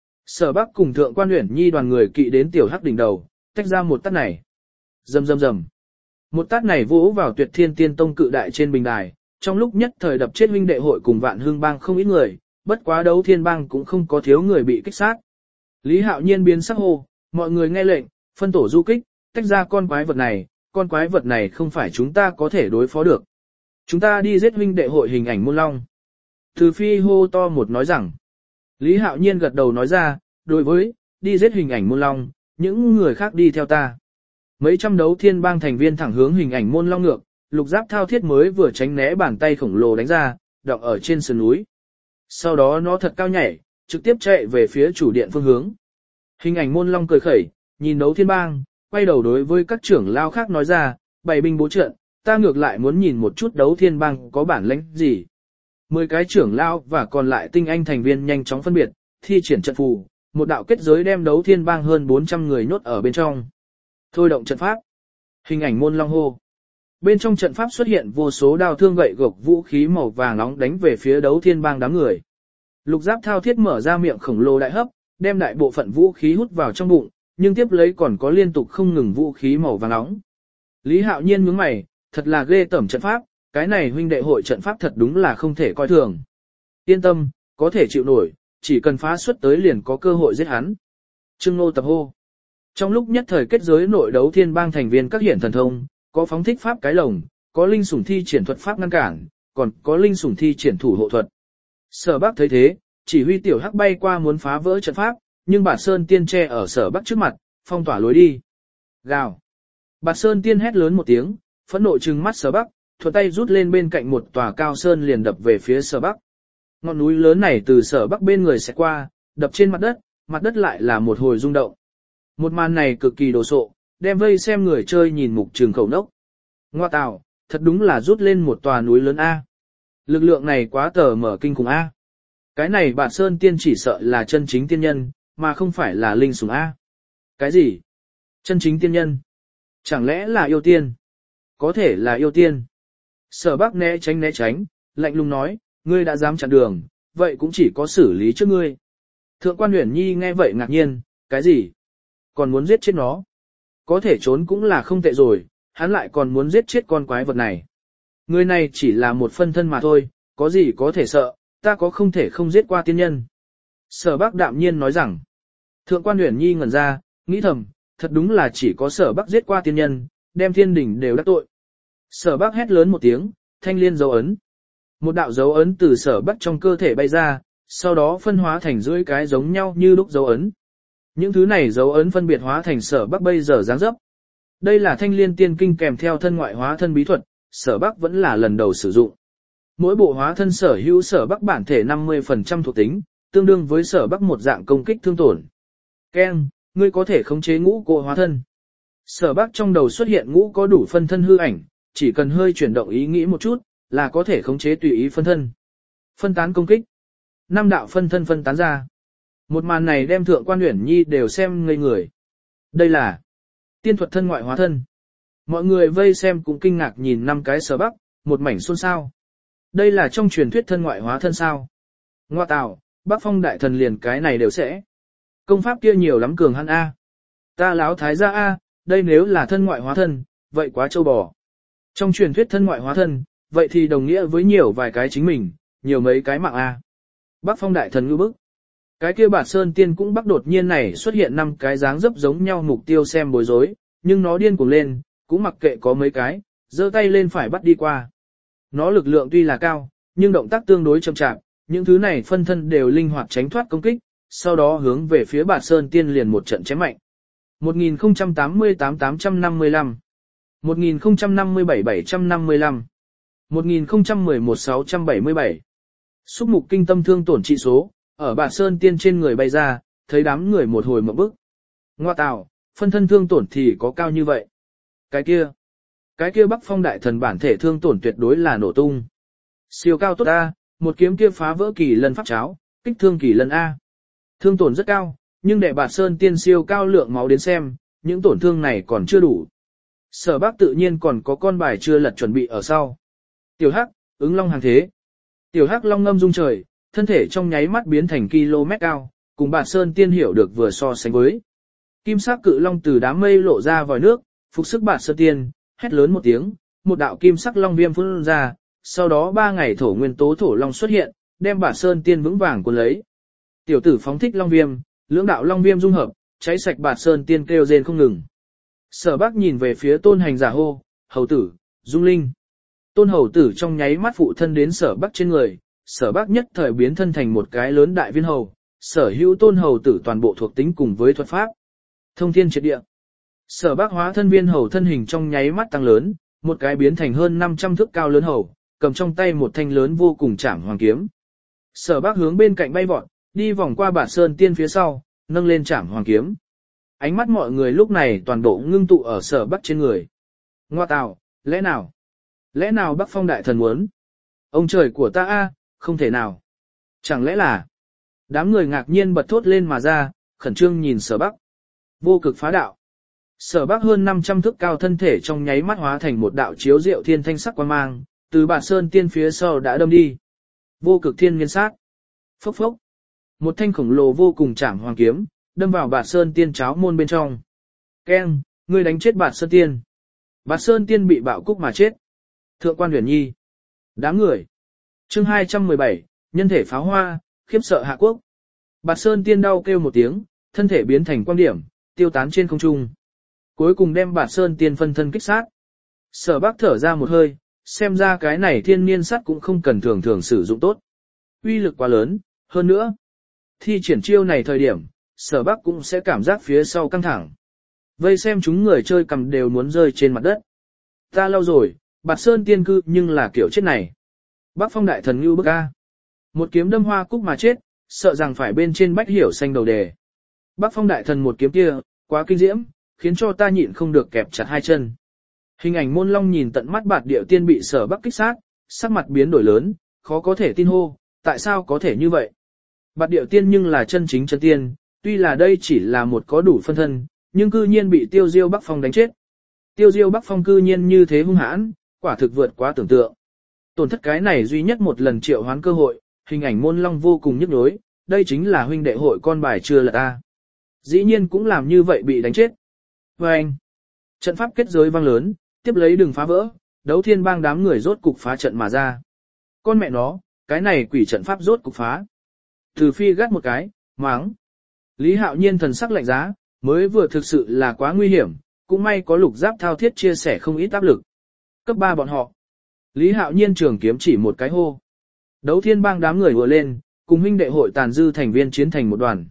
Sở Bắc cùng Thượng Quan Uyển Nhi đoàn người kỵ đến tiểu hắc đỉnh đầu, tách ra một tát này. Rầm rầm rầm. Một tát này vỗ vào Tuyệt Thiên Tiên Tông cự đại trên bình đài, trong lúc nhất thời đập chết huynh đệ hội cùng Vạn Hương bang không ít người, bất quá Đấu Thiên bang cũng không có thiếu người bị kích sát. Lý Hạo Nhiên biến sắc hô, mọi người nghe lệnh, phân tổ du kích, tách ra con quái vật này, con quái vật này không phải chúng ta có thể đối phó được. Chúng ta đi giết huynh đệ hội hình ảnh môn long. Từ Phi hô to một nói rằng, Lý Hạo Nhiên gật đầu nói ra, đối với, đi giết hình ảnh môn long, những người khác đi theo ta. Mấy trăm Đấu Thiên bang thành viên thẳng hướng hình ảnh môn long ngược, Lục Giáp thao thiết mới vừa tránh né bàn tay khổng lồ đánh ra, đọng ở trên sườn núi. Sau đó nó thật cao nhảy, trực tiếp chạy về phía chủ điện phương hướng. Hình ảnh môn long cười khẩy, nhìn Đấu Thiên bang, quay đầu đối với các trưởng lao khác nói ra, bày binh bố trận, ta ngược lại muốn nhìn một chút Đấu Thiên bang có bản lĩnh gì. Mười cái trưởng lao và còn lại tinh anh thành viên nhanh chóng phân biệt, thi triển trận phù, một đạo kết giới đem Đấu Thiên bang hơn bốn trăm người nhốt ở bên trong. Thôi động trận pháp. Hình ảnh môn long hô. Bên trong trận pháp xuất hiện vô số đao thương gậy gộc vũ khí màu vàng nóng đánh về phía Đấu Thiên bang đám người. Lục Giáp thao thiết mở ra miệng khổng lồ đại hấp, đem đại bộ phận vũ khí hút vào trong bụng, nhưng tiếp lấy còn có liên tục không ngừng vũ khí màu vàng nóng. Lý Hạo Nhiên nhướng mày, thật là ghê tởm trận pháp, cái này huynh đệ hội trận pháp thật đúng là không thể coi thường. Yên tâm, có thể chịu nổi, chỉ cần phá xuất tới liền có cơ hội giết hắn. Trương Nô tập hô. Trong lúc nhất thời kết giới nội Đấu Thiên bang thành viên các hiển thần thông, có phóng thích pháp cái lồng, có linh sủng thi triển thuật pháp ngăn cản, còn có linh sủng thi triển thủ hộ thuật. Sở Bắc thấy thế, chỉ huy tiểu hắc bay qua muốn phá vỡ trận pháp, nhưng Bạt Sơn Tiên che ở Sở Bắc trước mặt, phong tỏa lối đi. Gào. Bạt Sơn Tiên hét lớn một tiếng, phẫn nộ trừng mắt Sở Bắc, thuận tay rút lên bên cạnh một tòa cao sơn liền đập về phía Sở Bắc. Ngọn núi lớn này từ Sở Bắc bên người sẽ qua, đập trên mặt đất, mặt đất lại là một hồi rung động. Một màn này cực kỳ đồ sộ, đem vây xem người chơi nhìn mục trường khẩu nốc. Ngoa tào, thật đúng là rút lên một tòa núi lớn A. Lực lượng này quá tờ mở kinh khủng A. Cái này Bạt Sơn Tiên chỉ sợ là chân chính tiên nhân, mà không phải là linh sủng A. Cái gì? Chân chính tiên nhân? Chẳng lẽ là yêu tiên? Có thể là yêu tiên. Sở Bắc né tránh né tránh, lạnh lùng nói, ngươi đã dám chặn đường, vậy cũng chỉ có xử lý trước ngươi. Thượng Quan Uyển Nhi nghe vậy ngạc nhiên, cái gì? Còn muốn giết chết nó? Có thể trốn cũng là không tệ rồi, hắn lại còn muốn giết chết con quái vật này. Người này chỉ là một phân thân mà thôi, có gì có thể sợ, ta có không thể không giết qua tiên nhân. Sở Bắc đạm nhiên nói rằng, Thượng Quan Uyển Nhi ngẩn ra, nghĩ thầm, thật đúng là chỉ có Sở Bắc giết qua tiên nhân, đem thiên đỉnh đều đắc tội. Sở Bắc hét lớn một tiếng, thanh liên dấu ấn. Một đạo dấu ấn từ Sở Bắc trong cơ thể bay ra, sau đó phân hóa thành rưỡi cái giống nhau như lúc dấu ấn. Những thứ này dấu ấn phân biệt hóa thành Sở Bắc bây giờ dáng dấp. Đây là thanh liên tiên kinh kèm theo thân ngoại hóa thân bí thuật, Sở Bắc vẫn là lần đầu sử dụng. Mỗi bộ hóa thân sở hữu Sở Bắc bản thể năm mươi phần trăm thuộc tính, tương đương với Sở Bắc một dạng công kích thương tổn. Ken, ngươi có thể khống chế ngũ cỗ hóa thân. Sở Bắc trong đầu xuất hiện ngũ có đủ phân thân hư ảnh, chỉ cần hơi chuyển động ý nghĩ một chút, là có thể khống chế tùy ý phân thân. Phân tán công kích. Năm đạo phân thân phân tán ra. Một màn này đem Thượng Quan Uyển Nhi đều xem ngây người. Đây là tiên thuật thân ngoại hóa thân. Mọi người vây xem cũng kinh ngạc nhìn năm cái Sở Bắc, một mảnh xôn xao. Đây là trong truyền thuyết thân ngoại hóa thân sao? Ngoa tào, Bắc Phong đại thần liền cái này đều sẽ. Công pháp kia nhiều lắm cường hắn A. Ta láo thái gia A, đây nếu là thân ngoại hóa thân, vậy quá trâu bò. Trong truyền thuyết thân ngoại hóa thân, vậy thì đồng nghĩa với nhiều vài cái chính mình, nhiều mấy cái mạng A. Bắc Phong đại thần ngư bức. Cái kia Bạt Sơn Tiên cũng bắc đột nhiên này xuất hiện năm cái dáng dấp giống nhau mục tiêu xem bối rối, nhưng nó điên cuồng lên, cũng mặc kệ có mấy cái, giơ tay lên phải bắt đi qua. Nó lực lượng tuy là cao, nhưng động tác tương đối chậm chạp, những thứ này phân thân đều linh hoạt tránh thoát công kích, sau đó hướng về phía Bạt Sơn Tiên liền một trận chém mạnh. một nghìn không trăm tám mươi tám tám trăm năm mươi lăm, một nghìn không trăm năm mươi bảy bảy trăm năm mươi lăm, một nghìn không trăm mười một sáu trăm bảy mươi bảy. Xúc mục kinh tâm thương tổn trị số, ở Bạt Sơn Tiên trên người bay ra, thấy đám người một hồi mở bức. Ngoa tào, phân thân thương tổn thì có cao như vậy. Cái kia, cái kia Bắc Phong đại thần bản thể thương tổn tuyệt đối là nổ tung. Siêu cao tốt ta, một kiếm kia phá vỡ kỳ lân pháp cháo, kích thương kỳ lân A. Thương tổn rất cao, nhưng để Bạt Sơn Tiên siêu cao lượng máu đến xem, những tổn thương này còn chưa đủ. Sở Bác tự nhiên còn có con bài chưa lật chuẩn bị ở sau. Tiểu Hắc, ứng long hàng thế. Tiểu Hắc long ngâm rung trời, thân thể trong nháy mắt biến thành km cao, cùng Bạt Sơn Tiên hiểu được vừa so sánh với. Kim sắc cự long từ đám mây lộ ra vòi nước, phục sức Bạt Sơn Tiên, hét lớn một tiếng, một đạo kim sắc long viêm phun ra, sau đó ba ngày thổ nguyên tố thổ long xuất hiện, đem Bạt Sơn Tiên vững vàng cuốn lấy. Tiểu tử phóng thích long viêm, lưỡng đạo long viêm dung hợp, cháy sạch Bạt Sơn Tiên kêu rên không ngừng. Sở Bác nhìn về phía Tôn Hành giả hô, hầu tử, Dung Linh. Tôn hầu tử trong nháy mắt phụ thân đến Sở Bác trên người, Sở Bác nhất thời biến thân thành một cái lớn đại viên hầu, sở hữu Tôn hầu tử toàn bộ thuộc tính cùng với thuật pháp. Thông thiên triệt địa. Sở Bác hóa thân viên hầu thân hình trong nháy mắt tăng lớn, một cái biến thành hơn năm trăm thước cao lớn hầu, cầm trong tay một thanh lớn vô cùng trảm hoàng kiếm. Sở Bác hướng bên cạnh bay vọt, đi vòng qua Bạt Sơn Tiên phía sau, nâng lên trảm hoàng kiếm. Ánh mắt mọi người lúc này toàn bộ ngưng tụ ở Sở Bác trên người. Ngoa tào, lẽ nào? Lẽ nào Bắc Phong đại thần muốn? Ông trời của ta a, không thể nào. Chẳng lẽ là? Đám người ngạc nhiên bật thốt lên mà ra, khẩn trương nhìn Sở Bác. Vô cực phá đạo. Sở Bác hơn năm trăm thước cao thân thể trong nháy mắt hóa thành một đạo chiếu diệu thiên thanh sắc quang mang, từ Bạt Sơn Tiên phía sau đã đâm đi. Vô cực thiên nghiên sát. Phốc phốc. Một thanh khổng lồ vô cùng trảm hoàng kiếm, đâm vào Bạt Sơn Tiên cháo môn bên trong. Keng, ngươi đánh chết Bạt Sơn Tiên. Bạt Sơn Tiên bị bạo cúc mà chết. Thượng quan Huyền Nhi. Đám người. Chương hai trăm mười bảy, nhân thể pháo hoa, khiếp sợ hạ quốc. Bạt Sơn Tiên đau kêu một tiếng, thân thể biến thành quang điểm, tiêu tán trên không trung. Cuối cùng đem Bạt Sơn Tiên phân thân kích sát. Sở Bác thở ra một hơi, xem ra cái này thiên niên sắt cũng không cần thường thường sử dụng tốt. Uy lực quá lớn, hơn nữa. Thi triển chiêu này thời điểm, Sở Bác cũng sẽ cảm giác phía sau căng thẳng. Vây xem chúng người chơi cầm đều muốn rơi trên mặt đất. Ta lâu rồi, Bạt Sơn Tiên cư nhưng là kiểu chết này. Bắc Phong đại thần như bức a. Một kiếm đâm hoa cúc mà chết, sợ rằng phải bên trên bách hiểu xanh đầu đề. Bắc Phong đại thần một kiếm kia, quá kinh diễm, khiến cho ta nhịn không được kẹp chặt hai chân. Hình ảnh Môn Long nhìn tận mắt Bạt Điệu Tiên bị Sở Bác kích sát, sắc mặt biến đổi lớn, khó có thể tin hô, tại sao có thể như vậy? Bạt Điệu Tiên nhưng là chân chính chân tiên, tuy là đây chỉ là một có đủ phân thân, nhưng cư nhiên bị Tiêu Diêu Bắc Phong đánh chết. Tiêu Diêu Bắc Phong cư nhiên như thế hung hãn, quả thực vượt quá tưởng tượng. Tổn thất cái này duy nhất một lần triệu hoán cơ hội, hình ảnh Môn Long vô cùng nhức nhối, đây chính là huynh đệ hội con bài chưa lật ta. Dĩ nhiên cũng làm như vậy bị đánh chết. Và anh, trận pháp kết giới vang lớn, tiếp lấy đừng phá vỡ, Đấu Thiên Bang đám người rốt cục phá trận mà ra. Con mẹ nó, cái này quỷ trận pháp rốt cục phá. Từ Phi gắt một cái, máng. Lý Hạo Nhiên thần sắc lạnh giá, mới vừa thực sự là quá nguy hiểm, cũng may có Lục Giáp thao thiết chia sẻ không ít áp lực. Cấp ba bọn họ. Lý Hạo Nhiên trường kiếm chỉ một cái hô. Đấu Thiên Bang đám người vừa lên, cùng huynh đệ hội tàn dư thành viên chiến thành một đoàn.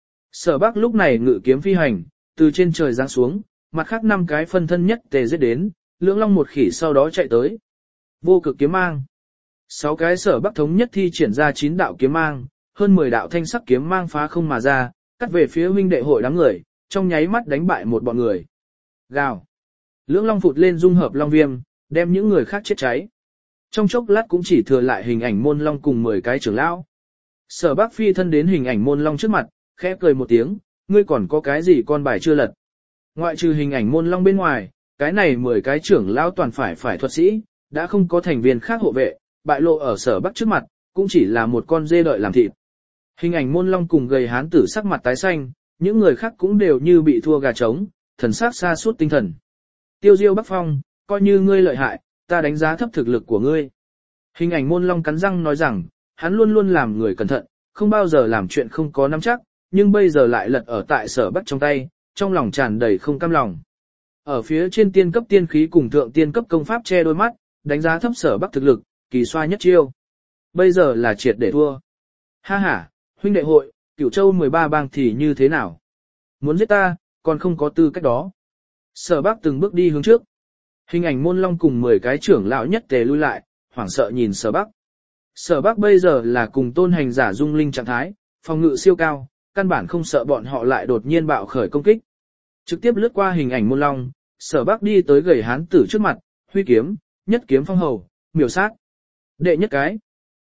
Sở Bác lúc này ngự kiếm phi hành, từ trên trời giáng xuống, mặt khác năm cái phân thân nhất tề giết đến, lưỡng long một khỉ sau đó chạy tới. Vô cực kiếm mang. Sáu cái Sở Bác thống nhất thi triển ra chín đạo kiếm mang, hơn mười đạo thanh sắc kiếm mang phá không mà ra, cắt về phía huynh đệ hội đám người, trong nháy mắt đánh bại một bọn người. Gào. Lưỡng long phụt lên dung hợp long viêm, đem những người khác chết cháy. Trong chốc lát cũng chỉ thừa lại hình ảnh Môn Long cùng mười cái trưởng lão. Sở Bác phi thân đến hình ảnh Môn Long trước mặt, khẽ cười một tiếng, ngươi còn có cái gì con bài chưa lật. Ngoại trừ hình ảnh Môn Long bên ngoài, cái này mười cái trưởng lão toàn phải phải thuật sĩ, đã không có thành viên khác hộ vệ, bại lộ ở Sở Bác trước mặt, cũng chỉ là một con dê đợi làm thịt. Hình ảnh Môn Long cùng gầy hán tử sắc mặt tái xanh, những người khác cũng đều như bị thua gà trống, thần sắc xa suốt tinh thần. Tiêu Diêu Bắc Phong, coi như ngươi lợi hại, ta đánh giá thấp thực lực của ngươi. Hình ảnh Môn Long cắn răng nói rằng, hắn luôn luôn làm người cẩn thận, không bao giờ làm chuyện không có nắm chắc, nhưng bây giờ lại lật ở tại Sở Bác trong tay, trong lòng tràn đầy không cam lòng. Ở phía trên tiên cấp tiên khí cùng thượng tiên cấp công pháp che đôi mắt, đánh giá thấp Sở Bác thực lực, kỳ xoa nhất chiêu. Bây giờ là triệt để thua. Ha ha, huynh đệ hội, Cửu Châu mười ba bang thì như thế nào? Muốn giết ta, còn không có tư cách đó. Sở Bác từng bước đi hướng trước. Hình ảnh Môn Long cùng mười cái trưởng lão nhất tề lui lại, hoảng sợ nhìn Sở Bác. Sở Bác bây giờ là cùng Tôn Hành giả Dung Linh trạng thái, phòng ngự siêu cao, căn bản không sợ bọn họ lại đột nhiên bạo khởi công kích. Trực tiếp lướt qua hình ảnh Môn Long, Sở Bác đi tới gầy hán tử trước mặt, huy kiếm, nhất kiếm phong hầu, miểu sát. Đệ nhất cái.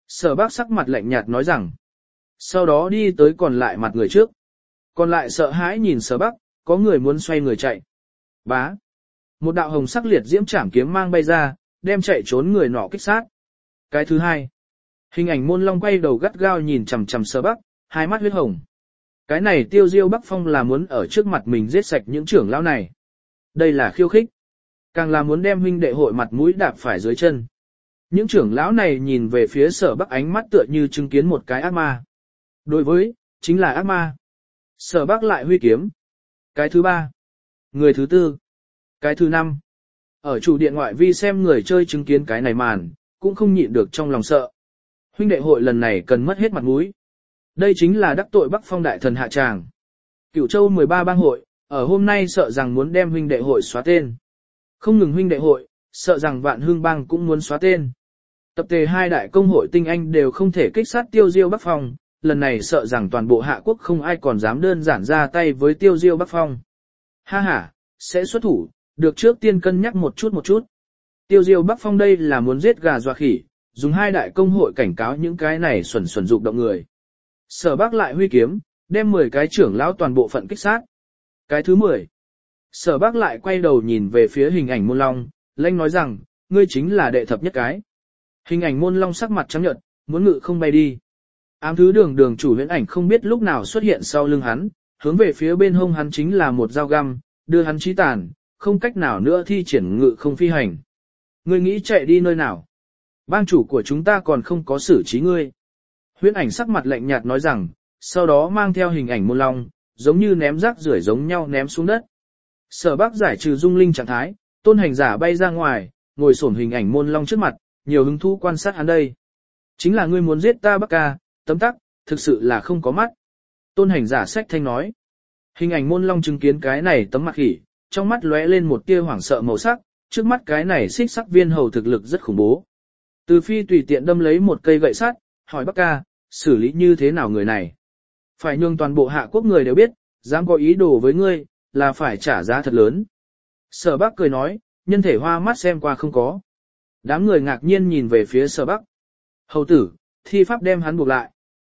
Sở bác sắc mặt lạnh nhạt nói rằng. Sau đó đi tới còn lại mặt người trước. Còn lại sợ hãi nhìn sở bác, có người muốn xoay người chạy. Bá. Một đạo hồng sắc liệt diễm chảm kiếm mang bay ra, đem chạy trốn người nọ kích sát. Cái thứ hai. Hình ảnh môn long quay đầu gắt gao nhìn chằm chằm sở bác, hai mắt huyết hồng. Cái này tiêu diêu Bắc Phong là muốn ở trước mặt mình giết sạch những trưởng lão này. Đây là khiêu khích. Càng là muốn đem huynh đệ hội mặt mũi đạp phải dưới chân. Những trưởng lão này nhìn về phía sở bắc ánh mắt tựa như chứng kiến một cái ác ma. Đối với, chính là ác ma. Sở bắc lại huy kiếm. Cái thứ ba. Người thứ tư. Cái thứ năm. Ở chủ điện ngoại vi xem người chơi chứng kiến cái này màn, cũng không nhịn được trong lòng sợ. Huynh đệ hội lần này cần mất hết mặt mũi. Đây chính là đắc tội Bắc Phong đại thần hạ tràng. Cửu Châu mười ba bang hội, ở hôm nay sợ rằng muốn đem huynh đệ hội xóa tên. Không ngừng huynh đệ hội, sợ rằng Vạn Hương bang cũng muốn xóa tên. Tập thể hai đại công hội tinh anh đều không thể kích sát tiêu diêu Bắc Phong, lần này sợ rằng toàn bộ hạ quốc không ai còn dám đơn giản ra tay với tiêu diêu Bắc Phong. Ha ha, sẽ xuất thủ, được trước tiên cân nhắc một chút một chút. Tiêu diêu Bắc Phong đây là muốn giết gà dọa khỉ, dùng hai đại công hội cảnh cáo những cái này xuẩn xuẩn dục động người. Sở Bác lại huy kiếm, đem mười cái trưởng lão toàn bộ phận kích sát. Cái thứ mười. Sở Bác lại quay đầu nhìn về phía hình ảnh môn long, lanh nói rằng, ngươi chính là đệ thập nhất cái. Hình ảnh môn long sắc mặt trắng nhợt, muốn ngự không bay đi. Ám thứ đường đường chủ huyễn ảnh không biết lúc nào xuất hiện sau lưng hắn, hướng về phía bên hông hắn chính là một dao găm, đưa hắn chí tàn, không cách nào nữa thi triển ngự không phi hành. Ngươi nghĩ chạy đi nơi nào? Bang chủ của chúng ta còn không có xử trí ngươi. Huyễn ảnh sắc mặt lạnh nhạt nói rằng, sau đó mang theo hình ảnh môn long, giống như ném rác rưởi giống nhau ném xuống đất. Sở Bác giải trừ dung linh trạng thái, tôn hành giả bay ra ngoài, ngồi xổm hình ảnh môn long trước mặt, nhiều hứng thú quan sát hắn đây. Chính là ngươi muốn giết ta Bắc ca, tấm tắc, thực sự là không có mắt. Tôn hành giả sách thanh nói. Hình ảnh môn long chứng kiến cái này tấm mặt khỉ, trong mắt lóe lên một tia hoảng sợ màu sắc, trước mắt cái này xích sắc viên hầu thực lực rất khủng bố. Từ phi tùy tiện đâm lấy một cây gậy sắt, hỏi Bắc ca, xử lý như thế nào người này? Phải nhường toàn bộ hạ quốc người đều biết, dám có ý đồ với ngươi, là phải trả giá thật lớn. Sở Bắc cười nói, nhân thể hoa mắt xem qua không có. Đám người ngạc nhiên nhìn về phía Sở Bắc. Hầu tử, thi pháp đem hắn buộc lại.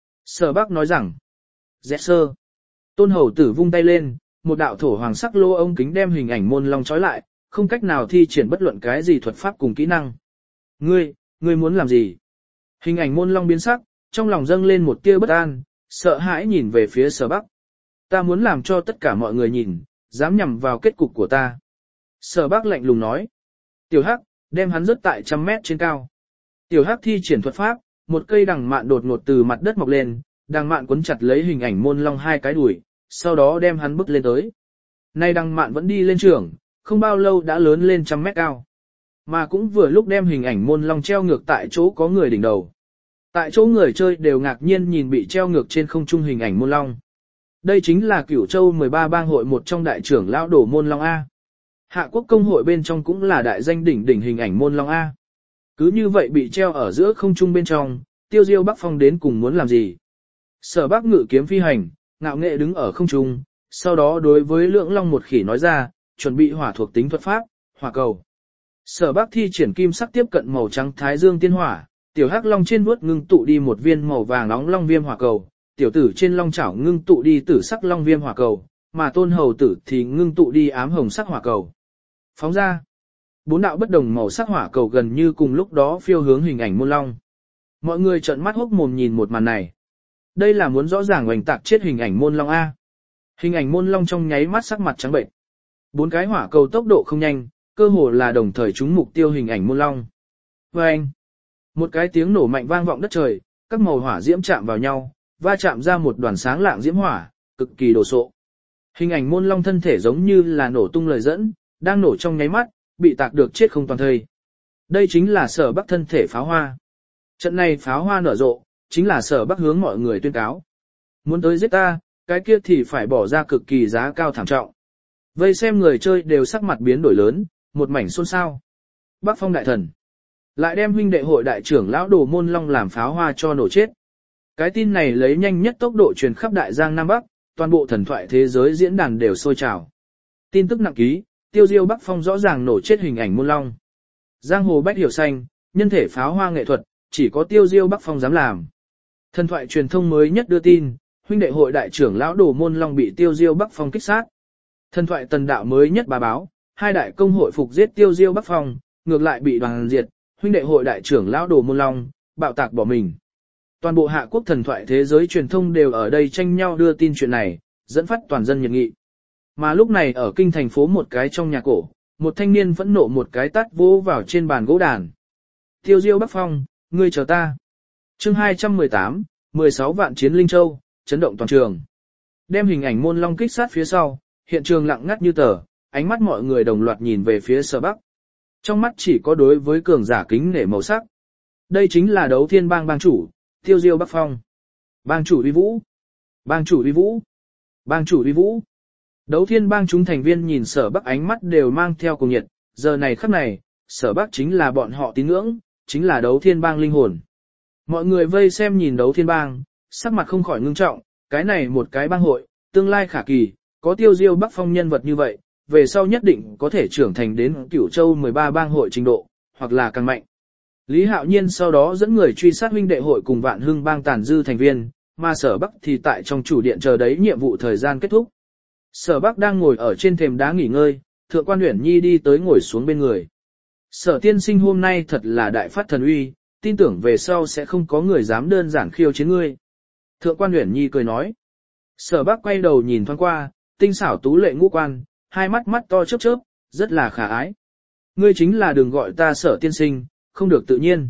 Sở Bắc nói rằng, dẹt sơ. Tôn hầu tử vung tay lên, một đạo thổ hoàng sắc lô ống kính đem hình ảnh môn long trói lại, không cách nào thi triển bất luận cái gì thuật pháp cùng kỹ năng. Ngươi, ngươi muốn làm gì? Hình ảnh môn long biến sắc, trong lòng dâng lên một tia bất an, sợ hãi nhìn về phía Sở Bắc. Ta muốn làm cho tất cả mọi người nhìn, dám nhằm vào kết cục của ta. Sở Bắc lạnh lùng nói. Tiểu Hắc, đem hắn rớt tại trăm mét trên cao. Tiểu Hắc thi triển thuật pháp, một cây đằng mạn đột ngột từ mặt đất mọc lên, đằng mạn quấn chặt lấy hình ảnh môn long hai cái đuổi, sau đó đem hắn bức lên tới. Nay đằng mạn vẫn đi lên trường, không bao lâu đã lớn lên trăm mét cao. Mà cũng vừa lúc đem hình ảnh môn long treo ngược tại chỗ có người đỉnh đầu. Tại chỗ người chơi đều ngạc nhiên nhìn bị treo ngược trên không trung hình ảnh môn long. Đây chính là Cửu Châu mười ba bang hội một trong đại trưởng lão đổ môn long A. Hạ quốc công hội bên trong cũng là đại danh đỉnh đỉnh hình ảnh môn long A. Cứ như vậy bị treo ở giữa không trung bên trong, tiêu diêu Bắc Phong đến cùng muốn làm gì? Sở Bắc ngự kiếm phi hành, ngạo nghệ đứng ở không trung, sau đó đối với lưỡng long một khỉ nói ra, chuẩn bị hỏa thuộc tính thuật pháp, hỏa cầu. Sở Bắc thi triển kim sắc tiếp cận màu trắng thái dương tiên hỏa, tiểu hắc long trên vuốt ngưng tụ đi một viên màu vàng nóng long viêm hỏa cầu, tiểu tử trên long chảo ngưng tụ đi tử sắc long viêm hỏa cầu, mà tôn hầu tử thì ngưng tụ đi ám hồng sắc hỏa cầu. Phóng ra, bốn đạo bất đồng màu sắc hỏa cầu gần như cùng lúc đó phiêu hướng hình ảnh môn long. Mọi người trợn mắt hốc mồm nhìn một màn này. Đây là muốn rõ ràng oanh tạc chết hình ảnh môn long A. Hình ảnh môn long trong nháy mắt sắc mặt trắng bệnh. Bốn cái hỏa cầu tốc độ không nhanh, cơ hồ là đồng thời trúng mục tiêu hình ảnh môn long. Và anh, một cái tiếng nổ mạnh vang vọng đất trời, các màu hỏa diễm chạm vào nhau, va chạm ra một đoàn sáng lạng diễm hỏa, cực kỳ đồ sộ. Hình ảnh môn long thân thể giống như là nổ tung lời dẫn, đang nổ trong nháy mắt, bị tạc được chết không toàn thây. Đây chính là Sở Bắc thân thể pháo hoa. Trận này pháo hoa nở rộ, chính là Sở Bắc hướng mọi người tuyên cáo. Muốn tới giết ta, cái kia thì phải bỏ ra cực kỳ giá cao thảm trọng. Vây xem người chơi đều sắc mặt biến đổi lớn, một mảnh xôn xao. Bắc Phong đại thần lại đem huynh đệ hội đại trưởng lão Đồ Môn Long làm pháo hoa cho nổ chết. Cái tin này lấy nhanh nhất tốc độ truyền khắp đại giang Nam Bắc, toàn bộ thần thoại thế giới diễn đàn đều sôi trào. Tin tức nặng ký, tiêu diêu Bắc Phong rõ ràng nổ chết hình ảnh Môn Long. Giang hồ bách hiểu xanh, nhân thể pháo hoa nghệ thuật, chỉ có Tiêu Diêu Bắc Phong dám làm. Thần thoại truyền thông mới nhất đưa tin, huynh đệ hội đại trưởng lão Đồ Môn Long bị Tiêu Diêu Bắc Phong kích sát. Thần thoại tần đạo mới nhất bà báo, hai đại công hội phục giết Tiêu Diêu Bắc Phong, ngược lại bị đoàn diệt, huynh đệ hội đại trưởng lão Đồ Môn Long, bạo tạc bỏ mình. Toàn bộ hạ quốc thần thoại thế giới truyền thông đều ở đây tranh nhau đưa tin chuyện này, dẫn phát toàn dân nhiệt nghị. Mà lúc này ở kinh thành phố một cái trong nhà cổ, một thanh niên phẫn nộ một cái tát vỗ vào trên bàn gỗ đàn. Tiêu Diêu Bắc Phong, ngươi chờ ta. Chương hai trăm mười tám, mười sáu vạn chiến linh châu, chấn động toàn trường. Đem hình ảnh Môn Long kích sát phía sau, hiện trường lặng ngắt như tờ, ánh mắt mọi người đồng loạt nhìn về phía Sở Bắc. Trong mắt chỉ có đối với cường giả kính nể màu sắc. Đây chính là Đấu Thiên Bang bang chủ, Tiêu Diêu Bắc Phong. Bang chủ uy vũ. Bang chủ uy vũ. Bang chủ uy vũ. Đấu Thiên Bang chúng thành viên nhìn Sở Bắc ánh mắt đều mang theo cùng nhiệt, giờ này khắc này, Sở Bắc chính là bọn họ tín ngưỡng, chính là Đấu Thiên Bang linh hồn. Mọi người vây xem nhìn Đấu Thiên Bang, sắc mặt không khỏi ngưng trọng, cái này một cái bang hội, tương lai khả kỳ, có Tiêu Diêu Bắc Phong nhân vật như vậy, về sau nhất định có thể trưởng thành đến Cửu Châu mười ba bang hội trình độ, hoặc là càng mạnh. Lý Hạo Nhiên sau đó dẫn người truy sát huynh đệ hội cùng Vạn Hưng bang tàn dư thành viên, mà Sở Bắc thì tại trong chủ điện chờ đấy nhiệm vụ thời gian kết thúc. Sở Bắc đang ngồi ở trên thềm đá nghỉ ngơi, Thượng quan Uyển Nhi đi tới ngồi xuống bên người. Sở tiên sinh hôm nay thật là đại phát thần uy, tin tưởng về sau sẽ không có người dám đơn giản khiêu chiến ngươi. Thượng quan Uyển Nhi cười nói. Sở Bắc quay đầu nhìn thoáng qua, tinh xảo tú lệ ngũ quan, hai mắt mắt to chớp chớp, rất là khả ái. Ngươi chính là đừng gọi ta Sở tiên sinh, không được tự nhiên.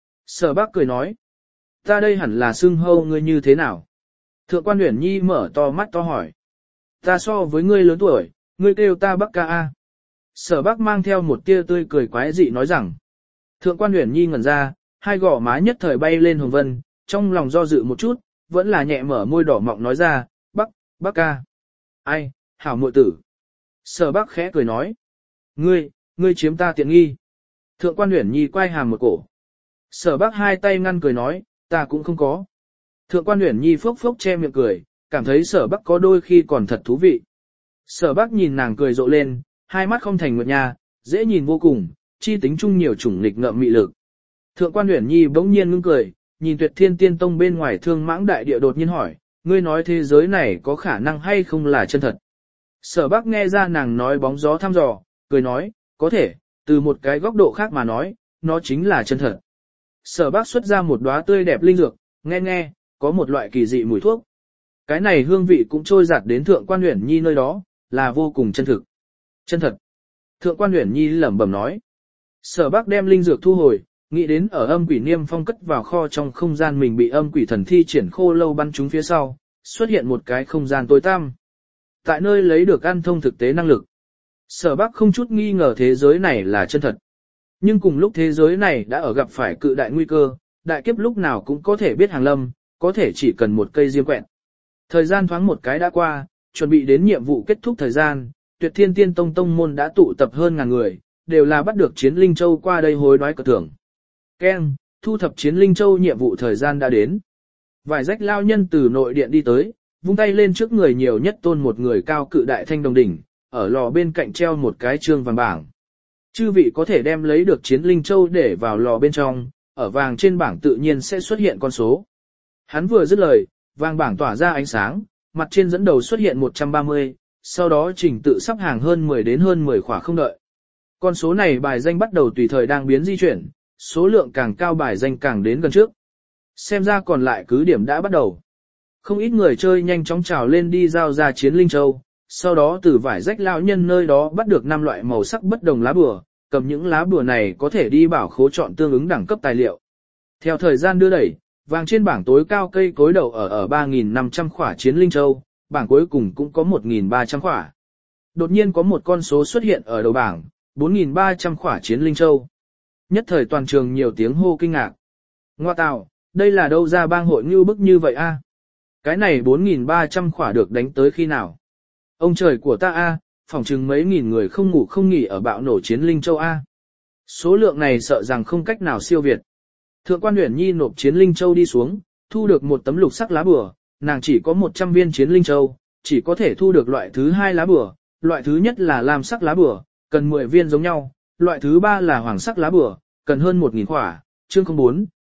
Sở Bắc cười nói. Ta đây hẳn là xưng hô ngươi như thế nào? Thượng quan Uyển Nhi mở to mắt to hỏi. Ta so với ngươi lớn tuổi, ngươi kêu ta Bắc ca a. Sở Bắc mang theo một tia tươi cười quái dị nói rằng. Thượng quan Uyển Nhi ngẩn ra, hai gò má nhất thời bay lên hồng vân, trong lòng do dự một chút, vẫn là nhẹ mở môi đỏ mọng nói ra, Bắc, Bắc ca. Ai, hảo muội tử. Sở Bắc khẽ cười nói. Ngươi, ngươi chiếm ta tiện nghi. Thượng quan Uyển Nhi quay hàm một cổ. Sở Bắc hai tay ngăn cười nói, ta cũng không có. Thượng quan Uyển Nhi phốc phốc che miệng cười, cảm thấy Sở Bắc có đôi khi còn thật thú vị. Sở Bắc nhìn nàng cười rộ lên, hai mắt không thành nguyệt nha, dễ nhìn vô cùng, chi tính chung nhiều chủng lịch ngợm mị lực. Thượng quan Uyển Nhi bỗng nhiên ngưng cười, nhìn Tuyệt Thiên Tiên Tông bên ngoài Thương Mãng đại địa đột nhiên hỏi, ngươi nói thế giới này có khả năng hay không là chân thật? Sở Bắc nghe ra nàng nói bóng gió thăm dò, cười nói, có thể, từ một cái góc độ khác mà nói, nó chính là chân thật. Sở Bắc xuất ra một đóa tươi đẹp linh dược, nghe nghe, có một loại kỳ dị mùi thuốc. Cái này hương vị cũng trôi giạt đến Thượng quan Uyển Nhi nơi đó, là vô cùng chân thực. Chân thật. Thượng quan Uyển Nhi lẩm bẩm nói. Sở Bắc đem linh dược thu hồi, nghĩ đến ở âm quỷ niêm phong cất vào kho trong không gian mình bị âm quỷ thần thi triển khô lâu bắn trúng phía sau, xuất hiện một cái không gian tối tăm. Tại nơi lấy được ăn thông thực tế năng lực. Sở Bắc không chút nghi ngờ thế giới này là chân thật. Nhưng cùng lúc thế giới này đã ở gặp phải cự đại nguy cơ, đại kiếp lúc nào cũng có thể biết hàng lâm, có thể chỉ cần một cây diêm quẹt. Thời gian thoáng một cái đã qua, chuẩn bị đến nhiệm vụ kết thúc thời gian, Tuyệt Thiên Tiên Tông tông môn đã tụ tập hơn ngàn người, đều là bắt được chiến linh châu qua đây hối đoái cờ thưởng. Ken, thu thập chiến linh châu nhiệm vụ thời gian đã đến. Vài rách lao nhân từ nội điện đi tới, vung tay lên trước người nhiều nhất tôn một người cao cự đại thanh đồng đỉnh, ở lò bên cạnh treo một cái trương vàng bảng. Chư vị có thể đem lấy được chiến linh châu để vào lò bên trong, ở vàng trên bảng tự nhiên sẽ xuất hiện con số. Hắn vừa dứt lời, vàng bảng tỏa ra ánh sáng, mặt trên dẫn đầu xuất hiện một trăm ba mươi, sau đó trình tự sắp hàng hơn mười đến hơn mười khỏa không đợi. Con số này bài danh bắt đầu tùy thời đang biến di chuyển, số lượng càng cao bài danh càng đến gần trước. Xem ra còn lại cứ điểm đã bắt đầu. Không ít người chơi nhanh chóng trào lên đi giao ra chiến linh châu, sau đó từ vải rách lão nhân nơi đó bắt được năm loại màu sắc bất đồng lá bùa, cầm những lá bùa này có thể đi bảo khố chọn tương ứng đẳng cấp tài liệu. Theo thời gian đưa đẩy, vàng trên bảng tối cao cây cối đầu ở ở ba nghìn năm trăm khỏa chiến linh châu, bảng cuối cùng cũng có một nghìn ba trăm khỏa. Đột nhiên có một con số xuất hiện ở đầu bảng, bốn nghìn ba trăm khỏa chiến linh châu. Nhất thời toàn trường nhiều tiếng hô kinh ngạc. Ngoa tào, đây là đâu ra bang hội ngưu bức như vậy a? Cái này bốn nghìn ba trăm khỏa được đánh tới khi nào? Ông trời của ta a, phòng chừng mấy nghìn người không ngủ không nghỉ ở bạo nổ chiến linh châu a. Số lượng này sợ rằng không cách nào siêu việt. Thượng quan Uyển Nhi nộp chiến linh châu đi xuống, thu được một tấm lục sắc lá bùa, nàng chỉ có một trăm viên chiến linh châu, chỉ có thể thu được loại thứ hai lá bùa, loại thứ nhất là lam sắc lá bùa, cần mười viên giống nhau, loại thứ ba là hoàng sắc lá bùa, cần hơn một nghìn khỏa, chương không bốn,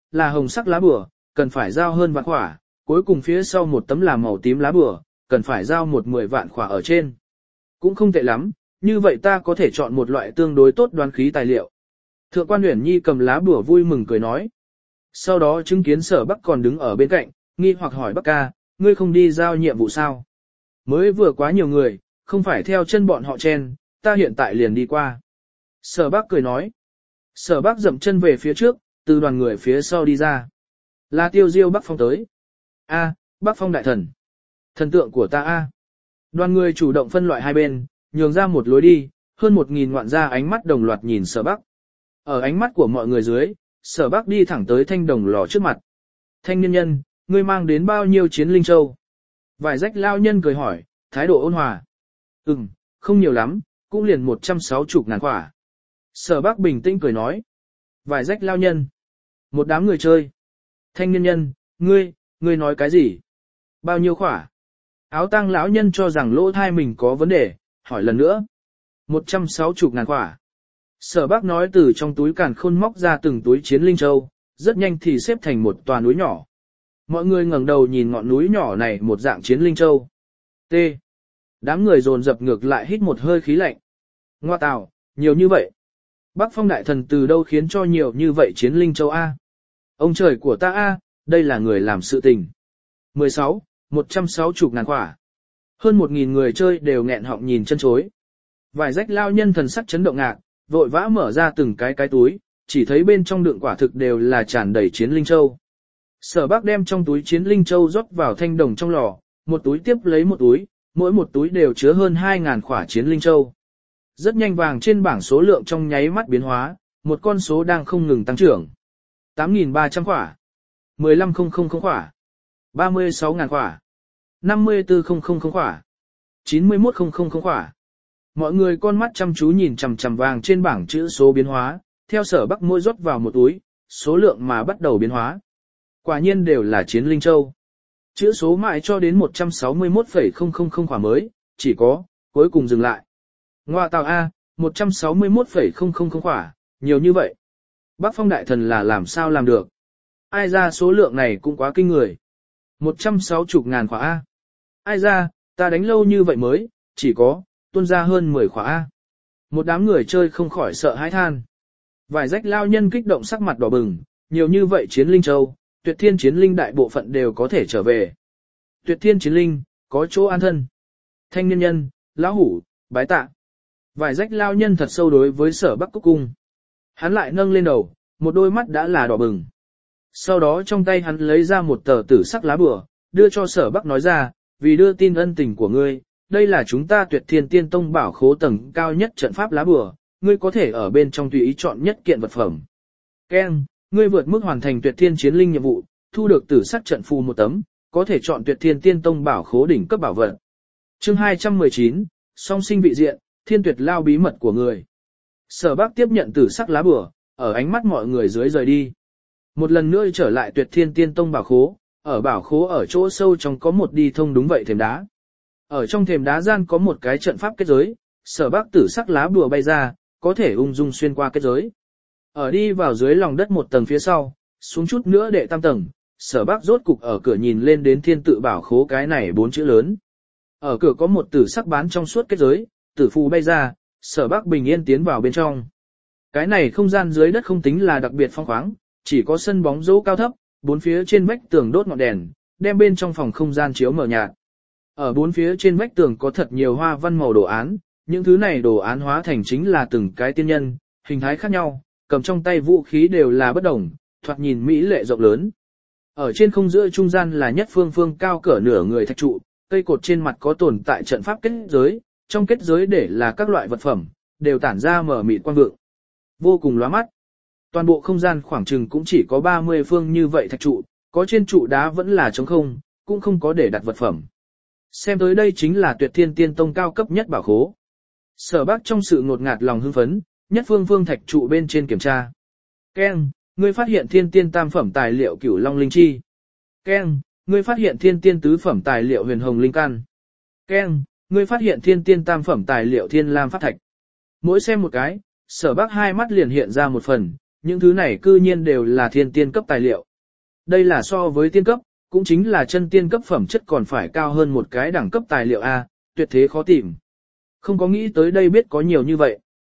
là hồng sắc lá bùa, cần phải giao hơn vạn khỏa, cuối cùng phía sau một tấm là màu tím lá bùa, cần phải giao một mười vạn khỏa ở trên. Cũng không tệ lắm, như vậy ta có thể chọn một loại tương đối tốt đoán khí tài liệu. Thượng quan Uyển Nhi cầm lá bùa vui mừng cười nói. Sau đó chứng kiến Sở Bắc còn đứng ở bên cạnh, nghi hoặc hỏi Bắc ca, ngươi không đi giao nhiệm vụ sao? Mới vừa quá nhiều người, không phải theo chân bọn họ chen, ta hiện tại liền đi qua. Sở Bắc cười nói. Sở Bắc dậm chân về phía trước, từ đoàn người phía sau đi ra. Là Tiêu Diêu Bắc Phong tới. A, Bắc Phong đại thần. Thần tượng của ta a. Đoàn người chủ động phân loại hai bên, nhường ra một lối đi, hơn một nghìn ngoạn gia ánh mắt đồng loạt nhìn Sở Bắc. Ở ánh mắt của mọi người dưới, Sở Bắc đi thẳng tới thanh đồng lò trước mặt. Thanh niên nhân, ngươi mang đến bao nhiêu chiến linh châu? Vài rách lao nhân cười hỏi, thái độ ôn hòa. Ừm, không nhiều lắm, cũng liền một trăm sáu mươi ngàn quả. Sở Bắc bình tĩnh cười nói. Vài rách lao nhân. Một đám người chơi. Thanh niên nhân, ngươi, ngươi nói cái gì? Bao nhiêu quả? Áo tang lão nhân cho rằng lỗ thai mình có vấn đề, hỏi lần nữa. một trăm sáu mươi ngàn quả. Sở Bắc nói từ trong túi càn khôn móc ra từng túi chiến linh châu, rất nhanh thì xếp thành một tòa núi nhỏ. Mọi người ngẩng đầu nhìn ngọn núi nhỏ này một dạng chiến linh châu. T. Đám người dồn dập ngược lại hít một hơi khí lạnh. Ngoa tào, nhiều như vậy. Bắc Phong đại thần từ đâu khiến cho nhiều như vậy chiến linh châu A? Ông trời của ta A, đây là người làm sự tình. mười sáu, một trăm sáu mươi ngàn quả. Hơn một nghìn người chơi đều nghẹn họng nhìn chân chối. Vài rách lao nhân thần sắc chấn động ngạc, vội vã mở ra từng cái cái túi, chỉ thấy bên trong đựng quả thực đều là tràn đầy chiến linh châu. Sở Bắc đem trong túi chiến linh châu rót vào thanh đồng trong lò, một túi tiếp lấy một túi, mỗi một túi đều chứa hơn hai ngàn quả chiến linh châu. Rất nhanh vàng trên bảng số lượng trong nháy mắt biến hóa, một con số đang không ngừng tăng trưởng. tám nghìn ba trăm quả, mười lăm nghìn quả, ba mươi sáu ngàn quả, năm mươi tư nghìn quả, chín mươi mốt nghìn quả. Mọi người con mắt chăm chú nhìn chằm chằm vàng trên bảng chữ số biến hóa, theo Sở Bắc mỗi rót vào một túi, số lượng mà bắt đầu biến hóa. Quả nhiên đều là chiến linh châu. Chữ số mãi cho đến một trăm sáu mươi mốt nghìn quả mới, chỉ có, cuối cùng dừng lại. Ngoa tào A, một trăm sáu mươi mốt nghìn quả, nhiều như vậy. Bắc Phong đại thần là làm sao làm được? Ai ra số lượng này cũng quá kinh người. một trăm sáu mươi ngàn quả A. Ai ra, ta đánh lâu như vậy mới, chỉ có, tuôn ra hơn mười quả A. Một đám người chơi không khỏi sợ hãi than. Vài rách lao nhân kích động sắc mặt đỏ bừng, nhiều như vậy chiến linh châu, tuyệt thiên chiến linh đại bộ phận đều có thể trở về. Tuyệt thiên chiến linh, có chỗ an thân. Thanh niên nhân, lão hủ, bái tạ. Vài rách lao nhân thật sâu đối với Sở Bắc cúc cung. Hắn lại nâng lên đầu, một đôi mắt đã là đỏ bừng. Sau đó trong tay hắn lấy ra một tờ tử sắc lá bùa, đưa cho Sở Bắc nói ra, vì đưa tin ân tình của ngươi, đây là chúng ta Tuyệt Thiên Tiên Tông bảo khố tầng cao nhất trận pháp lá bùa, ngươi có thể ở bên trong tùy ý chọn nhất kiện vật phẩm. Ken, ngươi vượt mức hoàn thành Tuyệt Thiên chiến linh nhiệm vụ, thu được tử sắc trận phù một tấm, có thể chọn Tuyệt Thiên Tiên Tông bảo khố đỉnh cấp bảo vật. Chương hai trăm mười chín, song sinh vị diện, thiên tuyệt lao bí mật của người. Sở Bắc tiếp nhận tử sắc lá bùa, ở ánh mắt mọi người dưới rời đi. Một lần nữa trở lại Tuyệt Thiên Tiên Tông bảo khố, ở bảo khố ở chỗ sâu trong có một đi thông đúng vậy thềm đá. Ở trong thềm đá gian có một cái trận pháp kết giới, Sở Bắc tử sắc lá bùa bay ra, có thể ung dung xuyên qua kết giới. Ở đi vào dưới lòng đất một tầng phía sau, xuống chút nữa đệ tam tầng, Sở Bắc rốt cục ở cửa nhìn lên đến thiên tự bảo khố cái này bốn chữ lớn. Ở cửa có một tử sắc bán trong suốt kết giới, tử phù bay ra, Sở Bắc bình yên tiến vào bên trong. Cái này không gian dưới đất không tính là đặc biệt phong khoáng, chỉ có sân bóng rổ cao thấp, bốn phía trên vách tường đốt ngọn đèn, đem bên trong phòng không gian chiếu mờ nhạt. Ở bốn phía trên vách tường có thật nhiều hoa văn màu đồ án, những thứ này đồ án hóa thành chính là từng cái tiên nhân, hình thái khác nhau, cầm trong tay vũ khí đều là bất đồng, thoạt nhìn mỹ lệ rộng lớn. Ở trên không giữa trung gian là nhất phương phương cao cỡ nửa người thạch trụ, cây cột trên mặt có tồn tại trận pháp kết giới, trong kết giới để là các loại vật phẩm, đều tản ra mở mịt quang vượng. Vô cùng lóa mắt. Toàn bộ không gian khoảng chừng cũng chỉ có ba mươi phương như vậy thạch trụ, có trên trụ đá vẫn là trống không, cũng không có để đặt vật phẩm. Xem tới đây chính là Tuyệt Thiên Tiên Tông cao cấp nhất bảo khố. Sở Bắc trong sự ngột ngạt lòng hưng phấn, nhất phương phương thạch trụ bên trên kiểm tra. Ken, ngươi phát hiện thiên tiên tam phẩm tài liệu cửu long linh chi. Ken, ngươi phát hiện thiên tiên tứ phẩm tài liệu huyền hồng linh căn. Ken, ngươi phát hiện thiên tiên tam phẩm tài liệu thiên lam phát thạch. Mỗi xem một cái, Sở Bắc hai mắt liền hiện ra một phần, những thứ này cư nhiên đều là thiên tiên cấp tài liệu. Đây là so với tiên cấp, cũng chính là chân tiên cấp phẩm chất còn phải cao hơn một cái đẳng cấp tài liệu A, tuyệt thế khó tìm. Không có nghĩ tới đây biết có nhiều như vậy.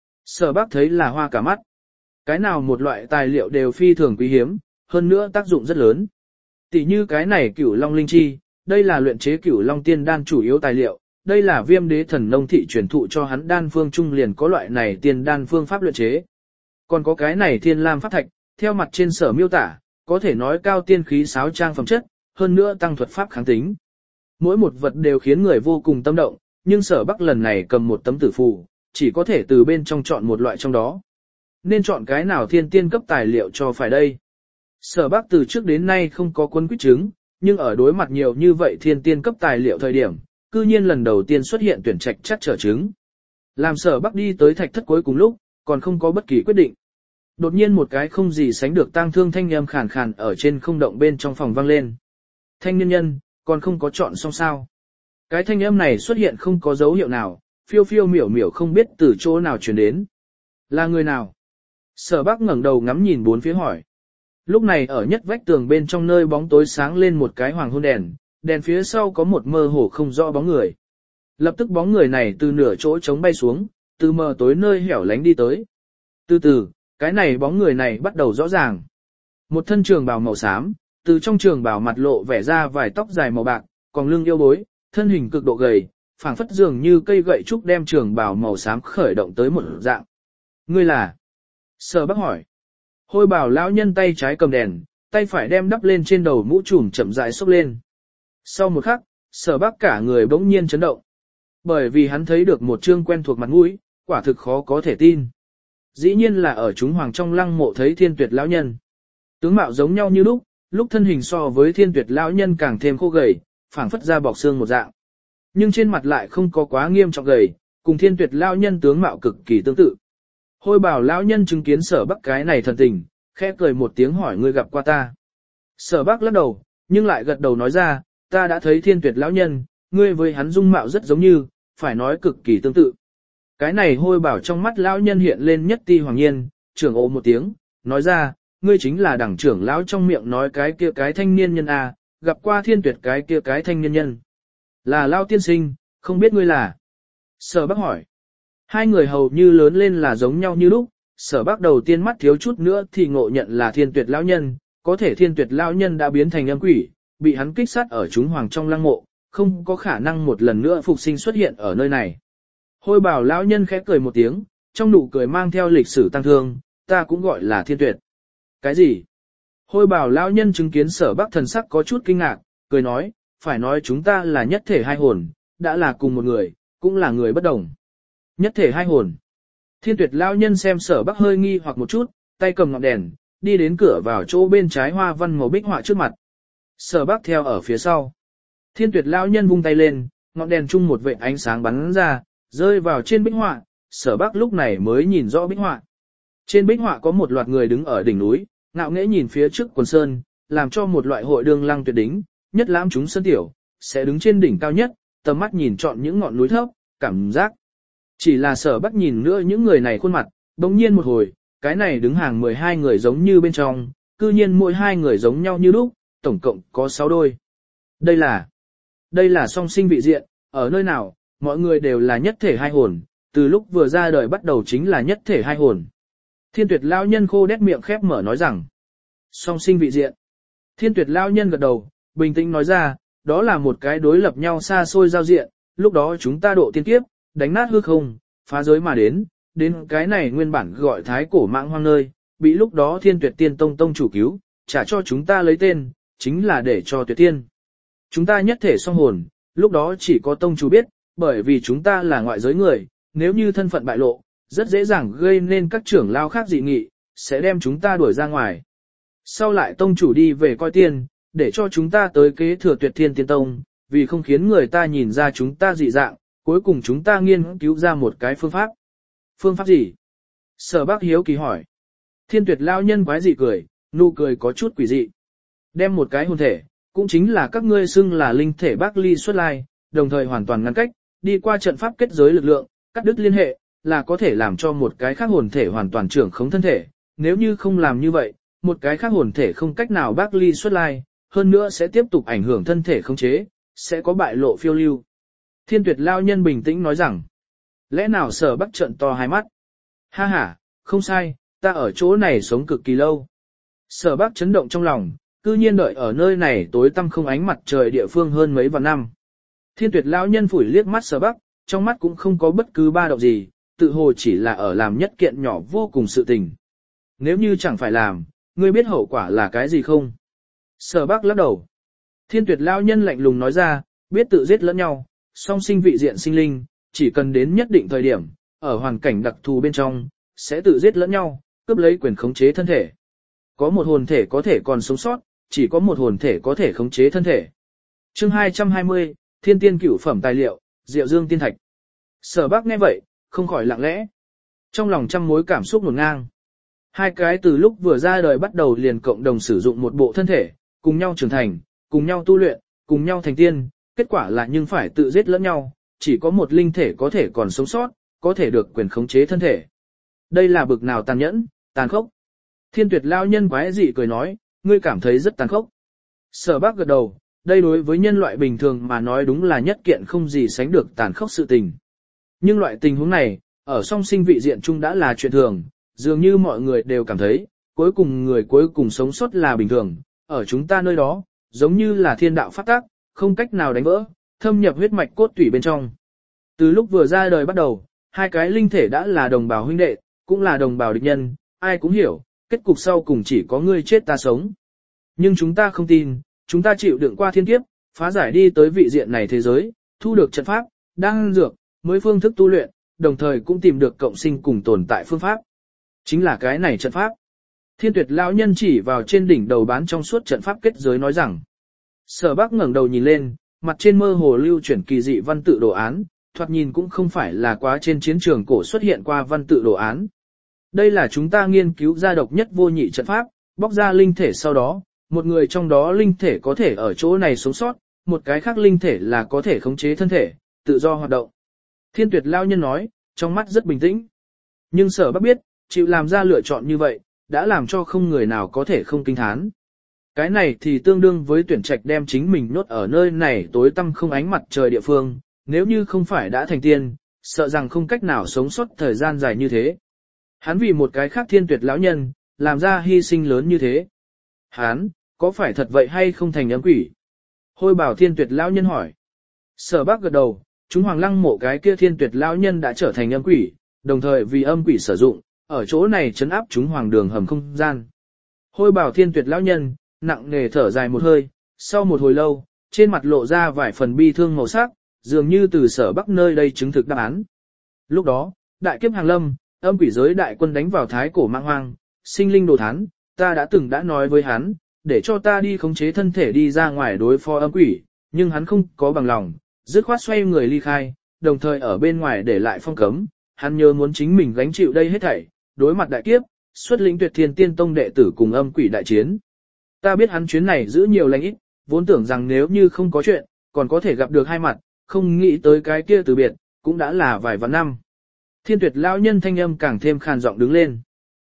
Sở Bác thấy là hoa cả mắt. Cái nào một loại tài liệu đều phi thường quý hiếm, hơn nữa tác dụng rất lớn. Tỷ như cái này Cửu Long Linh Chi, đây là luyện chế Cửu Long Tiên đan chủ yếu tài liệu, đây là Viêm Đế Thần Nông thị truyền thụ cho hắn đan phương trung liền có loại này tiên đan phương pháp luyện chế. Còn có cái này Thiên Lam Pháp Thạch, theo mặt trên sở miêu tả, có thể nói cao tiên khí sáo trang phẩm chất, hơn nữa tăng thuật pháp kháng tính. Mỗi một vật đều khiến người vô cùng tâm động, nhưng Sở Bắc lần này cầm một tấm tử phù, chỉ có thể từ bên trong chọn một loại trong đó. Nên chọn cái nào thiên tiên cấp tài liệu cho phải đây? Sở Bắc từ trước đến nay không có quân quyết chứng, nhưng ở đối mặt nhiều như vậy thiên tiên cấp tài liệu thời điểm, cư nhiên lần đầu tiên xuất hiện tuyển trạch chắc trở chứng. Làm Sở Bắc đi tới thạch thất cuối cùng lúc, còn không có bất kỳ quyết định. Đột nhiên một cái không gì sánh được tang thương thanh âm khàn khàn ở trên không động bên trong phòng vang lên. Thanh niên nhân, còn không có chọn xong sao? Cái thanh âm này xuất hiện không có dấu hiệu nào, phiêu phiêu miểu miểu không biết từ chỗ nào truyền đến. Là người nào? Sở Bắc ngẩng đầu ngắm nhìn bốn phía hỏi. Lúc này ở nhất vách tường bên trong nơi bóng tối sáng lên một cái hoàng hôn đèn, đèn phía sau có một mơ hồ không rõ bóng người. Lập tức bóng người này từ nửa chỗ trống bay xuống, từ mờ tối nơi hẻo lánh đi tới. Từ từ, cái này bóng người này bắt đầu rõ ràng. Một thân trường bào màu xám, từ trong trường bào mặt lộ vẻ ra vài tóc dài màu bạc, còn lưng yêu bối, thân hình cực độ gầy, phảng phất dường như cây gậy trúc đem trường bào màu xám khởi động tới một dạng. Ngươi là? Sở Bắc hỏi. Hôi bào lão nhân tay trái cầm đèn, tay phải đem đắp lên trên đầu mũ trùm chậm rãi xốc lên. Sau một khắc, Sở Bắc cả người bỗng nhiên chấn động. Bởi vì hắn thấy được một trương quen thuộc mặt mũi, quả thực khó có thể tin. Dĩ nhiên là ở chúng hoàng trong lăng mộ thấy Thiên Tuyệt lão nhân. Tướng mạo giống nhau như lúc, lúc thân hình so với Thiên Tuyệt lão nhân càng thêm khô gầy, phảng phất ra bọc xương một dạng. Nhưng trên mặt lại không có quá nghiêm trọng gầy, cùng Thiên Tuyệt lão nhân tướng mạo cực kỳ tương tự. Hôi bảo lão nhân chứng kiến Sở Bắc cái này thần tình, khẽ cười một tiếng hỏi ngươi gặp qua ta. Sở Bắc lắc đầu, nhưng lại gật đầu nói ra, ta đã thấy Thiên Tuyệt lão nhân, ngươi với hắn dung mạo rất giống như, phải nói cực kỳ tương tự. Cái này hôi bảo trong mắt lão nhân hiện lên nhất ti hoàng nhiên, trưởng ồ một tiếng, nói ra, ngươi chính là đẳng trưởng lão trong miệng nói cái kia cái thanh niên nhân à, gặp qua Thiên Tuyệt cái kia cái thanh niên nhân. Là lão tiên sinh, không biết ngươi là. Sở Bắc hỏi. Hai người hầu như lớn lên là giống nhau như lúc, Sở Bắc đầu tiên mắt thiếu chút nữa thì ngộ nhận là Thiên Tuyệt lão nhân, có thể Thiên Tuyệt lão nhân đã biến thành âm quỷ, bị hắn kích sát ở chúng hoàng trong lăng mộ, không có khả năng một lần nữa phục sinh xuất hiện ở nơi này. Hôi bảo lão nhân khẽ cười một tiếng, trong nụ cười mang theo lịch sử tăng thương, ta cũng gọi là Thiên Tuyệt. Cái gì? Hôi bảo lão nhân chứng kiến Sở Bắc thần sắc có chút kinh ngạc, cười nói, phải nói chúng ta là nhất thể hai hồn, đã là cùng một người, cũng là người bất đồng. Nhất thể hai hồn. Thiên Tuyệt lão nhân xem Sở Bắc hơi nghi hoặc một chút, tay cầm ngọn đèn, đi đến cửa vào chỗ bên trái hoa văn màu bích họa trước mặt. Sở Bắc theo ở phía sau. Thiên Tuyệt lão nhân vung tay lên, ngọn đèn chung một vệt ánh sáng bắn ra, rơi vào trên bích họa, Sở Bắc lúc này mới nhìn rõ bích họa. Trên bích họa có một loạt người đứng ở đỉnh núi, ngạo nghễ nhìn phía trước quần sơn, làm cho một loại hội đương lăng tuyệt đỉnh, nhất lãm chúng sơn tiểu, sẽ đứng trên đỉnh cao nhất, tầm mắt nhìn trọn những ngọn núi thấp, cảm giác. Chỉ là Sở Bắc nhìn nữa những người này khuôn mặt, bỗng nhiên một hồi, cái này đứng hàng mười hai người giống như bên trong, cư nhiên mỗi hai người giống nhau như lúc, tổng cộng có sáu đôi. Đây là, đây là song sinh vị diện, ở nơi nào, mọi người đều là nhất thể hai hồn, từ lúc vừa ra đời bắt đầu chính là nhất thể hai hồn. Thiên Tuyệt lão nhân khô đét miệng khép mở nói rằng, song sinh vị diện. Thiên Tuyệt lão nhân gật đầu, bình tĩnh nói ra, đó là một cái đối lập nhau xa xôi giao diện, lúc đó chúng ta độ tiên kiếp, đánh nát hư không, phá giới mà đến, đến cái này nguyên bản gọi thái cổ mạng hoang nơi, bị lúc đó Thiên Tuyệt Tiên Tông tông chủ cứu, trả cho chúng ta lấy tên, chính là để cho Tuyệt Tiên. Chúng ta nhất thể song hồn, lúc đó chỉ có tông chủ biết, bởi vì chúng ta là ngoại giới người, nếu như thân phận bại lộ, rất dễ dàng gây nên các trưởng lao khác dị nghị, sẽ đem chúng ta đuổi ra ngoài. Sau lại tông chủ đi về coi tiên, để cho chúng ta tới kế thừa Tuyệt Thiên Tiên Tông, vì không khiến người ta nhìn ra chúng ta dị dạng, cuối cùng chúng ta nghiên cứu ra một cái phương pháp. Phương pháp gì? Sở Bắc hiếu kỳ hỏi. Thiên Tuyệt lao nhân quái dị cười, nụ cười có chút quỷ dị. Đem một cái hồn thể, cũng chính là các ngươi xưng là linh thể Bắc Ly xuất lai, đồng thời hoàn toàn ngăn cách, đi qua trận pháp kết giới lực lượng, cắt đứt liên hệ, là có thể làm cho một cái khác hồn thể hoàn toàn trưởng khống thân thể, nếu như không làm như vậy, một cái khác hồn thể không cách nào bác ly xuất lai, hơn nữa sẽ tiếp tục ảnh hưởng thân thể khống chế, sẽ có bại lộ phiêu lưu. Thiên tuyệt lao nhân bình tĩnh nói rằng, lẽ nào Sở Bắc trợn to hai mắt? Ha ha, không sai, ta ở chỗ này sống cực kỳ lâu. Sở Bắc chấn động trong lòng, cư nhiên đợi ở nơi này tối tăm không ánh mặt trời địa phương hơn mấy vạn năm. Thiên tuyệt lão nhân phủi liếc mắt Sở Bắc, trong mắt cũng không có bất cứ ba động gì, tự hồ chỉ là ở làm nhất kiện nhỏ vô cùng sự tình. Nếu như chẳng phải làm, ngươi biết hậu quả là cái gì không? Sở Bắc lắc đầu. Thiên tuyệt lão nhân lạnh lùng nói ra, biết tự giết lẫn nhau, song sinh vị diện sinh linh, chỉ cần đến nhất định thời điểm, ở hoàn cảnh đặc thù bên trong, sẽ tự giết lẫn nhau, cướp lấy quyền khống chế thân thể. Có một hồn thể có thể còn sống sót, chỉ có một hồn thể có thể khống chế thân thể. Chương hai trăm hai mươi, Thiên tiên cửu phẩm tài liệu, Diệu Dương tiên thạch. Sở Bắc nghe vậy, không khỏi lặng lẽ. Trong lòng trăm mối cảm xúc ngổn ngang. Hai cái từ lúc vừa ra đời bắt đầu liền cộng đồng sử dụng một bộ thân thể, cùng nhau trưởng thành, cùng nhau tu luyện, cùng nhau thành tiên, kết quả là nhưng phải tự giết lẫn nhau, chỉ có một linh thể có thể còn sống sót, có thể được quyền khống chế thân thể. Đây là bực nào tàn nhẫn, tàn khốc. Thiên tuyệt lao nhân quái dị cười nói, ngươi cảm thấy rất tàn khốc. Sở Bắc gật đầu, đây đối với nhân loại bình thường mà nói đúng là nhất kiện không gì sánh được tàn khốc sự tình. Nhưng loại tình huống này, ở song sinh vị diện chung đã là chuyện thường, dường như mọi người đều cảm thấy, cuối cùng người cuối cùng sống sót là bình thường, ở chúng ta nơi đó, giống như là thiên đạo phát tác, không cách nào đánh vỡ, thâm nhập huyết mạch cốt tủy bên trong. Từ lúc vừa ra đời bắt đầu, hai cái linh thể đã là đồng bào huynh đệ, cũng là đồng bào địch nhân, ai cũng hiểu, kết cục sau cùng chỉ có ngươi chết ta sống. Nhưng chúng ta không tin, chúng ta chịu đựng qua thiên kiếp, phá giải đi tới vị diện này thế giới, thu được trận pháp, đan dược, mới phương thức tu luyện, đồng thời cũng tìm được cộng sinh cùng tồn tại phương pháp. Chính là cái này trận pháp. Thiên tuyệt lão nhân chỉ vào trên đỉnh đầu bán trong suốt trận pháp kết giới nói rằng. Sở Bắc ngẩng đầu nhìn lên, mặt trên mơ hồ lưu chuyển kỳ dị văn tự đồ án, thoạt nhìn cũng không phải là quá trên chiến trường cổ xuất hiện qua văn tự đồ án. Đây là chúng ta nghiên cứu ra độc nhất vô nhị trận pháp, bóc ra linh thể sau đó, một người trong đó linh thể có thể ở chỗ này sống sót, một cái khác linh thể là có thể khống chế thân thể, tự do hoạt động. Thiên tuyệt lao nhân nói, trong mắt rất bình tĩnh. Nhưng Sở Bắc biết, chịu làm ra lựa chọn như vậy, đã làm cho không người nào có thể không kinh thán. Cái này thì tương đương với tuyển trạch đem chính mình nốt ở nơi này tối tăm không ánh mặt trời địa phương, nếu như không phải đã thành tiên, sợ rằng không cách nào sống sót thời gian dài như thế. Hắn vì một cái khác thiên tuyệt lão nhân, làm ra hy sinh lớn như thế. Hắn, có phải thật vậy hay không thành ấm quỷ? Hôi bảo thiên tuyệt lão nhân hỏi. Sở Bắc gật đầu, chúng hoàng lăng mộ cái kia thiên tuyệt lão nhân đã trở thành âm quỷ, đồng thời vì âm quỷ sử dụng, ở chỗ này trấn áp chúng hoàng đường hầm không gian. Hôi bảo thiên tuyệt lão nhân, nặng nề thở dài một hơi, sau một hồi lâu, trên mặt lộ ra vài phần bi thương màu sắc, dường như từ Sở Bắc nơi đây chứng thực đáp án. Lúc đó, đại kiếp hàng lâm, âm quỷ giới đại quân đánh vào thái cổ mạng hoang, sinh linh đồ thán, ta đã từng đã nói với hắn, để cho ta đi khống chế thân thể đi ra ngoài đối phó âm quỷ, nhưng hắn không có bằng lòng, dứt khoát xoay người ly khai, đồng thời ở bên ngoài để lại phong cấm, hắn nhớ muốn chính mình gánh chịu đây hết thảy, đối mặt đại kiếp, xuất lĩnh Tuyệt Thiên Tiên Tông đệ tử cùng âm quỷ đại chiến. Ta biết hắn chuyến này giữ nhiều lành ít, vốn tưởng rằng nếu như không có chuyện, còn có thể gặp được hai mặt, không nghĩ tới cái kia từ biệt, cũng đã là vài vạn năm. Thiên tuyệt lão nhân thanh âm càng thêm khàn giọng đứng lên.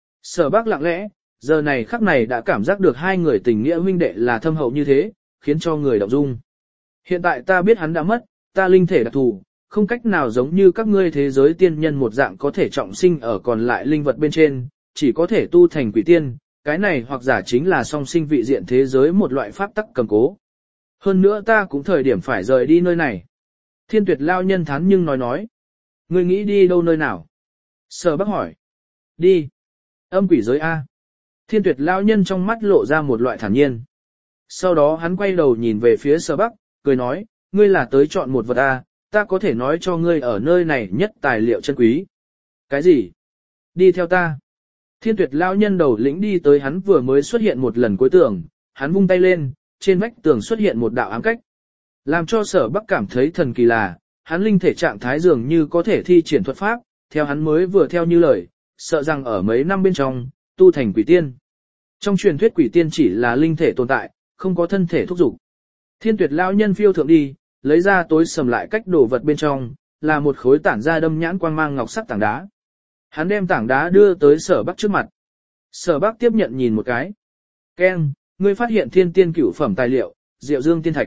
Sở Bắc lặng lẽ, giờ này khắc này đã cảm giác được hai người tình nghĩa huynh đệ là thâm hậu như thế, khiến cho người động dung. Hiện tại ta biết hắn đã mất, ta linh thể đặc thù, không cách nào giống như các ngươi thế giới tiên nhân một dạng có thể trọng sinh ở còn lại linh vật bên trên, chỉ có thể tu thành quỷ tiên, cái này hoặc giả chính là song sinh vị diện thế giới một loại pháp tắc cầm cố. Hơn nữa ta cũng thời điểm phải rời đi nơi này. Thiên tuyệt lao nhân thán nhưng nói nói. Ngươi nghĩ đi đâu nơi nào? Sở Bắc hỏi. Đi. Âm quỷ giới A. Thiên tuyệt lao nhân trong mắt lộ ra một loại thản nhiên. Sau đó hắn quay đầu nhìn về phía Sở Bắc, cười nói, ngươi là tới chọn một vật A, ta có thể nói cho ngươi ở nơi này nhất tài liệu chân quý. Cái gì? Đi theo ta. Thiên tuyệt lao nhân đầu lĩnh đi tới hắn vừa mới xuất hiện một lần cuối tường, hắn vung tay lên, trên vách tường xuất hiện một đạo ám cách. Làm cho Sở Bắc cảm thấy thần kỳ là, hắn linh thể trạng thái dường như có thể thi triển thuật pháp, theo hắn mới vừa theo như lời, sợ rằng ở mấy năm bên trong, tu thành quỷ tiên. Trong truyền thuyết quỷ tiên chỉ là linh thể tồn tại, không có thân thể thúc dục. Thiên tuyệt lao nhân phiêu thượng đi, lấy ra tối sầm lại cách đồ vật bên trong, là một khối tản ra đâm nhãn quang mang ngọc sắc tảng đá. Hắn đem tảng đá đưa tới Sở Bắc trước mặt. Sở Bác tiếp nhận nhìn một cái. Ken, ngươi phát hiện thiên tiên cửu phẩm tài liệu, Diệu Dương tiên thạch.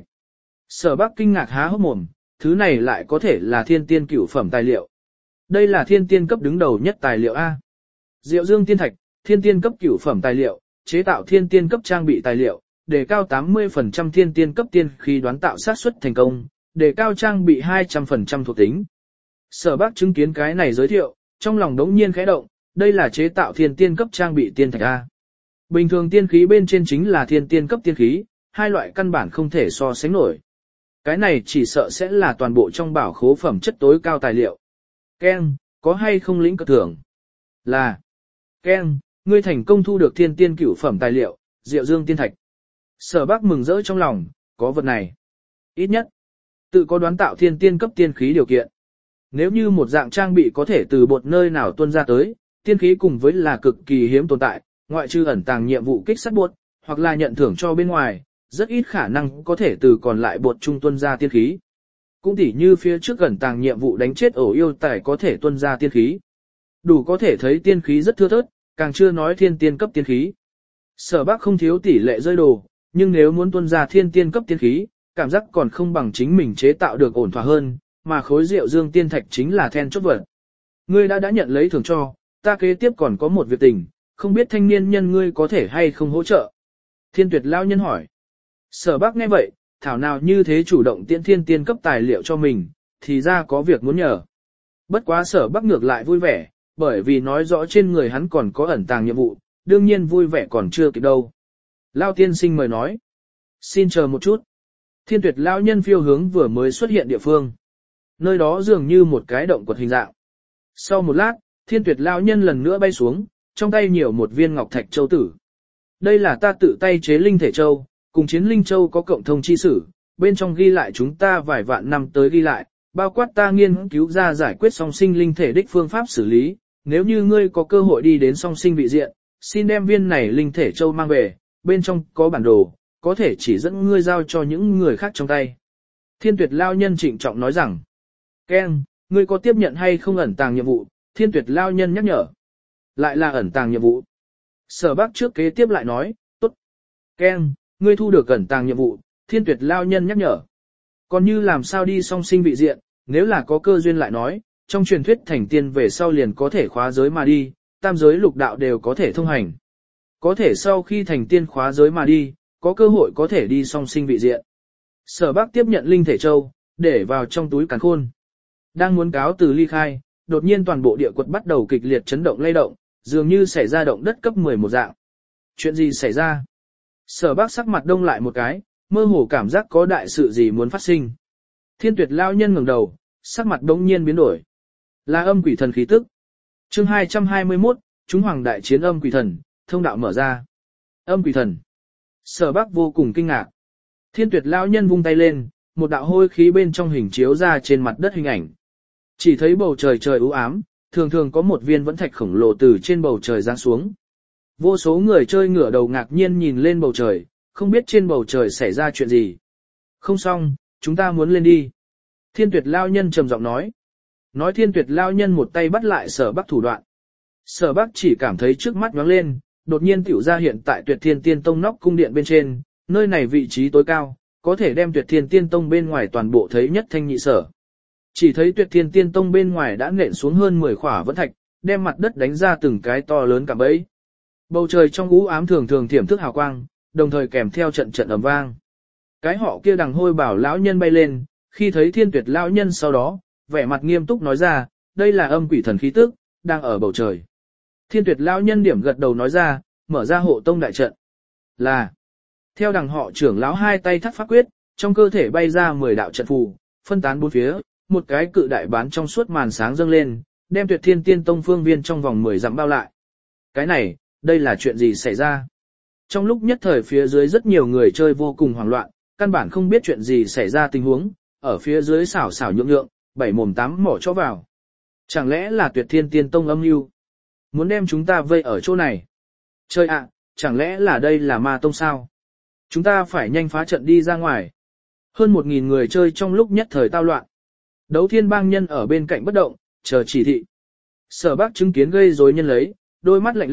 Sở Bác kinh ngạc há hốc mồm, thứ này lại có thể là thiên tiên cửu phẩm tài liệu. Đây là thiên tiên cấp đứng đầu nhất tài liệu A. Diệu Dương tiên thạch, thiên tiên cấp cửu phẩm tài liệu, chế tạo thiên tiên cấp trang bị tài liệu, đề cao tám mươi phần trăm thiên tiên cấp tiên khí đoán tạo xác suất thành công, đề cao trang bị hai trăm phần trăm thuộc tính. Sở Bác chứng kiến cái này giới thiệu, trong lòng đống nhiên khẽ động, đây là chế tạo thiên tiên cấp trang bị tiên thạch A. Bình thường tiên khí bên trên chính là thiên tiên cấp tiên khí, hai loại căn bản không thể so sánh nổi. Cái này chỉ sợ sẽ là toàn bộ trong bảo khố phẩm chất tối cao tài liệu. Ken, có hay không lĩnh cực thưởng? Là. Ken, ngươi thành công thu được thiên tiên cửu phẩm tài liệu, Diệu Dương tiên thạch. Sở Bác mừng rỡ trong lòng, có vật này. Ít nhất, tự có đoán tạo thiên tiên cấp tiên khí điều kiện. Nếu như một dạng trang bị có thể từ bột nơi nào tuôn ra tới, tiên khí cùng với là cực kỳ hiếm tồn tại, ngoại trừ ẩn tàng nhiệm vụ kích sát bột, hoặc là nhận thưởng cho bên ngoài, rất ít khả năng có thể từ còn lại bột trung tuân ra tiên khí. Cũng tỉ như phía trước ẩn tàng nhiệm vụ đánh chết ổ yêu tài có thể tuân ra tiên khí. Đủ có thể thấy tiên khí rất thưa thớt, càng chưa nói thiên tiên cấp tiên khí. Sở Bác không thiếu tỷ lệ rơi đồ, nhưng nếu muốn tuân ra thiên tiên cấp tiên khí, cảm giác còn không bằng chính mình chế tạo được ổn thỏa hơn, mà khối Diệu Dương tiên thạch chính là then chốt vật. Ngươi đã đã nhận lấy thưởng cho, ta kế tiếp còn có một việc tình, không biết thanh niên nhân ngươi có thể hay không hỗ trợ. Thiên Tuyệt lão nhân hỏi. Sở Bác nghe vậy, thảo nào như thế chủ động tiễn thiên tiên cấp tài liệu cho mình, thì ra có việc muốn nhờ. Bất quá Sở Bác ngược lại vui vẻ, bởi vì nói rõ trên người hắn còn có ẩn tàng nhiệm vụ, đương nhiên vui vẻ còn chưa kịp đâu. Lao tiên sinh mời nói. Xin chờ một chút. Thiên Tuyệt lão nhân phiêu hướng vừa mới xuất hiện địa phương. Nơi đó dường như một cái động quật hình dạng. Sau một lát, Thiên Tuyệt lão nhân lần nữa bay xuống, trong tay nhiều một viên ngọc thạch châu tử. Đây là ta tự tay chế linh thể châu, cùng chiến linh châu có cộng thông chi sử, bên trong ghi lại chúng ta vài vạn năm tới ghi lại, bao quát ta nghiên cứu ra giải quyết song sinh linh thể đích phương pháp xử lý, nếu như ngươi có cơ hội đi đến song sinh vị diện, xin đem viên này linh thể châu mang về, bên trong có bản đồ, có thể chỉ dẫn ngươi giao cho những người khác trong tay. Thiên Tuyệt lão nhân trịnh trọng nói rằng, Ken, ngươi có tiếp nhận hay không ẩn tàng nhiệm vụ? Thiên Tuyệt lão nhân nhắc nhở. Lại là ẩn tàng nhiệm vụ. Sở Bác trước kế tiếp lại nói, tốt. Ken, ngươi thu được ẩn tàng nhiệm vụ, Thiên Tuyệt lão nhân nhắc nhở. Còn như làm sao đi song sinh vị diện, nếu là có cơ duyên lại nói, trong truyền thuyết thành tiên về sau liền có thể khóa giới mà đi, tam giới lục đạo đều có thể thông hành. Có thể sau khi thành tiên khóa giới mà đi, có cơ hội có thể đi song sinh vị diện. Sở Bác tiếp nhận linh thể châu, để vào trong túi càn khôn. Đang muốn cáo từ ly khai, đột nhiên toàn bộ địa quật bắt đầu kịch liệt chấn động lay động, dường như xảy ra động đất cấp mười một dạng. Chuyện gì xảy ra? Sở Bác sắc mặt đông lại một cái, mơ hồ cảm giác có đại sự gì muốn phát sinh. Thiên Tuyệt lão nhân ngẩng đầu, sắc mặt đống nhiên biến đổi. Là âm quỷ thần khí tức. Chương hai trăm hai mươi mốt, chúng hoàng đại chiến âm quỷ thần, thông đạo mở ra. Âm quỷ thần. Sở Bác vô cùng kinh ngạc. Thiên Tuyệt lão nhân vung tay lên, một đạo hôi khí bên trong hình chiếu ra trên mặt đất hình ảnh. Chỉ thấy bầu trời trời u ám, thường thường có một viên vẫn thạch khổng lồ từ trên bầu trời giáng xuống. Vô số người chơi ngửa đầu ngạc nhiên nhìn lên bầu trời, không biết trên bầu trời xảy ra chuyện gì. Không xong, chúng ta muốn lên đi. Thiên Tuyệt lão nhân trầm giọng nói. Nói Thiên Tuyệt lão nhân một tay bắt lại Sở Bác thủ đoạn. Sở Bác chỉ cảm thấy trước mắt nhoáng lên, đột nhiên tiểu ra hiện tại Tuyệt Thiên Tiên Tông nóc cung điện bên trên, nơi này vị trí tối cao, có thể đem Tuyệt Thiên Tiên Tông bên ngoài toàn bộ thấy nhất thanh nhị sở. Chỉ thấy Tuyệt Thiên Tiên Tông bên ngoài đã nện xuống hơn mười khỏa vẫn thạch, đem mặt đất đánh ra từng cái to lớn cả bẫy. Bầu trời trong u ám thường thường thiểm thức hào quang, đồng thời kèm theo trận trận ầm vang. Cái họ kia đằng hôi bảo lão nhân bay lên, khi thấy Thiên Tuyệt lão nhân sau đó, vẻ mặt nghiêm túc nói ra, đây là âm quỷ thần khí tức, đang ở bầu trời. Thiên Tuyệt lão nhân điểm gật đầu nói ra, mở ra hộ tông đại trận. Là. Theo đằng họ trưởng lão hai tay thắt pháp quyết, trong cơ thể bay ra mười đạo trận phù, phân tán bốn phía, một cái cự đại bán trong suốt màn sáng dâng lên, đem Tuyệt Thiên Tiên Tông phương viên trong vòng mười dặm bao lại. Cái này, đây là chuyện gì xảy ra? Trong lúc nhất thời phía dưới rất nhiều người chơi vô cùng hoảng loạn, căn bản không biết chuyện gì xảy ra tình huống, ở phía dưới xảo xảo nhượng nhượng, bảy mồm tám mỏ cho vào. Chẳng lẽ là Tuyệt Thiên Tiên Tông âm mưu, muốn đem chúng ta vây ở chỗ này? Chơi ạ, chẳng lẽ là đây là ma tông sao? Chúng ta phải nhanh phá trận đi ra ngoài. Hơn một nghìn người chơi trong lúc nhất thời tao loạn. Đấu Thiên bang nhân ở bên cạnh bất động, chờ chỉ thị. Sở Bác chứng kiến gây rối nhân lấy, đôi mắt lạnh lẽo,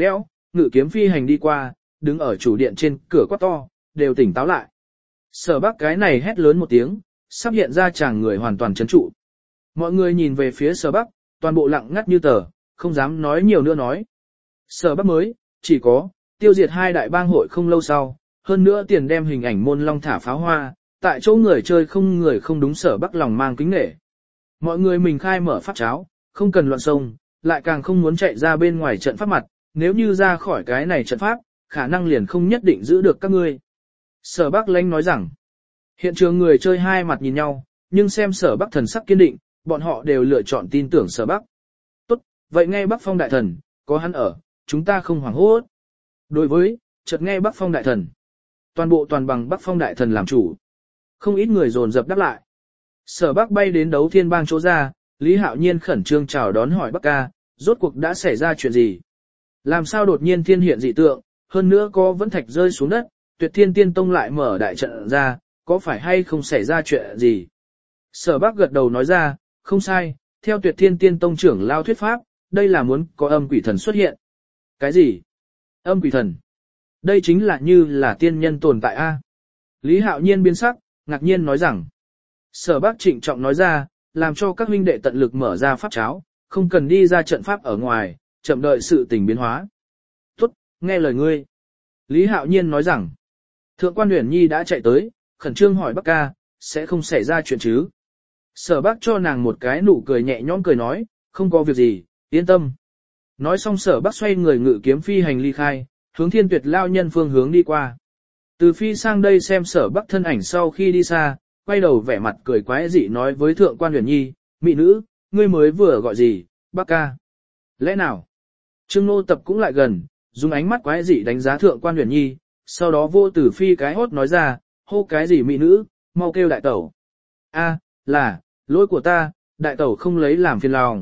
ngự kiếm phi hành đi qua, đứng ở chủ điện trên cửa quát to, đều tỉnh táo lại. Sở Bắc cái này hét lớn một tiếng, sắp hiện ra chàng người hoàn toàn chấn trụ. Mọi người nhìn về phía Sở Bắc, toàn bộ lặng ngắt như tờ, không dám nói nhiều nữa nói. Sở Bắc mới, chỉ có, tiêu diệt hai đại bang hội không lâu sau, hơn nữa tiền đem hình ảnh môn long thả pháo hoa, tại chỗ người chơi không người không đúng Sở Bắc lòng mang kính nể. Mọi người mình khai mở pháp cháo, không cần loạn sông, lại càng không muốn chạy ra bên ngoài trận pháp mặt, nếu như ra khỏi cái này trận pháp, khả năng liền không nhất định giữ được các ngươi. Sở Bắc Lanh nói rằng, hiện trường người chơi hai mặt nhìn nhau, nhưng xem Sở Bắc thần sắc kiên định, bọn họ đều lựa chọn tin tưởng Sở Bắc. Tốt, vậy nghe Bắc Phong đại thần, có hắn ở, chúng ta không hoảng hốt. Đối với, chợt nghe Bắc Phong đại thần, toàn bộ toàn bằng Bắc Phong đại thần làm chủ. Không ít người dồn dập đáp lại. Sở Bắc bay đến đấu thiên bang chỗ ra, Lý Hạo Nhiên khẩn trương chào đón hỏi Bắc ca, rốt cuộc đã xảy ra chuyện gì? Làm sao đột nhiên thiên hiện dị tượng, hơn nữa có vẫn thạch rơi xuống đất, Tuyệt Thiên Tiên Tông lại mở đại trận ra, có phải hay không xảy ra chuyện gì? Sở Bắc gật đầu nói ra, không sai, theo Tuyệt Thiên Tiên Tông trưởng lao thuyết pháp, đây là muốn có âm quỷ thần xuất hiện. Cái gì? Âm quỷ thần? Đây chính là như là tiên nhân tồn tại a. Lý Hạo Nhiên biến sắc, ngạc nhiên nói rằng, Sở Bắc trịnh trọng nói ra, làm cho các huynh đệ tận lực mở ra pháp cháo, không cần đi ra trận pháp ở ngoài, chậm đợi sự tình biến hóa. Tốt, nghe lời ngươi. Lý Hạo Nhiên nói rằng, Thượng quan Uyển Nhi đã chạy tới, khẩn trương hỏi Bắc ca, sẽ không xảy ra chuyện chứ? Sở Bắc cho nàng một cái nụ cười nhẹ nhõm cười nói, không có việc gì, yên tâm. Nói xong Sở Bắc xoay người ngự kiếm phi hành ly khai, hướng Thiên Tuyệt lao nhân phương hướng đi qua. Từ phi sang đây xem Sở Bắc thân ảnh sau khi đi xa, quay đầu vẻ mặt cười quái dị nói với Thượng quan Uyển Nhi, mỹ nữ, ngươi mới vừa gọi gì, Bắc ca? Lẽ nào? Trương Nô Tập cũng lại gần, dùng ánh mắt quái dị đánh giá Thượng quan Uyển Nhi, sau đó vô tử phi cái hốt nói ra, hô cái gì mỹ nữ, mau kêu đại tẩu. A, là, lỗi của ta, đại tẩu không lấy làm phiền lòng.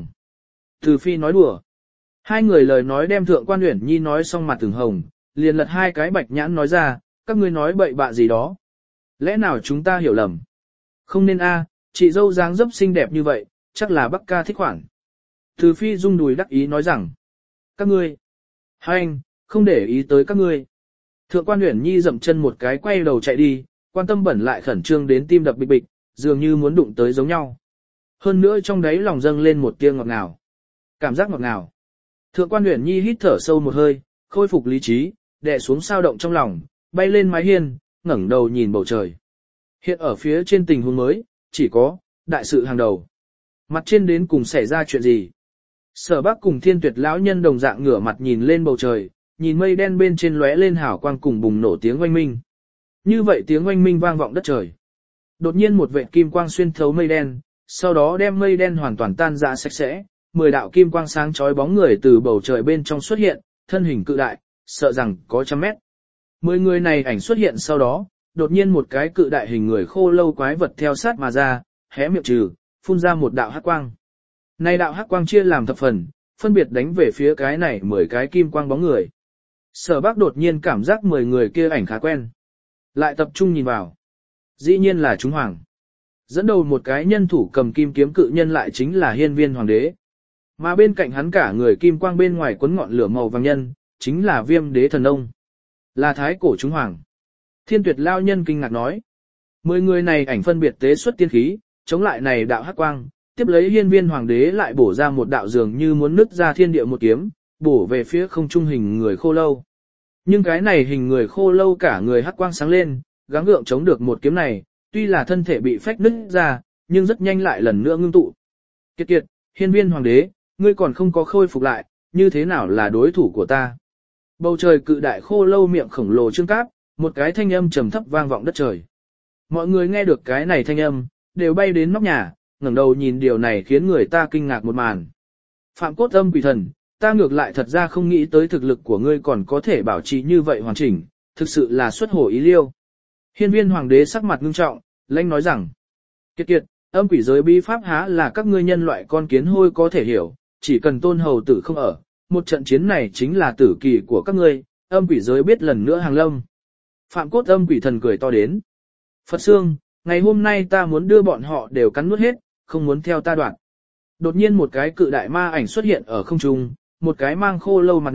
Tử phi nói đùa. Hai người lời nói đem Thượng quan Uyển Nhi nói xong mặt từng hồng, liền lật hai cái bạch nhãn nói ra, các ngươi nói bậy bạ gì đó. Lẽ nào chúng ta hiểu lầm? Không nên a, chị dâu dáng dấp xinh đẹp như vậy, chắc là Bắc ca thích khoản. Tử phi rung đùi đắc ý nói rằng, các ngươi, hai anh, không để ý tới các ngươi. Thượng quan Uyển Nhi dậm chân một cái quay đầu chạy đi, quan tâm bẩn lại khẩn trương đến tim đập bịch bịch, dường như muốn đụng tới giống nhau. Hơn nữa trong đáy lòng dâng lên một tia ngọt ngào. Cảm giác ngọt ngào. Thượng quan Uyển Nhi hít thở sâu một hơi, khôi phục lý trí, đè xuống sao động trong lòng, bay lên mái hiên, ngẩng đầu nhìn bầu trời. Hiện ở phía trên tình huống mới, chỉ có, đại sự hàng đầu. Mặt trên đến cùng xảy ra chuyện gì? Sở Bắc cùng Thiên Tuyệt lão nhân đồng dạng ngửa mặt nhìn lên bầu trời, nhìn mây đen bên trên lóe lên hào quang cùng bùng nổ tiếng oanh minh. Như vậy tiếng oanh minh vang vọng đất trời. Đột nhiên một vệt kim quang xuyên thấu mây đen, sau đó đem mây đen hoàn toàn tan rã sạch sẽ, mười đạo kim quang sáng chói bóng người từ bầu trời bên trong xuất hiện, thân hình cự đại, sợ rằng có trăm mét. Mười người này ảnh xuất hiện sau đó, đột nhiên một cái cự đại hình người khô lâu quái vật theo sát mà ra, hé miệng trừ, phun ra một đạo hắc quang. Này đạo hắc quang chia làm thập phần, phân biệt đánh về phía cái này mười cái kim quang bóng người. Sở Bắc đột nhiên cảm giác mười người kia ảnh khá quen. Lại tập trung nhìn vào. Dĩ nhiên là chúng hoàng. Dẫn đầu một cái nhân thủ cầm kim kiếm cự nhân lại chính là Hiên Viên Hoàng đế. Mà bên cạnh hắn cả người kim quang bên ngoài quấn ngọn lửa màu vàng nhân, chính là Viêm đế thần ông. Là thái cổ chúng hoàng. Thiên Tuyệt lao nhân kinh ngạc nói. Mười người này ảnh phân biệt tế xuất tiên khí, chống lại này đạo hắc quang, tiếp lấy Hiên Viên Hoàng đế lại bổ ra một đạo dường như muốn nứt ra thiên địa một kiếm, bổ về phía không trung hình người khô lâu. Nhưng cái này hình người khô lâu cả người hắc quang sáng lên, gắng gượng chống được một kiếm này, tuy là thân thể bị phách nứt ra, nhưng rất nhanh lại lần nữa ngưng tụ. Kiệt kiệt, Hiên Viên Hoàng đế, ngươi còn không có khôi phục lại, như thế nào là đối thủ của ta? Bầu trời cự đại khô lâu miệng khổng lồ trương cáp, một cái thanh âm trầm thấp vang vọng đất trời. Mọi người nghe được cái này thanh âm, đều bay đến nóc nhà, ngẩng đầu nhìn điều này khiến người ta kinh ngạc một màn. Phạm Cốt Âm quỷ thần, ta ngược lại thật ra không nghĩ tới thực lực của ngươi còn có thể bảo trì như vậy hoàn chỉnh, thực sự là xuất hồ ý liêu. Hiên Viên Hoàng đế sắc mặt ngưng trọng, lãnh nói rằng, kiệt kiệt, âm quỷ giới bí pháp há là các ngươi nhân loại con kiến hôi có thể hiểu, chỉ cần tôn hầu tử không ở, một trận chiến này chính là tử kỳ của các ngươi, âm quỷ giới biết lần nữa hàng lâm. Phạm Cốt Âm quỷ thần cười to đến. Phật Sương, ngày hôm nay ta muốn đưa bọn họ đều cắn nuốt hết, không muốn theo ta đoạn. Đột nhiên một cái cự đại ma ảnh xuất hiện ở không trung, một cái mang khô lâu mặt nạ,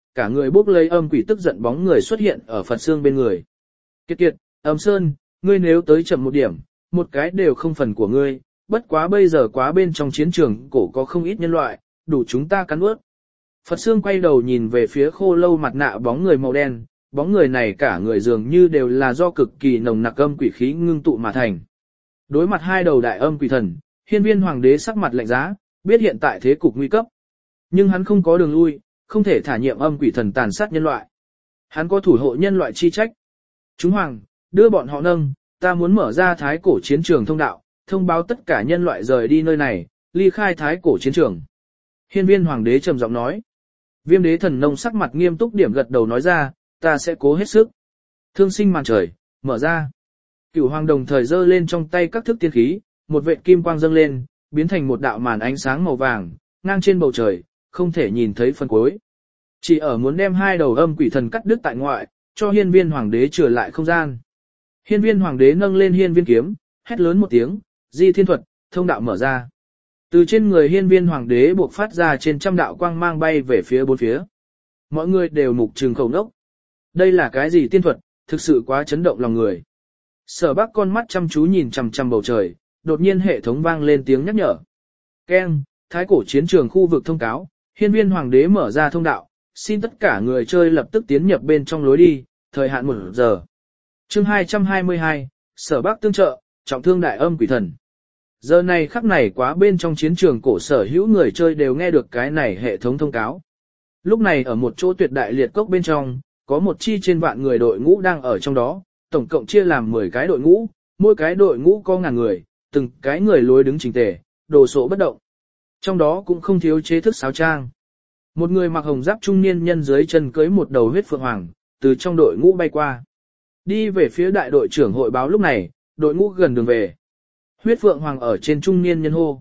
cả người bốc lấy âm quỷ tức giận bóng người xuất hiện ở Phật Xương bên người. Kiệt kiệt, Âm Sơn, ngươi nếu tới chậm một điểm, một cái đều không phần của ngươi, bất quá bây giờ quá bên trong chiến trường cổ có không ít nhân loại, đủ chúng ta cắn ướt. Phật Xương quay đầu nhìn về phía khô lâu mặt nạ bóng người màu đen, bóng người này cả người dường như đều là do cực kỳ nồng nặc âm quỷ khí ngưng tụ mà thành. Đối mặt hai đầu đại âm quỷ thần, Hiên Viên Hoàng đế sắc mặt lạnh giá, biết hiện tại thế cục nguy cấp. Nhưng hắn không có đường lui, không thể thả nhiệm âm quỷ thần tàn sát nhân loại. Hắn có thủ hộ nhân loại chi trách. Chúng hoàng, đưa bọn họ nâng, ta muốn mở ra thái cổ chiến trường thông đạo, thông báo tất cả nhân loại rời đi nơi này, ly khai thái cổ chiến trường. Hiên Viên Hoàng đế trầm giọng nói. Viêm đế thần nông sắc mặt nghiêm túc điểm gật đầu nói ra, ta sẽ cố hết sức. Thương sinh màn trời, mở ra. Cửu hoàng đồng thời giơ lên trong tay các thức tiên khí, một vệt kim quang dâng lên, biến thành một đạo màn ánh sáng màu vàng, ngang trên bầu trời, không thể nhìn thấy phần cuối. Chỉ ở muốn đem hai đầu âm quỷ thần cắt đứt tại ngoại, cho Hiên Viên Hoàng đế trở lại không gian. Hiên Viên Hoàng đế nâng lên Hiên Viên kiếm, hét lớn một tiếng, di thiên thuật, thông đạo mở ra. Từ trên người Hiên Viên Hoàng đế buộc phát ra trên trăm đạo quang mang bay về phía bốn phía. Mọi người đều mục trừng khẩu nốc. Đây là cái gì tiên thuật, thực sự quá chấn động lòng người. Sở Bắc con mắt chăm chú nhìn chằm chằm bầu trời, đột nhiên hệ thống vang lên tiếng nhắc nhở. Keng, thái cổ chiến trường khu vực thông cáo, Hiên Viên Hoàng đế mở ra thông đạo, xin tất cả người chơi lập tức tiến nhập bên trong lối đi, thời hạn một giờ. Chương hai trăm hai mươi hai, Sở Bắc tương trợ, trọng thương đại âm quỷ thần. Giờ này khắc này quá bên trong chiến trường cổ sở hữu người chơi đều nghe được cái này hệ thống thông cáo. Lúc này ở một chỗ tuyệt đại liệt cốc bên trong, có một chi trên vạn người đội ngũ đang ở trong đó, tổng cộng chia làm mười cái đội ngũ, mỗi cái đội ngũ có ngàn người, từng cái người lối đứng chỉnh tề, đồ sộ bất động. Trong đó cũng không thiếu chế thức sáo trang. Một người mặc hồng giáp trung niên nhân dưới chân cưới một đầu huyết phượng hoàng, từ trong đội ngũ bay qua. Đi về phía đại đội trưởng hội báo lúc này, đội ngũ gần đường về. Huyết phượng hoàng ở trên trung niên nhân hô.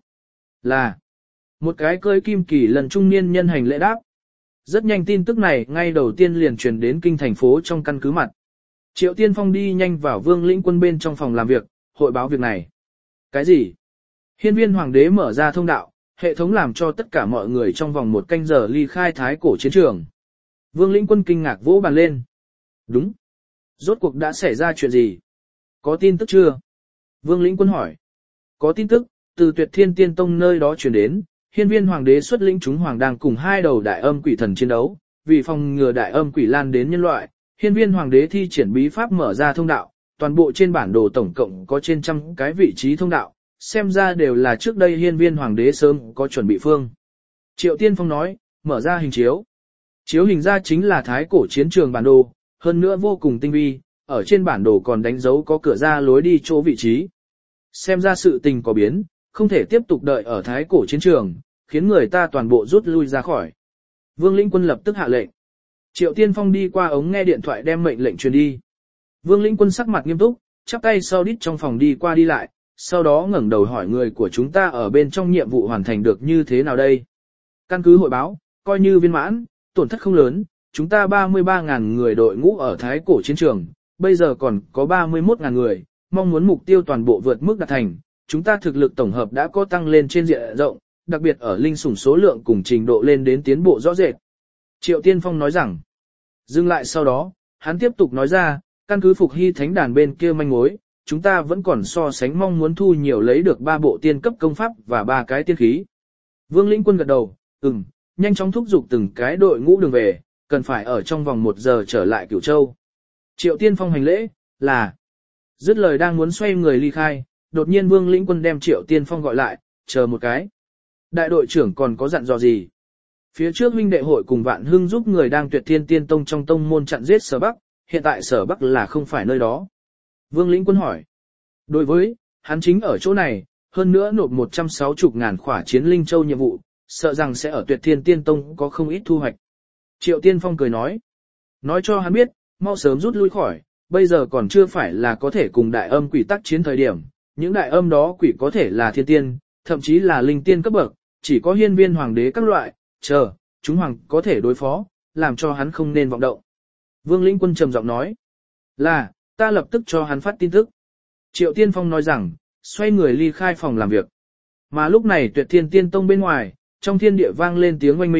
Là một cái cưới kim kỳ lần trung niên nhân hành lễ đáp. Rất nhanh tin tức này ngay đầu tiên liền truyền đến kinh thành phố trong căn cứ mặt. Triệu Tiên Phong đi nhanh vào Vương Lĩnh Quân bên trong phòng làm việc, hội báo việc này. Cái gì? Hiên Viên Hoàng đế mở ra thông đạo, hệ thống làm cho tất cả mọi người trong vòng một canh giờ ly khai thái cổ chiến trường. Vương Lĩnh Quân kinh ngạc vỗ bàn lên. Đúng. Rốt cuộc đã xảy ra chuyện gì? Có tin tức chưa? Vương Lĩnh Quân hỏi. Có tin tức, từ Tuyệt Thiên Tiên Tông nơi đó truyền đến, Hiên Viên Hoàng đế xuất lĩnh chúng hoàng đang cùng hai đầu đại âm quỷ thần chiến đấu, vì phòng ngừa đại âm quỷ lan đến nhân loại, Hiên Viên Hoàng đế thi triển bí pháp mở ra thông đạo, toàn bộ trên bản đồ tổng cộng có trên trăm cái vị trí thông đạo, xem ra đều là trước đây Hiên Viên Hoàng đế sớm có chuẩn bị phương. Triệu Tiên Phong nói, mở ra hình chiếu. Chiếu hình ra chính là thái cổ chiến trường bản đồ, hơn nữa vô cùng tinh vi, ở trên bản đồ còn đánh dấu có cửa ra lối đi chỗ vị trí. Xem ra sự tình có biến, không thể tiếp tục đợi ở thái cổ chiến trường, khiến người ta toàn bộ rút lui ra khỏi. Vương Lĩnh Quân lập tức hạ lệnh. Triệu Tiên Phong đi qua ống nghe điện thoại đem mệnh lệnh truyền đi. Vương Lĩnh Quân sắc mặt nghiêm túc, chắp tay sau đít trong phòng đi qua đi lại, sau đó ngẩng đầu hỏi người của chúng ta ở bên trong nhiệm vụ hoàn thành được như thế nào đây. Căn cứ hội báo, coi như viên mãn, tổn thất không lớn, chúng ta ba mươi ba nghìn người đội ngũ ở thái cổ chiến trường, bây giờ còn có ba mươi mốt nghìn người, mong muốn mục tiêu toàn bộ vượt mức đạt thành, chúng ta thực lực tổng hợp đã có tăng lên trên diện rộng, đặc biệt ở linh sủng số lượng cùng trình độ lên đến tiến bộ rõ rệt. Triệu Tiên Phong nói rằng, dừng lại sau đó, hắn tiếp tục nói ra, căn cứ Phục Hy Thánh đàn bên kia manh mối, chúng ta vẫn còn so sánh mong muốn thu nhiều lấy được ba bộ tiên cấp công pháp và ba cái tiên khí. Vương Lĩnh Quân gật đầu, ừm, nhanh chóng thúc giục từng cái đội ngũ đường về, cần phải ở trong vòng một giờ trở lại Cửu Châu. Triệu Tiên Phong hành lễ, là, dứt lời đang muốn xoay người ly khai, đột nhiên Vương Lĩnh Quân đem Triệu Tiên Phong gọi lại, chờ một cái. Đại đội trưởng còn có dặn dò gì? Phía trước huynh đệ hội cùng Vạn Hưng giúp người đang Tuyệt Thiên Tiên Tông trong tông môn chặn giết Sở Bắc, hiện tại Sở Bắc là không phải nơi đó. Vương Lĩnh Quân hỏi. Đối với, hắn chính ở chỗ này, hơn nữa nộp một trăm sáu mươi ngàn khỏa chiến linh châu nhiệm vụ, sợ rằng sẽ ở Tuyệt Thiên Tiên Tông có không ít thu hoạch. Triệu Tiên Phong cười nói. Nói cho hắn biết, mau sớm rút lui khỏi, bây giờ còn chưa phải là có thể cùng đại âm quỷ tác chiến thời điểm, những đại âm đó quỷ có thể là thiên tiên, thậm chí là linh tiên cấp bậc, chỉ có Hiên Viên Hoàng đế các loại, chờ, chúng hoàng có thể đối phó, làm cho hắn không nên vọng động. Vương Lĩnh Quân trầm giọng nói, là, ta lập tức cho hắn phát tin tức. Triệu Tiên Phong nói rằng, xoay người ly khai phòng làm việc. Mà lúc này Tuyệt Thiên Tiên Tông bên ngoài, trong thiên địa vang lên tiếng oanh minh,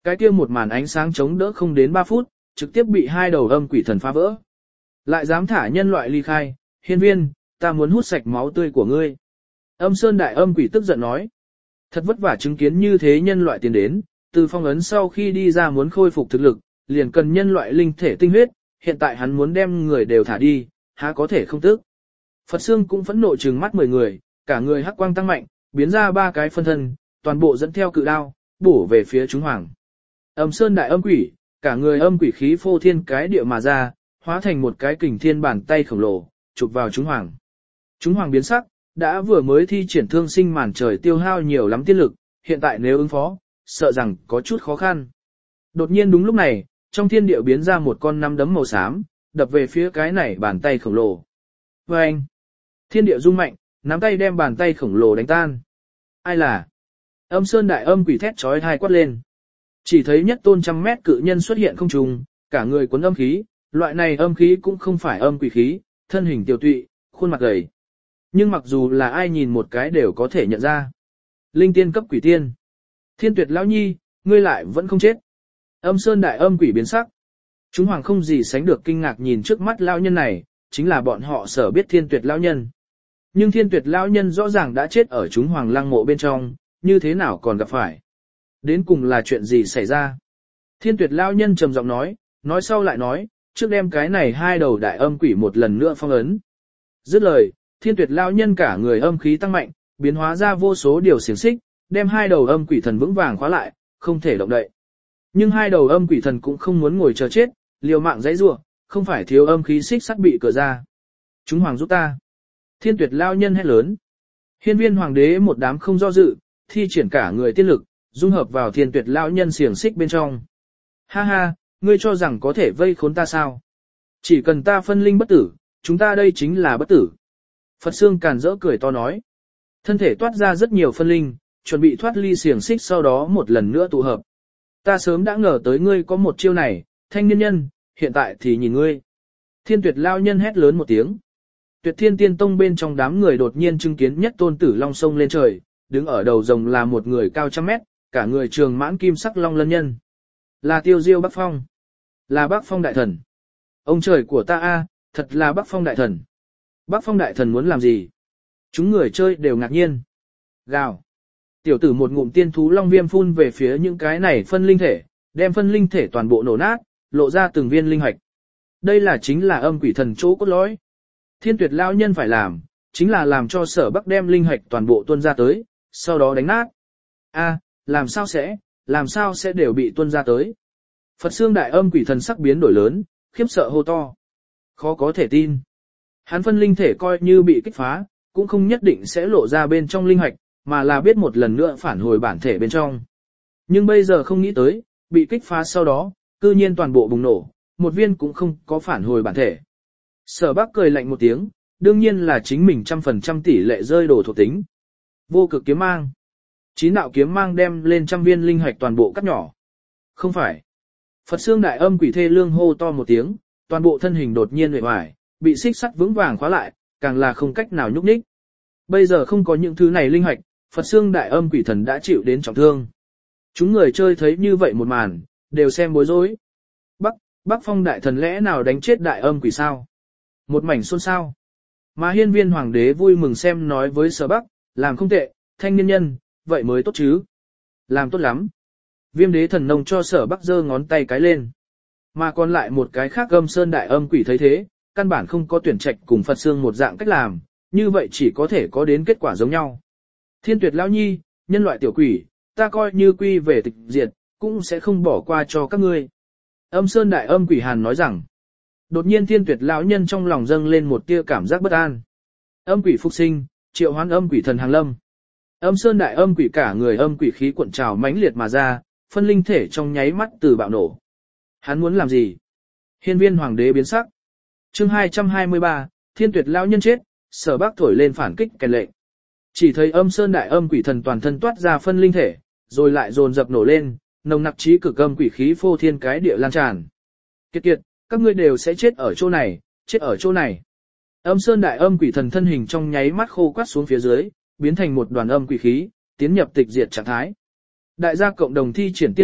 Cái kia một màn ánh sáng chống đỡ không đến ba phút, trực tiếp bị hai đầu âm quỷ thần phá vỡ. Lại dám thả nhân loại ly khai, hiên viên, ta muốn hút sạch máu tươi của ngươi. Âm sơn đại âm quỷ tức giận nói. Thật vất vả chứng kiến như thế nhân loại tiến đến, từ phong ấn sau khi đi ra muốn khôi phục thực lực, liền cần nhân loại linh thể tinh huyết, hiện tại hắn muốn đem người đều thả đi, há có thể không tức. Phật Sương cũng phẫn nộ trừng mắt mười người, cả người hắc quang tăng mạnh, biến ra ba cái phân thân, toàn bộ dẫn theo cự đao, bổ về phía chúng hoàng. Âm sơn đại âm quỷ, cả người âm quỷ khí phô thiên cái địa mà ra, hóa thành một cái kình thiên bàn tay khổng lồ, chụp vào chúng hoàng. Chúng hoàng biến sắc, đã vừa mới thi triển thương sinh màn trời tiêu hao nhiều lắm tiên lực, hiện tại nếu ứng phó, sợ rằng có chút khó khăn. Đột nhiên đúng lúc này, trong thiên địa biến ra một con nắm đấm màu xám, đập về phía cái này bàn tay khổng lồ. Và anh, thiên địa rung mạnh, nắm tay đem bàn tay khổng lồ đánh tan. Ai là? Âm sơn đại âm quỷ thét chói tai quát lên. Chỉ thấy nhất tôn trăm mét cự nhân xuất hiện không trùng, cả người cuốn âm khí, loại này âm khí cũng không phải âm quỷ khí, thân hình tiểu tụy, khuôn mặt gầy. Nhưng mặc dù là ai nhìn một cái đều có thể nhận ra. Linh tiên cấp quỷ tiên. Thiên tuyệt lão nhi, ngươi lại vẫn không chết. Âm sơn đại âm quỷ biến sắc. Chúng hoàng không gì sánh được kinh ngạc nhìn trước mắt lão nhân này, chính là bọn họ sở biết thiên tuyệt lão nhân. Nhưng thiên tuyệt lão nhân rõ ràng đã chết ở chúng hoàng lăng mộ bên trong, như thế nào còn gặp phải. Đến cùng là chuyện gì xảy ra? Thiên tuyệt lão nhân trầm giọng nói, nói sau lại nói, trước đem cái này hai đầu đại âm quỷ một lần nữa phong ấn. Dứt lời, thiên tuyệt lão nhân cả người âm khí tăng mạnh, biến hóa ra vô số điều xiềng xích, đem hai đầu âm quỷ thần vững vàng khóa lại, không thể động đậy. Nhưng hai đầu âm quỷ thần cũng không muốn ngồi chờ chết, liều mạng dãy rủa, không phải thiếu âm khí xích sắt bị cửa ra. Chúng hoàng giúp ta. Thiên tuyệt lão nhân hét lớn. Hiên viên hoàng đế một đám không do dự, thi triển cả người tiên lực, dung hợp vào thiên tuyệt lão nhân xiềng xích bên trong. Ha ha, ngươi cho rằng có thể vây khốn ta sao? Chỉ cần ta phân linh bất tử, chúng ta đây chính là bất tử. Phật Sương càn rỡ cười to nói. Thân thể toát ra rất nhiều phân linh, chuẩn bị thoát ly xiềng xích sau đó một lần nữa tụ hợp. Ta sớm đã ngờ tới ngươi có một chiêu này, thanh niên nhân, hiện tại thì nhìn ngươi. Thiên tuyệt lao nhân hét lớn một tiếng. Tuyệt thiên tiên tông bên trong đám người đột nhiên chứng kiến nhất tôn tử long sông lên trời, đứng ở đầu rồng là một người cao trăm mét, cả người trường mãn kim sắc long lân nhân. Là tiêu diêu Bắc Phong. Là Bắc Phong đại thần. Ông trời của ta a, thật là Bắc Phong đại thần. Bắc Phong đại thần muốn làm gì? Chúng người chơi đều ngạc nhiên. Gào. Tiểu tử một ngụm tiên thú long viêm phun về phía những cái này phân linh thể, đem phân linh thể toàn bộ nổ nát, lộ ra từng viên linh hạch. Đây là chính là âm quỷ thần chỗ cốt lõi. Thiên tuyệt lao nhân phải làm, chính là làm cho sở bắc đem linh hạch toàn bộ tuôn ra tới, sau đó đánh nát. A, làm sao sẽ, làm sao sẽ đều bị tuôn ra tới. Phật Sương đại âm quỷ thần sắc biến đổi lớn, khiếp sợ hô to. Khó có thể tin. Hắn phân linh thể coi như bị kích phá, cũng không nhất định sẽ lộ ra bên trong linh hạch, mà là biết một lần nữa phản hồi bản thể bên trong. Nhưng bây giờ không nghĩ tới, bị kích phá sau đó, cư nhiên toàn bộ bùng nổ, một viên cũng không có phản hồi bản thể. Sở Bắc cười lạnh một tiếng, đương nhiên là chính mình trăm phần trăm tỷ lệ rơi đồ thuộc tính. Vô cực kiếm mang. Chín đạo kiếm mang đem lên trăm viên linh hạch toàn bộ cắt nhỏ. Không phải. Phật Sương đại âm quỷ thê lương hô to một tiếng, toàn bộ thân hình đột nhiên uể oải, bị xích sắt vững vàng khóa lại, càng là không cách nào nhúc nhích. Bây giờ không có những thứ này linh hạch, Phật Sương đại âm quỷ thần đã chịu đến trọng thương. Chúng người chơi thấy như vậy một màn, đều xem bối rối. Bắc, Bắc Phong đại thần lẽ nào đánh chết đại âm quỷ sao? Một mảnh xôn xao. Mà hiên viên hoàng đế vui mừng xem nói với Sở Bắc, làm không tệ, thanh niên nhân, vậy mới tốt chứ. Làm tốt lắm. Viêm đế thần nông cho Sở Bắc giơ ngón tay cái lên. Mà còn lại một cái khác Âm Sơn đại âm quỷ thấy thế, căn bản không có tuyển trạch cùng Phật Sương một dạng cách làm, như vậy chỉ có thể có đến kết quả giống nhau. Thiên tuyệt lão nhi, nhân loại tiểu quỷ, ta coi như quy về tịch diệt, cũng sẽ không bỏ qua cho các ngươi. Âm Sơn đại âm quỷ hàn nói rằng, đột nhiên thiên tuyệt lão nhân trong lòng dâng lên một tia cảm giác bất an. Âm quỷ phục sinh, triệu hoán âm quỷ thần hàng lâm. Âm Sơn đại âm quỷ cả người âm quỷ khí cuộn trào mãnh liệt mà ra, phân linh thể trong nháy mắt từ bạo nổ. Hắn muốn làm gì? Hiên viên hoàng đế biến sắc. Chương hai trăm hai mươi ba, thiên tuyệt lão nhân chết, Sở Bắc thổi lên phản kích kèn lệnh. Chỉ thấy Âm Sơn đại âm quỷ thần toàn thân toát ra phân linh thể, rồi lại dồn dập nổ lên, nồng nặc trí cực âm quỷ khí phô thiên cái địa lan tràn. Kiệt kiệt, các ngươi đều sẽ chết ở chỗ này, chết ở chỗ này. Âm Sơn đại âm quỷ thần thân hình trong nháy mắt khô quắt xuống phía dưới, biến thành một đoàn âm quỷ khí, tiến nhập tịch diệt trạng thái. Đại gia cộng đồng thi triển tiên lực,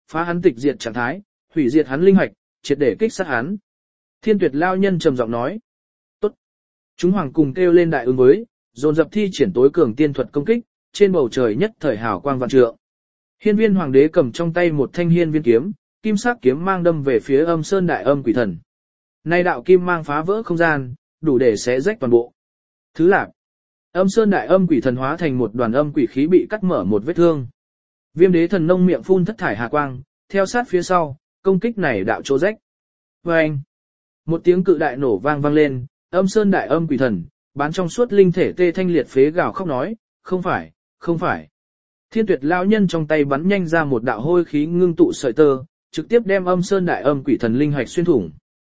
phá hắn tịch diệt trạng thái, hủy diệt hắn linh hạch, triệt để kích sát hắn. Thiên Tuyệt lao nhân trầm giọng nói. Tốt. Chúng hoàng cùng kêu lên đại ứng với, dồn dập thi triển tối cường tiên thuật công kích, trên bầu trời nhất thời hào quang vạn trượng. Hiên Viên Hoàng đế cầm trong tay một thanh hiên viên kiếm, kim sắc kiếm mang đâm về phía Âm Sơn Đại Âm Quỷ Thần. Nay đạo kim mang phá vỡ không gian, đủ để xé rách toàn bộ. Thứ lạc. Âm Sơn Đại Âm Quỷ Thần hóa thành một đoàn âm quỷ khí bị cắt mở một vết thương. Viêm Đế Thần Nông miệng phun thất thải hà quang, theo sát phía sau, công kích này đạo chỗ rách. Oeng! Một tiếng cự đại nổ vang vang lên, Âm Sơn Đại Âm Quỷ Thần, bán trong suốt linh thể tê thanh liệt phế gào khóc nói, không phải, không phải. Thiên Tuyệt lão nhân trong tay bắn nhanh ra một đạo hôi khí ngưng tụ sợi tơ, trực tiếp đem Âm Sơn Đại Âm Quỷ Thần linh hạch xuyên thủng.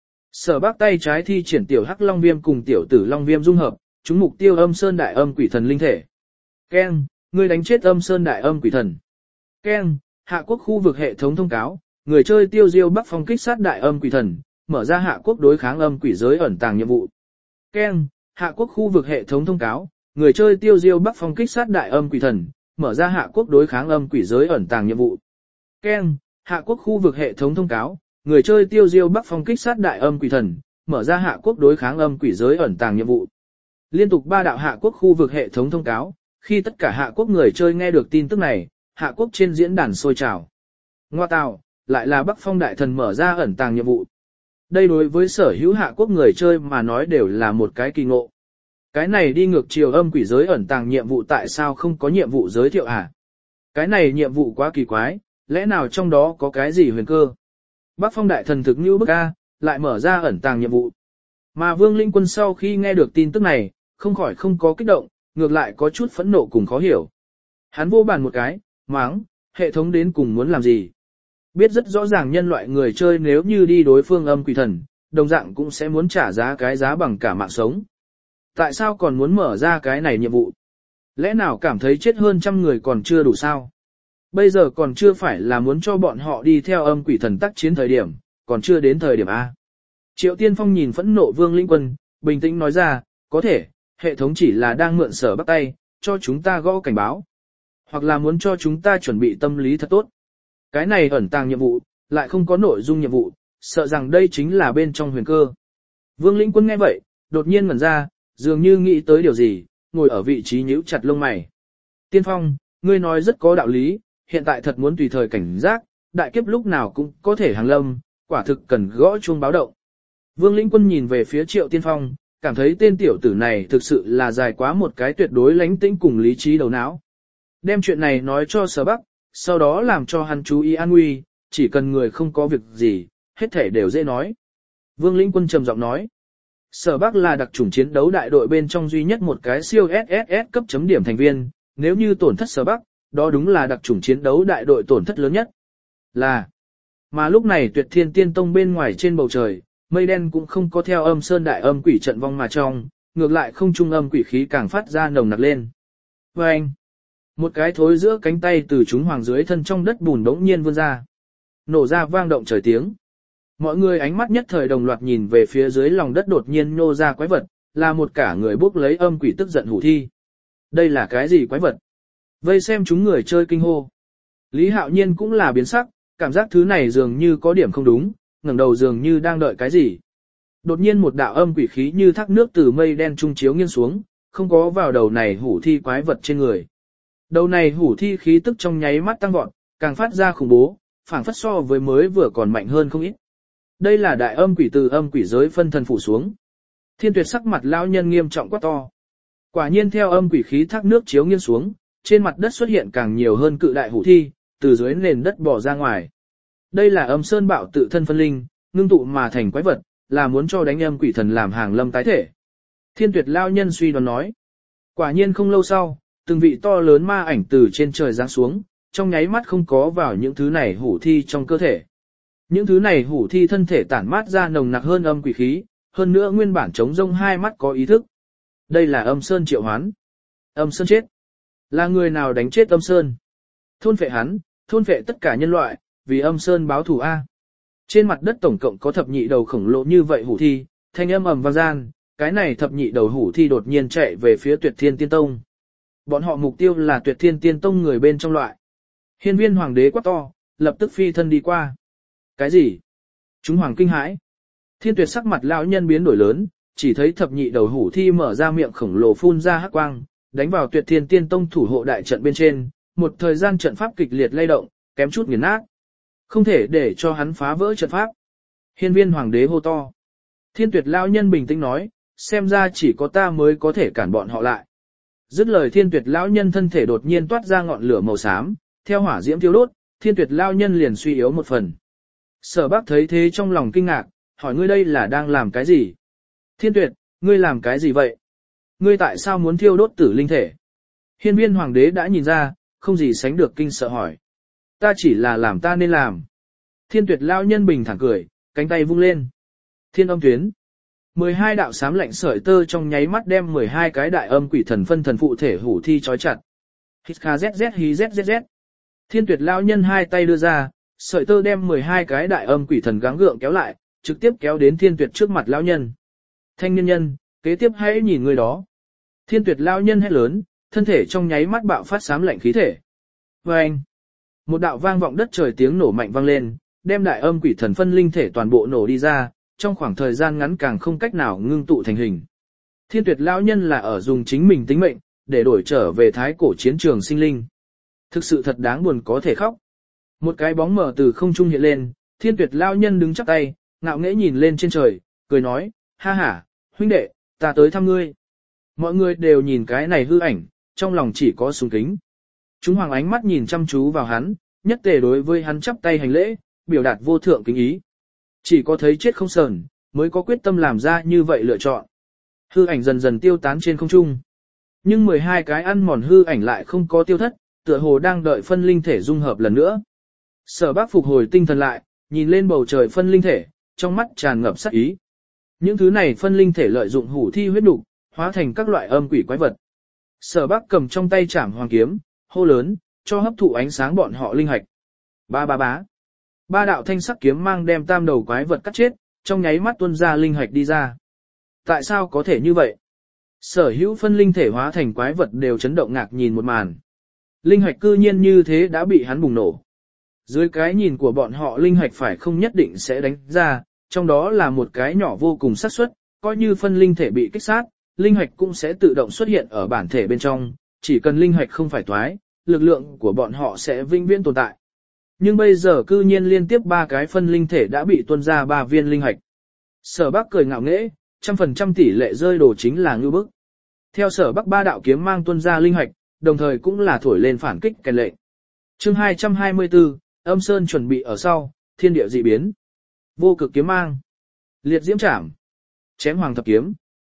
Sở Bác tay trái thi triển tiểu Hắc Long Viêm cùng tiểu Tử Long Viêm dung hợp, chúng mục tiêu Âm Sơn Đại Âm Quỷ Thần linh thể. Keng, ngươi đánh chết Âm Sơn Đại Âm Quỷ Thần. Keng, hạ quốc khu vực hệ thống thông cáo, người chơi tiêu diêu Bắc Phong kích sát Đại Âm Quỷ Thần, mở ra hạ quốc đối kháng âm quỷ giới ẩn tàng nhiệm vụ. Keng, hạ quốc khu vực hệ thống thông cáo, người chơi tiêu diêu Bắc Phong kích sát Đại Âm Quỷ Thần, mở ra hạ quốc đối kháng âm quỷ giới ẩn tàng nhiệm vụ. Keng, hạ quốc khu vực hệ thống thông cáo, người chơi tiêu diêu Bắc Phong kích sát Đại Âm Quỷ Thần, mở ra hạ quốc đối kháng âm quỷ giới ẩn tàng nhiệm vụ. Liên tục ba đạo hạ quốc khu vực hệ thống thông cáo, khi tất cả hạ quốc người chơi nghe được tin tức này, hạ quốc trên diễn đàn sôi trào. Ngoa tào, lại là Bắc Phong Đại Thần mở ra ẩn tàng nhiệm vụ. Đây đối với sở hữu hạ quốc người chơi mà nói đều là một cái kỳ ngộ. Cái này đi ngược chiều âm quỷ giới ẩn tàng nhiệm vụ tại sao không có nhiệm vụ giới thiệu hả? Cái này nhiệm vụ quá kỳ quái, lẽ nào trong đó có cái gì huyền cơ? Bắc Phong Đại Thần thực như bức a, lại mở ra ẩn tàng nhiệm vụ. Mà Vương Linh Quân sau khi nghe được tin tức này, không khỏi không có kích động, ngược lại có chút phẫn nộ cùng khó hiểu. Hắn vô bàn một cái, máng, hệ thống đến cùng muốn làm gì? Biết rất rõ ràng nhân loại người chơi nếu như đi đối phương âm quỷ thần, đồng dạng cũng sẽ muốn trả giá cái giá bằng cả mạng sống. Tại sao còn muốn mở ra cái này nhiệm vụ? Lẽ nào cảm thấy chết hơn trăm người còn chưa đủ sao? Bây giờ còn chưa phải là muốn cho bọn họ đi theo âm quỷ thần tác chiến thời điểm, còn chưa đến thời điểm A. Triệu Tiên Phong nhìn phẫn nộ Vương Linh Quân, bình tĩnh nói ra, có thể, hệ thống chỉ là đang mượn Sở Bắc tay, cho chúng ta gõ cảnh báo. Hoặc là muốn cho chúng ta chuẩn bị tâm lý thật tốt. Cái này ẩn tàng nhiệm vụ, lại không có nội dung nhiệm vụ, sợ rằng đây chính là bên trong huyền cơ. Vương Linh Quân nghe vậy, đột nhiên ngẩn ra, dường như nghĩ tới điều gì, ngồi ở vị trí nhíu chặt lông mày. Tiên Phong, ngươi nói rất có đạo lý, hiện tại thật muốn tùy thời cảnh giác, đại kiếp lúc nào cũng có thể hàng lâm, quả thực cần gõ chuông báo động. Vương Linh Quân nhìn về phía Triệu Tiên Phong, cảm thấy tên tiểu tử này thực sự là dài quá một cái tuyệt đối lánh tĩnh cùng lý trí đầu não. Đem chuyện này nói cho Sở Bắc, sau đó làm cho hắn chú ý an nguy, chỉ cần người không có việc gì, hết thể đều dễ nói. Vương Linh Quân trầm giọng nói, Sở Bắc là đặc chủng chiến đấu đại đội bên trong duy nhất một cái siêu ét ét ét cấp chấm điểm thành viên, nếu như tổn thất Sở Bắc, đó đúng là đặc chủng chiến đấu đại đội tổn thất lớn nhất. Là, mà lúc này Tuyệt Thiên Tiên Tông bên ngoài trên bầu trời, mây đen cũng không có theo Âm Sơn Đại Âm Quỷ trận vong mà trong, ngược lại không trung âm quỷ khí càng phát ra nồng nặc lên. Và anh, một cái thối giữa cánh tay từ chúng hoàng dưới thân trong đất bùn đống nhiên vươn ra. Nổ ra vang động trời tiếng. Mọi người ánh mắt nhất thời đồng loạt nhìn về phía dưới lòng đất đột nhiên nhô ra quái vật, là một cả người bốc lấy âm quỷ tức giận hủ thi. Đây là cái gì quái vật? Vây xem chúng người chơi kinh hô. Lý Hạo Nhiên cũng là biến sắc, cảm giác thứ này dường như có điểm không đúng, ngẩng đầu dường như đang đợi cái gì. Đột nhiên một đạo âm quỷ khí như thác nước từ mây đen trung chiếu nghiêng xuống, không có vào đầu này hủ thi quái vật trên người. Đầu này hủ thi khí tức trong nháy mắt tăng vọt, càng phát ra khủng bố, phảng phất so với mới vừa còn mạnh hơn không ít. Đây là đại âm quỷ từ âm quỷ giới phân thần phủ xuống. Thiên Tuyệt sắc mặt lão nhân nghiêm trọng quá to. Quả nhiên theo âm quỷ khí thác nước chiếu nghiêng xuống, trên mặt đất xuất hiện càng nhiều hơn cự đại hủ thi, từ dưới nền đất bò ra ngoài. Đây là âm sơn bạo tự thân phân linh, ngưng tụ mà thành quái vật, là muốn cho đánh âm quỷ thần làm hàng lâm tái thể. Thiên Tuyệt lão nhân suy đoán nói. Quả nhiên không lâu sau, từng vị to lớn ma ảnh từ trên trời giáng xuống, trong nháy mắt không có vào những thứ này hủ thi trong cơ thể. Những thứ này hủ thi thân thể tản mát ra nồng nặc hơn âm quỷ khí, hơn nữa nguyên bản trống rông hai mắt có ý thức. Đây là âm sơn triệu hoán. Âm sơn chết. Là người nào đánh chết âm sơn? Thôn phệ hắn, thôn phệ tất cả nhân loại, vì âm sơn báo thù A. Trên mặt đất tổng cộng có thập nhị đầu khổng lồ như vậy hủ thi, thanh âm ầm vang gian, cái này thập nhị đầu hủ thi đột nhiên chạy về phía Tuyệt Thiên Tiên Tông. Bọn họ mục tiêu là Tuyệt Thiên Tiên Tông người bên trong loại. Hiên Viên Hoàng đế quát to, lập tức phi thân đi qua. Cái gì? Chúng hoàng kinh hãi. Thiên Tuyệt sắc mặt lão nhân biến đổi lớn, chỉ thấy thập nhị đầu hủ thi mở ra miệng khổng lồ phun ra hắc quang, đánh vào Tuyệt Thiên Tiên Tông thủ hộ đại trận bên trên, một thời gian trận pháp kịch liệt lay động, kém chút nghiền nát. Không thể để cho hắn phá vỡ trận pháp. Hiên Viên Hoàng đế hô to. Thiên Tuyệt lão nhân bình tĩnh nói, xem ra chỉ có ta mới có thể cản bọn họ lại. Dứt lời Thiên Tuyệt lão nhân thân thể đột nhiên toát ra ngọn lửa màu xám, theo hỏa diễm thiêu đốt, Thiên Tuyệt lão nhân liền suy yếu một phần. Sở Bác thấy thế trong lòng kinh ngạc, hỏi ngươi đây là đang làm cái gì? Thiên Tuyệt, ngươi làm cái gì vậy? Ngươi tại sao muốn thiêu đốt tử linh thể? Hiên Viên Hoàng đế đã nhìn ra, không gì sánh được kinh sợ hỏi. Ta chỉ là làm ta nên làm. Thiên Tuyệt lão nhân bình thản cười, cánh tay vung lên. Thiên âm tuyến. mười hai đạo xám lạnh sợi tơ trong nháy mắt đem mười hai cái đại âm quỷ thần phân thần phụ thể hủ thi trói chặt. Hít kha zz hí zzz. Thiên Tuyệt lão nhân hai tay đưa ra, sợi tơ đem mười hai cái đại âm quỷ thần gắng gượng kéo lại, trực tiếp kéo đến Thiên Tuyệt trước mặt lão nhân. Thanh niên nhân, kế tiếp hãy nhìn người đó. Thiên Tuyệt lão nhân hét lớn, thân thể trong nháy mắt bạo phát xám lạnh khí thể. Vâng! Một đạo vang vọng đất trời tiếng nổ mạnh vang lên, đem đại âm quỷ thần phân linh thể toàn bộ nổ đi ra, trong khoảng thời gian ngắn càng không cách nào ngưng tụ thành hình. Thiên Tuyệt lão nhân là ở dùng chính mình tính mệnh, để đổi trở về thái cổ chiến trường sinh linh. Thực sự thật đáng buồn có thể khóc. Một cái bóng mờ từ không trung hiện lên, Thiên Tuyệt lão nhân đứng chắp tay, ngạo nghễ nhìn lên trên trời, cười nói, ha ha, huynh đệ, ta tới thăm ngươi. Mọi người đều nhìn cái này hư ảnh, trong lòng chỉ có sùng kính. Chúng hoàng ánh mắt nhìn chăm chú vào hắn, nhất tề đối với hắn chắp tay hành lễ, biểu đạt vô thượng kính ý. Chỉ có thấy chết không sờn, mới có quyết tâm làm ra như vậy lựa chọn. Hư ảnh dần dần tiêu tán trên không trung. Nhưng mười hai cái ăn mòn hư ảnh lại không có tiêu thất, tựa hồ đang đợi phân linh thể dung hợp lần nữa. Sở Bác phục hồi tinh thần lại, nhìn lên bầu trời phân linh thể, trong mắt tràn ngập sát ý. Những thứ này phân linh thể lợi dụng hủ thi huyết nục, hóa thành các loại âm quỷ quái vật. Sở Bác cầm trong tay trảm hoàng kiếm, hô lớn, cho hấp thụ ánh sáng bọn họ linh hạch. Ba ba bá. Ba đạo thanh sắc kiếm mang đem tam đầu quái vật cắt chết, trong nháy mắt tuôn ra linh hạch đi ra. Tại sao có thể như vậy? Sở hữu phân linh thể hóa thành quái vật đều chấn động ngạc nhìn một màn. Linh hạch cư nhiên như thế đã bị hắn bùng nổ. Dưới cái nhìn của bọn họ linh hạch phải không nhất định sẽ đánh ra, trong đó là một cái nhỏ vô cùng xác suất, coi như phân linh thể bị kích sát, linh hạch cũng sẽ tự động xuất hiện ở bản thể bên trong, chỉ cần linh hạch không phải toái, lực lượng của bọn họ sẽ vĩnh viễn tồn tại. Nhưng bây giờ cư nhiên liên tiếp ba cái phân linh thể đã bị tuôn ra ba viên linh hạch. Sở Bác cười ngạo nghễ, trăm phần trăm tỷ lệ rơi đồ chính là ngưu bức. Theo Sở Bác ba đạo kiếm mang tuôn ra linh hạch, đồng thời cũng là thổi lên phản kích kèn lệnh. Chương hai trăm hai mươi tư, Âm Sơn chuẩn bị ở sau, thiên địa dị biến. Vô cực kiếm mang, liệt diễm trảm, chém hoàng thập kiếm.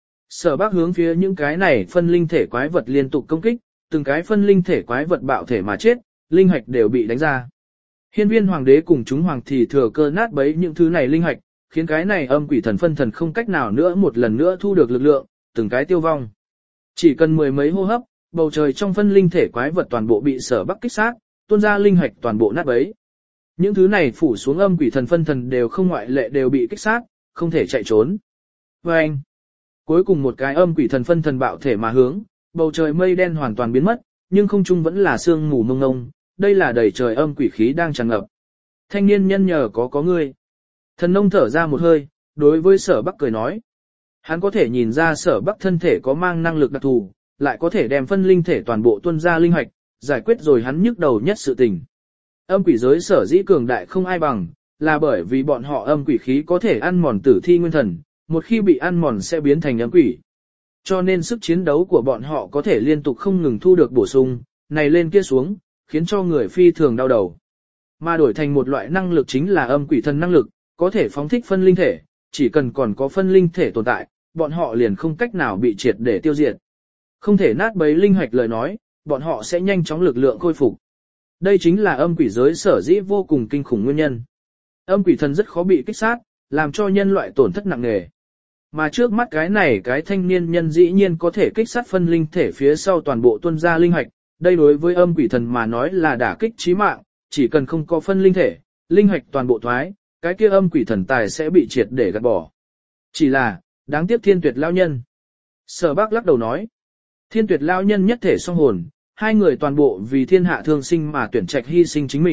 Sở Bác hướng phía những cái này phân linh thể quái vật liên tục công kích, từng cái phân linh thể quái vật bạo thể mà chết, linh hạch đều bị đánh ra. Hiên Viên Hoàng đế cùng chúng hoàng thì thừa cơ nát bấy những thứ này linh hạch, khiến cái này âm quỷ thần phân thần không cách nào nữa một lần nữa thu được lực lượng, từng cái tiêu vong. Chỉ cần mười mấy hô hấp, bầu trời trong phân linh thể quái vật toàn bộ bị Sở Bác kích sát, tuôn ra linh hạch toàn bộ nát bấy. Những thứ này phủ xuống âm quỷ thần phân thần đều không ngoại lệ đều bị kích sát, không thể chạy trốn. Và anh, cuối cùng một cái âm quỷ thần phân thần bạo thể mà hướng, bầu trời mây đen hoàn toàn biến mất, nhưng không trung vẫn là sương mù mông ngông, đây là đầy trời âm quỷ khí đang tràn ngập. Thanh niên nhân nhờ có có ngươi. Thần nông thở ra một hơi, đối với Sở Bác cười nói. Hắn có thể nhìn ra Sở Bác thân thể có mang năng lực đặc thù, lại có thể đem phân linh thể toàn bộ tuôn ra linh hạch, giải quyết rồi hắn nhức đầu nhất sự tình. Âm quỷ giới sở dĩ cường đại không ai bằng, là bởi vì bọn họ âm quỷ khí có thể ăn mòn tử thi nguyên thần, một khi bị ăn mòn sẽ biến thành âm quỷ. Cho nên sức chiến đấu của bọn họ có thể liên tục không ngừng thu được bổ sung, này lên kia xuống, khiến cho người phi thường đau đầu. Mà đổi thành một loại năng lực chính là âm quỷ thần năng lực, có thể phóng thích phân linh thể, chỉ cần còn có phân linh thể tồn tại, bọn họ liền không cách nào bị triệt để tiêu diệt. Không thể nát bấy linh hạch lời nói, bọn họ sẽ nhanh chóng lực lượng khôi phục. Đây chính là âm quỷ giới sở dĩ vô cùng kinh khủng nguyên nhân. Âm quỷ thần rất khó bị kích sát, làm cho nhân loại tổn thất nặng nề. Mà trước mắt cái này cái thanh niên nhân dĩ nhiên có thể kích sát phân linh thể phía sau toàn bộ tuân ra linh hạch, đây đối với âm quỷ thần mà nói là đả kích chí mạng, chỉ cần không có phân linh thể, linh hạch toàn bộ thoái, cái kia âm quỷ thần tài sẽ bị triệt để gạt bỏ. Chỉ là, đáng tiếc Thiên Tuyệt lão nhân. Sở Bác lắc đầu nói, Thiên Tuyệt lão nhân nhất thể song hồn, hai người toàn bộ vì thiên hạ thương sinh mà tuyển trạch hy sinh chính mình,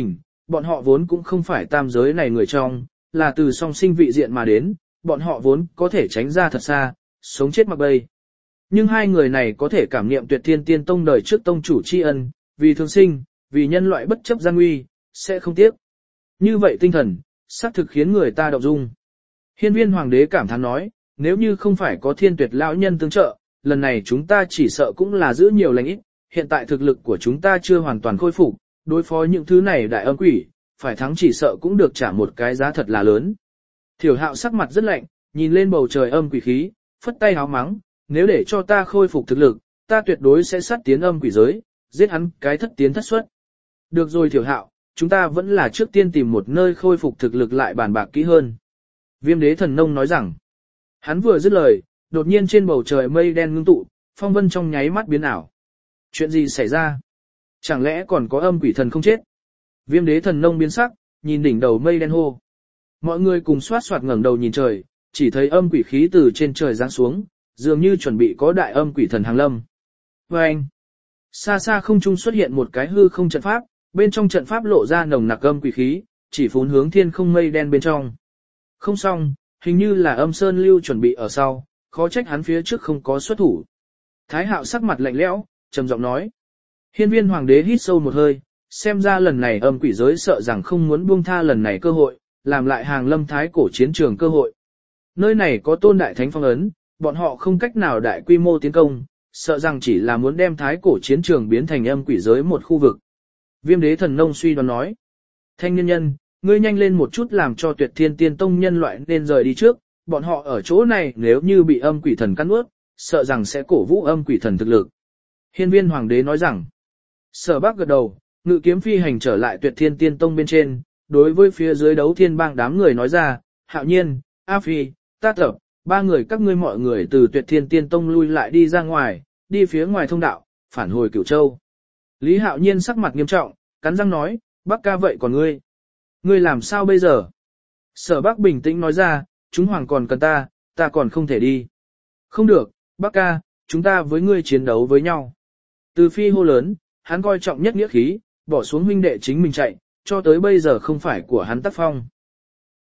bọn họ vốn cũng không phải tam giới này người trong, là từ song sinh vị diện mà đến, bọn họ vốn có thể tránh ra thật xa, sống chết mặc bay. Nhưng hai người này có thể cảm niệm Tuyệt Thiên Tiên Tông đời trước tông chủ tri ân, vì thương sinh, vì nhân loại bất chấp gian nguy, sẽ không tiếc. Như vậy tinh thần, xác thực khiến người ta động dung. Hiên Viên Hoàng đế cảm thán nói, nếu như không phải có Thiên Tuyệt lão nhân tương trợ, lần này chúng ta chỉ sợ cũng là giữ nhiều lành ít, hiện tại thực lực của chúng ta chưa hoàn toàn khôi phục, đối phó những thứ này đại âm quỷ, phải thắng chỉ sợ cũng được trả một cái giá thật là lớn. Thiểu Hạo sắc mặt rất lạnh, nhìn lên bầu trời âm quỷ khí, phất tay háo mắng, nếu để cho ta khôi phục thực lực, ta tuyệt đối sẽ sát tiến âm quỷ giới, giết hắn cái thất tiến thất xuất. Được rồi Thiểu Hạo, chúng ta vẫn là trước tiên tìm một nơi khôi phục thực lực lại bàn bạc kỹ hơn. Viêm đế thần nông nói rằng, hắn vừa dứt lời, đột nhiên trên bầu trời mây đen ngưng tụ, phong vân trong nháy mắt biến ảo. Chuyện gì xảy ra? Chẳng lẽ còn có âm quỷ thần không chết? Viêm đế thần nông biến sắc, nhìn đỉnh đầu mây đen hô. Mọi người cùng xoát xoát ngẩng đầu nhìn trời, chỉ thấy âm quỷ khí từ trên trời giáng xuống, dường như chuẩn bị có đại âm quỷ thần hàng lâm. Và anh, xa xa không trung xuất hiện một cái hư không trận pháp, bên trong trận pháp lộ ra nồng nặc âm quỷ khí, chỉ phún hướng thiên không mây đen bên trong. Không xong, hình như là âm sơn lưu chuẩn bị ở sau, khó trách hắn phía trước không có xuất thủ. Thái Hạo sắc mặt lạnh lẽo, trầm giọng nói. Hiên Viên Hoàng đế hít sâu một hơi, xem ra lần này âm quỷ giới sợ rằng không muốn buông tha lần này cơ hội, làm lại hàng lâm thái cổ chiến trường cơ hội. Nơi này có tôn đại thánh phong ấn, bọn họ không cách nào đại quy mô tiến công, sợ rằng chỉ là muốn đem thái cổ chiến trường biến thành âm quỷ giới một khu vực. Viêm đế thần nông suy đoán nói. Thanh niên nhân, ngươi nhanh lên một chút làm cho Tuyệt Thiên Tiên Tông nhân loại nên rời đi trước, bọn họ ở chỗ này nếu như bị âm quỷ thần cắn nuốt, sợ rằng sẽ cổ vũ âm quỷ thần thực lực. Hiên Viên Hoàng đế nói rằng. Sở Bác gật đầu, ngự kiếm phi hành trở lại Tuyệt Thiên Tiên Tông bên trên, đối với phía dưới đấu thiên bang đám người nói ra, Hạo Nhiên, A Phi, Ta Tập, ba người các ngươi mọi người từ Tuyệt Thiên Tiên Tông lui lại đi ra ngoài, đi phía ngoài thông đạo, phản hồi Cửu Châu. Lý Hạo Nhiên sắc mặt nghiêm trọng, cắn răng nói, Bác ca vậy còn ngươi? Ngươi làm sao bây giờ? Sở Bác bình tĩnh nói ra, chúng hoàng còn cần ta, ta còn không thể đi. Không được, Bác ca, chúng ta với ngươi chiến đấu với nhau. Từ Phi hô lớn, hắn coi trọng nhất nghĩa khí, bỏ xuống huynh đệ chính mình chạy, cho tới bây giờ không phải của hắn tác phong.